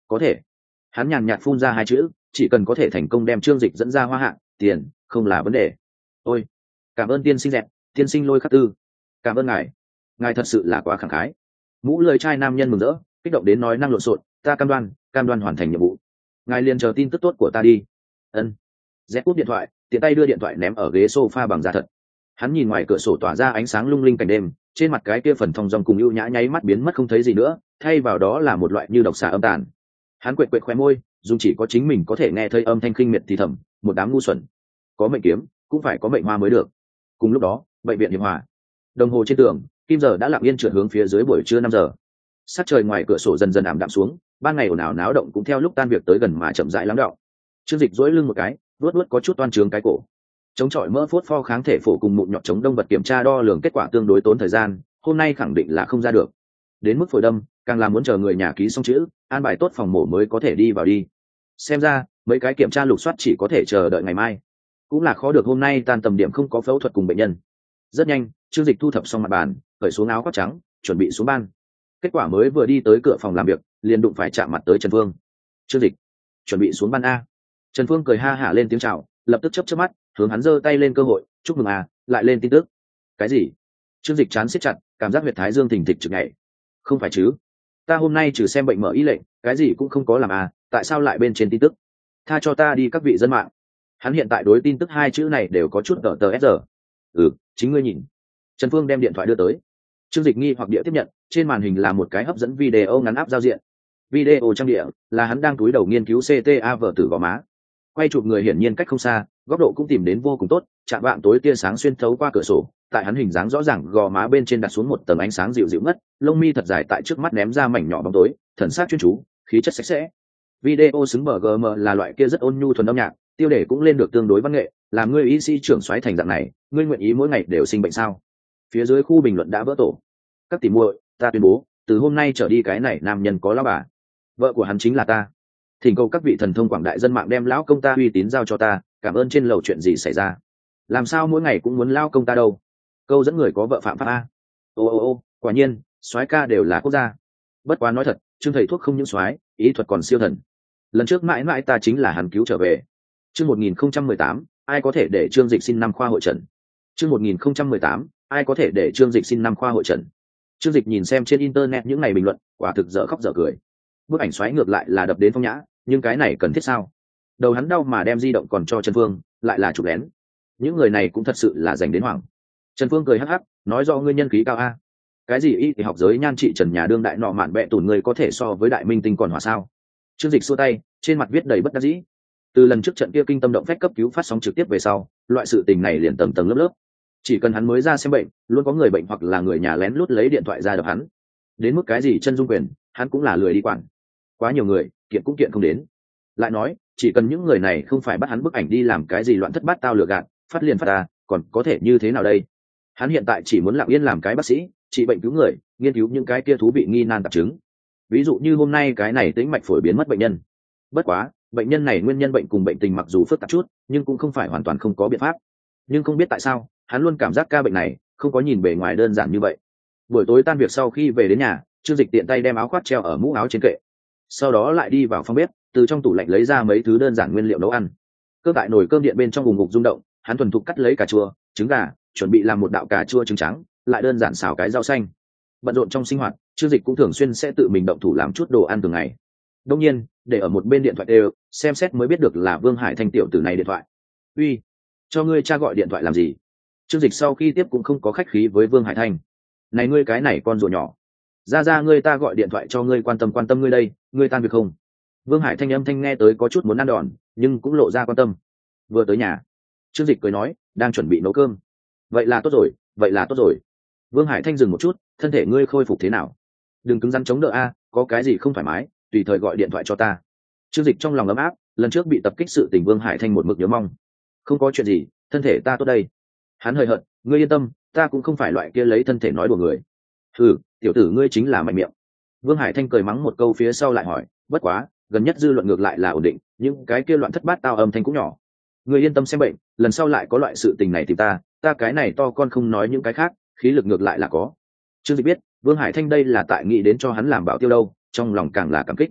có thể. Hắn nhàn nhạt phun ra hai chữ, chỉ cần có thể thành công đem Trương Dịch dẫn ra hoa hạng, tiền không là vấn đề. Ôi, cảm ơn tiên sinh dẹt, tiên sinh Lôi Khắc Tư, cảm ơn ngài, ngài thật sự là quá khẳng khái. Mũ lưỡi trai nam nhân mừng rỡ, kích động đến nói năng lộn xộn, ta cam đoan, cam đoan hoàn thành nhiệm vụ. Ngài liền chờ tin tức tốt của ta đi. Ân. Dẹt cúp điện thoại, tiện tay đưa điện thoại ném ở ghế sofa bằng da thật. Hắn nhìn ngoài cửa sổ tỏa ra ánh sáng lung linh cảnh đêm, trên mặt cái kia phần thong dong cùng ưu nhã nháy mắt biến mất không thấy gì nữa, thay vào đó là một loại như độc xà âm tàn. Hắn quệt quệt khoe môi, dùng chỉ có chính mình có thể nghe thấy âm thanh khinh miệt thì thầm, một đám ngu xuẩn. Có mệnh kiếm, cũng phải có mệnh hoa mới được. Cùng lúc đó, bệnh viện Hiệp Hòa. Đồng hồ trên tường, kim giờ đã lặng yên trượt hướng phía dưới buổi trưa năm giờ. Sắc trời ngoài cửa sổ dần dần ảm đạm xuống, ban ngày ồn ào náo động cũng theo lúc tan việc tới gần mà chậm rãi lắng đọng. Trương Dịch duỗi lưng một cái, luốt luốt có chút toan trướng cái cổ. Chống chọi mỡ phốt pho kháng thể phổ cùng mụn nhọt chống đông vật kiểm tra đo lường kết quả tương đối tốn thời gian, hôm nay khẳng định là không ra được. Đến mức phổi đâm, càng là muốn chờ người nhà ký xong chữ, an bài tốt phòng mổ mới có thể đi vào đi. Xem ra, mấy cái kiểm tra lục soát chỉ có thể chờ đợi ngày mai. Cũng là khó được hôm nay tan tầm điểm không có phẫu thuật cùng bệnh nhân. Rất nhanh, Trương Dịch thu thập xong mặt bàn, cởi xuống áo khoác trắng, chuẩn bị xuống ban. Kết quả mới vừa đi tới cửa phòng làm việc, liền đụng phải chạm mặt tới Trần Phương. Trương Dịch, chuẩn bị xuống ban a. Trần Phương cười ha hả lên tiếng chào, lập tức chớp chớp mắt, hướng hắn giơ tay lên cơ hội, chúc mừng a, lại lên tin tức. Cái gì? Trương Dịch chán siết chặt, cảm giác huyệt thái dương thình thịch trực nhảy. Không phải chứ? Ta hôm nay trừ xem bệnh mở y lệnh, cái gì cũng không có làm à, tại sao lại bên trên tin tức? Tha cho ta đi các vị dân mạng. Hắn hiện tại đối tin tức hai chữ này đều có chút tờ tờ s giờ. Ừ, chính ngươi nhìn. Trần Phương đem điện thoại đưa tới. Trương Dịch nghi hoặc địa tiếp nhận, trên màn hình là một cái hấp dẫn video ngắn áp giao diện. Video trang địa là hắn đang túi đầu nghiên cứu xê tê a vở tử gò má. Quay chụp người hiển nhiên cách không xa, góc độ cũng tìm đến vô cùng tốt, chạm vạng tối tia sáng xuyên thấu qua cửa sổ, tại hắn hình dáng rõ ràng gò má bên trên đặt xuống một tầng ánh sáng dịu dịu ngất, lông mi thật dài tại trước mắt ném ra mảnh nhỏ bóng tối, thần sắc chuyên chú, khí chất sạch sẽ. Video xứng bờ giê em là loại kia rất ôn nhu thuần âm nhạc, tiêu đề cũng lên được tương đối văn nghệ, làm ngươi y sĩ trưởng xoáy thành dạng này, ngươi nguyện ý mỗi ngày đều sinh bệnh sao? Phía dưới khu bình luận đã vỡ tổ. Các tỷ muội, ta tuyên bố, từ hôm nay trở đi cái này nam nhân có lão bà, vợ của hắn chính là ta. Thỉnh cầu các vị thần thông quảng đại dân mạng đem lão công ta uy tín giao cho ta, cảm ơn trên lầu chuyện gì xảy ra. Làm sao mỗi ngày cũng muốn lao công ta đâu? Câu dẫn người có vợ phạm pháp a. Ô ô ô, quả nhiên, soái ca đều là quốc gia. Bất quá nói thật, Trương thầy thuốc không những soái, ý thuật còn siêu thần. Lần trước mãi mãi ta chính là hắn cứu trở về. Chương một nghìn không trăm mười tám, ai có thể để Trương Dịch xin năm khoa hội trần. Chương một nghìn không trăm mười tám, ai có thể để Trương Dịch xin năm khoa hội trần. Trương Dịch nhìn xem trên internet những ngày bình luận, quả thực dở khóc dở cười. Bức ảnh xoáy ngược lại là đập đến phong nhã, nhưng cái này cần thiết sao? Đầu hắn đau mà đem di động còn cho Trần Phương, lại là chụp lén. Những người này cũng thật sự là dành đến hoảng. Trần Phương cười hắc hắc, nói do ngươi nhân khí cao a. Cái gì y thì học giới nhan trị Trần nhà đương đại nọ mạn bẹ tủn người có thể so với đại minh tinh còn hòa sao? Trương Dịch xua tay, trên mặt viết đầy bất đắc dĩ. Từ lần trước trận kia kinh tâm động phách cấp cứu phát sóng trực tiếp về sau, loại sự tình này liền tầng tầng lớp lớp. Chỉ cần hắn mới ra xem bệnh, luôn có người bệnh hoặc là người nhà lén lút lấy điện thoại ra đập hắn. Đến mức cái gì chân dung quyền, hắn cũng là lười đi quản. Quá nhiều người, kiện cũng kiện không đến. Lại nói, chỉ cần những người này không phải bắt hắn bức ảnh đi làm cái gì loạn thất bát tao lừa gạt, phát liền phát ta, còn có thể như thế nào đây? Hắn hiện tại chỉ muốn lặng yên làm cái bác sĩ, trị bệnh cứu người, nghiên cứu những cái kia thú vị nghi nan tạp chứng. Ví dụ như hôm nay cái này tĩnh mạch phổi biến mất bệnh nhân. Bất quá, bệnh nhân này nguyên nhân bệnh cùng bệnh tình mặc dù phức tạp chút, nhưng cũng không phải hoàn toàn không có biện pháp. Nhưng không biết tại sao, hắn luôn cảm giác ca bệnh này không có nhìn bề ngoài đơn giản như vậy. Buổi tối tan việc sau khi về đến nhà, Trương Dịch tiện tay đem áo khoác treo ở mũ áo trên kệ. Sau đó lại đi vào phòng bếp, từ trong tủ lạnh lấy ra mấy thứ đơn giản nguyên liệu nấu ăn. Cơ tại nồi cơm điện bên trong vùng ngục rung động, hắn thuần thục cắt lấy cà chua, trứng gà, chuẩn bị làm một đạo cà chua trứng trắng, lại đơn giản xào cái rau xanh. Bận rộn trong sinh hoạt, Trương Dịch cũng thường xuyên sẽ tự mình động thủ làm chút đồ ăn thường ngày. Đương nhiên, để ở một bên điện thoại đều, xem xét mới biết được là Vương Hải Thanh tiểu tử này điện thoại. "Uy, cho ngươi cha gọi điện thoại làm gì?" Trương Dịch sau khi tiếp cũng không có khách khí với Vương Hải Thanh. "Này ngươi cái này con rùa nhỏ, ra ra ngươi ta gọi điện thoại cho ngươi quan tâm quan tâm ngươi đây, ngươi tan việc không?" Vương Hải Thanh âm thanh nghe tới có chút muốn ăn đòn, nhưng cũng lộ ra quan tâm. Vừa tới nhà, Trương Dịch cười nói, đang chuẩn bị nấu cơm. "Vậy là tốt rồi, vậy là tốt rồi." Vương Hải Thanh dừng một chút, "Thân thể ngươi khôi phục thế nào? Đừng cứng rắn chống đỡ a, có cái gì không thoải mái, tùy thời gọi điện thoại cho ta." Trương Dịch trong lòng ấm áp, lần trước bị tập kích sự tình Vương Hải Thanh một mực nhớ mong. "Không có chuyện gì, thân thể ta tốt đây." Hắn hời hợt, "Ngươi yên tâm, ta cũng không phải loại kia lấy thân thể nói đùa người." "Hừ, tiểu tử ngươi chính là mạnh miệng." Vương Hải Thanh cười mắng một câu phía sau lại hỏi, "Bất quá, gần nhất dư luận ngược lại là ổn định, những cái kia loạn thất bát tao âm thanh cũng nhỏ. Ngươi yên tâm xem bệnh, lần sau lại có loại sự tình này tìm ta, ta cái này to con không nói những cái khác, khí lực ngược lại là có." Trương Dịch biết, Vương Hải Thanh đây là tại nghĩ đến cho hắn làm bảo tiêu đâu, trong lòng càng là cảm kích.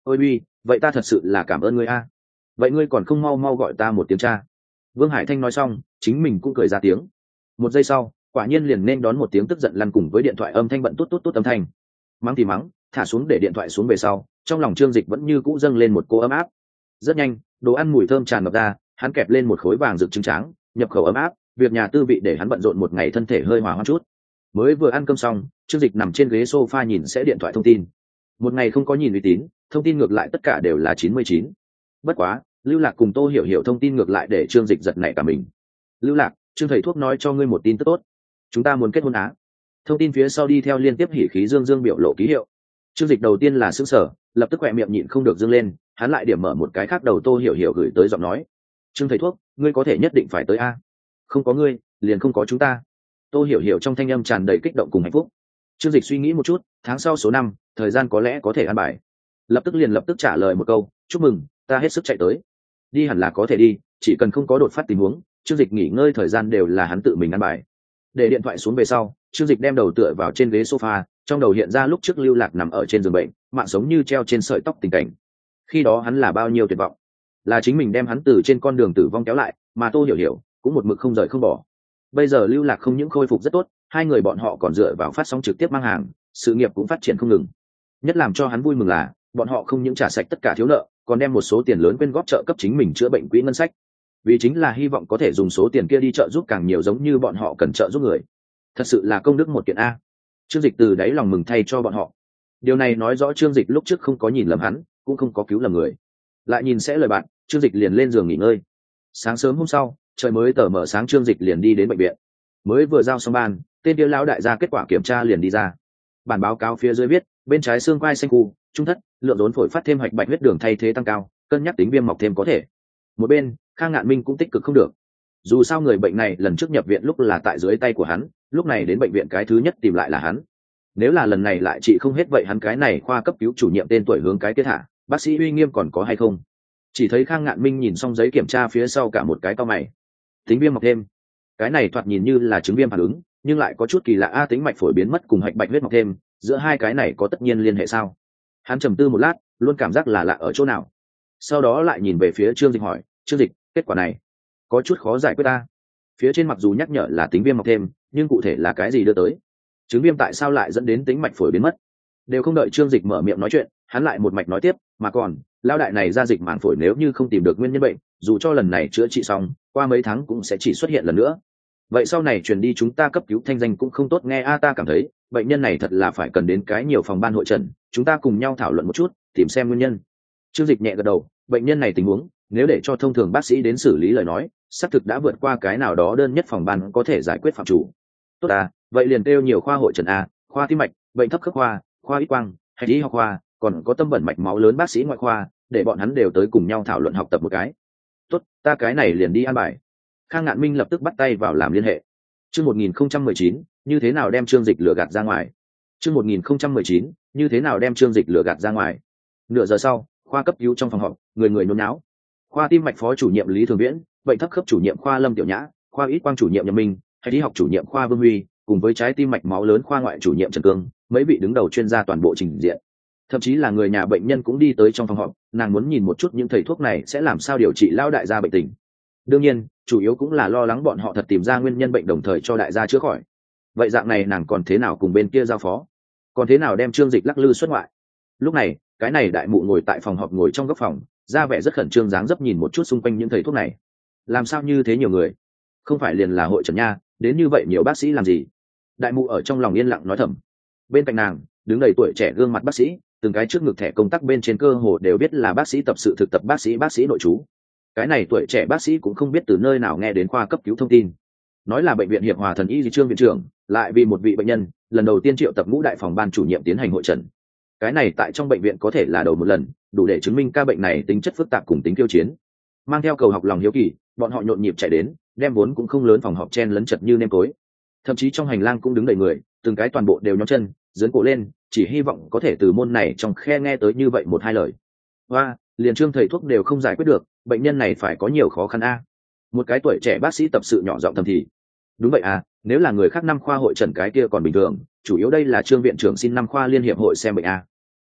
ôi uy, vậy ta thật sự là cảm ơn ngươi a. Vậy ngươi còn không mau mau gọi ta một tiếng cha. Vương Hải Thanh nói xong chính mình cũng cười ra tiếng. Một giây sau quả nhiên liền nên đón một tiếng tức giận lăn cùng với điện thoại âm thanh bận tốt tốt tốt âm thanh. Mắng thì mắng, thả xuống để điện thoại xuống về sau, trong lòng Trương Dịch vẫn như cũ dâng lên một cô ấm áp. Rất nhanh đồ ăn mùi thơm tràn ngập ra, hắn kẹp lên một khối vàng rực trứng tráng, nhập khẩu ấm áp, việc nhà tư vị để hắn bận rộn một ngày thân thể hơi hòa hoãn chút. Mới vừa ăn cơm xong, Trương Dịch nằm trên ghế sofa nhìn sẽ điện thoại thông tin. Một ngày không có nhìn uy tín, thông tin ngược lại tất cả đều là chín mươi chín. Bất quá Lưu Lạc cùng Tô Hiểu Hiểu thông tin ngược lại để Trương Dịch giật nảy cả mình. Lưu Lạc, Trương thầy thuốc nói cho ngươi một tin tức tốt, chúng ta muốn kết hôn á. Thông tin phía sau đi theo liên tiếp hỉ khí dương dương biểu lộ ký hiệu. Trương Dịch đầu tiên là sững sờ, lập tức khỏe miệng nhịn không được dương lên, hắn lại điểm mở một cái khác đầu Tô Hiểu Hiểu gửi tới giọng nói. Trương thầy thuốc, ngươi có thể nhất định phải tới a. Không có ngươi liền không có chúng ta. Tô Hiểu Hiểu trong thanh âm tràn đầy kích động cùng hạnh phúc. Trương Dịch suy nghĩ một chút, tháng sau số năm, thời gian có lẽ có thể ăn bài. Lập tức liền lập tức trả lời một câu, chúc mừng, ta hết sức chạy tới. Đi hẳn là có thể đi, chỉ cần không có đột phát tình huống, Trương Dịch nghỉ ngơi thời gian đều là hắn tự mình ăn bài. Để điện thoại xuống về sau, Trương Dịch đem đầu tựa vào trên ghế sofa, trong đầu hiện ra lúc trước Lưu Lạc nằm ở trên giường bệnh, mạng sống như treo trên sợi tóc tình cảnh. Khi đó hắn là bao nhiêu tuyệt vọng, là chính mình đem hắn từ trên con đường tử vong kéo lại, mà Tô Hiểu Hiểu cũng một mực không rời không bỏ. Bây giờ Lưu Lạc không những khôi phục rất tốt, hai người bọn họ còn dựa vào phát sóng trực tiếp mang hàng, sự nghiệp cũng phát triển không ngừng. Nhất làm cho hắn vui mừng là bọn họ không những trả sạch tất cả thiếu nợ, còn đem một số tiền lớn quyên góp trợ cấp chính mình chữa bệnh quỹ ngân sách, vì chính là hy vọng có thể dùng số tiền kia đi trợ giúp càng nhiều giống như bọn họ cần trợ giúp người. Thật sự là công đức một kiện a. Trương Dịch từ đáy lòng mừng thay cho bọn họ. Điều này nói rõ Trương Dịch lúc trước không có nhìn lầm hắn, cũng không có cứu lầm người. Lại nhìn sẽ lời bạn, Trương Dịch liền lên giường nghỉ ngơi. Sáng sớm hôm sau, trời mới tờ mở sáng, Trương Dịch liền đi đến bệnh viện. Mới vừa giao xong ban, tên kia lão đại gia kết quả kiểm tra liền đi ra. Bản báo cáo phía dưới viết, bên trái xương quai xanh khu, trung thất, lượng rốn phổi phát thêm hạch bạch huyết đường thay thế tăng cao, cân nhắc tính viêm mọc thêm có thể. Một bên, Khang Ngạn Minh cũng tích cực không được. Dù sao người bệnh này lần trước nhập viện lúc là tại dưới tay của hắn, lúc này đến bệnh viện cái thứ nhất tìm lại là hắn. Nếu là lần này lại trị không hết vậy hắn cái này khoa cấp cứu chủ nhiệm tên tuổi hướng cái kết thả, bác sĩ uy nghiêm còn có hay không? Chỉ thấy Khang Ngạn Minh nhìn xong giấy kiểm tra phía sau cả một cái cau mày. Tính viêm mọc thêm, cái này thoạt nhìn như là chứng viêm phản ứng, nhưng lại có chút kỳ lạ a, tính mạch phổi biến mất cùng hạch bạch huyết mọc thêm, giữa hai cái này có tất nhiên liên hệ sao? Hắn trầm tư một lát, luôn cảm giác là lạ ở chỗ nào. Sau đó lại nhìn về phía Trương Dịch hỏi, Trương Dịch, kết quả này có chút khó giải quyết ta. Phía trên mặc dù nhắc nhở là tính viêm mọc thêm, nhưng cụ thể là cái gì đưa tới? Chứng viêm tại sao lại dẫn đến tính mạch phổi biến mất? Đều không đợi Trương Dịch mở miệng nói chuyện, hắn lại một mạch nói tiếp, mà còn lao đại này ra dịch màng phổi nếu như không tìm được nguyên nhân bệnh, dù cho lần này chữa trị xong, qua mấy tháng cũng sẽ chỉ xuất hiện lần nữa. Vậy sau này truyền đi chúng ta cấp cứu thanh danh cũng không tốt nghe a, ta cảm thấy bệnh nhân này thật là phải cần đến cái nhiều phòng ban hội trần, chúng ta cùng nhau thảo luận một chút, tìm xem nguyên nhân. Trương Dịch nhẹ gật đầu, bệnh nhân này tình huống nếu để cho thông thường bác sĩ đến xử lý lời nói, xác thực đã vượt qua cái nào đó đơn nhất phòng ban có thể giải quyết phạm chủ. Tốt à, vậy liền kêu nhiều khoa hội trần a, khoa tim mạch, bệnh thấp khớp khoa, khoa ít quang, hay y học khoa, còn có tâm bẩn mạch máu lớn bác sĩ ngoại khoa, để bọn hắn đều tới cùng nhau thảo luận học tập một cái. Tốt, ta cái này liền đi an bài. Khang Ngạn Minh lập tức bắt tay vào làm liên hệ. Chương một nghìn không trăm mười chín, như thế nào đem Trương Dịch lừa gạt ra ngoài. Chương một nghìn không trăm mười chín, như thế nào đem Trương Dịch lừa gạt ra ngoài. Nửa giờ sau, khoa cấp cứu trong phòng họp, người người nôn náo. Khoa tim mạch phó chủ nhiệm Lý Thường Viễn, bệnh thấp khớp chủ nhiệm khoa Lâm Tiểu Nhã, khoa ít quang chủ nhiệm Nhậm Minh, hay y học chủ nhiệm khoa Vương Huy, cùng với trái tim mạch máu lớn khoa ngoại chủ nhiệm Trần Cương, mấy vị đứng đầu chuyên gia toàn bộ trình diện. Thậm chí là người nhà bệnh nhân cũng đi tới trong phòng họp, nàng muốn nhìn một chút những thầy thuốc này sẽ làm sao điều trị lao đại gia bệnh tình. Đương nhiên, chủ yếu cũng là lo lắng bọn họ thật tìm ra nguyên nhân bệnh đồng thời cho đại gia chữa khỏi. Vậy dạng này nàng còn thế nào cùng bên kia giao phó? Còn thế nào đem Trương Dịch lắc lư xuất ngoại? Lúc này, cái này đại mụ ngồi tại phòng họp, ngồi trong góc phòng, ra vẻ rất khẩn trương, dáng dấp nhìn một chút xung quanh những thầy thuốc này. Làm sao như thế nhiều người? Không phải liền là hội trần nha, đến như vậy nhiều bác sĩ làm gì? Đại mụ ở trong lòng yên lặng nói thầm. Bên cạnh nàng, đứng đầy tuổi trẻ gương mặt bác sĩ, từng cái trước ngực thẻ công tác bên trên cơ hồ đều biết là bác sĩ tập sự thực tập bác sĩ bác sĩ nội trú. Cái này tuổi trẻ bác sĩ cũng không biết từ nơi nào nghe đến khoa cấp cứu thông tin, nói là bệnh viện Hiệp Hòa Thần Y Trương viện trưởng lại vì một vị bệnh nhân lần đầu tiên triệu tập ngũ đại phòng ban chủ nhiệm tiến hành hội trần. Cái này tại trong bệnh viện có thể là đầu một lần, đủ để chứng minh ca bệnh này tính chất phức tạp cùng tính kiêu chiến. Mang theo cầu học lòng hiếu kỳ, bọn họ nhộn nhịp chạy đến, đem vốn cũng không lớn phòng họp chen lấn chật như nêm tối. Thậm chí trong hành lang cũng đứng đầy người, từng cái toàn bộ đều nhón chân dướn cổ lên, chỉ hy vọng có thể từ môn này trong khe nghe tới như vậy một hai lời. Hoa, liền Trương thầy thuốc đều không giải quyết được, bệnh nhân này phải có nhiều khó khăn a. Một cái tuổi trẻ bác sĩ tập sự nhỏ giọng thầm thì. Đúng vậy à, nếu là người khác năm khoa hội trần cái kia còn bình thường, chủ yếu đây là Trương viện trưởng xin năm khoa liên hiệp hội xem bệnh a.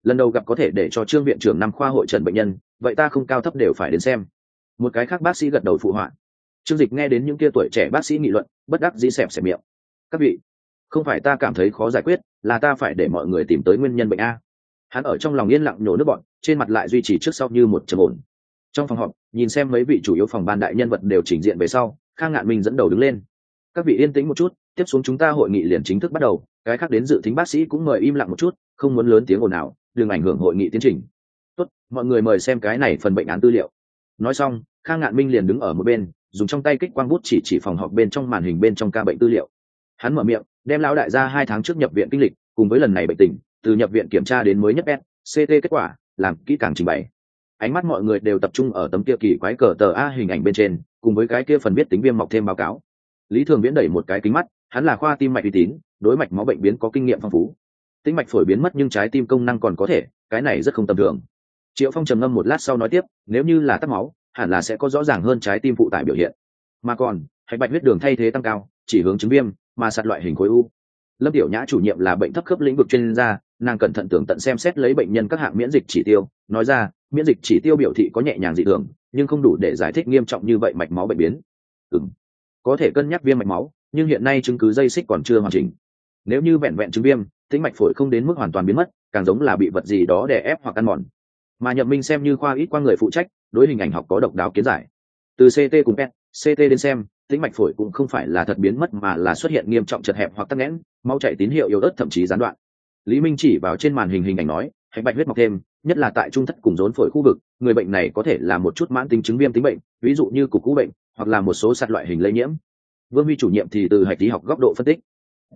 lần đầu gặp có thể để cho trương viện trưởng năm khoa hội trần bệnh nhân, vậy ta không cao thấp đều phải đến xem. Một cái khác bác sĩ gật đầu phụ họa. Trương Dịch nghe đến những kia tuổi trẻ bác sĩ nghị luận, bất đắc dĩ xẹp xẹp miệng. Các vị, không phải ta cảm thấy khó giải quyết, là ta phải để mọi người tìm tới nguyên nhân bệnh a. Hắn ở trong lòng yên lặng nhổ nước bọn, trên mặt lại duy trì trước sau như một trầm ổn. Trong phòng họp, nhìn xem mấy vị chủ yếu phòng ban đại nhân vật đều trình diện về sau, Khang Ngạn Minh dẫn đầu đứng lên. Các vị yên tĩnh một chút, tiếp xuống chúng ta hội nghị liền chính thức bắt đầu, cái khác đến dự thính bác sĩ cũng mời im lặng một chút, không muốn lớn tiếng ồn ào, đừng ảnh hưởng hội nghị tiến trình. Tốt, mọi người mời xem cái này phần bệnh án tư liệu. Nói xong, Khang Ngạn Minh liền đứng ở một bên, dùng trong tay kích quang bút chỉ chỉ phòng họp bên trong màn hình bên trong ca bệnh tư liệu. Hắn mở miệng, đem lão đại gia hai tháng trước nhập viện kinh lịch, cùng với lần này bệnh tình, từ nhập viện kiểm tra đến mới nhất S C T kết quả, làm kỹ càng trình bày. Ánh mắt mọi người đều tập trung ở tấm kia kỳ quái cờ tờ a hình ảnh bên trên, cùng với cái kia phần viết tính viêm mọc thêm báo cáo. Lý Thường Viễn đẩy một cái kính mắt, hắn là khoa tim mạch uy tín, đối mạch máu bệnh biến có kinh nghiệm phong phú. Tĩnh mạch phổi biến mất nhưng trái tim công năng còn có thể, cái này rất không tầm thường. Triệu Phong trầm ngâm một lát sau nói tiếp, nếu như là tắc máu, hẳn là sẽ có rõ ràng hơn trái tim phụ tải biểu hiện. Mà còn, hạch bạch huyết đường thay thế tăng cao, chỉ hướng chứng viêm, mà sạt loại hình khối u. Lâm Tiểu Nhã chủ nhiệm là bệnh thấp khớp lĩnh vực chuyên gia, nàng cẩn thận tường tận xem xét lấy bệnh nhân các hạng miễn dịch chỉ tiêu, nói ra, miễn dịch chỉ tiêu biểu thị có nhẹ nhàng dị thường, nhưng không đủ để giải thích nghiêm trọng như vậy mạch máu bệnh biến. Ừm, có thể cân nhắc viêm mạch máu, nhưng hiện nay chứng cứ dây xích còn chưa hoàn chỉnh. Nếu như vẹn vẹn chứng viêm, tĩnh mạch phổi không đến mức hoàn toàn biến mất, càng giống là bị vật gì đó đè ép hoặc ăn mòn. Mà Nhậm Minh xem như khoa ít qua người phụ trách, đối hình ảnh học có độc đáo kiến giải. Từ C T cùng pê e tê, C T đến xem, tĩnh mạch phổi cũng không phải là thật biến mất mà là xuất hiện nghiêm trọng chật hẹp hoặc tắc nghẽn, máu chảy tín hiệu yếu ớt thậm chí gián đoạn. Lý Minh chỉ vào trên màn hình hình ảnh nói, hạch bạch huyết mọc thêm, nhất là tại trung thất cùng rốn phổi khu vực, người bệnh này có thể là một chút mãn tính chứng viêm tính bệnh, ví dụ như cục cũ bệnh, hoặc là một số sạt loại hình lây nhiễm. Vương Huy chủ nhiệm thì từ hạch lý học góc độ phân tích.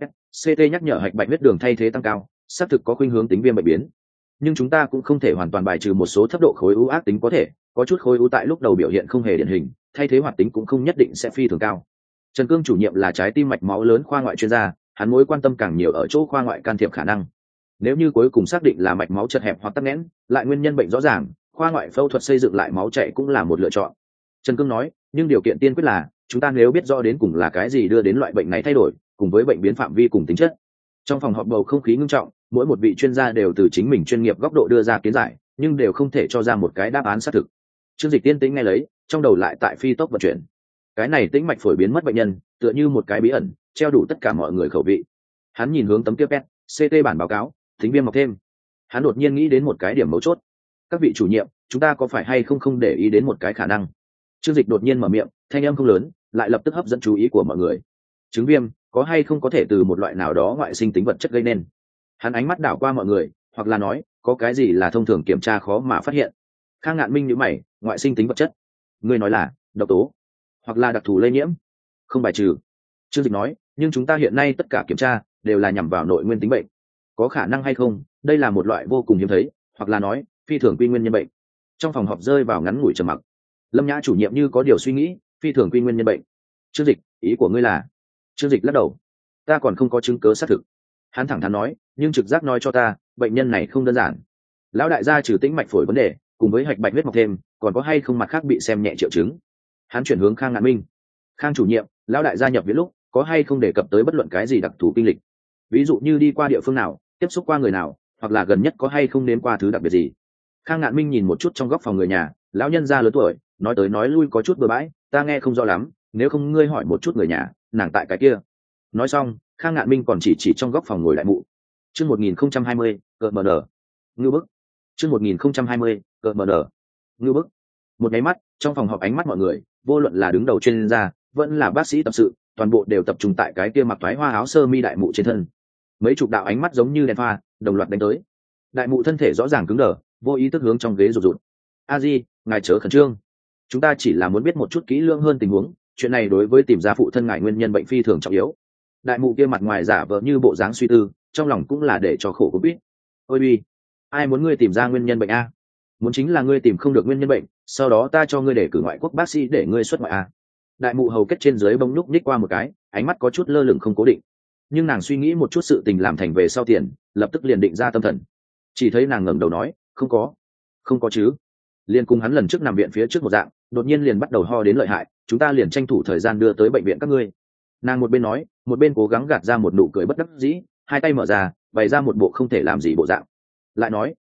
C T nhắc nhở hạch bạch huyết đường thay thế tăng cao, xác thực có khuynh hướng tính viêm bệnh biến. Nhưng chúng ta cũng không thể hoàn toàn bài trừ một số thấp độ khối u ác tính có thể, có chút khối u tại lúc đầu biểu hiện không hề điển hình, thay thế hoạt tính cũng không nhất định sẽ phi thường cao. Trần Cương chủ nhiệm là trái tim mạch máu lớn khoa ngoại chuyên gia, hắn mối quan tâm càng nhiều ở chỗ khoa ngoại can thiệp khả năng. Nếu như cuối cùng xác định là mạch máu chật hẹp hoặc tắc nghẽn, lại nguyên nhân bệnh rõ ràng, khoa ngoại phẫu thuật xây dựng lại máu chảy cũng là một lựa chọn. Trần Cương nói, nhưng điều kiện tiên quyết là chúng ta nếu biết rõ đến cùng là cái gì đưa đến loại bệnh này thay đổi, cùng với bệnh biến phạm vi cùng tính chất. Trong phòng họp bầu không khí ngưng trọng, mỗi một vị chuyên gia đều từ chính mình chuyên nghiệp góc độ đưa ra kiến giải, nhưng đều không thể cho ra một cái đáp án xác thực. Trương Dịch tiên tĩnh nghe lấy, trong đầu lại tại phi tốc vận chuyển. Cái này tĩnh mạch phổi biến mất bệnh nhân, tựa như một cái bí ẩn, treo đủ tất cả mọi người khẩu vị. Hắn nhìn hướng tấm kia pê e tê, C T bản báo cáo, tính viêm mọc thêm. Hắn đột nhiên nghĩ đến một cái điểm mấu chốt. Các vị chủ nhiệm, chúng ta có phải hay không không để ý đến một cái khả năng? Trương Dịch đột nhiên mở miệng, thanh âm không lớn, lại lập tức hấp dẫn chú ý của mọi người. Chứng viêm có hay không có thể từ một loại nào đó ngoại sinh tính vật chất gây nên? Hắn ánh mắt đảo qua mọi người, hoặc là nói, có cái gì là thông thường kiểm tra khó mà phát hiện? Khang Ngạn Minh nhíu mày, ngoại sinh tính vật chất. Ngươi nói là độc tố, hoặc là đặc thù lây nhiễm? Không bài trừ. Trương Dịch nói, nhưng chúng ta hiện nay tất cả kiểm tra đều là nhằm vào nội nguyên tính bệnh. Có khả năng hay không, đây là một loại vô cùng hiếm thấy, hoặc là nói, phi thường quy nguyên nhân bệnh. Trong phòng họp rơi vào ngắn ngủi trầm mặc. Lâm Nhã chủ nhiệm như có điều suy nghĩ, phi thường quy nguyên nhân bệnh. Trương Dịch, ý của ngươi là? Trương Dịch lắc đầu, ta còn không có chứng cứ xác thực. Hắn thẳng thắn nói, nhưng trực giác nói cho ta, bệnh nhân này không đơn giản. Lão đại gia trừ tĩnh mạch phổi vấn đề, cùng với hạch bạch huyết mọc thêm, còn có hay không mặt khác bị xem nhẹ triệu chứng? Hắn chuyển hướng Khang Ngạn Minh. Khang chủ nhiệm, lão đại gia nhập viện lúc, có hay không đề cập tới bất luận cái gì đặc thù kinh lịch? Ví dụ như đi qua địa phương nào, tiếp xúc qua người nào, hoặc là gần nhất có hay không nếm qua thứ đặc biệt gì? Khang Ngạn Minh nhìn một chút trong góc phòng người nhà, lão nhân gia lớn tuổi, nói tới nói lui có chút bừa bãi, ta nghe không rõ lắm, nếu không ngươi hỏi một chút người nhà, nàng tại cái kia. Nói xong, Khang Ngạn Minh còn chỉ chỉ trong góc phòng ngồi đại mụ. Chương một nghìn không trăm hai mươi, cờ mờ nở. Ngưu bức. Chương một nghìn không trăm hai mươi, cờ mờ nở. Ngưu bức. Một cái mắt, trong phòng họp ánh mắt mọi người, vô luận là đứng đầu chuyên gia, vẫn là bác sĩ tập sự, toàn bộ đều tập trung tại cái kia mặc toái hoa áo sơ mi đại mụ trên thân. Mấy chục đạo ánh mắt giống như đèn pha, đồng loạt đánh tới. Đại mụ thân thể rõ ràng cứng đờ, vô ý thức hướng trong ghế rụt rụt. A Di, ngài chớ khẩn trương. Chúng ta chỉ là muốn biết một chút kỹ lưỡng hơn tình huống, chuyện này đối với tìm ra phụ thân ngài nguyên nhân bệnh phi thường trọng yếu. Đại mụ kia mặt ngoài giả vờ như bộ dáng suy tư, trong lòng cũng là để cho khổ có biết. Ôi bi, ai muốn ngươi tìm ra nguyên nhân bệnh a? Muốn chính là ngươi tìm không được nguyên nhân bệnh, sau đó ta cho ngươi để cử ngoại quốc bác sĩ để ngươi xuất ngoại a. Đại mụ hầu kết trên dưới bông núc nhích qua một cái, ánh mắt có chút lơ lửng không cố định. Nhưng nàng suy nghĩ một chút sự tình làm thành về sau tiền, lập tức liền định ra tâm thần. Chỉ thấy nàng ngẩng đầu nói, không có, không có chứ. Liên cùng hắn lần trước nằm viện phía trước một dạng, đột nhiên liền bắt đầu ho đến lợi hại, chúng ta liền tranh thủ thời gian đưa tới bệnh viện các ngươi. Nàng một bên nói, một bên cố gắng gạt ra một nụ cười bất đắc dĩ, hai tay mở ra, bày ra một bộ không thể làm gì bộ dạng. Lại nói,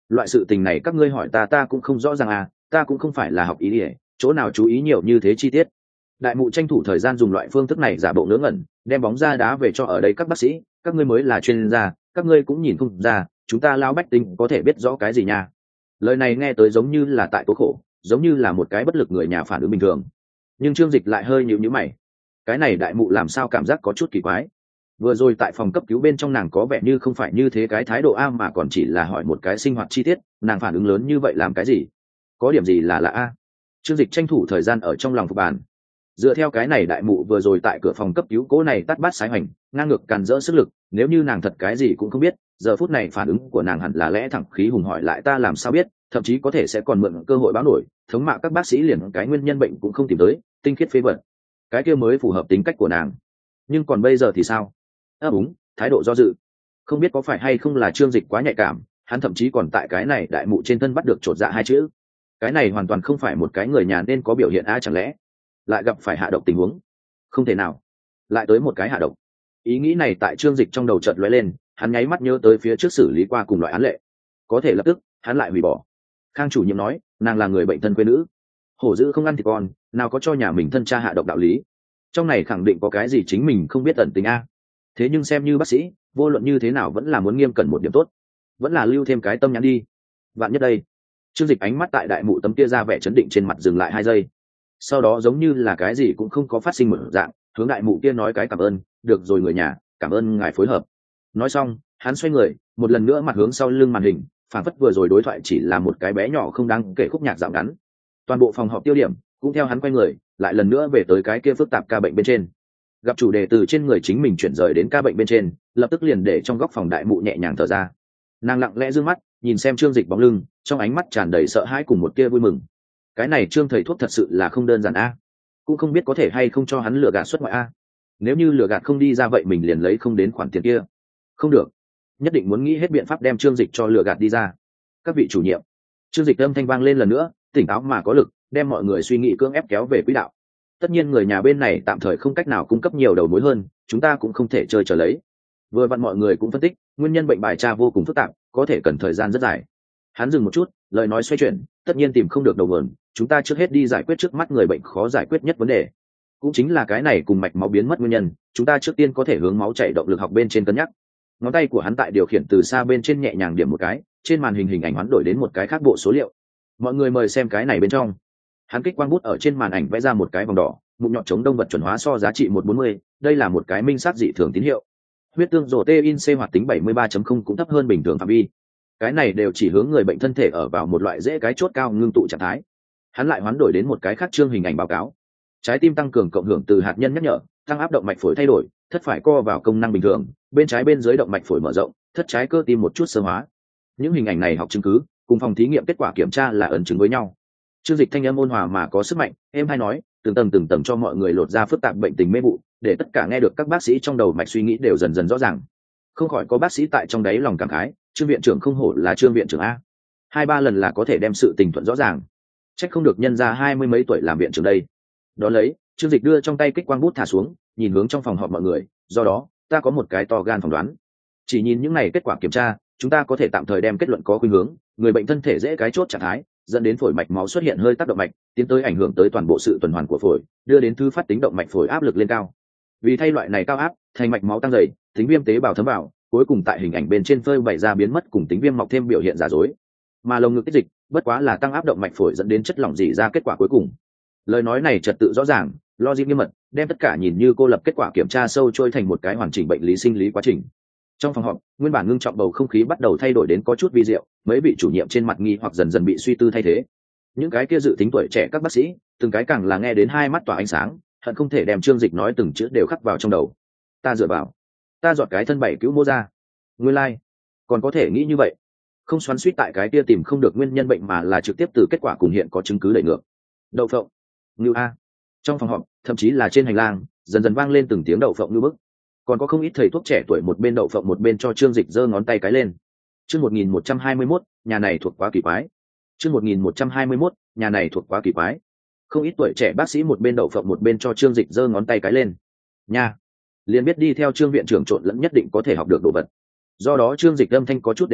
loại sự tình này các ngươi hỏi ta ta cũng không rõ ràng à, ta cũng không phải là học ý ỉa, chỗ nào chú ý nhiều như thế chi tiết. Đại mụ tranh thủ thời gian dùng loại phương thức này giả bộ ngớ ngẩn, đem bóng ra đá về cho ở đây các bác sĩ, các ngươi mới là chuyên gia, các ngươi cũng nhìn không ra, chúng ta lao bách tính có thể biết rõ cái gì nha. Lời này nghe tới giống như là tại tố khổ, giống như là một cái bất lực người nhà phản ứng bình thường, nhưng Trương Dịch lại hơi nhíu nhíu mày. Cái này đại mụ làm sao cảm giác có chút kỳ quái. Vừa rồi tại phòng cấp cứu bên trong nàng có vẻ như không phải như thế cái thái độ a, mà còn chỉ là hỏi một cái sinh hoạt chi tiết, nàng phản ứng lớn như vậy làm cái gì? Có điểm gì là lạ a? Trương Dịch tranh thủ thời gian ở trong lòng phục bàn. Dựa theo cái này đại mụ vừa rồi tại cửa phòng cấp cứu cố này tắt bát sái hoành, ngang ngược càn rỡ sức lực, nếu như nàng thật cái gì cũng không biết, giờ phút này phản ứng của nàng hẳn là lẽ thẳng khí hùng hỏi lại ta làm sao biết, thậm chí có thể sẽ còn mượn cơ hội báo nổi, thống mạ các bác sĩ liền cái nguyên nhân bệnh cũng không tìm tới, tinh khiết phế vật. Cái kia mới phù hợp tính cách của nàng. Nhưng còn bây giờ thì sao? À đúng, thái độ do dự. Không biết có phải hay không là Trương Dịch quá nhạy cảm, hắn thậm chí còn tại cái này đại mụ trên thân bắt được chột dạ hai chữ. Cái này hoàn toàn không phải một cái người nhà nên có biểu hiện a, chẳng lẽ lại gặp phải hạ độc tình huống? Không thể nào, lại tới một cái hạ độc. Ý nghĩ này tại Trương Dịch trong đầu chợt lóe lên, hắn nháy mắt nhớ tới phía trước xử lý qua cùng loại án lệ. Có thể lập tức, hắn lại hủy bỏ. Khang chủ nhiệm nói, nàng là người bệnh thân quê nữ, hổ dữ không ăn thì con, nào có cho nhà mình thân cha hạ độc đạo lý. Trong này khẳng định có cái gì chính mình không biết tận tình a. Thế nhưng xem như bác sĩ, vô luận như thế nào vẫn là muốn nghiêm cẩn một điểm tốt, vẫn là lưu thêm cái tâm nhãn đi. Vạn nhất đây. Trương Dịch ánh mắt tại đại mụ tấm kia ra vẻ chấn định trên mặt dừng lại hai giây, sau đó giống như là cái gì cũng không có phát sinh một dạng, hướng đại mụ kia nói cái cảm ơn. Được rồi người nhà, cảm ơn ngài phối hợp. Nói xong, hắn xoay người, một lần nữa mặt hướng sau lưng màn hình, phản phất vừa rồi đối thoại chỉ là một cái bé nhỏ không đáng kể khúc nhạc dạo ngắn. Toàn bộ phòng họp tiêu điểm cũng theo hắn quay người, lại lần nữa về tới cái kia phức tạp ca bệnh bên trên. Gặp chủ đề từ trên người chính mình chuyển rời đến ca bệnh bên trên, lập tức liền để trong góc phòng đại mụ nhẹ nhàng thở ra. Nàng lặng lẽ dương mắt nhìn xem Trương Dịch bóng lưng, trong ánh mắt tràn đầy sợ hãi cùng một tia vui mừng. Cái này Trương thầy thuốc thật sự là không đơn giản a, cũng không biết có thể hay không cho hắn lừa gạt xuất ngoại a. Nếu như lừa gạt không đi ra vậy mình liền lấy không đến khoản tiền kia. Không được, nhất định muốn nghĩ hết biện pháp đem Trương Dịch cho lừa gạt đi ra. Các vị chủ nhiệm. Trương Dịch âm thanh vang lên lần nữa, tỉnh táo mà có lực, đem mọi người suy nghĩ cưỡng ép kéo về quỹ đạo. Tất nhiên người nhà bên này tạm thời không cách nào cung cấp nhiều đầu mối hơn, chúng ta cũng không thể chơi trở lấy. Vừa vặn mọi người cũng phân tích, nguyên nhân bệnh bài tra vô cùng phức tạp, có thể cần thời gian rất dài. Hắn dừng một chút, lời nói xoay chuyển, tất nhiên tìm không được đầu nguồn, chúng ta trước hết đi giải quyết trước mắt người bệnh khó giải quyết nhất vấn đề, cũng chính là cái này cùng mạch máu biến mất nguyên nhân. Chúng ta trước tiên có thể hướng máu chảy động lực học bên trên cân nhắc. Ngón tay của hắn tại điều khiển từ xa bên trên nhẹ nhàng điểm một cái, trên màn hình hình ảnh hoán đổi đến một cái khác bộ số liệu. Mọi người mời xem cái này bên trong. Hắn kích quang bút ở trên màn ảnh vẽ ra một cái vòng đỏ, mụn nhọn chống đông vật chuẩn hóa so giá trị một trăm bốn mươi, đây là một cái minh xác dị thường tín hiệu. Huyết tương protein C hoạt tính bảy mươi ba chấm không cũng thấp hơn bình thường phạm vi. Cái này đều chỉ hướng người bệnh thân thể ở vào một loại dễ cái chốt cao ngưng tụ trạng thái. Hắn lại hoán đổi đến một cái khác chương hình ảnh báo cáo. Trái tim tăng cường cộng hưởng từ hạt nhân nhắc nhở, tăng áp động mạch phổi thay đổi, thất phải co vào công năng bình thường, bên trái bên dưới động mạch phổi mở rộng, thất trái cơ tim một chút sơ hóa. Những hình ảnh này học chứng cứ cùng phòng thí nghiệm kết quả kiểm tra là ấn chứng với nhau. Trương Dịch thanh âm ôn hòa mà có sức mạnh, em hay nói, từng tầng từng tầng cho mọi người lột ra phức tạp bệnh tình mê vụ, để tất cả nghe được các bác sĩ trong đầu mạch suy nghĩ đều dần dần rõ ràng. Không khỏi có bác sĩ tại trong đáy lòng cảm khái, Trương viện trưởng không hổ là Trương viện trưởng a, hai ba lần là có thể đem sự tình thuận rõ ràng. Trách không được nhân ra hai mươi mấy tuổi làm viện trưởng đây. Đó lấy, Trương Dịch đưa trong tay kích quang bút thả xuống, nhìn hướng trong phòng họp mọi người, do đó, ta có một cái to gan phỏng đoán. Chỉ nhìn những này kết quả kiểm tra, chúng ta có thể tạm thời đem kết luận có khuynh hướng, người bệnh thân thể dễ cái chốt trạng thái, dẫn đến phổi mạch máu xuất hiện hơi tác động mạch, tiến tới ảnh hưởng tới toàn bộ sự tuần hoàn của phổi, đưa đến thư phát tính động mạch phổi áp lực lên cao. Vì thay loại này cao áp, thành mạch máu tăng dày, tính viêm tế bào thấm vào, cuối cùng tại hình ảnh bên trên phơi bày ra biến mất cùng tính viêm mọc thêm biểu hiện giả dối. Mà lồng ngực tiết dịch, bất quá là tăng áp động mạch phổi dẫn đến chất lỏng dỉ ra kết quả cuối cùng. Lời nói này trật tự rõ ràng, logic nghiêm mật, đem tất cả nhìn như cô lập kết quả kiểm tra sâu trôi thành một cái hoàn chỉnh bệnh lý sinh lý quá trình. Trong phòng họp, nguyên bản ngưng trọng bầu không khí bắt đầu thay đổi đến có chút vi diệu, mấy vị chủ nhiệm trên mặt nghi hoặc dần dần bị suy tư thay thế. Những cái kia dự tính tuổi trẻ các bác sĩ, từng cái càng là nghe đến hai mắt tỏa ánh sáng, hận không thể đem Trương Dịch nói từng chữ đều khắc vào trong đầu. Ta dựa vào, ta dọn cái thân bảy cứu mô ra. Nguyên lai, like. Còn có thể nghĩ như vậy, không xoắn suýt tại cái kia tìm không được nguyên nhân bệnh mà là trực tiếp từ kết quả cùng hiện có chứng cứ đẩy ngược. Đậu phộng, ngưu a. Trong phòng họp, thậm chí là trên hành lang, dần dần vang lên từng tiếng đậu phộng ngưu bức. Còn có không ít thầy thuốc trẻ tuổi một bên đậu phộng một bên cho Trương Dịch giơ ngón tay cái lên. Chương một nghìn một trăm hai mươi mốt, nhà này thuộc quá kỳ quái. Chương một nghìn một trăm hai mươi mốt, nhà này thuộc quá kỳ quái. Không ít tuổi trẻ bác sĩ một bên đậu phộng một bên cho Trương Dịch giơ ngón tay cái lên. Nha, liền biết đi theo Trương viện trưởng trộn lẫn nhất định có thể học được đồ vật. Do đó Trương Dịch âm thanh có chút đề cao,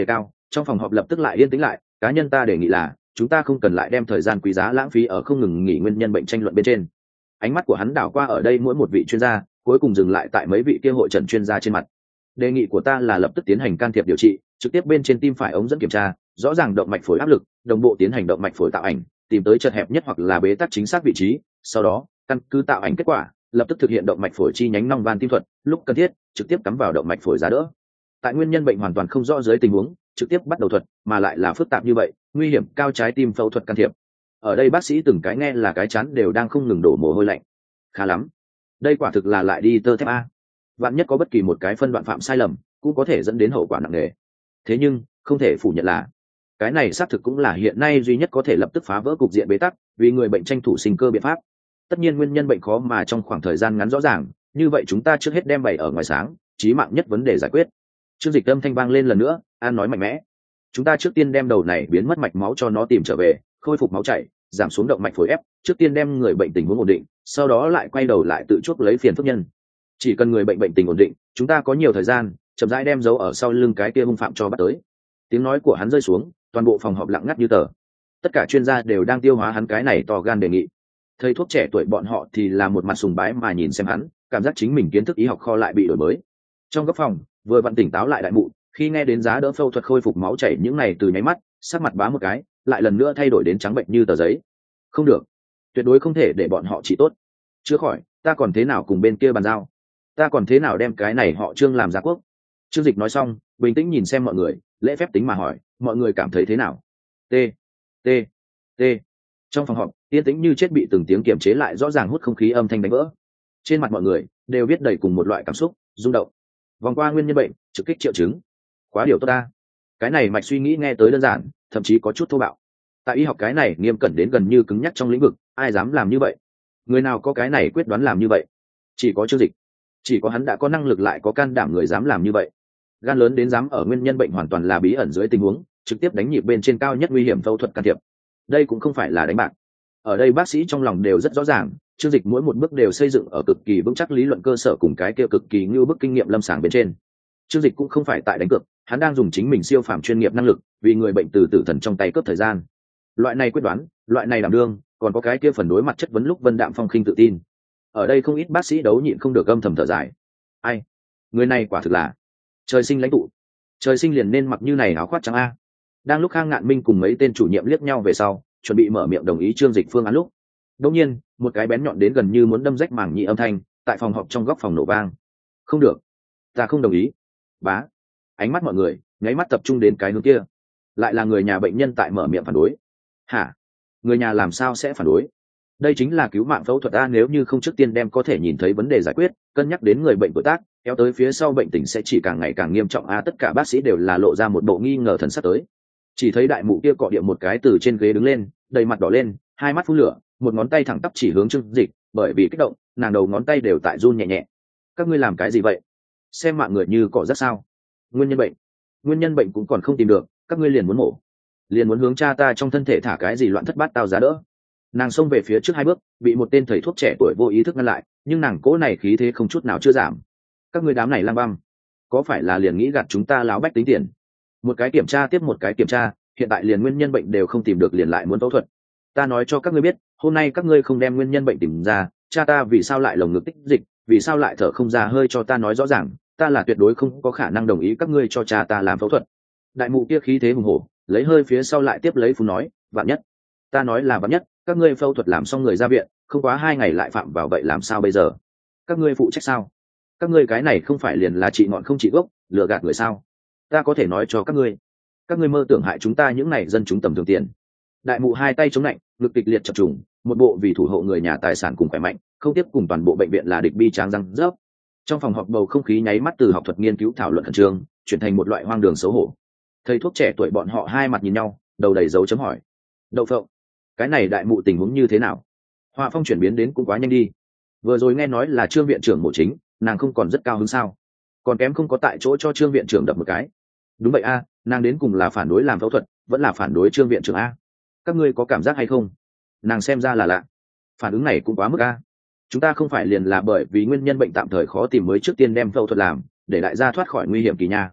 Trong phòng họp lập tức lại yên tĩnh lại. Cá nhân ta đề nghị là chúng ta không cần lại đem thời gian quý giá lãng phí ở không ngừng nghỉ nguyên nhân bệnh tranh luận bên trên. Ánh mắt của hắn đảo qua ở đây mỗi một vị chuyên gia, cuối cùng dừng lại tại mấy vị kia hội trần chuyên gia trên mặt. Đề nghị của ta là lập tức tiến hành can thiệp điều trị, trực tiếp bên trên tim phải ống dẫn kiểm tra, rõ ràng động mạch phổi áp lực, đồng bộ tiến hành động mạch phổi tạo ảnh, tìm tới chật hẹp nhất hoặc là bế tắc chính xác vị trí, sau đó căn cứ tạo ảnh kết quả, lập tức thực hiện động mạch phổi chi nhánh nong van tim thuật, lúc cần thiết trực tiếp cắm vào động mạch phổi giá đỡ. Tại nguyên nhân bệnh hoàn toàn không rõ dưới tình huống, trực tiếp bắt đầu thuật, mà lại là phức tạp như vậy, nguy hiểm cao trái tim phẫu thuật can thiệp. Ở đây bác sĩ từng cái nghe là cái chán đều đang không ngừng đổ mồ hôi lạnh. Khá lắm, đây quả thực là lại đi tơ thép a. Vạn nhất có bất kỳ một cái phân đoạn phạm sai lầm, cũng có thể dẫn đến hậu quả nặng nề. Thế nhưng không thể phủ nhận là cái này xác thực cũng là hiện nay duy nhất có thể lập tức phá vỡ cục diện bế tắc, vì người bệnh tranh thủ sinh cơ biện pháp. Tất nhiên nguyên nhân bệnh khó mà trong khoảng thời gian ngắn rõ ràng, như vậy chúng ta trước hết đem bày ở ngoài sáng, chí mạng nhất vấn đề giải quyết. Chương Dịch âm thanh vang lên lần nữa, An nói mạnh mẽ. Chúng ta trước tiên đem đầu này biến mất mạch máu cho nó tìm trở về, khôi phục máu chảy, giảm xuống động mạch phổi ép, trước tiên đem người bệnh tình huống ổn định, sau đó lại quay đầu lại tự chuốc lấy phiền phức nhân. Chỉ cần người bệnh bệnh tình ổn định, chúng ta có nhiều thời gian, chậm rãi đem dấu ở sau lưng cái kia hung phạm cho bắt tới. Tiếng nói của hắn rơi xuống, toàn bộ phòng họp lặng ngắt như tờ. Tất cả chuyên gia đều đang tiêu hóa hắn cái này to gan đề nghị. Thầy thuốc trẻ tuổi bọn họ thì là một mặt sùng bái mà nhìn xem hắn, cảm giác chính mình kiến thức y học kho lại bị đổi mới. Trong góc phòng, vừa vặn tỉnh táo lại đại mụ, khi nghe đến giá đỡ phẫu thuật khôi phục máu chảy những này từ nháy mắt, sắc mặt bá một cái, lại lần nữa thay đổi đến trắng bệnh như tờ giấy. Không được, tuyệt đối không thể để bọn họ trị tốt. Chữa khỏi, ta còn thế nào cùng bên kia bàn giao? Ta còn thế nào đem cái này họ Trương làm giá quốc? Trương Dịch nói xong, bình tĩnh nhìn xem mọi người, lễ phép tính mà hỏi, mọi người cảm thấy thế nào? T, T, T. Trong phòng họp, yên tĩnh như chết bị từng tiếng kiềm chế lại rõ ràng hút không khí âm thanh đánh vỡ. Trên mặt mọi người đều viết đầy cùng một loại cảm xúc, rung động. Vòng qua nguyên nhân bệnh, trực kích triệu chứng. Quá điều tốt ta. Cái này mạch suy nghĩ nghe tới đơn giản, thậm chí có chút thô bạo. Tại y học cái này nghiêm cẩn đến gần như cứng nhắc trong lĩnh vực, ai dám làm như vậy? Người nào có cái này quyết đoán làm như vậy? Chỉ có Trương Dịch. Chỉ có hắn đã có năng lực lại có can đảm người dám làm như vậy. Gan lớn đến dám ở nguyên nhân bệnh hoàn toàn là bí ẩn dưới tình huống, trực tiếp đánh nhịp bên trên cao nhất nguy hiểm phẫu thuật can thiệp. Đây cũng không phải là đánh bạc. Ở đây bác sĩ trong lòng đều rất rõ ràng, Trương Dịch mỗi một bước đều xây dựng ở cực kỳ vững chắc lý luận cơ sở cùng cái kia cực kỳ ngưu bức kinh nghiệm lâm sàng bên trên. Trương Dịch cũng không phải tại đánh cược, hắn đang dùng chính mình siêu phàm chuyên nghiệp năng lực, vì người bệnh từ tử thần trong tay cướp thời gian. Loại này quyết đoán, loại này đảm đương, còn có cái kia phần đối mặt chất vấn lúc Vân Đạm Phong khinh tự tin. Ở đây không ít bác sĩ đấu nhịn không được âm thầm thở dài. Ai, người này quả thực là trời sinh lãnh tụ, trời sinh liền nên mặc như này áo khoác trắng a. Đang lúc Khang Ngạn Minh cùng mấy tên chủ nhiệm liếc nhau về sau, chuẩn bị mở miệng đồng ý Trương Dịch phương án lúc, đột nhiên một cái bén nhọn đến gần như muốn đâm rách màng nhĩ âm thanh tại phòng họp trong góc phòng nổ vang. Không được, ta không đồng ý. Bá, ánh mắt mọi người nháy mắt tập trung đến cái hướng kia, lại là người nhà bệnh nhân tại mở miệng phản đối. Hả? Người nhà làm sao sẽ phản đối? Đây chính là cứu mạng phẫu thuật a, nếu như không trước tiên đem có thể nhìn thấy vấn đề giải quyết, cân nhắc đến người bệnh tuổi tác, kéo tới phía sau bệnh tình sẽ chỉ càng ngày càng nghiêm trọng a. Tất cả bác sĩ đều là lộ ra một bộ nghi ngờ thần sắc tới. Chỉ thấy đại mụ kia cọ địa một cái từ trên ghế đứng lên, đầy mặt đỏ lên, hai mắt phun lửa, một ngón tay thẳng tắp chỉ hướng Trương Dịch, bởi vì kích động, nàng đầu ngón tay đều tại run nhẹ nhẹ. Các ngươi làm cái gì vậy? Xem mạng người như cỏ rác sao? Nguyên nhân bệnh, nguyên nhân bệnh cũng còn không tìm được, các ngươi liền muốn mổ, liền muốn hướng cha ta trong thân thể thả cái gì loạn thất bát tao giá đỡ. Nàng xông về phía trước hai bước, bị một tên thầy thuốc trẻ tuổi vô ý thức ngăn lại, nhưng nàng cố này khí thế không chút nào chưa giảm. Các ngươi đám này lang băm, có phải là liền nghĩ gạt chúng ta láo bách tính tiền? Một cái kiểm tra tiếp một cái kiểm tra, hiện tại liền nguyên nhân bệnh đều không tìm được liền lại muốn phẫu thuật. Ta nói cho các ngươi biết, hôm nay các ngươi không đem nguyên nhân bệnh tìm ra, cha ta vì sao lại lồng ngực tích dịch, vì sao lại thở không ra hơi, cho ta nói rõ ràng, ta là tuyệt đối không có khả năng đồng ý các ngươi cho cha ta làm phẫu thuật. Đại mụ kia khí thế hùng hổ, lấy hơi phía sau lại tiếp lấy phú nói, vạn nhất, ta nói là vạn nhất, các ngươi phẫu thuật làm xong người ra viện, không quá hai ngày lại phạm vào vậy làm sao bây giờ? Các ngươi phụ trách sao? Các ngươi cái này không phải liền là trị ngọn không trị gốc, lừa gạt người sao? Ta có thể nói cho các ngươi, các ngươi mơ tưởng hại chúng ta những này dân chúng tầm thường tiền. Đại mụ hai tay chống lạnh, ngực kịch liệt chập trùng, một bộ vì thủ hộ người nhà tài sản cùng khỏe mạnh, không tiếp cùng toàn bộ bệnh viện là địch bi tráng răng rớp. Trong phòng họp bầu không khí nháy mắt từ học thuật nghiên cứu thảo luận khẩn trương chuyển thành một loại hoang đường xấu hổ. Thầy thuốc trẻ tuổi bọn họ hai mặt nhìn nhau, đầu đầy dấu chấm hỏi. Đậu phộng, cái này đại mụ tình huống như thế nào? Họa phong chuyển biến đến cũng quá nhanh đi. Vừa rồi nghe nói là Trương viện trưởng mổ chính, nàng không còn rất cao hứng sao? Còn kém không có tại chỗ cho Trương viện trưởng đập một cái. Đúng vậy a, nàng đến cùng là phản đối làm phẫu thuật, vẫn là phản đối Trương viện trưởng a? Các ngươi có cảm giác hay không? Nàng xem ra là lạ. Phản ứng này cũng quá mức a. Chúng ta không phải liền là bởi vì nguyên nhân bệnh tạm thời khó tìm mới trước tiên đem phẫu thuật làm, để đại gia thoát khỏi nguy hiểm kỳ nha.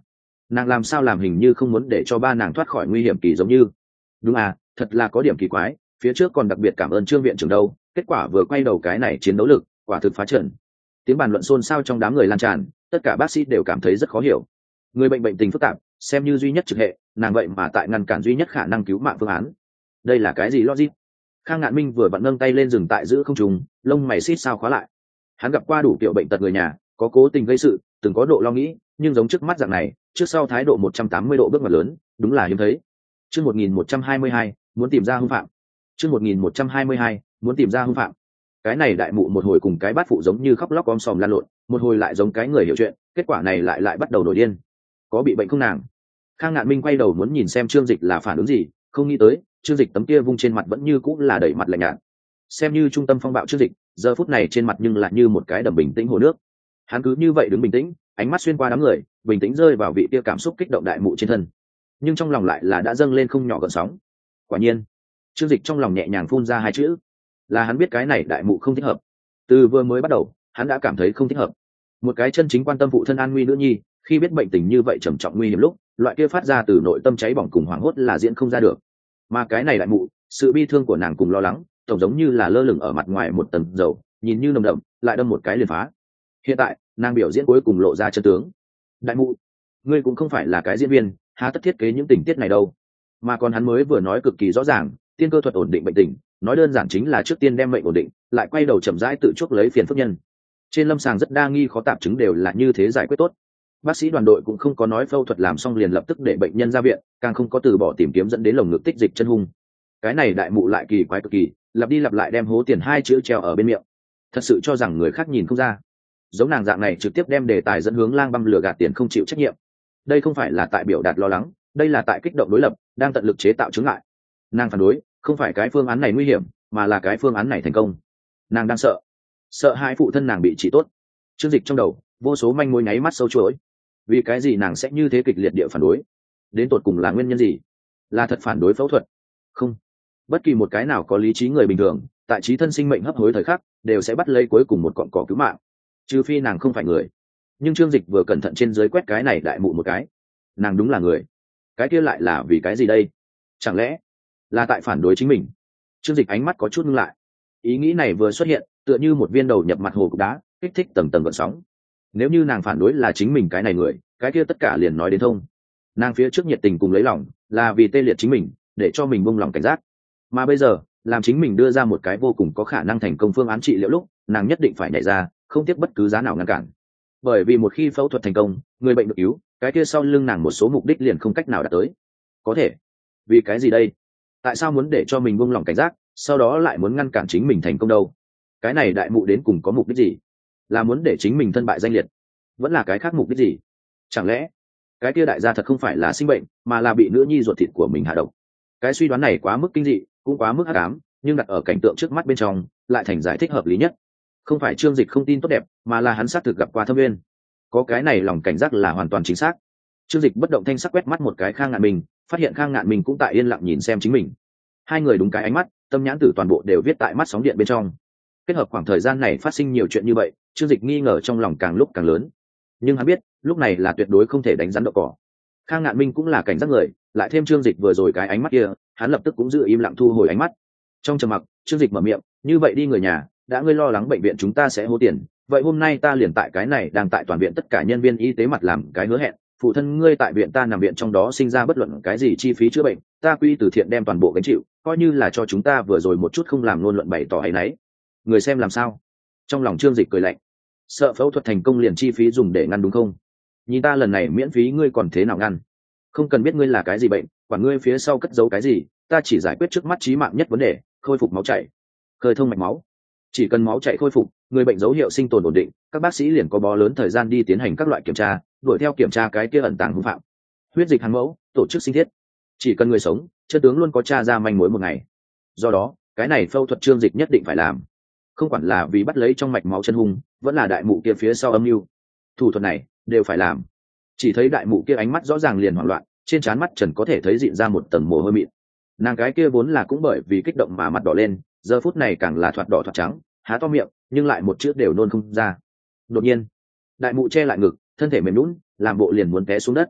nàng làm sao làm hình như không muốn để cho ba nàng thoát khỏi nguy hiểm kỳ giống như. Đúng à, thật là có điểm kỳ quái, phía trước còn đặc biệt cảm ơn Trương viện trưởng đâu, kết quả vừa quay đầu cái này chiến đấu lực quả thực phá trận. Tiếng bàn luận xôn xao trong đám người lan tràn, tất cả bác sĩ đều cảm thấy rất khó hiểu. Người bệnh bệnh tình phức tạp, xem như duy nhất trực hệ, nàng vậy mà tại ngăn cản duy nhất khả năng cứu mạng phương án. Đây là cái gì logic? Khang Ngạn Minh vừa vặn nâng tay lên dừng tại giữa không trung, lông mày xít sao khóa lại. Hắn gặp qua đủ kiểu bệnh tật người nhà, có cố tình gây sự, từng có độ lo nghĩ, nhưng giống trước mắt dạng này, trước sau thái độ một trăm tám mươi độ bước ngoặt lớn, đúng là hiếm thấy. Chương một nghìn một trăm hai mươi hai, muốn tìm ra hung phạm. Chương một nghìn một trăm hai mươi hai, muốn tìm ra hung phạm. Cái này đại mụ một hồi cùng cái bát phụ giống như khóc lóc om sòm lan lộn, một hồi lại giống cái người hiểu chuyện, kết quả này lại lại bắt đầu nổi điên. Có bị bệnh không nàng? Khang Ngạn Minh quay đầu muốn nhìn xem Trương Dịch là phản ứng gì, không nghĩ tới, Trương Dịch tấm kia vung trên mặt vẫn như cũng là đẩy mặt lạnh nhạt. Xem như trung tâm phong bạo Trương Dịch, giờ phút này trên mặt nhưng lại như một cái đầm bình tĩnh hồ nước. Hắn cứ như vậy đứng bình tĩnh, ánh mắt xuyên qua đám người, bình tĩnh rơi vào vị kia cảm xúc kích động đại mụ trên thân. Nhưng trong lòng lại là đã dâng lên không nhỏ gợn sóng. Quả nhiên, Trương Dịch trong lòng nhẹ nhàng phun ra hai chữ, là hắn biết cái này đại mụ không thích hợp. Từ vừa mới bắt đầu, hắn đã cảm thấy không thích hợp. Một cái chân chính quan tâm phụ thân an nguy nữ nhi, khi biết bệnh tình như vậy trầm trọng nguy hiểm lúc, loại kia phát ra từ nội tâm cháy bỏng cùng hoảng hốt là diễn không ra được. Mà cái này đại mụ, sự bi thương của nàng cùng lo lắng, tổng giống như là lơ lửng ở mặt ngoài một tầng dầu, nhìn như nồng đậm, lại đâm một cái liền phá. Hiện tại, nàng biểu diễn cuối cùng lộ ra chân tướng. Đại mụ, ngươi cũng không phải là cái diễn viên, há tất thiết kế những tình tiết này đâu. Mà còn hắn mới vừa nói cực kỳ rõ ràng, tiên cơ thuật ổn định bệnh tình, nói đơn giản chính là trước tiên đem bệnh ổn định, lại quay đầu chậm rãi tự chuốc lấy phiền phức nhân. Trên lâm sàng rất đa nghi khó tạp chứng đều là như thế giải quyết tốt. Bác sĩ đoàn đội cũng không có nói phẫu thuật làm xong liền lập tức để bệnh nhân ra viện, càng không có từ bỏ tìm kiếm dẫn đến lồng ngực tích dịch chân hung. Cái này đại mụ lại kỳ quái cực kỳ, lặp đi lặp lại đem hố tiền hai chữ treo ở bên miệng, thật sự cho rằng người khác nhìn không ra. Giống nàng dạng này trực tiếp đem đề tài dẫn hướng lang băm lừa gạt tiền không chịu trách nhiệm. Đây không phải là tại biểu đạt lo lắng, đây là tại kích động đối lập, đang tận lực chế tạo chứng ngại. Nàng phản đối, không phải cái phương án này nguy hiểm, mà là cái phương án này thành công. Nàng đang sợ, sợ hai phụ thân nàng bị trị tốt. Chương Dịch trong đầu vô số manh mối nháy mắt sâu chuỗi. Vì cái gì nàng sẽ như thế kịch liệt địa phản đối? Đến tột cùng là nguyên nhân gì? Là thật phản đối phẫu thuật? Không. Bất kỳ một cái nào có lý trí người bình thường, tại trí thân sinh mệnh hấp hối thời khắc, đều sẽ bắt lấy cuối cùng một cọng cỏ cứu mạng. Trừ phi nàng không phải người. Nhưng Trương Dịch vừa cẩn thận trên dưới quét cái này đại mụ một cái. Nàng đúng là người. Cái kia lại là vì cái gì đây? Chẳng lẽ là tại phản đối chính mình? Trương Dịch ánh mắt có chút ngưng lại. Ý nghĩ này vừa xuất hiện, tựa như một viên đầu nhập mặt hồ cục đá, kích thích tầng tầng gợn sóng. Nếu như nàng phản đối là chính mình cái này người, cái kia tất cả liền nói đến thông. Nàng phía trước nhiệt tình cùng lấy lòng, là vì tê liệt chính mình, để cho mình buông lòng cảnh giác. Mà bây giờ, làm chính mình đưa ra một cái vô cùng có khả năng thành công phương án trị liệu lúc, nàng nhất định phải nhảy ra, không tiếc bất cứ giá nào ngăn cản. Bởi vì một khi phẫu thuật thành công, người bệnh được cứu, cái kia sau lưng nàng một số mục đích liền không cách nào đạt tới. Có thể. Vì cái gì đây? Tại sao muốn để cho mình buông lòng cảnh giác, sau đó lại muốn ngăn cản chính mình thành công đâu? Cái này đại mụ đến cùng có mục đích gì? Là muốn để chính mình thân bại danh liệt, vẫn là cái khác mục đích gì? Chẳng lẽ cái kia đại gia thật không phải là sinh bệnh, mà là bị nữ nhi ruột thịt của mình hạ độc? Cái suy đoán này quá mức kinh dị, cũng quá mức hắc ám, nhưng đặt ở cảnh tượng trước mắt bên trong, lại thành giải thích hợp lý nhất. Không phải Trương Dịch không tin tốt đẹp, mà là hắn xác thực gặp qua Thâm Nguyên. Có cái này lòng cảnh giác là hoàn toàn chính xác. Trương Dịch bất động thanh sắc quét mắt một cái Khang Ngạn Minh, phát hiện Khang Ngạn Minh cũng tại yên lặng nhìn xem chính mình. Hai người đúng cái ánh mắt, tâm nhãn tử toàn bộ đều viết tại mắt sóng điện bên trong. Kết hợp khoảng thời gian này phát sinh nhiều chuyện như vậy, Trương Dịch nghi ngờ trong lòng càng lúc càng lớn. Nhưng hắn biết, lúc này là tuyệt đối không thể đánh rắn đậu cỏ. Khang Ngạn Minh cũng là cảnh giác người, lại thêm Trương Dịch vừa rồi cái ánh mắt kia, hắn lập tức cũng giữ im lặng thu hồi ánh mắt. Trong trầm mặc, Trương Dịch mở miệng, "Như vậy đi người nhà, đã ngươi lo lắng bệnh viện chúng ta sẽ hô tiền, vậy hôm nay ta liền tại cái này đang tại toàn viện tất cả nhân viên y tế mặt làm cái hứa hẹn, phụ thân ngươi tại viện ta nằm viện trong đó sinh ra bất luận cái gì chi phí chữa bệnh, ta quy từ thiện đem toàn bộ gánh chịu, coi như là cho chúng ta vừa rồi một chút không làm luôn luận bày tỏ ấy nấy." Người xem làm sao? Trong lòng Trương Dịch cười lạnh. Sợ phẫu thuật thành công liền chi phí dùng để ngăn đúng không? Nhìn ta lần này miễn phí ngươi còn thế nào ngăn? Không cần biết ngươi là cái gì bệnh, quản ngươi phía sau cất giấu cái gì, ta chỉ giải quyết trước mắt chí mạng nhất vấn đề, khôi phục máu chảy, khơi thông mạch máu. Chỉ cần máu chảy khôi phục, người bệnh dấu hiệu sinh tồn ổn định, các bác sĩ liền có bó lớn thời gian đi tiến hành các loại kiểm tra, đuổi theo kiểm tra cái kia ẩn tàng hung phạm. Huyết dịch hàng mẫu, tổ chức sinh thiết, chỉ cần người sống, chân tướng luôn có tra ra manh mối một ngày. Do đó, cái này phẫu thuật Trương Dịch nhất định phải làm. Không quản là vì bắt lấy trong mạch máu chân hung, vẫn là đại mụ kia phía sau âm mưu, thủ thuật này đều phải làm. Chỉ thấy đại mụ kia ánh mắt rõ ràng liền hoảng loạn, trên trán mắt trần có thể thấy dịn ra một tầng mồ hôi mịn. Nàng cái kia vốn là cũng bởi vì kích động mà mặt đỏ lên, giờ phút này càng là thoạt đỏ thoạt trắng, há to miệng nhưng lại một chữ đều nôn không ra. Đột nhiên, đại mụ che lại ngực, thân thể mềm nhũn, làm bộ liền muốn té xuống đất.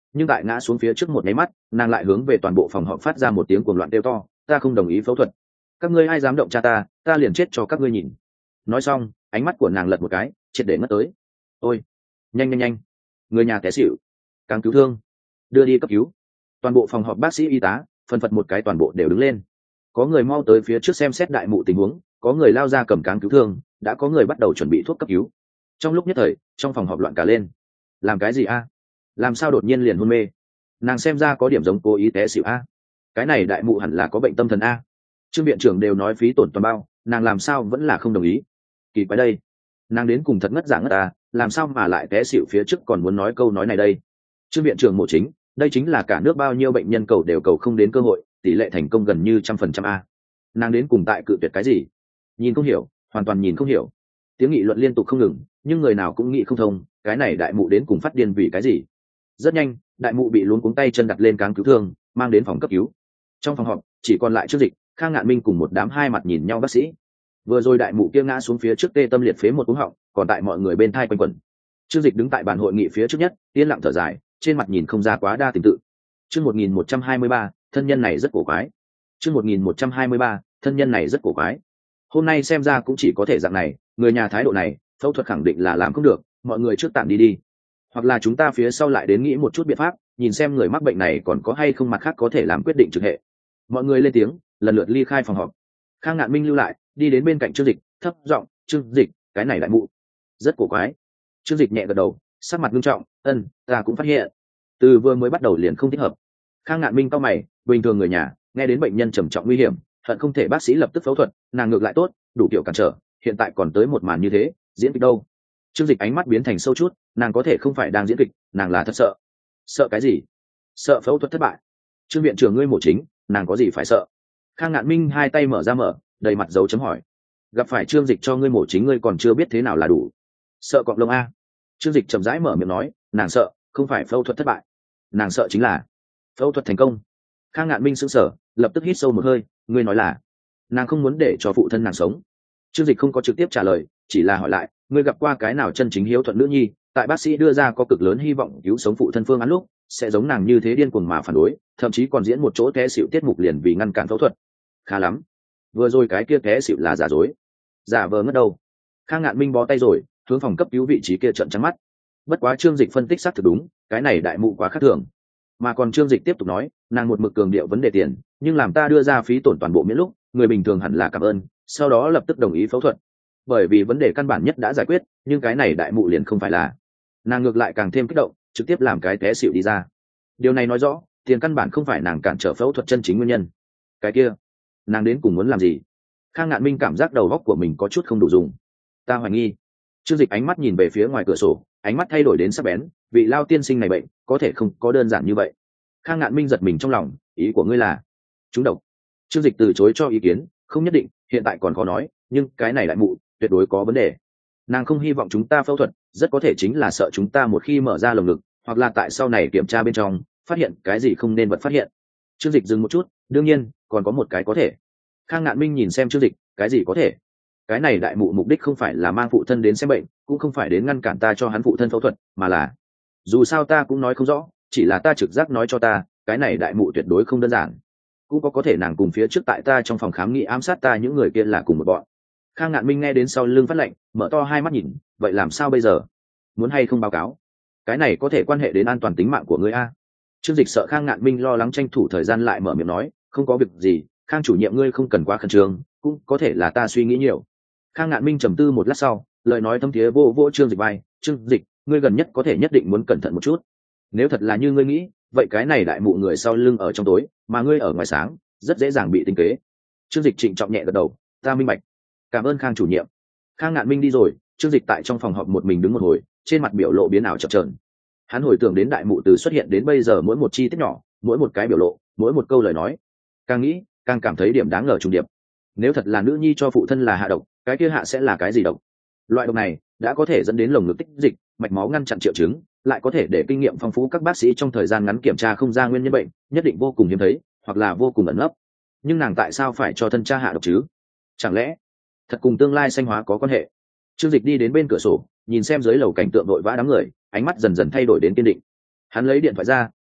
nhưng tại ngã xuống phía trước một nháy mắt, nàng lại hướng về toàn bộ phòng họp phát ra một tiếng cuồng loạn kêu to, ta không đồng ý phẫu thuật, các ngươi ai dám động cha ta, ta liền chết cho các ngươi nhìn. Nói xong, ánh mắt của nàng lật một cái, triệt để ngất tới. Ôi, nhanh nhanh nhanh, người nhà té xỉu, càng cứu thương, đưa đi cấp cứu. Toàn bộ phòng họp bác sĩ y tá phân phật một cái toàn bộ đều đứng lên, có người mau tới phía trước xem xét đại mụ tình huống, có người lao ra cầm cáng cứu thương, đã có người bắt đầu chuẩn bị thuốc cấp cứu. Trong lúc nhất thời, trong phòng họp loạn cả lên. Làm cái gì a? Làm sao đột nhiên liền hôn mê? Nàng xem ra có điểm giống cố ý té xỉu a. Cái này đại mụ hẳn là có bệnh tâm thần a. Trương viện trưởng đều nói phí tổn toàn bao, nàng làm sao vẫn là không đồng ý? Kỳ quái đây, nàng đến cùng thật ngất giả ngất à, làm sao mà lại té xỉu phía trước còn muốn nói câu nói này đây? Trương viện trưởng mộ chính, đây chính là cả nước bao nhiêu bệnh nhân cầu đều cầu không đến cơ hội, tỷ lệ thành công gần như trăm phần trăm a. Nàng đến cùng tại cự tuyệt cái gì? Nhìn không hiểu, hoàn toàn nhìn không hiểu. Tiếng nghị luận liên tục không ngừng, nhưng người nào cũng nghĩ không thông, cái này đại mụ đến cùng phát điên vì cái gì? Rất nhanh, đại mụ bị luống cuống tay chân đặt lên cáng cứu thương, mang đến phòng cấp cứu. Trong phòng họp chỉ còn lại Trương Dịch, Khang Ngạn Minh cùng một đám hai mặt nhìn nhau bác sĩ. Vừa rồi đại mụ kia ngã xuống phía trước tê tâm liệt phế một cú họng, còn tại mọi người bên thai quanh quẩn. Trương Dịch đứng tại bàn hội nghị phía trước nhất, yên lặng thở dài, trên mặt nhìn không ra quá đa tình tự. Chương một nghìn một trăm hai mươi ba, thân nhân này rất cổ quái. Chương một nghìn một trăm hai mươi ba, thân nhân này rất cổ quái. Hôm nay xem ra cũng chỉ có thể dạng này, người nhà thái độ này, phẫu thuật khẳng định là làm không được, mọi người trước tạm đi đi. Hoặc là chúng ta phía sau lại đến nghĩ một chút biện pháp, nhìn xem người mắc bệnh này còn có hay không mặt khác có thể làm quyết định trực hệ. Mọi người lên tiếng, lần lượt ly khai phòng họp. Khang Ngạn Minh lưu lại, đi đến bên cạnh Trương Dịch, thấp giọng, "Trương Dịch, cái này đại mụ rất cổ quái." Trương Dịch nhẹ gật đầu, sắc mặt nghiêm trọng, "Ân, ta cũng phát hiện, từ vừa mới bắt đầu liền không thích hợp." Khang Ngạn Minh cau mày, bình thường người nhà nghe đến bệnh nhân trầm trọng nguy hiểm, hận không thể bác sĩ lập tức phẫu thuật, nàng ngược lại tốt, đủ kiểu cản trở, hiện tại còn tới một màn như thế, diễn kịch đâu? Trương Dịch ánh mắt biến thành sâu chút, nàng có thể không phải đang diễn kịch, nàng là thật sợ. Sợ cái gì? Sợ phẫu thuật thất bại. Trương viện trưởng ngươi mổ chính, nàng có gì phải sợ? Khang Ngạn Minh hai tay mở ra mở, đầy mặt dấu chấm hỏi. Gặp phải Trương Dịch cho ngươi mổ chính ngươi còn chưa biết thế nào là đủ. Sợ cọp lông a? Trương Dịch chậm rãi mở miệng nói, nàng sợ, không phải phẫu thuật thất bại, nàng sợ chính là phẫu thuật thành công. Khang Ngạn Minh sững sờ, lập tức hít sâu một hơi, ngươi nói là nàng không muốn để cho phụ thân nàng sống. Trương Dịch không có trực tiếp trả lời, chỉ là hỏi lại, ngươi gặp qua cái nào chân chính hiếu thuận nữ nhi, tại bác sĩ đưa ra có cực lớn hy vọng cứu sống phụ thân phương án lúc, sẽ giống nàng như thế điên cuồng mà phản đối, thậm chí còn diễn một chỗ té xỉu tiết mục liền vì ngăn cản phẫu thuật. Khá lắm, vừa rồi cái kia té xỉu là giả dối, giả vờ ngất đầu. Khang Ngạn Minh bó tay rồi, hướng phòng cấp cứu vị trí kia trợn trắng mắt. Bất quá Trương Dịch phân tích xác thực đúng, cái này đại mụ quá khác thường. Mà còn Trương Dịch tiếp tục nói, nàng một mực cường điệu vấn đề tiền, nhưng làm ta đưa ra phí tổn toàn bộ miễn lúc, người bình thường hẳn là cảm ơn, sau đó lập tức đồng ý phẫu thuật, bởi vì vấn đề căn bản nhất đã giải quyết, nhưng cái này đại mụ liền không phải là. Nàng ngược lại càng thêm kích động, trực tiếp làm cái té xỉu đi ra. Điều này nói rõ, tiền căn bản không phải nàng cản trở phẫu thuật chân chính nguyên nhân. Cái kia, nàng đến cùng muốn làm gì? Khang Ngạn Minh cảm giác đầu óc của mình có chút không đủ dùng. Ta hoài nghi. Trương Dịch ánh mắt nhìn về phía ngoài cửa sổ, ánh mắt thay đổi đến sắc bén, vị lao tiên sinh này bệnh, có thể không có đơn giản như vậy. Khang Ngạn Minh giật mình trong lòng, ý của ngươi là trúng độc? Trương Dịch từ chối cho ý kiến, không nhất định, hiện tại còn khó nói, nhưng cái này đại mụ tuyệt đối có vấn đề. Nàng không hy vọng chúng ta phẫu thuật, rất có thể chính là sợ chúng ta một khi mở ra lồng ngực, hoặc là tại sau này kiểm tra bên trong, phát hiện cái gì không nên vật phát hiện. Trương Dịch dừng một chút, đương nhiên, còn có một cái có thể. Khang Ngạn Minh nhìn xem Trương Dịch, cái gì có thể? Cái này đại mụ mục đích không phải là mang phụ thân đến xem bệnh, cũng không phải đến ngăn cản ta cho hắn phụ thân phẫu thuật, mà là, dù sao ta cũng nói không rõ, chỉ là ta trực giác nói cho ta, cái này đại mụ tuyệt đối không đơn giản. Cũng có có thể nàng cùng phía trước tại ta trong phòng khám nghị ám sát ta những người kia là cùng một bọn. Khang Ngạn Minh nghe đến sau lưng phát lệnh, mở to hai mắt nhìn, vậy làm sao bây giờ? Muốn hay không báo cáo? Cái này có thể quan hệ đến an toàn tính mạng của ngươi a. Trương Dịch sợ Khang Ngạn Minh lo lắng tranh thủ thời gian lại mở miệng nói, không có việc gì, Khang chủ nhiệm ngươi không cần quá khẩn trương, cũng có thể là ta suy nghĩ nhiều. Khang Ngạn Minh trầm tư một lát sau, lời nói thâm thiế vô vô Trương Dịch vai, Trương Dịch, ngươi gần nhất có thể nhất định muốn cẩn thận một chút. Nếu thật là như ngươi nghĩ, vậy cái này đại mụ người sau lưng ở trong tối, mà ngươi ở ngoài sáng, rất dễ dàng bị tính kế. Trương Dịch trịnh trọng nhẹ gật đầu, ta minh bạch. Cảm ơn Khang chủ nhiệm. Khang Ngạn Minh đi rồi, Trương Dịch tại trong phòng họp một mình đứng một hồi, trên mặt biểu lộ biến ảo chập chờn. Hắn hồi tưởng đến đại mụ từ xuất hiện đến bây giờ mỗi một chi tiết nhỏ, mỗi một cái biểu lộ, mỗi một câu lời nói, càng nghĩ càng cảm thấy điểm đáng ngờ trùng điệp. Nếu thật là nữ nhi cho phụ thân là hạ độc, cái kia hạ sẽ là cái gì độc? Loại độc này đã có thể dẫn đến lồng ngực tích dịch, mạch máu ngăn chặn triệu chứng, lại có thể để kinh nghiệm phong phú các bác sĩ trong thời gian ngắn kiểm tra không ra nguyên nhân bệnh, nhất định vô cùng hiếm thấy, hoặc là vô cùng ẩn nấp. Nhưng nàng tại sao phải cho thân cha hạ độc chứ? Chẳng lẽ thật cùng tương lai sanh hóa có quan hệ? Trương Dịch đi đến bên cửa sổ, nhìn xem dưới lầu cảnh tượng đội vã đám người, ánh mắt dần dần thay đổi đến kiên định. Hắn lấy điện thoại ra,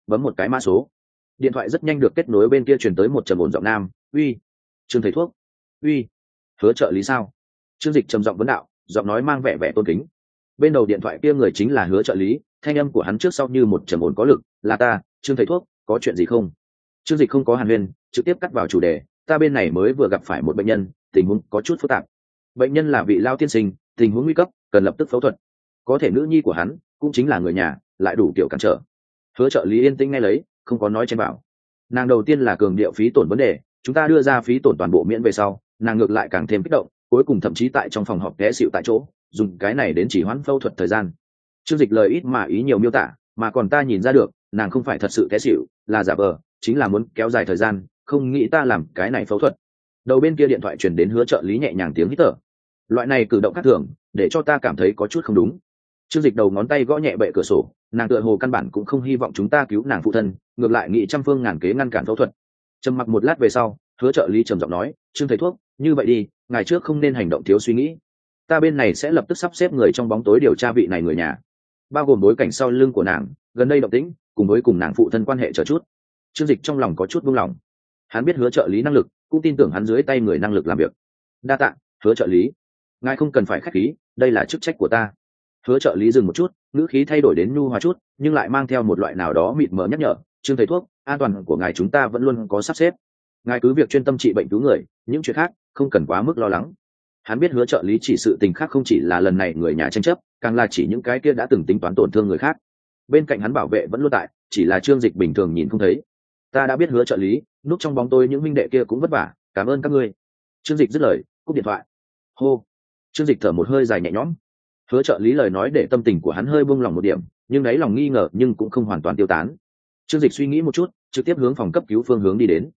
bấm một cái mã số. Điện thoại rất nhanh được kết nối, bên kia truyền tới một trầm ổn giọng nam. Uy, Trương thầy thuốc. Uy, Hứa trợ lý sao? Trương Dịch trầm giọng vấn đạo, giọng nói mang vẻ vẻ tôn kính. Bên đầu điện thoại kia người chính là Hứa trợ lý, thanh âm của hắn trước sau như một trầm ổn có lực. Là ta, Trương thầy thuốc, có chuyện gì không? Trương Dịch không có hàn huyên, trực tiếp cắt vào chủ đề. Ta bên này mới vừa gặp phải một bệnh nhân, tình huống có chút phức tạp. Bệnh nhân là vị lao tiên sinh, tình huống nguy cấp, cần lập tức phẫu thuật. Có thể nữ nhi của hắn cũng chính là người nhà, lại đủ kiểu cản trở. Hứa trợ lý yên tĩnh nghe lấy, không có nói chen vào. Nàng đầu tiên là cường điệu phí tổn vấn đề, chúng ta đưa ra phí tổn toàn bộ miễn về sau, nàng ngược lại càng thêm kích động, cuối cùng thậm chí tại trong phòng họp té xịu tại chỗ, dùng cái này đến chỉ hoãn phẫu thuật thời gian. Trương Dịch lời ít mà ý nhiều miêu tả, mà còn ta nhìn ra được, nàng không phải thật sự té xịu, là giả vờ, chính là muốn kéo dài thời gian, không nghĩ ta làm cái này phẫu thuật. Đầu bên kia điện thoại truyền đến Hứa trợ lý nhẹ nhàng tiếng hít thở. Loại này cử động khác thường, để cho ta cảm thấy có chút không đúng. Trương Dịch đầu ngón tay gõ nhẹ bệ cửa sổ, nàng tựa hồ căn bản cũng không hy vọng chúng ta cứu nàng phụ thân, ngược lại nghĩ trăm phương ngàn kế ngăn cản phẫu thuật. Trầm mặc một lát về sau, Hứa trợ lý trầm giọng nói, Trương thầy thuốc, như vậy đi, ngày trước không nên hành động thiếu suy nghĩ. Ta bên này sẽ lập tức sắp xếp người trong bóng tối điều tra vị này người nhà, bao gồm bối cảnh sau lưng của nàng, gần đây động tĩnh, cùng với cùng nàng phụ thân quan hệ chờ chút. Trương Dịch trong lòng có chút buông lỏng. Hắn biết Hứa trợ lý năng lực, cũng tin tưởng hắn dưới tay người năng lực làm việc. Đa tạ, Hứa trợ lý. Ngài không cần phải khách khí, đây là chức trách của ta. Hứa trợ lý dừng một chút, ngữ khí thay đổi đến nhu hòa chút, nhưng lại mang theo một loại nào đó mịt mờ nhắc nhở. Trương thầy thuốc, an toàn của ngài chúng ta vẫn luôn có sắp xếp. Ngài cứ việc chuyên tâm trị bệnh cứu người, những chuyện khác không cần quá mức lo lắng. Hắn biết Hứa trợ lý chỉ sự tình khác không chỉ là lần này người nhà tranh chấp, càng là chỉ những cái kia đã từng tính toán tổn thương người khác. Bên cạnh hắn bảo vệ vẫn luôn tại, chỉ là Trương Dịch bình thường nhìn không thấy. Ta đã biết Hứa trợ lý, núp trong bóng tôi những minh đệ kia cũng vất vả, cảm ơn các ngươi. Trương Dịch dứt lời, cúp điện thoại. Hô. Trương Dịch thở một hơi dài nhẹ nhõm. Hứa trợ lý lời nói để tâm tình của hắn hơi buông lòng một điểm, nhưng đáy lòng nghi ngờ nhưng cũng không hoàn toàn tiêu tán. Trương Dịch suy nghĩ một chút, trực tiếp hướng phòng cấp cứu phương hướng đi đến.